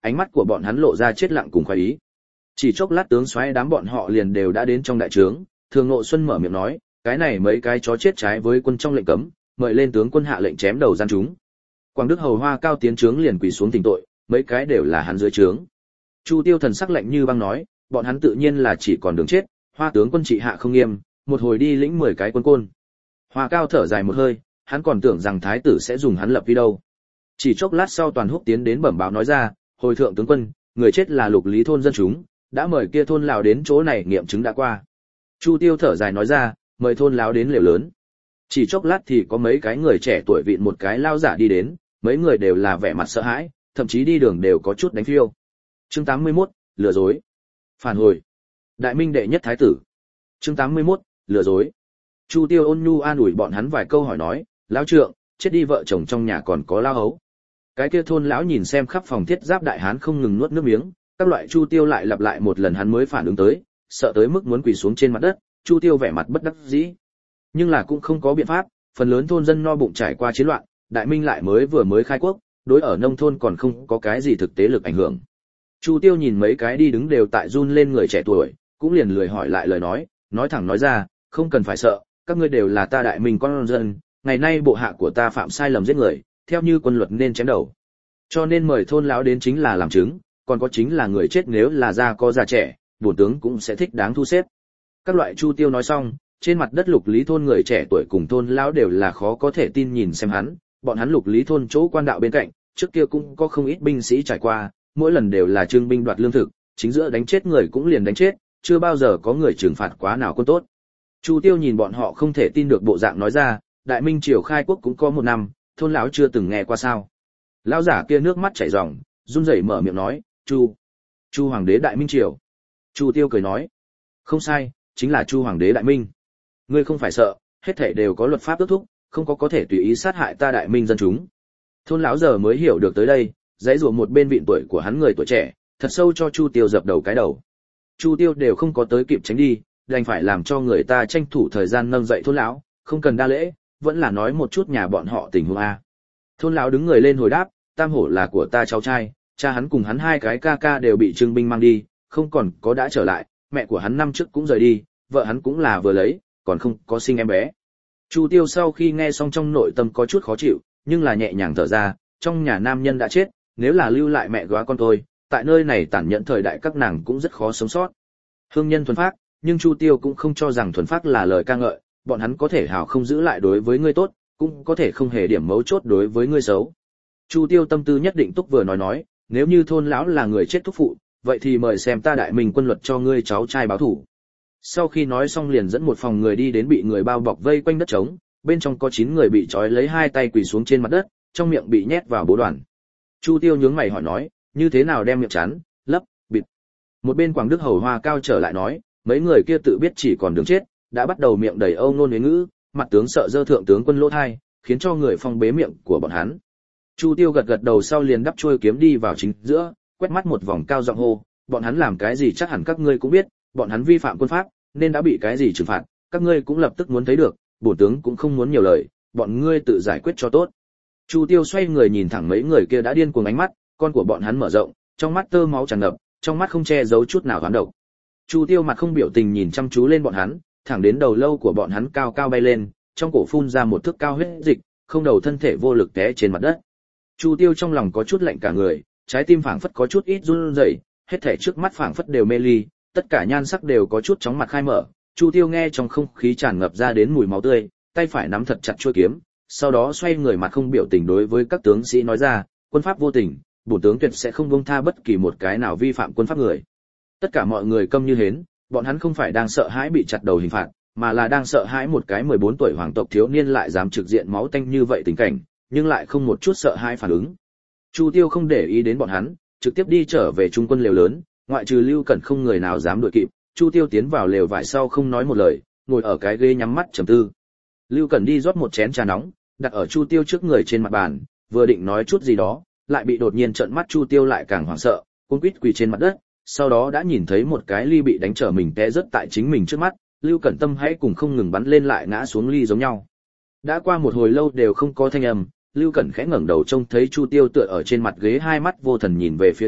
ánh mắt của bọn hắn lộ ra chết lặng cùng khoái ý. Chỉ chốc lát tướng soái đám bọn họ liền đều đã đến trong đại trướng, Thường Ngộ Xuân mở miệng nói, cái này mấy cái chó chết trái với quân trong lệnh cấm, mời lên tướng quân hạ lệnh chém đầu gian chúng. Quảng Đức hầu Hoa Cao tiến trướng liền quỳ xuống thỉnh tội, mấy cái đều là hắn dưới trướng. Chu Tiêu thần sắc lạnh như băng nói, bọn hắn tự nhiên là chỉ còn đường chết, Hoa tướng quân trị hạ không nghiêm, một hồi đi lĩnh mười cái quân côn. Hoa Cao thở dài một hơi, hắn còn tưởng rằng thái tử sẽ dùng hắn lập vi đâu. Chỉ chốc lát sau Toàn Húc tiến đến bẩm báo nói ra, hồi thượng tướng quân, người chết là Lục Lý thôn dân chúng, đã mời kia thôn lão đến chỗ này nghiệm chứng đã qua. Chu Tiêu thở dài nói ra, mời thôn lão đến lều lớn. Chỉ chốc lát thì có mấy cái người trẻ tuổi vịn một cái lao giả đi đến, mấy người đều là vẻ mặt sợ hãi, thậm chí đi đường đều có chút đánh phiêu. Chương tám mươi mốt, lừa dối. Phản hồi. Đại Minh đệ nhất thái tử. Chương tám mươi mốt, lừa dối. Chu Tiêu ôn nhu an ủi bọn hắn vài câu hỏi nói, lão trượng, chết đi vợ chồng trong nhà còn có lao hấu. Cái kia thôn lão nhìn xem khắp phòng thiết giáp đại hán không ngừng nuốt nước miếng, các loại Chu Tiêu lại lặp lại một lần hắn mới phản ứng tới, sợ tới mức muốn quỳ xuống trên mặt đất, Chu Tiêu vẻ mặt bất đắc dĩ. Nhưng là cũng không có biện pháp, phần lớn thôn dân no bụng trải qua chiến loạn, Đại Minh lại mới vừa mới khai quốc, đối ở nông thôn còn không có cái gì thực tế lực ảnh hưởng. Chu Tiêu nhìn mấy cái đi đứng đều tại run lên người trẻ tuổi, cũng liền lười hỏi lại lời nói, nói thẳng nói ra, không cần phải sợ, các ngươi đều là ta Đại Minh con dân, ngày nay bộ hạ của ta phạm sai lầm giết người, theo như quân luật nên chém đầu. Cho nên mời thôn lão đến chính là làm chứng, còn có chính là người chết nếu là già có già trẻ, bổn tướng cũng sẽ thích đáng thu xếp. Các loại Chu Tiêu nói xong, trên mặt đất Lục Lý thôn người trẻ tuổi cùng thôn lão đều là khó có thể tin nhìn xem hắn, bọn hắn Lục Lý thôn chỗ quan đạo bên cạnh, trước kia cũng có không ít binh sĩ trải qua, mỗi lần đều là trương binh đoạt lương thực, chính giữa đánh chết người cũng liền đánh chết, chưa bao giờ có người trừng phạt quá nào quân tốt. Chu Tiêu nhìn bọn họ không thể tin được bộ dạng nói ra, Đại Minh triều khai quốc cũng có một năm, thôn lão chưa từng nghe qua sao? Lão giả kia nước mắt chảy ròng, run rẩy mở miệng nói, "Chu, Chu hoàng đế Đại Minh triều." Chu Tiêu cười nói, "Không sai, chính là Chu hoàng đế Đại Minh. Ngươi không phải sợ, hết thảy đều có luật pháp ước thúc, không có có thể tùy ý sát hại ta Đại Minh dân chúng." Thôn lão giờ mới hiểu được tới đây, dãy rủa một bên vịn tuổi của hắn người tuổi trẻ, thật sâu cho Chu Tiêu dập đầu cái đầu. Chu Tiêu đều không có tới kịp tránh đi, đành phải làm cho người ta tranh thủ thời gian nâng dậy thôn lão, không cần đa lễ, vẫn là nói một chút nhà bọn họ tình huống a. Thôn lão đứng người lên hồi đáp, Tam Hổ là của ta cháu trai, cha hắn cùng hắn hai cái ca ca đều bị trương binh mang đi, không còn có đã trở lại, mẹ của hắn năm trước cũng rời đi, vợ hắn cũng là vừa lấy, còn không có sinh em bé. Chu Tiêu sau khi nghe xong trong nội tâm có chút khó chịu, nhưng là nhẹ nhàng thở ra, trong nhà nam nhân đã chết, nếu là lưu lại mẹ góa con tôi, tại nơi này tàn nhẫn thời đại các nàng cũng rất khó sống sót. Hương nhân thuần phác, nhưng Chu Tiêu cũng không cho rằng thuần phác là lời ca ngợi, bọn hắn có thể hào không giữ lại đối với ngươi tốt, cũng có thể không hề điểm mấu chốt đối với ngươi xấu. Chu Tiêu tâm tư nhất định túc vừa nói nói, nếu như thôn lão là người chết thúc phụ, vậy thì mời xem ta Đại Minh quân luật cho ngươi cháu trai báo thủ. Sau khi nói xong liền dẫn một phòng người đi đến bị người bao bọc vây quanh đất trống, bên trong có chín người bị trói lấy hai tay quỳ xuống trên mặt đất, trong miệng bị nhét vào bố đoàn. Chu Tiêu nhướng mày hỏi nói, như thế nào đem miệng chắn, lấp, bịt. Một bên Quảng Đức hầu Hoa Cao trở lại nói, mấy người kia tự biết chỉ còn đường chết, đã bắt đầu miệng đầy âu nôn huế ngữ, mặt tướng sợ dơ thượng tướng quân lỗ thai, khiến cho người phong bế miệng của bọn hắn. Chu Tiêu gật gật đầu sau liền đắp chuôi kiếm đi vào chính giữa, quét mắt một vòng cao giọng hô, bọn hắn làm cái gì chắc hẳn các ngươi cũng biết, bọn hắn vi phạm quân pháp, nên đã bị cái gì trừng phạt, các ngươi cũng lập tức muốn thấy được, bổn tướng cũng không muốn nhiều lời, bọn ngươi tự giải quyết cho tốt. Chu Tiêu xoay người nhìn thẳng mấy người kia đã điên cuồng ánh mắt, con của bọn hắn mở rộng, trong mắt tơ máu tràn ngập, trong mắt không che giấu chút nào hoán độc. Chu Tiêu mặt không biểu tình nhìn chăm chú lên bọn hắn, thẳng đến đầu lâu của bọn hắn cao cao bay lên, trong cổ phun ra một thước cao huyết dịch, không đầu thân thể vô lực té trên mặt đất. Chu Tiêu trong lòng có chút lạnh cả người, trái tim phảng phất có chút ít run rẩy, hết thảy trước mắt phảng phất đều mê ly, tất cả nhan sắc đều có chút chóng mặt khai mở. Chu Tiêu nghe trong không khí tràn ngập ra đến mùi máu tươi, tay phải nắm thật chặt chuôi kiếm, sau đó xoay người mặt không biểu tình đối với các tướng sĩ nói ra, quân pháp vô tình, bổn tướng tuyệt sẽ không buông tha bất kỳ một cái nào vi phạm quân pháp người. Tất cả mọi người câm như hến, bọn hắn không phải đang sợ hãi bị chặt đầu hình phạt, mà là đang sợ hãi một cái mười bốn tuổi hoàng tộc thiếu niên lại dám trực diện máu tanh như vậy tình cảnh, nhưng lại không một chút sợ hãi phản ứng. Chu Tiêu không để ý đến bọn hắn, trực tiếp đi trở về trung quân lều lớn, ngoại trừ Lưu Cẩn không người nào dám đuổi kịp. Chu Tiêu tiến vào lều vải sau không nói một lời, ngồi ở cái ghế nhắm mắt trầm tư. Lưu Cẩn đi rót một chén trà nóng, đặt ở Chu Tiêu trước người trên mặt bàn, vừa định nói chút gì đó, lại bị đột nhiên trợn mắt. Chu Tiêu lại càng hoảng sợ, cuống quýt quỳ trên mặt đất, sau đó đã nhìn thấy một cái ly bị đánh trở mình té rớt tại chính mình trước mắt, Lưu Cẩn tâm hãy cùng không ngừng bắn lên lại ngã xuống ly giống nhau. Đã qua một hồi lâu đều không có thanh âm, Lưu Cẩn khẽ ngẩng đầu trông thấy Chu Tiêu tựa ở trên mặt ghế hai mắt vô thần nhìn về phía trước,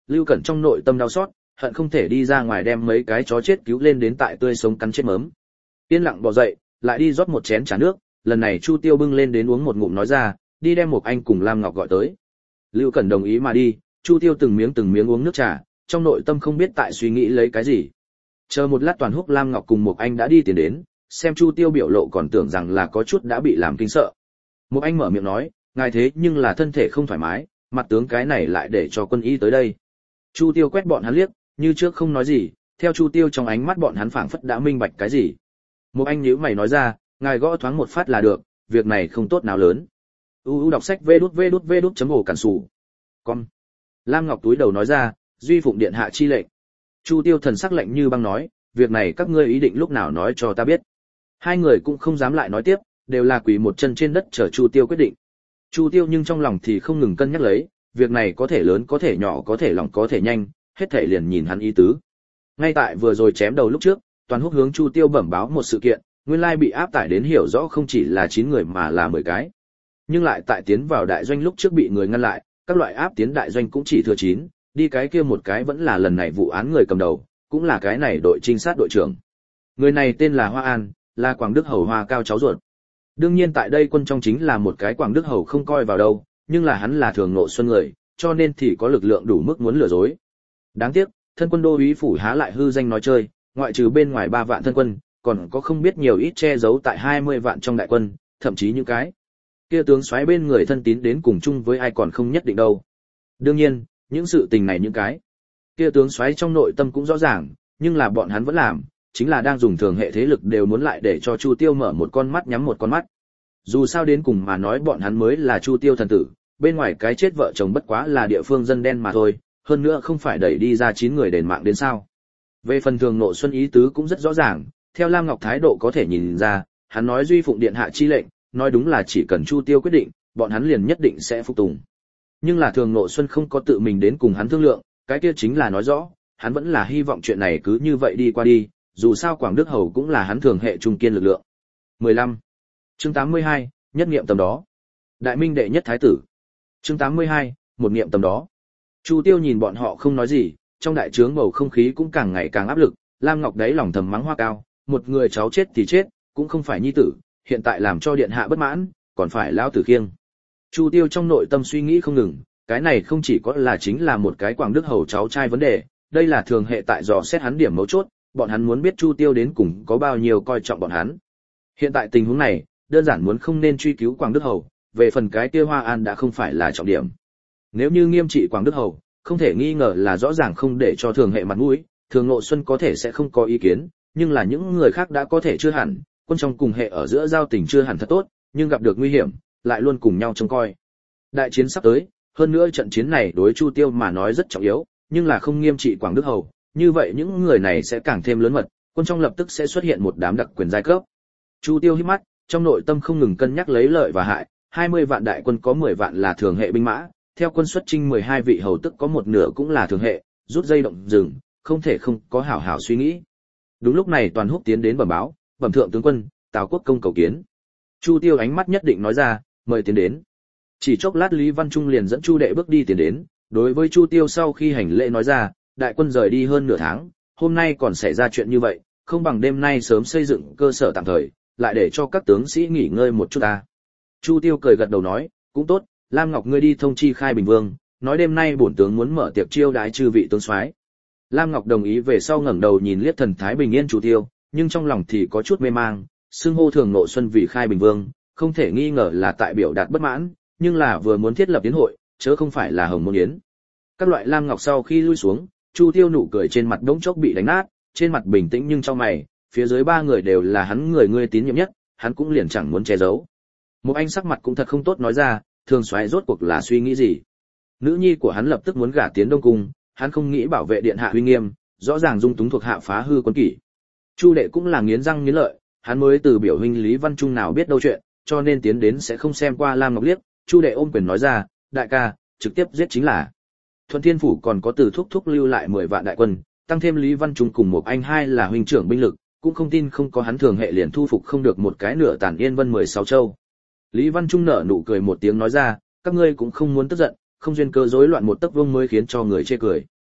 Lưu Cẩn trong nội tâm đau xót, hận không thể đi ra ngoài đem mấy cái chó chết cứu lên đến tại tươi sống cắn chết mớm. Yên lặng bò dậy, lại đi rót một chén trà nước, lần này Chu Tiêu bưng lên đến uống một ngụm nói ra, đi đem một anh cùng Lam Ngọc gọi tới. Lưu Cẩn đồng ý mà đi, Chu Tiêu từng miếng từng miếng uống nước trà, trong nội tâm không biết tại suy nghĩ lấy cái gì. Chờ một lát Toàn Húc, Lam Ngọc cùng một anh đã đi tiến đến, xem Chu Tiêu biểu lộ còn tưởng rằng là có chút đã bị làm kinh sợ. Một anh mở miệng nói, ngài thế nhưng là thân thể không thoải mái, mặt tướng cái này lại để cho quân y tới đây. Chu Tiêu quét bọn hắn liếc, như trước không nói gì, theo Chu Tiêu trong ánh mắt bọn hắn phảng phất đã minh bạch cái gì. Một anh nhíu mày nói ra, ngài gõ thoáng một phát là được, việc này không tốt nào lớn. U U đọc sách vê đút vê đút vê đút chấm ổ cản sủ. Con. Lam Ngọc túi đầu nói ra, duy phụng điện hạ chi lệnh. Chu Tiêu thần sắc lạnh như băng nói, việc này các ngươi ý định lúc nào nói cho ta biết. Hai người cũng không dám lại nói tiếp, đều là quỳ một chân trên đất chờ Chu Tiêu quyết định. Chu Tiêu nhưng trong lòng thì không ngừng cân nhắc lấy, việc này có thể lớn có thể nhỏ có thể lỏng có thể nhanh, hết thảy liền nhìn hắn ý tứ. Ngay tại vừa rồi chém đầu lúc trước, Toàn Húc hướng Chu Tiêu bẩm báo một sự kiện, nguyên lai bị áp tải đến hiểu rõ không chỉ là chín người mà là mười cái. Nhưng lại tại tiến vào đại doanh lúc trước bị người ngăn lại, các loại áp tiến đại doanh cũng chỉ thừa chín, đi cái kia một cái vẫn là lần này vụ án người cầm đầu, cũng là cái này đội trinh sát đội trưởng. Người này tên là Hoa An, là Quảng Đức Hầu Hoa Cao cháu ruột. Đương nhiên tại đây quân trong chính là một cái Quảng Đức Hầu không coi vào đâu, nhưng là hắn là thường nộ xuân người, cho nên thì có lực lượng đủ mức muốn lừa dối. Đáng tiếc, thân quân đô úy phủ há lại hư danh nói chơi, ngoại trừ bên ngoài ba vạn thân quân, còn có không biết nhiều ít che giấu tại hai mươi vạn trong đại quân, thậm chí những cái kia tướng soái bên người thân tín đến cùng chung với ai còn không nhất định đâu. Đương nhiên, những sự tình này những cái kia tướng soái trong nội tâm cũng rõ ràng, nhưng là bọn hắn vẫn làm, chính là đang dùng thường hệ thế lực đều muốn lại để cho Chu Tiêu mở một con mắt nhắm một con mắt. Dù sao đến cùng mà nói bọn hắn mới là Chu Tiêu thần tử, bên ngoài cái chết vợ chồng bất quá là địa phương dân đen mà thôi, hơn nữa không phải đẩy đi ra chín người đền mạng đến sao. Về phần thường nộ xuân ý tứ cũng rất rõ ràng, theo Lam Ngọc thái độ có thể nhìn ra, hắn nói duy phụng điện hạ chi lệnh, nói đúng là chỉ cần Chu Tiêu quyết định, bọn hắn liền nhất định sẽ phục tùng. Nhưng là thường nộ xuân không có tự mình đến cùng hắn thương lượng, cái kia chính là nói rõ, hắn vẫn là hy vọng chuyện này cứ như vậy đi qua đi, dù sao Quảng Đức Hầu cũng là hắn thường hệ trung kiên lực lượng. mười lăm. Chương tám mươi hai, nhất niệm tầm đó. Đại Minh đệ nhất thái tử. Chương tám mươi hai, một niệm tầm đó. Chu Tiêu nhìn bọn họ không nói gì, trong đại trướng bầu không khí cũng càng ngày càng áp lực, Lam Ngọc đấy lòng thầm mắng Hoa Cao, một người cháu chết thì chết, cũng không phải nhi tử, hiện tại làm cho điện hạ bất mãn, còn phải lão tử khiêng. Chu Tiêu trong nội tâm suy nghĩ không ngừng, cái này không chỉ có là chính là một cái Quảng Đức Hầu cháu trai vấn đề, đây là thường hệ tại dò xét hắn điểm mấu chốt, bọn hắn muốn biết Chu Tiêu đến cùng có bao nhiêu coi trọng bọn hắn. Hiện tại tình huống này, đơn giản muốn không nên truy cứu Quảng Đức Hầu, về phần cái kia Hoa An đã không phải là trọng điểm. Nếu như nghiêm trị Quảng Đức Hầu, không thể nghi ngờ là rõ ràng không để cho thường hệ mặt mũi, thường Ngộ Xuân có thể sẽ không có ý kiến, nhưng là những người khác đã có thể chưa hẳn, quân trong cùng hệ ở giữa giao tình chưa hẳn thật tốt, nhưng gặp được nguy hiểm, lại luôn cùng nhau trông coi. Đại chiến sắp tới, hơn nữa trận chiến này đối Chu Tiêu mà nói rất trọng yếu, nhưng là không nghiêm trị Quảng Đức Hầu, như vậy những người này sẽ càng thêm lớn mật, quân trong lập tức sẽ xuất hiện một đám đặc quyền giai cấp. Chu Tiêu híp mắt, trong nội tâm không ngừng cân nhắc lấy lợi và hại, hai mươi vạn đại quân có mười vạn là thường hệ binh mã, theo quân xuất chinh mười hai vị hầu tức có một nửa cũng là thường hệ, rút dây động rừng, không thể không có hảo hảo suy nghĩ. Đúng lúc này Toàn Húc tiến đến bẩm báo, bẩm thượng tướng quân, Tào Quốc công cầu kiến. Chu Tiêu ánh mắt nhất định nói ra, mời tiến đến. Chỉ chốc lát Lý Văn Trung liền dẫn Chu đệ bước đi tiến đến, đối với Chu Tiêu sau khi hành lễ nói ra, đại quân rời đi hơn nửa tháng, hôm nay còn xảy ra chuyện như vậy, không bằng đêm nay sớm xây dựng cơ sở tạm thời, lại để cho các tướng sĩ nghỉ ngơi một chút ta. Chu Tiêu cười gật đầu nói, cũng tốt, Lam Ngọc ngươi đi thông chi Khai Bình Vương, nói đêm nay bổn tướng muốn mở tiệc chiêu đái chư vị tướng soái. Lam Ngọc đồng ý về sau ngẩng đầu nhìn liếc thần thái bình yên Chu Tiêu, nhưng trong lòng thì có chút mê mang, xưng hô thường Ngộ Xuân vì Khai Bình Vương, không thể nghi ngờ là tại biểu đạt bất mãn, nhưng là vừa muốn thiết lập yến hội, chớ không phải là hồng môn yến. Các loại Lam Ngọc sau khi lui xuống, Chu Tiêu nụ cười trên mặt đống chốc bị đánh nát, trên mặt bình tĩnh nhưng trong mày, phía dưới ba người đều là hắn người ngươi tín nhiệm nhất, hắn cũng liền chẳng muốn che giấu. Một anh sắc mặt cũng thật không tốt nói ra, thường soái rốt cuộc là suy nghĩ gì? Nữ nhi của hắn lập tức muốn gả tiến Đông cung, hắn không nghĩ bảo vệ điện hạ uy nghiêm, rõ ràng dung túng thuộc hạ phá hư quân kỷ. Chu đệ cũng là nghiến răng nghiến lợi, hắn mới từ biểu huynh Lý Văn Trung nào biết đâu chuyện, cho nên tiến đến sẽ không xem qua Lam Ngọc liếc. Chu đệ ôm quyền nói ra, đại ca, trực tiếp giết chính là. Thuận Thiên phủ còn có từ thúc thúc lưu lại mười vạn đại quân, tăng thêm Lý Văn Trung cùng một anh hai là huynh trưởng binh lực, cũng không tin không có hắn thường hệ liền thu phục không được một cái nửa tàn yên vân mười sáu châu. Lý Văn Trung nở nụ cười một tiếng nói ra, các ngươi cũng không muốn tức giận, không duyên cơ rối loạn một tấc vương mới khiến cho người chê cười.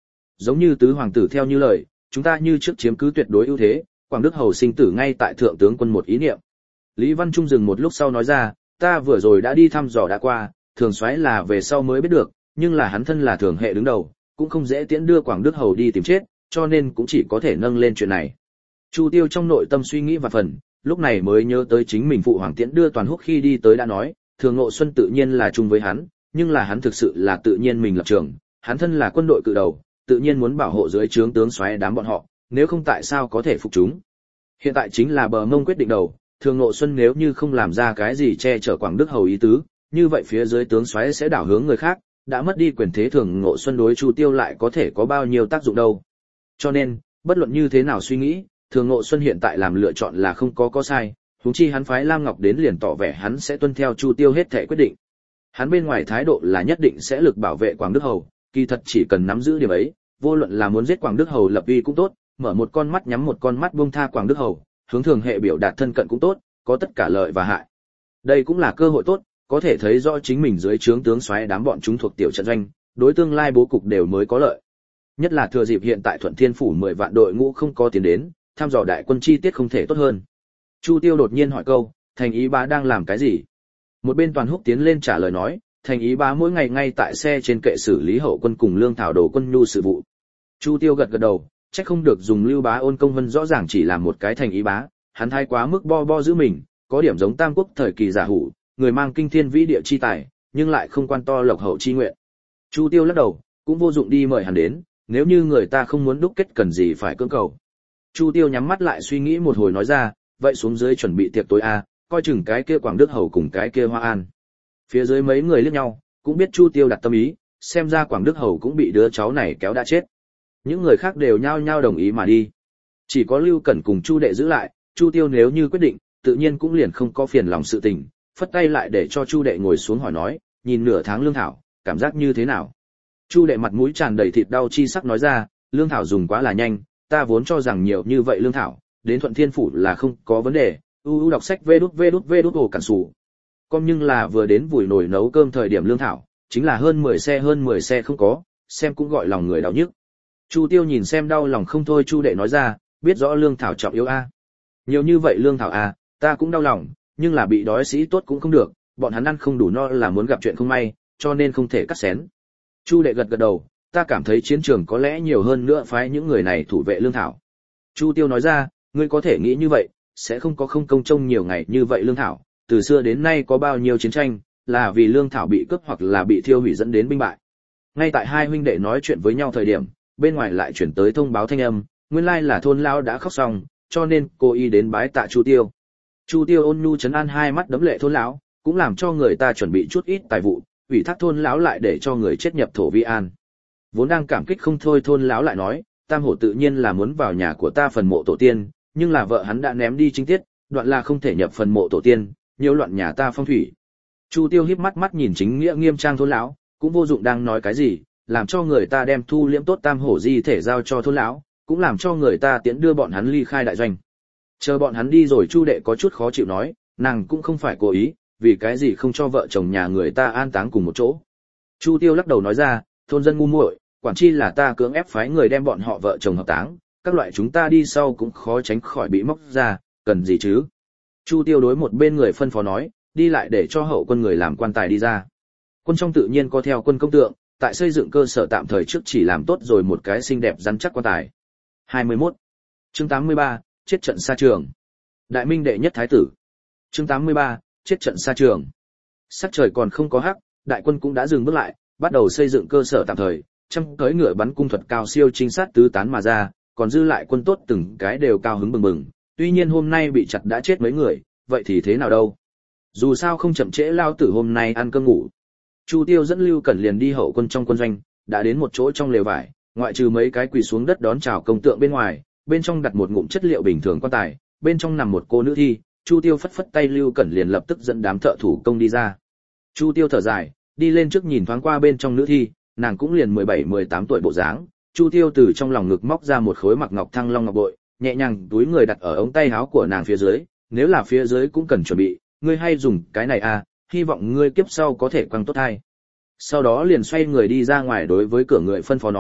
Giống như tứ hoàng tử theo như lời, chúng ta như trước chiếm cứ tuyệt đối ưu thế, Quảng Đức hầu sinh tử ngay tại thượng tướng quân một ý niệm. Lý Văn Trung dừng một lúc sau nói ra, ta vừa rồi đã đi thăm dò đã qua, thường soái là về sau mới biết được, nhưng là hắn thân là thường hệ đứng đầu, cũng không dễ tiễn đưa Quảng Đức hầu đi tìm chết, cho nên cũng chỉ có thể nâng lên chuyện này. Chu Tiêu trong nội tâm suy nghĩ và phần, lúc này mới nhớ tới chính mình phụ hoàng tiễn đưa Toàn Húc khi đi tới đã nói, Thường Ngộ Xuân tự nhiên là chung với hắn, nhưng là hắn thực sự là tự nhiên mình lập trường, hắn thân là quân đội cự đầu, tự nhiên muốn bảo hộ dưới trướng tướng soái đám bọn họ, nếu không tại sao có thể phục chúng. Hiện tại chính là bờ mông quyết định đầu, Thường Ngộ Xuân nếu như không làm ra cái gì che chở Quảng Đức hầu ý tứ, như vậy phía dưới tướng soái sẽ đảo hướng người khác, đã mất đi quyền thế Thường Ngộ Xuân đối Chu Tiêu lại có thể có bao nhiêu tác dụng đâu. Cho nên, bất luận như thế nào suy nghĩ, Thường Ngộ Xuân hiện tại làm lựa chọn là không có có sai, huống chi hắn phái Lam Ngọc đến liền tỏ vẻ hắn sẽ tuân theo Chu Tiêu hết thảy quyết định. Hắn bên ngoài thái độ là nhất định sẽ lực bảo vệ Quảng Đức hầu, kỳ thật chỉ cần nắm giữ điểm ấy, vô luận là muốn giết Quảng Đức hầu lập uy cũng tốt, mở một con mắt nhắm một con mắt buông tha Quảng Đức hầu, hướng thường hệ biểu đạt thân cận cũng tốt, có tất cả lợi và hại. Đây cũng là cơ hội tốt, có thể thấy rõ chính mình dưới trướng tướng soái đám bọn chúng thuộc tiểu trận doanh, đối tương lai bố cục đều mới có lợi. Nhất là thừa dịp hiện tại Thuận Thiên phủ mười vạn đội ngũ không có tiến đến, tham dò đại quân chi tiết không thể tốt hơn. Chu Tiêu đột nhiên hỏi câu, Thành Ý Bá đang làm cái gì? Một bên Toàn Húc tiến lên trả lời nói, Thành Ý Bá mỗi ngày ngay tại xe trên kệ xử lý hậu quân cùng lương thảo đồ quân nhu sự vụ. Chu Tiêu gật gật đầu, chắc không được dùng Lưu Bá Ôn công vân rõ ràng chỉ làm một cái Thành Ý Bá, hắn thái quá mức bo bo giữ mình, có điểm giống Tam Quốc thời kỳ giả hủ, người mang kinh thiên vĩ địa chi tài, nhưng lại không quan to lộc hậu chi nguyện. Chu Tiêu lắc đầu, cũng vô dụng đi mời hắn đến, nếu như người ta không muốn đúc kết cần gì phải cưỡng cầu. Chu Tiêu nhắm mắt lại suy nghĩ một hồi nói ra, vậy xuống dưới chuẩn bị tiệc tối a, coi chừng cái kia Quảng Đức hầu cùng cái kia Hoa An. Phía dưới mấy người liếc nhau, cũng biết Chu Tiêu đặt tâm ý, xem ra Quảng Đức hầu cũng bị đứa cháu này kéo đã chết. Những người khác đều nhao nhao đồng ý mà đi. Chỉ có Lưu Cẩn cùng Chu Đệ giữ lại, Chu Tiêu nếu như quyết định, tự nhiên cũng liền không có phiền lòng sự tình, phất tay lại để cho Chu Đệ ngồi xuống hỏi nói, nhìn nửa tháng lương thảo, cảm giác như thế nào? Chu Đệ mặt mũi tràn đầy thịt đau chi sắc nói ra, lương thảo dùng quá là nhanh, ta vốn cho rằng nhiều như vậy lương thảo, đến Thuận Thiên phủ là không có vấn đề. U u đọc sách vê đút vê đút vê đút ổ cản sủ. Con nhưng là vừa đến vùi nồi nấu cơm thời điểm lương thảo, chính là hơn mười xe hơn mười xe không có, xem cũng gọi lòng người đau nhức. Chu Tiêu nhìn xem đau lòng không thôi, Chu Đệ nói ra, biết rõ lương thảo trọng yếu a. Nhiều như vậy lương thảo a, ta cũng đau lòng, nhưng là bị đói sĩ tốt cũng không được, bọn hắn ăn không đủ no là muốn gặp chuyện không may, cho nên không thể cắt xén. Chu Đệ gật gật đầu, ta cảm thấy chiến trường có lẽ nhiều hơn nữa phái những người này thủ vệ lương thảo. Chu Tiêu nói ra, ngươi có thể nghĩ như vậy, sẽ không có không công trông nhiều ngày như vậy lương thảo, từ xưa đến nay có bao nhiêu chiến tranh, là vì lương thảo bị cướp hoặc là bị thiêu hủy dẫn đến binh bại. Ngay tại hai huynh đệ nói chuyện với nhau thời điểm, bên ngoài lại chuyển tới thông báo thanh âm, nguyên lai là thôn lão đã khóc xong, cho nên cô y đến bái tạ Chu Tiêu. Chu Tiêu ôn nhu trấn an hai mắt đấm lệ thôn lão, cũng làm cho người ta chuẩn bị chút ít tài vụ, ủy thác thôn lão lại để cho người chết nhập thổ vi an. Vốn đang cảm kích không thôi, thôn lão lại nói, Tam Hổ tự nhiên là muốn vào nhà của ta phần mộ tổ tiên, nhưng là vợ hắn đã ném đi chính tiết, đoạn là không thể nhập phần mộ tổ tiên, nhiễu loạn nhà ta phong thủy. Chu Tiêu híp mắt mắt nhìn chính nghĩa nghiêm trang thôn lão, cũng vô dụng đang nói cái gì, làm cho người ta đem thu liễm tốt Tam Hổ di thể giao cho thôn lão, cũng làm cho người ta tiễn đưa bọn hắn ly khai đại doanh. Chờ bọn hắn đi rồi, Chu Đệ có chút khó chịu nói, nàng cũng không phải cố ý, vì cái gì không cho vợ chồng nhà người ta an táng cùng một chỗ. Chu Tiêu lắc đầu nói ra, thôn dân ngu muội, quản chi là ta cưỡng ép phái người đem bọn họ vợ chồng hợp táng, các loại chúng ta đi sau cũng khó tránh khỏi bị móc ra, cần gì chứ? Chu Tiêu đối một bên người phân phó nói, đi lại để cho hậu quân người làm quan tài đi ra. Quân trong tự nhiên có theo quân công tượng, tại xây dựng cơ sở tạm thời trước chỉ làm tốt rồi một cái xinh đẹp rắn chắc quan tài. hai mươi mốt. Chương tám mươi ba, chết trận xa trường. Đại Minh đệ nhất thái tử. Chương tám mươi ba, chết trận xa trường. Sắc trời còn không có hắc, đại quân cũng đã dừng bước lại, bắt đầu xây dựng cơ sở tạm thời, trăm cưỡi ngựa bắn cung thuật cao siêu trinh sát tứ tán mà ra, còn dư lại quân tốt từng cái đều cao hứng bừng bừng. Tuy nhiên hôm nay bị chặt đã chết mấy người, vậy thì thế nào đâu? Dù sao không chậm trễ lao tử hôm nay ăn cơm ngủ. Chu Tiêu dẫn Lưu Cẩn liền đi hậu quân trong quân doanh, đã đến một chỗ trong lều vải, ngoại trừ mấy cái quỳ xuống đất đón chào công tượng bên ngoài, bên trong đặt một ngụm chất liệu bình thường quan tài, bên trong nằm một cô nữ thi. Chu Tiêu phất phất tay, Lưu Cẩn liền lập tức dẫn đám thợ thủ công đi ra. Chu Tiêu thở dài, đi lên trước nhìn thoáng qua bên trong nữ thi, nàng cũng liền mười bảy mười tám tuổi bộ dáng. Chu Tiêu từ trong lòng ngực móc ra một khối mặc ngọc thăng long ngọc bội, nhẹ nhàng túi người đặt ở ống tay áo của nàng phía dưới, nếu là phía dưới cũng cần chuẩn bị, ngươi hay dùng cái này à, hy vọng ngươi kiếp sau có thể quăng tốt hay. Sau đó liền xoay người đi ra ngoài, đối với cửa người phân phó nói,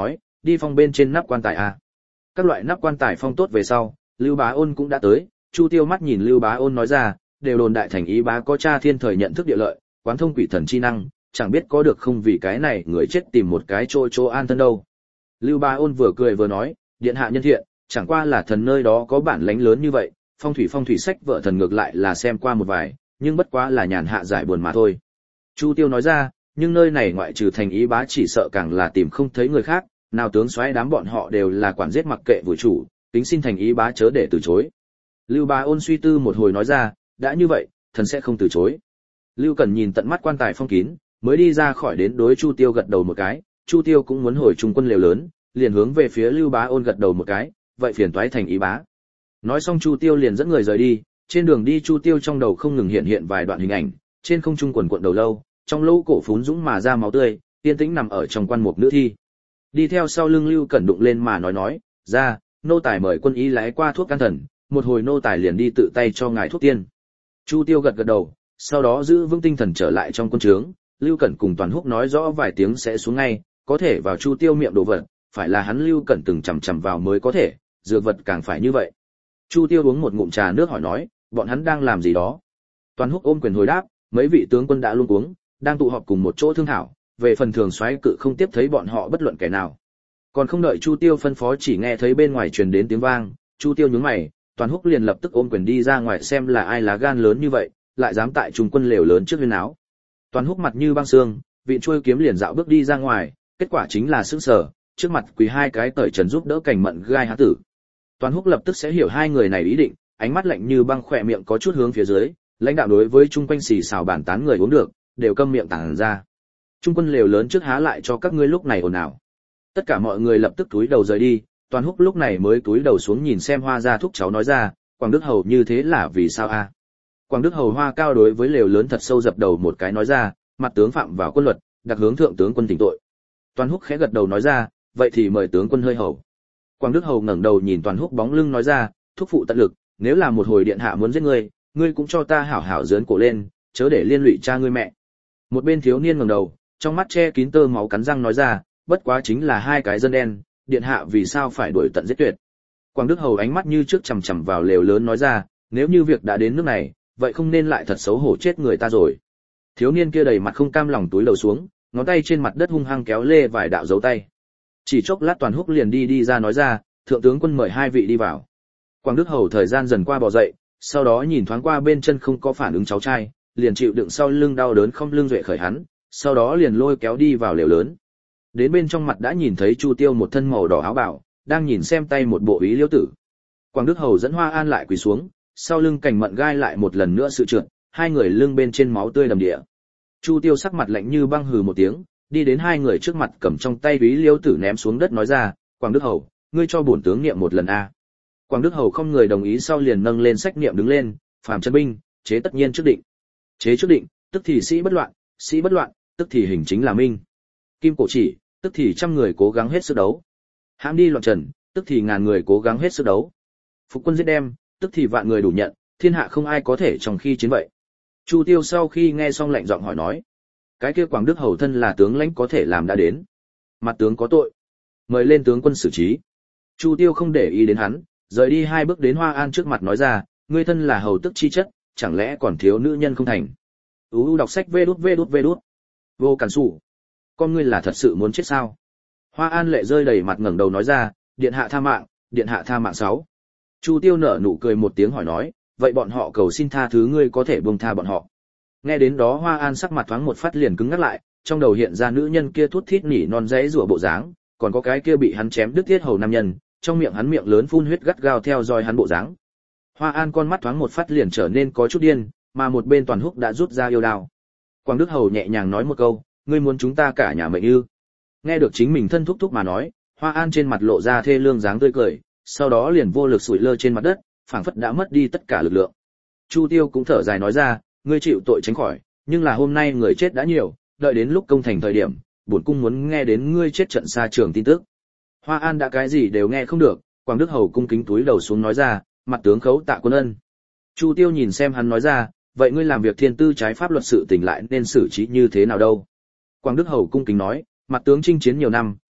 đi phong bên trên nắp quan tài a. Các loại nắp quan tài phong tốt về sau, Lưu Bá Ôn cũng đã tới, Chu Tiêu mắt nhìn Lưu Bá Ôn nói ra, đều đồn đại thành ý bá có cha thiên thời nhận thức địa lợi, quán thông quỷ thần chi năng, chẳng biết có được không vì cái này người chết tìm một cái chỗ chỗ an thân đâu. Lưu Bá Ôn vừa cười vừa nói, điện hạ nhân thiện, chẳng qua là thần nơi đó có bản lãnh lớn như vậy, phong thủy phong thủy sách vợ thần ngược lại là xem qua một vài, nhưng bất quá là nhàn hạ giải buồn mà thôi. Chu Tiêu nói ra, nhưng nơi này ngoại trừ thành ý bá chỉ sợ càng là tìm không thấy người khác, nào tướng soái đám bọn họ đều là quản giết mặc kệ vũ chủ, kính xin thành ý bá chớ để từ chối. Lưu Bá Ôn suy tư một hồi nói ra, đã như vậy, thần sẽ không từ chối. Lưu Cẩn nhìn tận mắt quan tài phong kín, mới đi ra khỏi đến đối Chu Tiêu gật đầu một cái, Chu Tiêu cũng muốn hồi trung quân lều lớn, liền hướng về phía Lưu Bá Ôn gật đầu một cái, vậy phiền toái thành ý bá. Nói xong Chu Tiêu liền dẫn người rời đi, trên đường đi Chu Tiêu trong đầu không ngừng hiện hiện vài đoạn hình ảnh, trên không trung quần quận đầu lâu, trong lỗ cổ phún dũng mà ra máu tươi, yên tĩnh nằm ở trong quan mục nữ thi. Đi theo sau lưng Lưu Cẩn đụng lên mà nói nói, ra, nô tài mời quân ý lái qua thuốc can thần, một hồi nô tài liền đi tự tay cho ngài thuốc tiên. Chu Tiêu gật gật đầu, sau đó giữ vững tinh thần trở lại trong quân trướng, Lưu Cẩn cùng Toàn Húc nói rõ vài tiếng sẽ xuống ngay, có thể vào Chu Tiêu miệng đồ vật, phải là hắn Lưu Cẩn từng chằm chằm vào mới có thể, dược vật càng phải như vậy. Chu Tiêu uống một ngụm trà nước hỏi nói, bọn hắn đang làm gì đó? Toàn Húc ôm quyền hồi đáp, mấy vị tướng quân đã luôn uống, đang tụ họp cùng một chỗ thương thảo, về phần thường soái cự không tiếp thấy bọn họ bất luận kẻ nào. Còn không đợi Chu Tiêu phân phó chỉ nghe thấy bên ngoài truyền đến tiếng vang, Chu Tiêu nhướng mày, Toàn Húc liền lập tức ôm quyền đi ra ngoài xem là ai lá gan lớn như vậy, lại dám tại trung quân lều lớn trước huyên áo. Toàn Húc mặt như băng xương, vị chuôi kiếm liền dạo bước đi ra ngoài, kết quả chính là sững sờ, trước mặt quỳ hai cái tởi trần giúp đỡ cảnh mận gai há tử. Toàn Húc lập tức sẽ hiểu hai người này ý định, ánh mắt lạnh như băng, khỏe miệng có chút hướng phía dưới, lãnh đạo đối với chung quanh xì xào bàn tán người uống được, đều câm miệng tản ra. Trung quân lều lớn trước há lại cho các ngươi lúc này ồn ào. Tất cả mọi người lập tức cúi đầu rời đi, Toàn Húc lúc này mới cúi đầu xuống nhìn xem Hoa gia thúc cháu nói ra, Quảng Đức Hầu như thế là vì sao a? À? Quảng Đức Hầu Hoa cao đối với lều lớn thật sâu dập đầu một cái nói ra, mặt tướng phạm vào quân luật, đặc hướng thượng tướng quân tỉnh tội. Toàn Húc khẽ gật đầu nói ra, vậy thì mời tướng quân hơi hầu. Quảng Đức Hầu ngẩng đầu nhìn Toàn Húc bóng lưng nói ra, thúc phụ tận lực, nếu là một hồi điện hạ muốn giết ngươi, ngươi cũng cho ta hảo hảo giớn cổ lên, chớ để liên lụy cha ngươi mẹ. Một bên thiếu niên ngẩng đầu, trong mắt che kín tơ máu cắn răng nói ra, bất quá chính là hai cái dân đen, điện hạ vì sao phải đuổi tận giết tuyệt. Quảng Đức Hầu ánh mắt như trước chằm chằm vào lều lớn nói ra, nếu như việc đã đến nước này, vậy không nên lại thật xấu hổ chết người ta rồi. Thiếu niên kia đầy mặt không cam lòng túi lầu xuống, ngón tay trên mặt đất hung hăng kéo lê vài đạo dấu tay. Chỉ chốc lát Toàn Húc liền đi đi ra nói ra, thượng tướng quân mời hai vị đi vào. Quảng Đức Hầu thời gian dần qua bò dậy, sau đó nhìn thoáng qua bên chân không có phản ứng cháu trai, liền chịu đựng sau lưng đau đớn không lưng duệ khởi hắn, sau đó liền lôi kéo đi vào lều lớn. Đến bên trong mặt đã nhìn thấy Chu Tiêu một thân màu đỏ áo bào, đang nhìn xem tay một bộ ý liễu tử. Quảng Đức Hầu dẫn Hoa An lại quỳ xuống, sau lưng Cảnh Mận gai lại một lần nữa sự trượt, hai người lưng bên trên máu tươi đầm địa. Chu Tiêu sắc mặt lạnh như băng hừ một tiếng, đi đến hai người trước mặt cầm trong tay ý liễu tử ném xuống đất nói ra, Quảng Đức Hầu, ngươi cho bổn tướng niệm một lần a. Quảng Đức Hầu không người đồng ý sau liền nâng lên sách niệm đứng lên, phàm chân binh, chế tất nhiên trước định. Chế trước định, tức thì sĩ bất loạn, sĩ bất loạn, tức thì hình chính là minh. Kim cổ chỉ, tức thì trăm người cố gắng hết sức đấu. Hãm đi loạn trần, tức thì ngàn người cố gắng hết sức đấu. Phục quân giết đem, tức thì vạn người đủ nhận, thiên hạ không ai có thể trong khi chiến vậy. Chu Tiêu sau khi nghe xong lạnh giọng hỏi nói, cái kia Quảng Đức Hầu thân là tướng lãnh có thể làm đã đến. Mặt tướng có tội, mời lên tướng quân xử trí. Chu Tiêu không để ý đến hắn, rời đi hai bước đến Hoa An trước mặt nói ra, ngươi thân là hầu tức chi chất, chẳng lẽ còn thiếu nữ nhân không thành. U đọc sách vê đút vê đút vê đút. Vô cản sủ. Con ngươi là thật sự muốn chết sao? Hoa An lệ rơi đầy mặt ngẩng đầu nói ra, điện hạ tha mạng, điện hạ tha mạng sáu. Chu Tiêu nở nụ cười một tiếng hỏi nói, vậy bọn họ cầu xin tha thứ ngươi có thể buông tha bọn họ. Nghe đến đó Hoa An sắc mặt thoáng một phát liền cứng ngắc lại, trong đầu hiện ra nữ nhân kia thút thít nỉ non dãy rủa bộ dáng, còn có cái kia bị hắn chém đứt tiết hầu nam nhân, trong miệng hắn miệng lớn phun huyết gắt gao theo dõi hắn bộ dáng. Hoa An con mắt thoáng một phát liền trở nên có chút điên, mà một bên Toàn Húc đã rút ra yêu đao. Quảng Đức Hầu nhẹ nhàng nói một câu, ngươi muốn chúng ta cả nhà mệnh ư? Nghe được chính mình thân thúc thúc mà nói, Hoa An trên mặt lộ ra thê lương dáng tươi cười, sau đó liền vô lực sủi lơ trên mặt đất, phảng phất đã mất đi tất cả lực lượng. Chu Tiêu cũng thở dài nói ra, ngươi chịu tội tránh khỏi, nhưng là hôm nay người chết đã nhiều, đợi đến lúc công thành thời điểm, bổn cung muốn nghe đến ngươi chết trận xa trường tin tức. Hoa An đã cái gì đều nghe không được, Quảng Đức Hầu cung kính túi đầu xuống nói ra, mặt tướng khấu tạ quân ân. Chu Tiêu nhìn xem hắn nói ra, vậy ngươi làm việc thiên tư trái pháp luật sự tình lại nên xử trí như thế nào đâu? Quảng Đức Hầu cung kính nói, mặt tướng chinh chiến nhiều năm,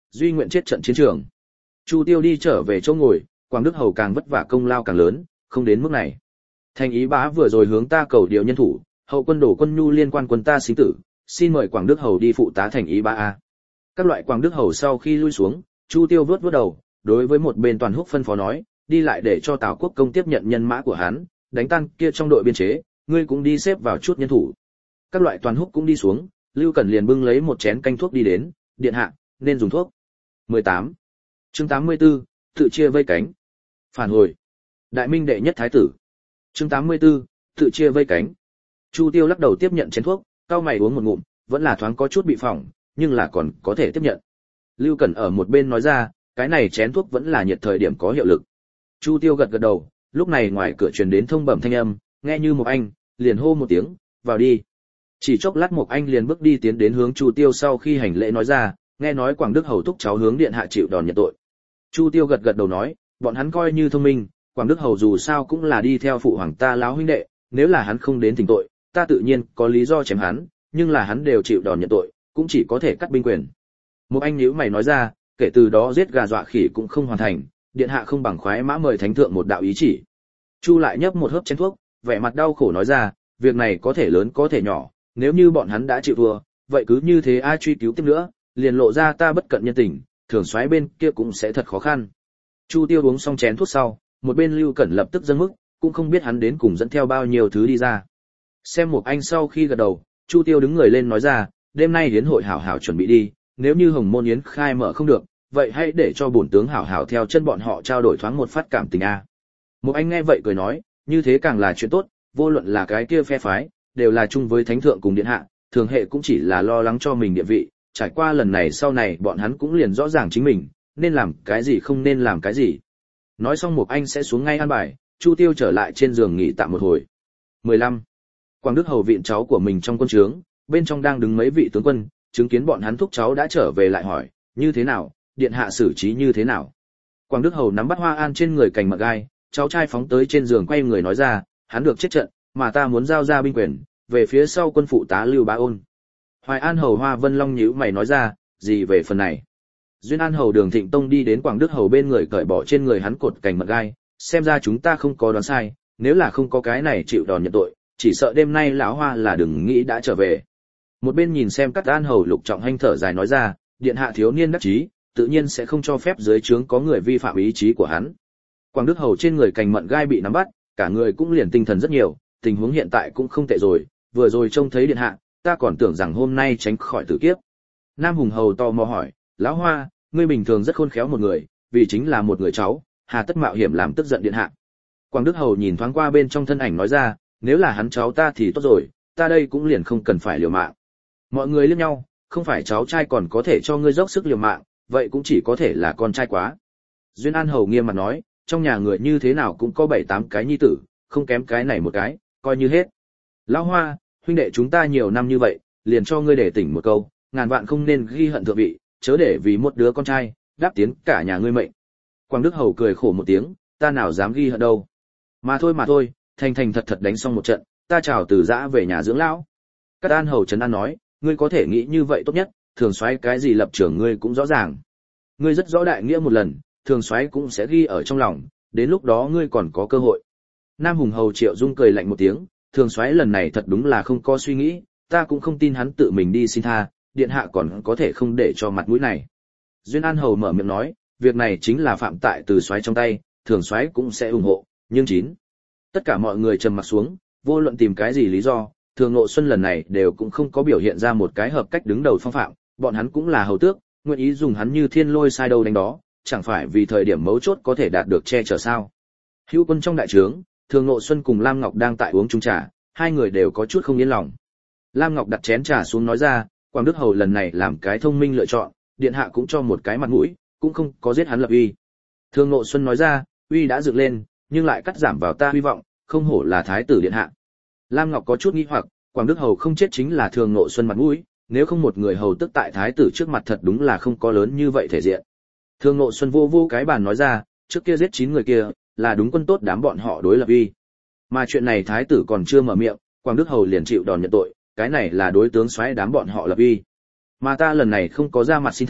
duy nguyện chết trận chiến trường. Chu Tiêu đi trở về chỗ ngồi, Quảng Đức Hầu càng vất vả công lao càng lớn, không đến mức này. Thành Ý Bá vừa rồi hướng ta cầu điều nhân thủ, hậu quân đổ quân nhu liên quan quân ta sinh tử, xin mời Quảng Đức Hầu đi phụ tá Thành Ý Bá a. Các loại Quảng Đức Hầu sau khi lui xuống, Chu Tiêu vớt vớt đầu, đối với một bên Toàn Húc phân phó nói, đi lại để cho Tào Quốc công tiếp nhận nhân mã của hắn, đánh tan kia trong đội biên chế, ngươi cũng đi xếp vào chút nhân thủ. Các loại Toàn Húc cũng đi xuống, Lưu Cẩn liền bưng lấy một chén canh thuốc đi đến, điện hạ, nên dùng thuốc. mười tám. Chương tám mươi tư, tự chia vây cánh. Phản hồi. Đại Minh đệ nhất thái tử. Chương tám mươi tư, tự chia vây cánh. Chu Tiêu lắc đầu tiếp nhận chén thuốc, cau mày uống một ngụm, vẫn là thoáng có chút bị phỏng, nhưng là còn có thể tiếp nhận. Lưu Cẩn ở một bên nói ra, cái này chén thuốc vẫn là nhiệt thời điểm có hiệu lực. Chu Tiêu gật gật đầu, lúc này ngoài cửa truyền đến thông bẩm thanh âm, nghe như một anh, liền hô một tiếng, vào đi. Chỉ chốc lát một anh liền bước đi tiến đến hướng Chu Tiêu sau khi hành lễ nói ra, nghe nói Quảng Đức Hầu thúc cháu hướng điện hạ chịu đòn nhận tội. Chu Tiêu gật gật đầu nói, bọn hắn coi như thông minh, Quảng Đức Hầu dù sao cũng là đi theo phụ hoàng ta láo huynh đệ, nếu là hắn không đến thỉnh tội, ta tự nhiên có lý do chém hắn, nhưng là hắn đều chịu đòn nhận tội, cũng chỉ có thể cắt binh quyền. Một anh nhíu mày nói ra, kể từ đó giết gà dọa khỉ cũng không hoàn thành, điện hạ không bằng khoái mã mời thánh thượng một đạo ý chỉ. Chu lại nhấp một hớp chén thuốc, vẻ mặt đau khổ nói ra, việc này có thể lớn có thể nhỏ, nếu như bọn hắn đã chịu thua, vậy cứ như thế ai truy cứu tiếp nữa, liền lộ ra ta bất cận nhân tình, thường soái bên kia cũng sẽ thật khó khăn. Chu Tiêu uống xong chén thuốc sau, một bên Lưu Cẩn lập tức dâng mức, cũng không biết hắn đến cùng dẫn theo bao nhiêu thứ đi ra. Xem một anh sau khi gật đầu, Chu Tiêu đứng người lên nói ra, đêm nay yến hội hảo hảo chuẩn bị đi, nếu như Hồng Môn yến khai mở không được, vậy hãy để cho bổn tướng hảo hảo theo chân bọn họ trao đổi thoáng một phát cảm tình a. Một anh nghe vậy cười nói, như thế càng là chuyện tốt, vô luận là cái kia phe phái, đều là chung với thánh thượng cùng điện hạ, thường hệ cũng chỉ là lo lắng cho mình địa vị, trải qua lần này sau này bọn hắn cũng liền rõ ràng chính mình, nên làm cái gì không nên làm cái gì. Nói xong một anh sẽ xuống ngay an bài, Chu Tiêu trở lại trên giường nghỉ tạm một hồi. mười lăm. Quảng Đức Hầu viện cháu của mình trong quân trướng, bên trong đang đứng mấy vị tướng quân, chứng kiến bọn hắn thúc cháu đã trở về lại hỏi, như thế nào, điện hạ xử trí như thế nào. Quảng Đức Hầu nắm bắt Hoa An trên người cành mật gai, cháu trai phóng tới trên giường quay người nói ra, hắn được chết trận, mà ta muốn giao ra binh quyền, về phía sau quân phụ tá Lưu Bá Ôn. Hoài An Hầu Hoa Vân Long nhíu mày nói ra, gì về phần này. Duyên An Hầu Đường Thịnh Tông đi đến Quảng Đức Hầu bên người cởi bỏ trên người hắn cột cành mật gai, xem ra chúng ta không có đoán sai, nếu là không có cái này chịu đòn nhận tội, chỉ sợ đêm nay lão Hoa là đừng nghĩ đã trở về. Một bên nhìn xem Cát An Hầu Lục Trọng Hanh thở dài nói ra, điện hạ thiếu niên đắc chí, tự nhiên sẽ không cho phép dưới trướng có người vi phạm ý chí của hắn. Quảng Đức Hầu trên người cành mận gai bị nắm bắt, cả người cũng liền tinh thần rất nhiều, tình huống hiện tại cũng không tệ rồi, vừa rồi trông thấy điện hạ, ta còn tưởng rằng hôm nay tránh khỏi tử kiếp. Nam Hùng Hầu tò mò hỏi, lão Hoa, ngươi bình thường rất khôn khéo một người, vì chính là một người cháu, hà tất mạo hiểm làm tức giận điện hạ. Quảng Đức Hầu nhìn thoáng qua bên trong thân ảnh nói ra, nếu là hắn cháu ta thì tốt rồi, ta đây cũng liền không cần phải liều mạng. Mọi người liếc nhau, không phải cháu trai còn có thể cho ngươi dốc sức liều mạng, vậy cũng chỉ có thể là con trai quá. Duyên An Hầu nghiêm mặt nói, trong nhà người như thế nào cũng có bảy tám cái nhi tử, không kém cái này một cái, coi như hết. Lão Hoa, huynh đệ chúng ta nhiều năm như vậy, liền cho ngươi để tỉnh một câu, ngàn vạn không nên ghi hận thượng vị, chớ để vì một đứa con trai, đáp tiến cả nhà ngươi mệnh. Quảng Đức Hầu cười khổ một tiếng, ta nào dám ghi hận đâu. Mà thôi mà thôi, thành thành thật thật đánh xong một trận, ta chào từ giã về nhà dưỡng lão. Cát An Hầu trấn an nói, ngươi có thể nghĩ như vậy tốt nhất, thường soái cái gì lập trường ngươi cũng rõ ràng. Ngươi rất rõ đại nghĩa một lần, thường soái cũng sẽ ghi ở trong lòng, đến lúc đó ngươi còn có cơ hội. Nam Hùng Hầu Triệu Dung cười lạnh một tiếng, thường soái lần này thật đúng là không có suy nghĩ, ta cũng không tin hắn tự mình đi xin tha, điện hạ còn có thể không để cho mặt mũi này. Duyên An Hầu mở miệng nói, việc này chính là phạm tại từ soái trong tay, thường soái cũng sẽ ủng hộ, nhưng chín. Tất cả mọi người trầm mặc xuống, vô luận tìm cái gì lý do, Thường Ngộ Xuân lần này đều cũng không có biểu hiện ra một cái hợp cách đứng đầu phong phạm, bọn hắn cũng là hầu tước, nguyện ý dùng hắn như thiên lôi sai đâu đánh đó, chẳng phải vì thời điểm mấu chốt có thể đạt được che chở sao. Hữu quân trong đại trướng, Thường Ngộ Xuân cùng Lam Ngọc đang tại uống chung trà, hai người đều có chút không yên lòng. Lam Ngọc đặt chén trà xuống nói ra, Quảng Đức Hầu lần này làm cái thông minh lựa chọn, điện hạ cũng cho một cái mặt mũi, cũng không có giết hắn lập uy. Thường Ngộ Xuân nói ra, uy đã dựng lên, nhưng lại cắt giảm vào ta hy vọng, không hổ là thái tử điện hạ. Lam Ngọc có chút nghi hoặc, Quảng Đức Hầu không chết chính là Thường Ngộ Xuân mặt mũi, nếu không một người hầu tức tại thái tử trước mặt thật đúng là không có lớn như vậy thể diện. Thường Ngộ Xuân vô vô cái bàn nói ra, trước kia giết chín người kia, là đúng quân tốt đám bọn họ đối lập uy. Mà chuyện này thái tử còn chưa mở miệng, Quảng Đức Hầu liền chịu đòn nhận tội, cái này là đối tướng soái đám bọn họ lập uy. Mà ta lần này không có ra mặt xin tha,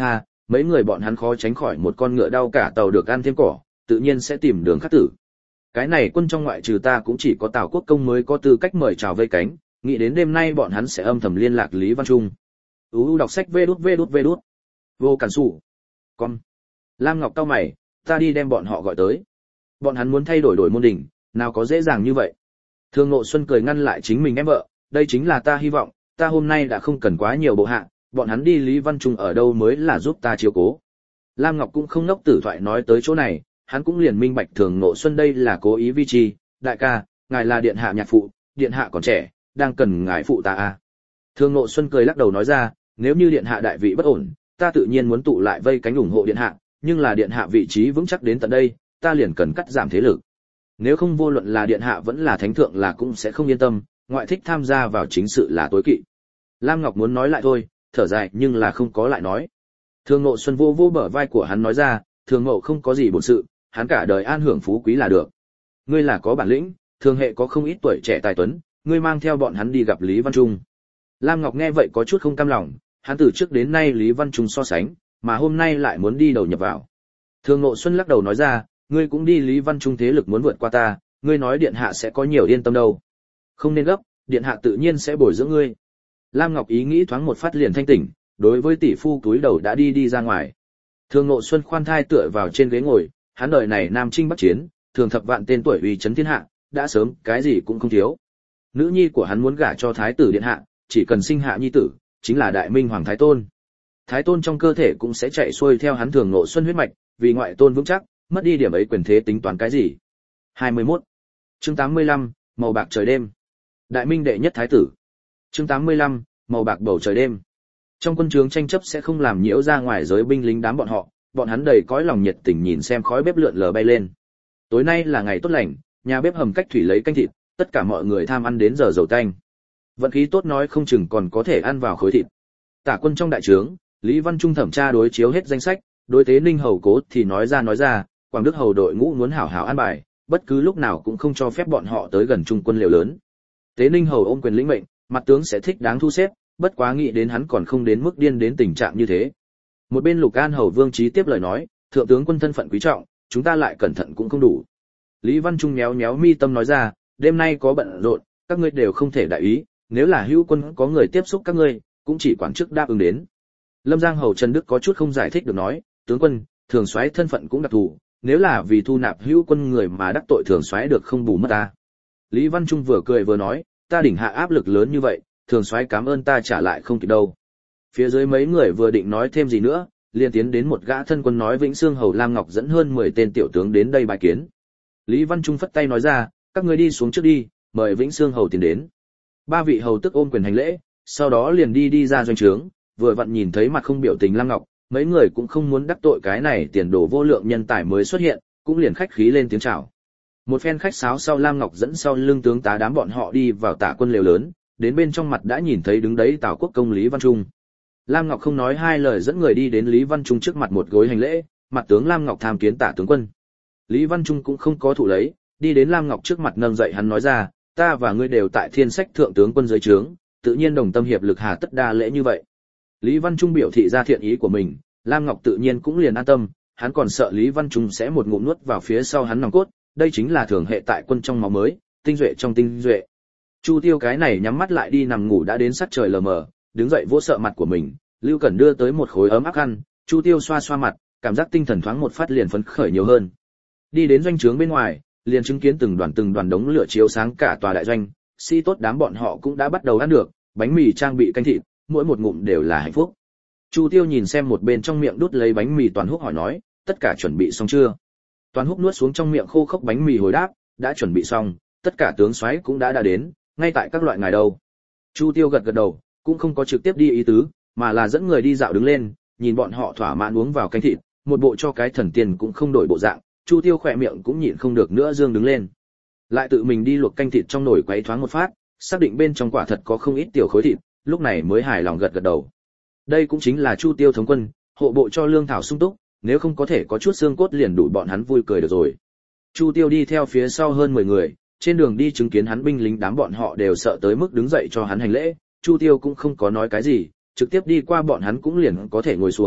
mấy người bọn hắn khó tránh khỏi một con ngựa đau cả tàu được ăn thêm cỏ, tự nhiên sẽ tìm đường khắc tử. Cái này quân trong ngoại trừ ta cũng chỉ có Tào Quốc công mới có tư cách mời chào vây cánh, nghĩ đến đêm nay bọn hắn sẽ âm thầm liên lạc Lý Văn Trung. U đọc sách vê đút vê đút vê đút. Vô cản sủ. Con. Lam Ngọc cau mày, ta đi đem bọn họ gọi tới. Bọn hắn muốn thay đổi đổi môn đỉnh, nào có dễ dàng như vậy. Thương Ngộ Xuân cười ngăn lại chính mình em vợ, đây chính là ta hy vọng, ta hôm nay đã không cần quá nhiều bộ hạ, bọn hắn đi Lý Văn Trung ở đâu mới là giúp ta chiếu cố. Lam Ngọc cũng không ngốc tử thoại nói tới chỗ này, hắn cũng liền minh bạch Thường Ngộ Xuân đây là cố ý vi chi, đại ca, ngài là điện hạ nhạc phụ, điện hạ còn trẻ, đang cần ngài phụ ta à. Thường Ngộ Xuân cười lắc đầu nói ra, nếu như điện hạ đại vị bất ổn, ta tự nhiên muốn tụ lại vây cánh ủng hộ điện hạ, nhưng là điện hạ vị trí vững chắc đến tận đây, ta liền cần cắt giảm thế lực. Nếu không vô luận là điện hạ vẫn là thánh thượng là cũng sẽ không yên tâm, ngoại thích tham gia vào chính sự là tối kỵ. Lam Ngọc muốn nói lại thôi, thở dài nhưng là không có lại nói. Thường Ngộ Xuân vô vô bờ vai của hắn nói ra, Thường Ngộ không có gì bổn sự, hắn cả đời an hưởng phú quý là được. Ngươi là có bản lĩnh, thường hệ có không ít tuổi trẻ tài tuấn, ngươi mang theo bọn hắn đi gặp Lý Văn Trung. Lam Ngọc nghe vậy có chút không cam lòng, hắn từ trước đến nay Lý Văn Trung so sánh, mà hôm nay lại muốn đi đầu nhập vào. Thường Ngộ Xuân lắc đầu nói ra, ngươi cũng đi Lý Văn Trung thế lực muốn vượt qua ta, ngươi nói điện hạ sẽ có nhiều yên tâm đâu. Không nên gấp, điện hạ tự nhiên sẽ bồi dưỡng ngươi. Lam Ngọc ý nghĩ thoáng một phát liền thanh tỉnh, đối với tỷ phu túi đầu đã đi đi ra ngoài. Thường Ngộ Xuân khoan thai tựa vào trên ghế ngồi, hắn đời này nam chinh bắc chiến, thường thập vạn tên tuổi uy chấn thiên hạ, đã sớm cái gì cũng không thiếu. Nữ nhi của hắn muốn gả cho thái tử điện hạ, chỉ cần sinh hạ nhi tử, chính là đại minh hoàng thái tôn. Thái tôn trong cơ thể cũng sẽ chạy xuôi theo hắn Thường Ngộ Xuân huyết mạch, vì ngoại tôn vững chắc, mất đi điểm ấy quyền thế tính toán cái gì. hai mươi mốt Chương tám mươi lăm, màu bạc trời đêm. Đại minh đệ nhất thái tử. Chương tám mươi lăm, màu bạc bầu trời đêm. Trong quân trướng tranh chấp sẽ không làm nhiễu ra ngoài giới binh lính đám bọn họ, bọn hắn đầy cõi lòng nhiệt tình nhìn xem khói bếp lượn lờ bay lên. Tối nay là ngày tốt lành, nhà bếp hầm cách thủy lấy canh thịt, tất cả mọi người tham ăn đến giờ dầu tanh. Vận khí tốt nói không chừng còn có thể ăn vào khối thịt. Tả quân trong đại trướng, Lý Văn Trung thẩm tra đối chiếu hết danh sách, đối Tế Ninh hầu cố thì nói ra nói ra, Quảng Đức hầu đội ngũ muốn hảo hảo an bài, bất cứ lúc nào cũng không cho phép bọn họ tới gần trung quân liều lớn. Tế Ninh hầu ôm quyền lĩnh mệnh, mặt tướng sẽ thích đáng thu xếp, bất quá nghĩ đến hắn còn không đến mức điên đến tình trạng như thế. Một bên Lục An hầu Vương Chí tiếp lời nói, thượng tướng quân thân phận quý trọng, chúng ta lại cẩn thận cũng không đủ. Lý Văn Trung méo méo mi tâm nói ra, đêm nay có bận rộn, các ngươi đều không thể đại ý, nếu là hữu quân có người tiếp xúc các ngươi, cũng chỉ quản chức đáp ứng đến. Lâm Giang hầu Trần Đức có chút không giải thích được nói, tướng quân, thường soái thân phận cũng đặc thù, nếu là vì thu nạp hữu quân người mà đắc tội thường soái được không bù mất ta. Lý Văn Trung vừa cười vừa nói, ta đỉnh hạ áp lực lớn như vậy, thường soái cảm ơn ta trả lại không kịp đâu. Phía dưới mấy người vừa định nói thêm gì nữa, liền tiến đến một gã thân quân nói Vĩnh Xương hầu Lam Ngọc dẫn hơn mười tên tiểu tướng đến đây bài kiến. Lý Văn Trung phất tay nói ra, các ngươi đi xuống trước đi, mời Vĩnh Xương hầu tiến đến. Ba vị hầu tức ôm quyền hành lễ, sau đó liền đi đi ra doanh trướng, vừa vặn nhìn thấy mặt không biểu tình Lam Ngọc, mấy người cũng không muốn đắc tội cái này tiền đồ vô lượng nhân tài mới xuất hiện, cũng liền khách khí lên tiếng chào. Một phen khách sáo sau Lam Ngọc dẫn sau lưng tướng tá đám bọn họ đi vào Tả quân lều lớn, đến bên trong mặt đã nhìn thấy đứng đấy Tào Quốc công Lý Văn Trung. Lam Ngọc không nói hai lời dẫn người đi đến Lý Văn Trung trước mặt một gối hành lễ, mặt tướng Lam Ngọc tham kiến Tả tướng quân. Lý Văn Trung cũng không có thụ lấy, đi đến Lam Ngọc trước mặt nâng dậy hắn nói ra, ta và ngươi đều tại Thiên Sách thượng tướng quân dưới trướng, tự nhiên đồng tâm hiệp lực hà tất đa lễ như vậy. Lý Văn Trung biểu thị ra thiện ý của mình, Lam Ngọc tự nhiên cũng liền an tâm, hắn còn sợ Lý Văn Trung sẽ một ngụm nuốt vào phía sau hắn nòng cốt, đây chính là thường hệ tại quân trong máu mới, tinh duệ trong tinh duệ. Chu Tiêu cái này nhắm mắt lại đi nằm ngủ đã đến sắc trời lờ mờ, đứng dậy vỗ sợ mặt của mình, Lưu Cẩn đưa tới một khối ấm áp khăn, Chu Tiêu xoa xoa mặt, cảm giác tinh thần thoáng một phát liền phấn khởi nhiều hơn. Đi đến doanh trướng bên ngoài, liền chứng kiến từng đoàn từng đoàn đống lửa chiếu sáng cả tòa đại doanh, sĩ tốt đám bọn họ cũng đã bắt đầu ăn được, bánh mì trang bị canh thịt, mỗi một ngụm đều là hạnh phúc. Chu Tiêu nhìn xem một bên trong miệng đút lấy bánh mì Toàn Húc hỏi nói, tất cả chuẩn bị xong chưa? Toàn Húc nuốt xuống trong miệng khô khốc bánh mì hồi đáp, đã chuẩn bị xong, tất cả tướng soái cũng đã đã đến, ngay tại các loại ngài đâu. Chu Tiêu gật gật đầu, cũng không có trực tiếp đi ý tứ, mà là dẫn người đi dạo đứng lên, nhìn bọn họ thỏa mãn uống vào canh thịt, một bộ cho cái thần tiền cũng không đổi bộ dạng, Chu Tiêu khỏe miệng cũng nhịn không được nữa dương đứng lên. Lại tự mình đi luộc canh thịt trong nồi quấy thoáng một phát, xác định bên trong quả thật có không ít tiểu khối thịt, lúc này mới hài lòng gật gật đầu. Đây cũng chính là Chu Tiêu thống quân, hộ bộ cho lương thảo sung túc, nếu không có thể có chút xương cốt liền đủ bọn hắn vui cười được rồi. Chu Tiêu đi theo phía sau hơn mười người, trên đường đi chứng kiến hắn binh lính đám bọn họ đều sợ tới mức đứng dậy cho hắn hành lễ, Chu Tiêu cũng không có nói cái gì, trực tiếp đi qua bọn hắn cũng liền có thể ngồi xuống,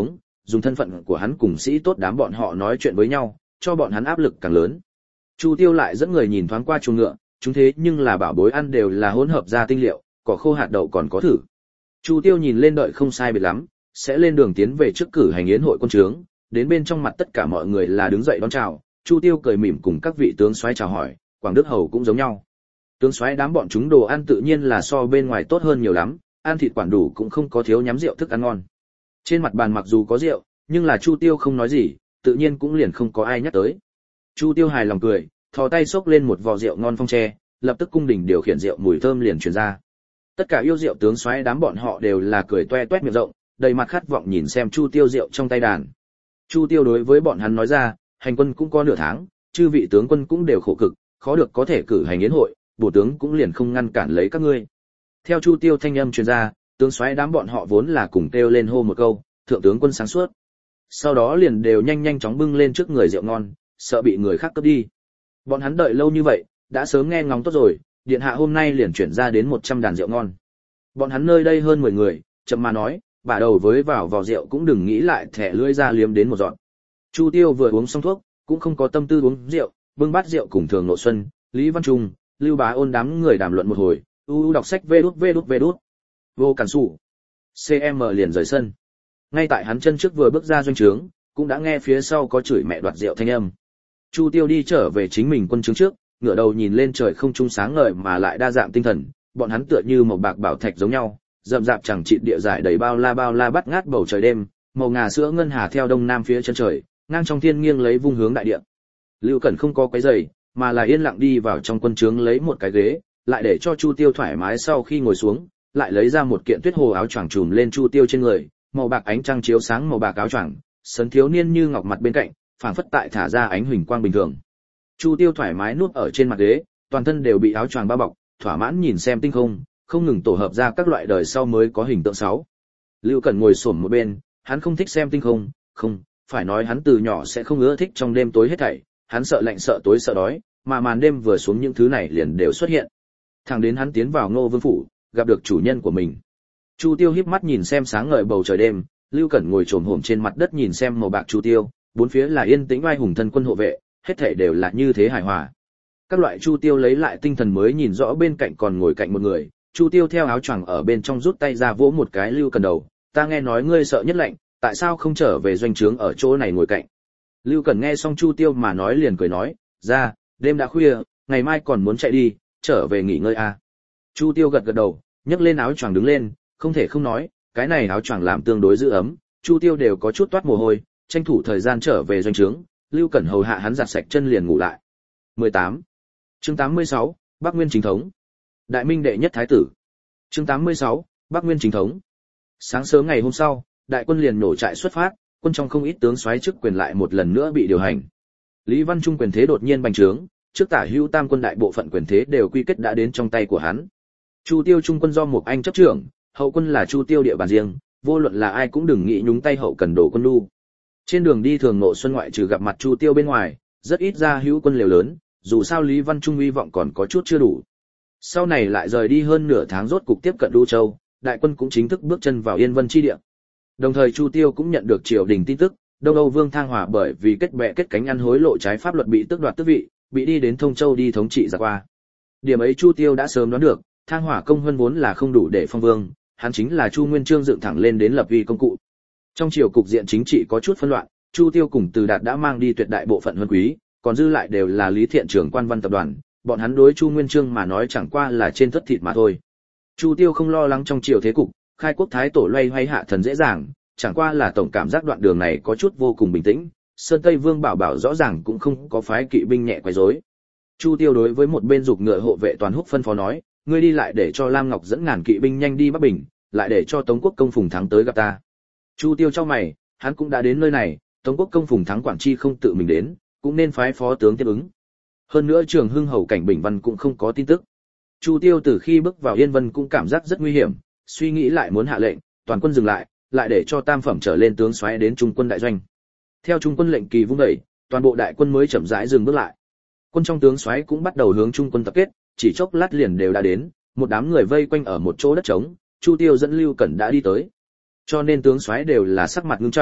dùng thân phận của hắn cùng sĩ tốt đám bọn họ nói chuyện với nhau, cho bọn hắn áp lực càng lớn. Chu Tiêu lại dẫn người nhìn thoáng qua chuồng ngựa, chúng thế nhưng là bảo bối ăn đều là hỗn hợp ra tinh liệu, cỏ khô hạt đậu còn có thử. Chu Tiêu nhìn lên đợi không sai biệt lắm, sẽ lên đường tiến về trước cử hành yến hội quân trướng, đến bên trong mặt tất cả mọi người là đứng dậy đón chào, Chu Tiêu cười mỉm cùng các vị tướng soái chào hỏi, Quảng Đức Hầu cũng giống nhau. Tướng soái đám bọn chúng đồ ăn tự nhiên là so bên ngoài tốt hơn nhiều lắm, ăn thịt quản đủ cũng không có thiếu nhắm rượu thức ăn ngon. Trên mặt bàn mặc dù có rượu, nhưng là Chu Tiêu không nói gì, tự nhiên cũng liền không có ai nhắc tới. Chu Tiêu hài lòng cười, thò tay xốc lên một vò rượu ngon phong tre, lập tức cung đình điều khiển rượu mùi thơm liền truyền ra. Tất cả yêu rượu tướng soái đám bọn họ đều là cười toe toét miệng rộng, đầy mặt khát vọng nhìn xem Chu Tiêu rượu trong tay đàn. Chu Tiêu đối với bọn hắn nói ra, hành quân cũng có nửa tháng, chư vị tướng quân cũng đều khổ cực, khó được có thể cử hành yến hội, bổ tướng cũng liền không ngăn cản lấy các ngươi. Theo Chu Tiêu thanh âm truyền ra, tướng soái đám bọn họ vốn là cùng kêu lên hô một câu, thượng tướng quân sáng suốt. Sau đó liền đều nhanh nhanh chóng bưng lên trước người rượu ngon, sợ bị người khác cướp đi. Bọn hắn đợi lâu như vậy, đã sớm nghe ngóng tốt rồi, điện hạ hôm nay liền chuyển ra đến một trăm đàn rượu ngon. Bọn hắn nơi đây hơn mười người, chậm mà nói, bả đầu với vào vò rượu cũng đừng nghĩ lại thẻ lưỡi ra liếm đến một giọt. Chu Tiêu vừa uống xong thuốc, cũng không có tâm tư uống rượu, bưng bát rượu cùng Thường Nội Xuân, Lý Văn Trung, Lưu Bá Ôn đám người đàm luận một hồi, u u đọc sách vê đút vê đút vê đút. Vô Cản Sủ. xê em liền rời sân. Ngay tại hắn chân trước vừa bước ra doanh trướng, cũng đã nghe phía sau có chửi mẹ đoạt rượu thanh âm. Chu Tiêu đi trở về chính mình quân trướng trước, ngửa đầu nhìn lên trời không trung sáng ngời mà lại đa dạng tinh thần, bọn hắn tựa như một bạc bảo thạch giống nhau, rậm rạp chẳng chịt địa giải đầy bao la bao la bắt ngát bầu trời đêm, màu ngà sữa ngân hà theo đông nam phía chân trời, ngang trong thiên nghiêng lấy vung hướng đại địa. Lưu Cẩn không có quấy rầy, mà là yên lặng đi vào trong quân trướng lấy một cái ghế, lại để cho Chu Tiêu thoải mái sau khi ngồi xuống, lại lấy ra một kiện tuyết hồ áo choàng trùm lên Chu Tiêu trên người, màu bạc ánh trăng chiếu sáng màu bạc áo choàng, sấn thiếu niên như ngọc mặt bên cạnh, phảng phất tại thả ra ánh huỳnh quang bình thường. Chu Tiêu thoải mái nuốt ở trên mặt ghế, toàn thân đều bị áo choàng bao bọc, thỏa mãn nhìn xem tinh không, không ngừng tổ hợp ra các loại đời sau mới có hình tượng sáu. Lưu Cẩn ngồi xổm một bên, hắn không thích xem tinh không, không, phải nói hắn từ nhỏ sẽ không ưa thích trong đêm tối hết thảy, hắn sợ lạnh sợ tối sợ đói, mà màn đêm vừa xuống những thứ này liền đều xuất hiện. Thẳng đến hắn tiến vào Ngô Vương phủ, gặp được chủ nhân của mình. Chu Tiêu híp mắt nhìn xem sáng ngời bầu trời đêm, Lưu Cẩn ngồi trồm hổm trên mặt đất nhìn xem màu bạc Chu Tiêu, bốn phía là yên tĩnh oai hùng thân quân hộ vệ, hết thảy đều là như thế hài hòa. Các loại Chu Tiêu lấy lại tinh thần mới nhìn rõ bên cạnh còn ngồi cạnh một người, Chu Tiêu theo áo choàng ở bên trong rút tay ra vỗ một cái Lưu Cẩn đầu, ta nghe nói ngươi sợ nhất lạnh, tại sao không trở về doanh trướng ở chỗ này ngồi cạnh. Lưu Cẩn nghe xong Chu Tiêu mà nói liền cười nói, ra, đêm đã khuya, ngày mai còn muốn chạy đi, trở về nghỉ ngơi à. Chu Tiêu gật gật đầu, nhấc lên áo choàng đứng lên, không thể không nói, cái này áo choàng làm tương đối giữ ấm, Chu Tiêu đều có chút toát mồ hôi, tranh thủ thời gian trở về doanh trướng, Lưu Cẩn hầu hạ hắn giặt sạch chân liền ngủ lại. mười tám. Chương tám mươi sáu, Bắc Nguyên chính thống. Đại Minh đệ nhất thái tử. Chương tám mươi sáu, Bắc Nguyên chính thống. Sáng sớm ngày hôm sau, đại quân liền nổ trại xuất phát, quân trong không ít tướng soái chức quyền lại một lần nữa bị điều hành. Lý Văn Trung quyền thế đột nhiên bành trướng, trước tả hữu tam quân đại bộ phận quyền thế đều quy kết đã đến trong tay của hắn. Chu Tiêu trung quân do một anh chấp trưởng, hậu quân là Chu Tiêu địa bàn riêng, vô luận là ai cũng đừng nghĩ nhúng tay hậu cần đổ quân lu. Trên đường đi Thường Ngộ Xuân ngoại trừ gặp mặt Chu Tiêu bên ngoài, rất ít ra hữu quân liều lớn, dù sao Lý Văn Trung hy vọng còn có chút chưa đủ. Sau này lại rời đi hơn nửa tháng rốt cục tiếp cận Đu Châu, đại quân cũng chính thức bước chân vào Yên Vân chi địa. Đồng thời Chu Tiêu cũng nhận được triều đình tin tức, Đông Âu Vương Thang Hòa bởi vì kết bè kết cánh ăn hối lộ trái pháp luật bị tước đoạt tước vị, bị đi đến Thông Châu đi thống trị giặc qua. Điểm ấy Chu Tiêu đã sớm đoán được, Thang Hòa công huân vốn là không đủ để phong vương, hắn chính là Chu Nguyên Chương dựng thẳng lên đến lập uy công cụ. Trong triều cục diện chính trị có chút phân loạn, Chu Tiêu cùng Từ Đạt đã mang đi tuyệt đại bộ phận huân quý, còn dư lại đều là Lý Thiện trưởng quan văn tập đoàn, bọn hắn đối Chu Nguyên Chương mà nói chẳng qua là trên thất thịt mà thôi. Chu Tiêu không lo lắng trong triều thế cục, khai quốc thái tổ loay hoay hạ thần dễ dàng, chẳng qua là tổng cảm giác đoạn đường này có chút vô cùng bình tĩnh, Sơn Tây Vương Bảo Bảo rõ ràng cũng không có phái kỵ binh nhẹ quấy rối. Chu Tiêu đối với một bên dục ngựa hộ vệ Toàn Húc phân phó nói, ngươi đi lại để cho Lam Ngọc dẫn ngàn kỵ binh nhanh đi Bắc Bình, lại để cho Tống Quốc công Phùng Thắng tới gặp ta. Chu Tiêu chau mày, hắn cũng đã đến nơi này, Tống Quốc công Phùng Thắng quản chi không tự mình đến, cũng nên phái phó tướng tiếp ứng. Hơn nữa Trường Hưng hầu Cảnh Bình Văn cũng không có tin tức. Chu Tiêu từ khi bước vào Yên Vân cũng cảm giác rất nguy hiểm, suy nghĩ lại muốn hạ lệnh, toàn quân dừng lại, lại để cho tam phẩm trở lên tướng soái đến trung quân đại doanh. Theo trung quân lệnh kỳ vung đẩy, toàn bộ đại quân mới chậm rãi dừng bước lại. Quân trong tướng soái cũng bắt đầu hướng trung quân tập kết, chỉ chốc lát liền đều đã đến, một đám người vây quanh ở một chỗ đất trống, Chu Tiêu dẫn Lưu Cẩn đã đi tới. Cho nên tướng soái đều là sắc mặt nghiêm trọng,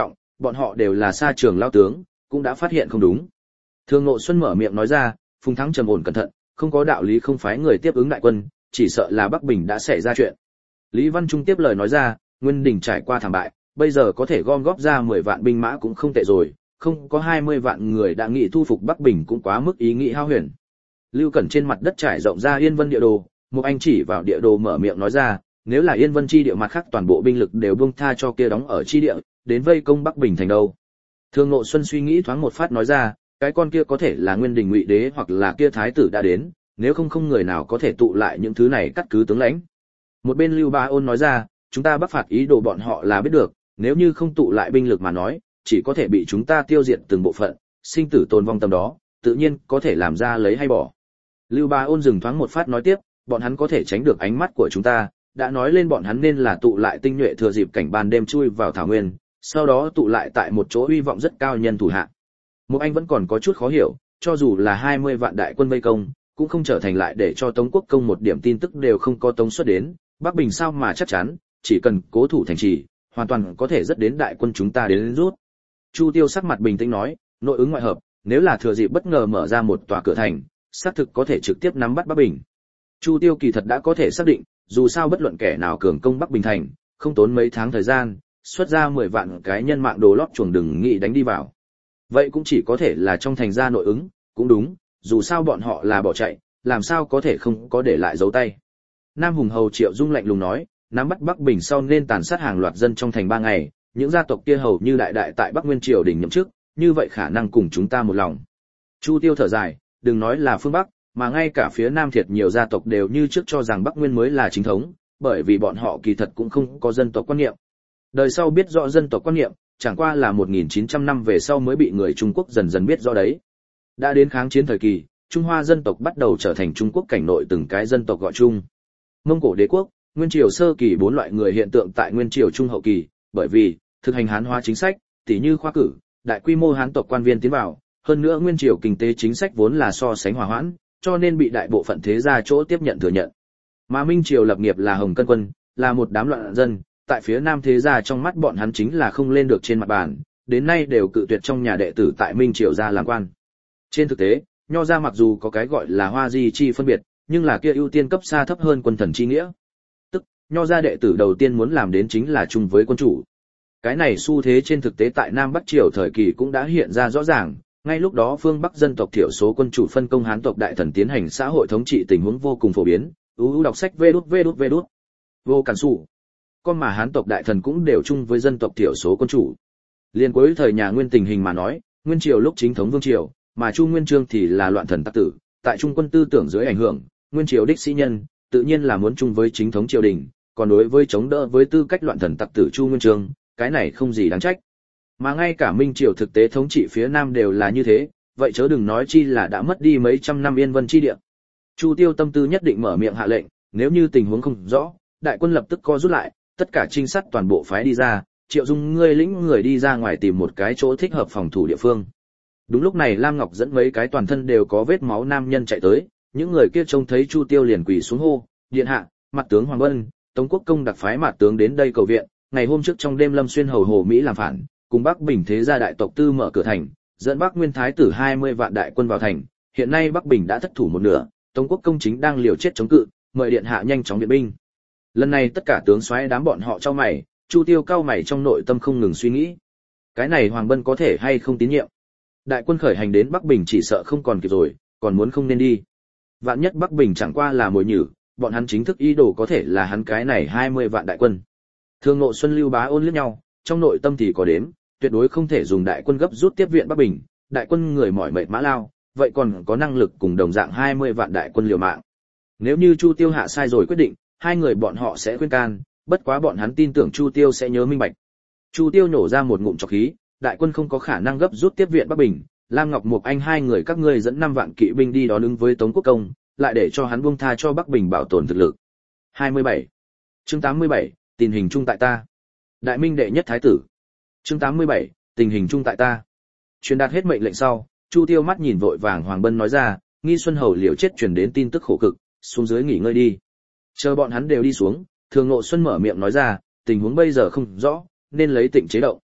bọn họ đều là xa trường lao tướng, cũng đã phát hiện không đúng. Thường Ngộ Xuân mở miệng nói ra, Phùng Thắng trầm ổn cẩn thận, không có đạo lý không phái người tiếp ứng đại quân, chỉ sợ là Bắc Bình đã xảy ra chuyện. Lý Văn Trung tiếp lời nói ra, Nguyên Đình trải qua thảm bại, bây giờ có thể gom góp ra mười vạn binh mã cũng không tệ rồi, không có hai mươi vạn người đã nghị thu phục Bắc Bình cũng quá mức ý nghĩ hao huyền. Lưu Cẩn trên mặt đất trải rộng ra Yên Vân địa đồ, một anh chỉ vào địa đồ mở miệng nói ra, nếu là Yên Vân chi địa mặt khác toàn bộ binh lực đều buông tha cho kia đóng ở chi địa, đến vây công Bắc Bình thành đâu. Thường Ngộ Xuân suy nghĩ thoáng một phát nói ra, cái con kia có thể là Nguyên Đình Ngụy Đế hoặc là kia thái tử đã đến, nếu không không người nào có thể tụ lại những thứ này cắt cứ tướng lãnh. Một bên Lưu Bá Ôn nói ra, chúng ta bắc phạt ý đồ bọn họ là biết được, nếu như không tụ lại binh lực mà nói, chỉ có thể bị chúng ta tiêu diệt từng bộ phận, sinh tử tồn vong tầm đó, tự nhiên có thể làm ra lấy hay bỏ. Lưu Bá Ôn dừng thoáng một phát nói tiếp, bọn hắn có thể tránh được ánh mắt của chúng ta, đã nói lên bọn hắn nên là tụ lại tinh nhuệ thừa dịp cảnh ban đêm chui vào thảo nguyên, sau đó tụ lại tại một chỗ uy vọng rất cao nhân thủ hạ. Một anh vẫn còn có chút khó hiểu, cho dù là hai mươi vạn đại quân vây công, cũng không trở thành lại để cho Tống Quốc công một điểm tin tức đều không có tống xuất đến, Bắc Bình sao mà chắc chắn, chỉ cần cố thủ thành trì, hoàn toàn có thể rất đến đại quân chúng ta đến rút. Chu Tiêu sắc mặt bình tĩnh nói, nội ứng ngoại hợp, nếu là thừa dịp bất ngờ mở ra một tòa cửa thành, xác thực có thể trực tiếp nắm bắt Bắc Bình. Chu Tiêu kỳ thật đã có thể xác định, dù sao bất luận kẻ nào cường công Bắc Bình thành, không tốn mấy tháng thời gian, xuất ra mười vạn cái nhân mạng đồ lót chuồng đừng nghĩ đánh đi vào. Vậy cũng chỉ có thể là trong thành ra nội ứng, cũng đúng, dù sao bọn họ là bỏ chạy, làm sao có thể không có để lại dấu tay. Nam Hùng Hầu Triệu Dung lạnh lùng nói, nắm bắt Bắc Bình sau nên tàn sát hàng loạt dân trong thành ba ngày, những gia tộc kia hầu như đại đại tại Bắc Nguyên triều đình nhậm chức, như vậy khả năng cùng chúng ta một lòng. Chu Tiêu thở dài, đừng nói là phương Bắc, mà ngay cả phía Nam thiệt nhiều gia tộc đều như trước cho rằng Bắc Nguyên mới là chính thống, bởi vì bọn họ kỳ thật cũng không có dân tộc quan niệm. Đời sau biết rõ dân tộc quan niệm, chẳng qua là một nghìn chín trăm năm về sau mới bị người Trung Quốc dần dần biết rõ đấy. Đã đến kháng chiến thời kỳ, Trung Hoa dân tộc bắt đầu trở thành Trung Quốc cảnh nội từng cái dân tộc gọi chung. Mông Cổ đế quốc, Nguyên triều sơ kỳ bốn loại người hiện tượng tại Nguyên triều trung hậu kỳ, bởi vì thực hành Hán hóa chính sách, tỉ như khoa cử, đại quy mô Hán tộc quan viên tiến vào, hơn nữa Nguyên triều kinh tế chính sách vốn là so sánh hòa hoãn, cho nên bị đại bộ phận thế gia chỗ tiếp nhận thừa nhận. Mà Minh triều lập nghiệp là Hồng Cân quân, là một đám loạn dân, tại phía Nam thế gia trong mắt bọn hắn chính là không lên được trên mặt bàn, đến nay đều cự tuyệt trong nhà đệ tử tại Minh triều gia làm quan. Trên thực tế, Nho gia mặc dù có cái gọi là hoa di chi phân biệt, nhưng là kia ưu tiên cấp xa thấp hơn quân thần chi nghĩa. Tức, Nho gia đệ tử đầu tiên muốn làm đến chính là chung với quân chủ. Cái này xu thế trên thực tế tại Nam Bắc triều thời kỳ cũng đã hiện ra rõ ràng, ngay lúc đó phương Bắc dân tộc thiểu số quân chủ phân công Hán tộc đại thần tiến hành xã hội thống trị tình huống vô cùng phổ biến. Uu đọc sách vê đút vê đút vê đút. Vô cản sủ. Con mà Hán tộc đại thần cũng đều chung với dân tộc thiểu số quân chủ. Liên cuối thời nhà Nguyên tình hình mà nói, Nguyên triều lúc chính thống vương triều, mà Chu Nguyên Chương thì là loạn thần tắc tử, tại Trung quân tư tưởng dưới ảnh hưởng, Nguyên triều đích sĩ nhân, tự nhiên là muốn chung với chính thống triều đình, còn đối với chống đỡ với tư cách loạn thần tắc tử Chu Nguyên Chương, cái này không gì đáng trách. Mà ngay cả Minh triều thực tế thống trị phía Nam đều là như thế, vậy chớ đừng nói chi là đã mất đi mấy trăm năm Yên Vân chi địa. Chu Tiêu tâm tư nhất định mở miệng hạ lệnh, nếu như tình huống không rõ, đại quân lập tức co rút lại, tất cả trinh sát toàn bộ phái đi ra, Triệu Dung ngươi lĩnh người đi ra ngoài tìm một cái chỗ thích hợp phòng thủ địa phương. Đúng lúc này Lam Ngọc dẫn mấy cái toàn thân đều có vết máu nam nhân chạy tới, những người kia trông thấy Chu Tiêu liền quỳ xuống hô, điện hạ, mặt tướng Hoàng Vân, Tống Quốc công đặc phái mặt tướng đến đây cầu viện, ngày hôm trước trong đêm Lâm Xuyên hầu Hồ Mỹ làm phản, cùng Bắc Bình thế gia đại tộc tư mở cửa thành, dẫn Bắc Nguyên thái tử hai mươi vạn đại quân vào thành, hiện nay Bắc Bình đã thất thủ một nửa, Tống Quốc công chính đang liều chết chống cự, mời điện hạ nhanh chóng viện binh. Lần này tất cả tướng soái đám bọn họ chau mày, Chu Tiêu cao mày trong nội tâm không ngừng suy nghĩ. Cái này Hoàng Bân có thể hay không tín nhiệm? Đại quân khởi hành đến Bắc Bình chỉ sợ không còn kịp rồi, còn muốn không nên đi. Vạn nhất Bắc Bình chẳng qua là mồi nhử, bọn hắn chính thức ý đồ có thể là hắn cái này hai mươi vạn đại quân. Thường Ngộ Xuân Lưu Bá Ôn liếc nhau, trong nội tâm thì có đếm, tuyệt đối không thể dùng đại quân gấp rút tiếp viện Bắc Bình, đại quân người mỏi mệt mã lao, vậy còn có năng lực cùng đồng dạng hai mươi vạn đại quân liều mạng. Nếu như Chu Tiêu hạ sai rồi quyết định, hai người bọn họ sẽ khuyên can, bất quá bọn hắn tin tưởng Chu Tiêu sẽ nhớ minh bạch. Chu Tiêu nổ ra một ngụm trọc khí, đại quân không có khả năng gấp rút tiếp viện Bắc Bình, Lam Ngọc Mục Anh hai người các ngươi dẫn năm vạn kỵ binh đi đó ứng với Tống Quốc công, lại để cho hắn buông tha cho Bắc Bình bảo tồn thực lực. hai mươi bảy. Chương tám mươi bảy, tình hình chung tại ta. Đại Minh đệ nhất thái tử. Chương tám mươi bảy, tình hình chung tại ta. Truyền đạt hết mệnh lệnh sau, Chu Tiêu mắt nhìn vội vàng Hoàng Bân nói ra, Nghi Xuân hầu liều chết truyền đến tin tức khổ cực, xuống dưới nghỉ ngơi đi. Chờ bọn hắn đều đi xuống, Thường Ngộ Xuân mở miệng nói ra, tình huống bây giờ không rõ, nên lấy Tịnh chế động.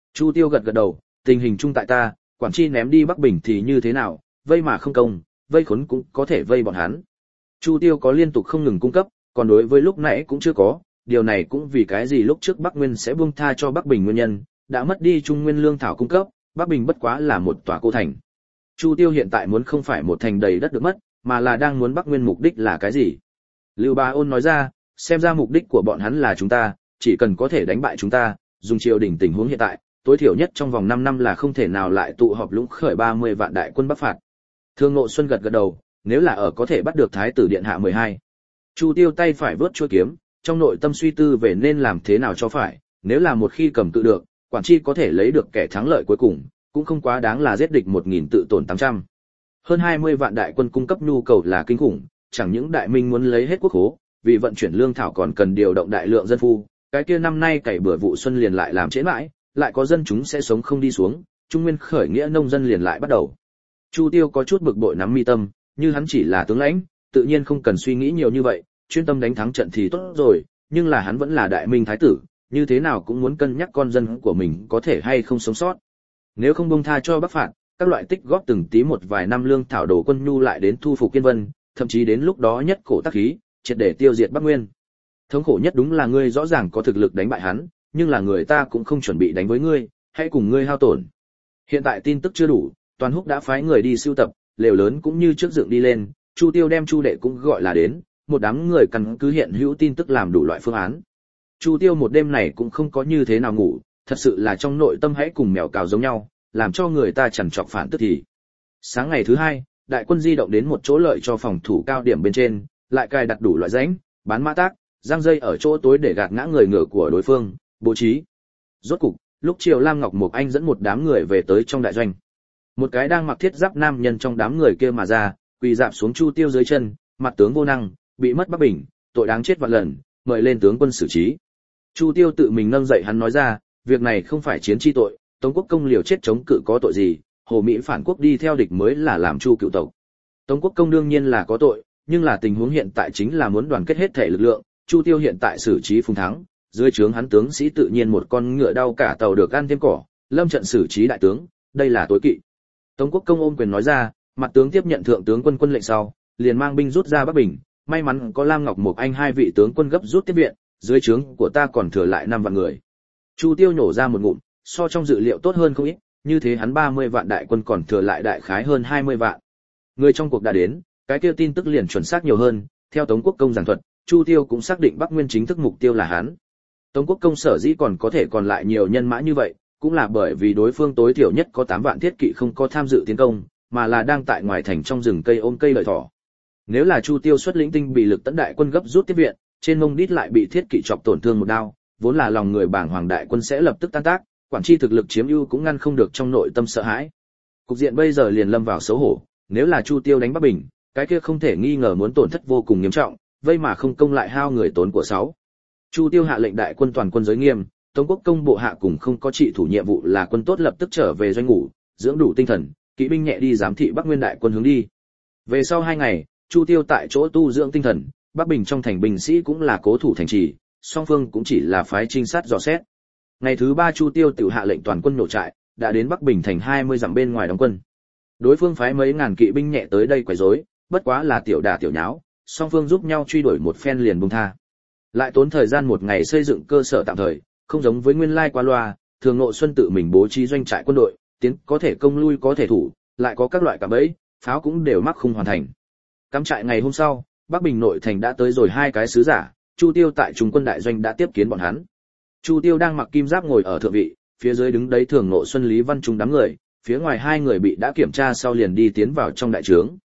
Chu Tiêu gật gật đầu, tình hình chung tại ta, quản chi ném đi Bắc Bình thì như thế nào, vây mà không công, vây khốn cũng có thể vây bọn hắn. Chu Tiêu có liên tục không ngừng cung cấp, còn đối với lúc nãy cũng chưa có, điều này cũng vì cái gì lúc trước Bắc Nguyên sẽ buông tha cho Bắc Bình nguyên nhân, đã mất đi Trung Nguyên lương thảo cung cấp, Bắc Bình bất quá là một tòa cô thành. Chu Tiêu hiện tại muốn không phải một thành đầy đất được mất, mà là đang muốn Bắc Nguyên mục đích là cái gì? Lưu Bá Ôn nói ra, xem ra mục đích của bọn hắn là chúng ta, chỉ cần có thể đánh bại chúng ta, dùng triều đình tình huống hiện tại, tối thiểu nhất trong vòng năm năm là không thể nào lại tụ họp lũng khởi ba mươi vạn đại quân bắc phạt. Thương Ngộ Xuân gật gật đầu, nếu là ở có thể bắt được Thái tử điện hạ mười hai. Chu Tiêu tay phải vớt chuôi kiếm, trong nội tâm suy tư về nên làm thế nào cho phải, nếu là một khi cầm cự được, quản chi có thể lấy được kẻ thắng lợi cuối cùng, cũng không quá đáng là giết địch một nghìn tự tổn tám trăm. Hơn hai mươi vạn đại quân cung cấp nhu cầu là kinh khủng, chẳng những đại minh muốn lấy hết quốc khố, vì vận chuyển lương thảo còn cần điều động đại lượng dân phu, cái kia năm nay cày bừa vụ xuân liền lại làm trễ mãi, lại có dân chúng sẽ sống không đi xuống, Trung Nguyên khởi nghĩa nông dân liền lại bắt đầu. Chu Tiêu có chút bực bội nắm mi tâm, như hắn chỉ là tướng lãnh, tự nhiên không cần suy nghĩ nhiều như vậy, chuyên tâm đánh thắng trận thì tốt rồi, nhưng là hắn vẫn là đại minh thái tử, như thế nào cũng muốn cân nhắc con dân của mình có thể hay không sống sót. Nếu không buông tha cho Bắc phạt, các loại tích góp từng tí một vài năm lương thảo đồ quân nhu lại đến thu phục Kiên Vân, thậm chí đến lúc đó nhất cổ tác khí, triệt để tiêu diệt Bắc Nguyên. Thống khổ nhất đúng là ngươi rõ ràng có thực lực đánh bại hắn, nhưng là người ta cũng không chuẩn bị đánh với ngươi, hãy cùng ngươi hao tổn. Hiện tại tin tức chưa đủ, Toàn Húc đã phái người đi sưu tập, lều lớn cũng như trước dựng đi lên, Chu Tiêu đem Chu đệ cũng gọi là đến, một đám người căn cứ hiện hữu tin tức làm đủ loại phương án. Chu Tiêu một đêm này cũng không có như thế nào ngủ, thật sự là trong nội tâm hãy cùng mèo cào giống nhau, làm cho người ta chằn chọc phản tức thì. Sáng ngày thứ hai, đại quân di động đến một chỗ lợi cho phòng thủ cao điểm bên trên, lại cài đặt đủ loại rãnh, bán mã tác, giăng dây ở chỗ tối để gạt ngã người ngựa của đối phương, bố trí. Rốt cục, lúc chiều Lam Ngọc Mục Anh dẫn một đám người về tới trong đại doanh. Một cái đang mặc thiết giáp nam nhân trong đám người kia mà ra, quỳ dạp xuống Chu Tiêu dưới chân, mặt tướng vô năng, bị mất Bắc Bình, tội đáng chết vạn lần, mời lên tướng quân xử trí. Chu Tiêu tự mình nâng dậy hắn nói ra, việc này không phải chiến chi tội, Tống Quốc Công liều chết chống cự có tội gì, Hồ Mỹ phản quốc đi theo địch mới là làm Chu cựu tộc. Tống Quốc Công đương nhiên là có tội, nhưng là tình huống hiện tại chính là muốn đoàn kết hết thể lực lượng, Chu Tiêu hiện tại xử trí Phùng Thắng, dưới trướng hắn tướng sĩ tự nhiên một con ngựa đau cả tàu được ăn thêm cỏ, lâm trận xử trí đại tướng, đây là tối kỵ. Tống Quốc Công ôm quyền nói ra, mặt tướng tiếp nhận thượng tướng quân quân lệnh sau, liền mang binh rút ra Bắc Bình, may mắn có Lam Ngọc Mục Anh hai vị tướng quân gấp rút tiếp viện, dưới trướng của ta còn thừa lại năm vạn người. Chu Tiêu nhổ ra một ngụm, so trong dự liệu tốt hơn không ít, như thế hắn ba mươi vạn đại quân còn thừa lại đại khái hơn hai mươi vạn. Người trong cuộc đã đến, cái kia tin tức liền chuẩn xác nhiều hơn, theo Tống Quốc Công giảng thuật, Chu Tiêu cũng xác định Bắc Nguyên chính thức mục tiêu là hắn. Tống Quốc Công sở dĩ còn có thể còn lại nhiều nhân mã như vậy, cũng là bởi vì đối phương tối thiểu nhất có tám vạn thiết kỵ không có tham dự tiến công, mà là đang tại ngoài thành trong rừng cây ôm cây lợi thỏ. Nếu là Chu Tiêu xuất lĩnh tinh bị lực tấn đại quân gấp rút tiếp viện, trên mông đít lại bị thiết kỵ chọc tổn thương một đao, vốn là lòng người bảng hoàng đại quân sẽ lập tức tan tác, quản chi thực lực chiếm ưu cũng ngăn không được trong nội tâm sợ hãi. Cục diện bây giờ liền lâm vào xấu hổ, nếu là Chu Tiêu đánh Bắc Bình, cái kia không thể nghi ngờ muốn tổn thất vô cùng nghiêm trọng, vây mà không công lại hao người tốn của sáu. Chu Tiêu hạ lệnh đại quân toàn quân giới nghiêm, Tống Quốc Công bộ hạ cùng không có trị thủ nhiệm vụ là quân tốt lập tức trở về doanh ngủ, dưỡng đủ tinh thần, kỵ binh nhẹ đi giám thị Bắc Nguyên đại quân hướng đi. Về sau hai ngày, Chu Tiêu tại chỗ tu dưỡng tinh thần, Bắc Bình trong thành binh sĩ cũng là cố thủ thành trì, song phương cũng chỉ là phái trinh sát dò xét. Ngày thứ ba Chu Tiêu tự hạ lệnh toàn quân nổ trại, đã đến Bắc Bình thành hai mươi dặm bên ngoài đóng quân. Đối phương phái mấy ngàn kỵ binh nhẹ tới đây quấy rối, bất quá là tiểu đả tiểu nháo, song phương giúp nhau truy đuổi một phen liền buông tha. Lại tốn thời gian một ngày xây dựng cơ sở tạm thời, không giống với nguyên lai qua loa, Thường Ngộ Xuân tự mình bố trí doanh trại quân đội, tiến có thể công lui có thể thủ, lại có các loại cạm bẫy, pháo cũng đều mắc không hoàn thành. Cắm trại ngày hôm sau, Bắc Bình nội thành đã tới rồi hai cái sứ giả, Chu Tiêu tại Trung quân đại doanh đã tiếp kiến bọn hắn. Chu Tiêu đang mặc kim giáp ngồi ở thượng vị, phía dưới đứng đấy Thường Ngộ Xuân Lý Văn Trung đám người, phía ngoài hai người bị đã kiểm tra sau liền đi tiến vào trong đại trướng.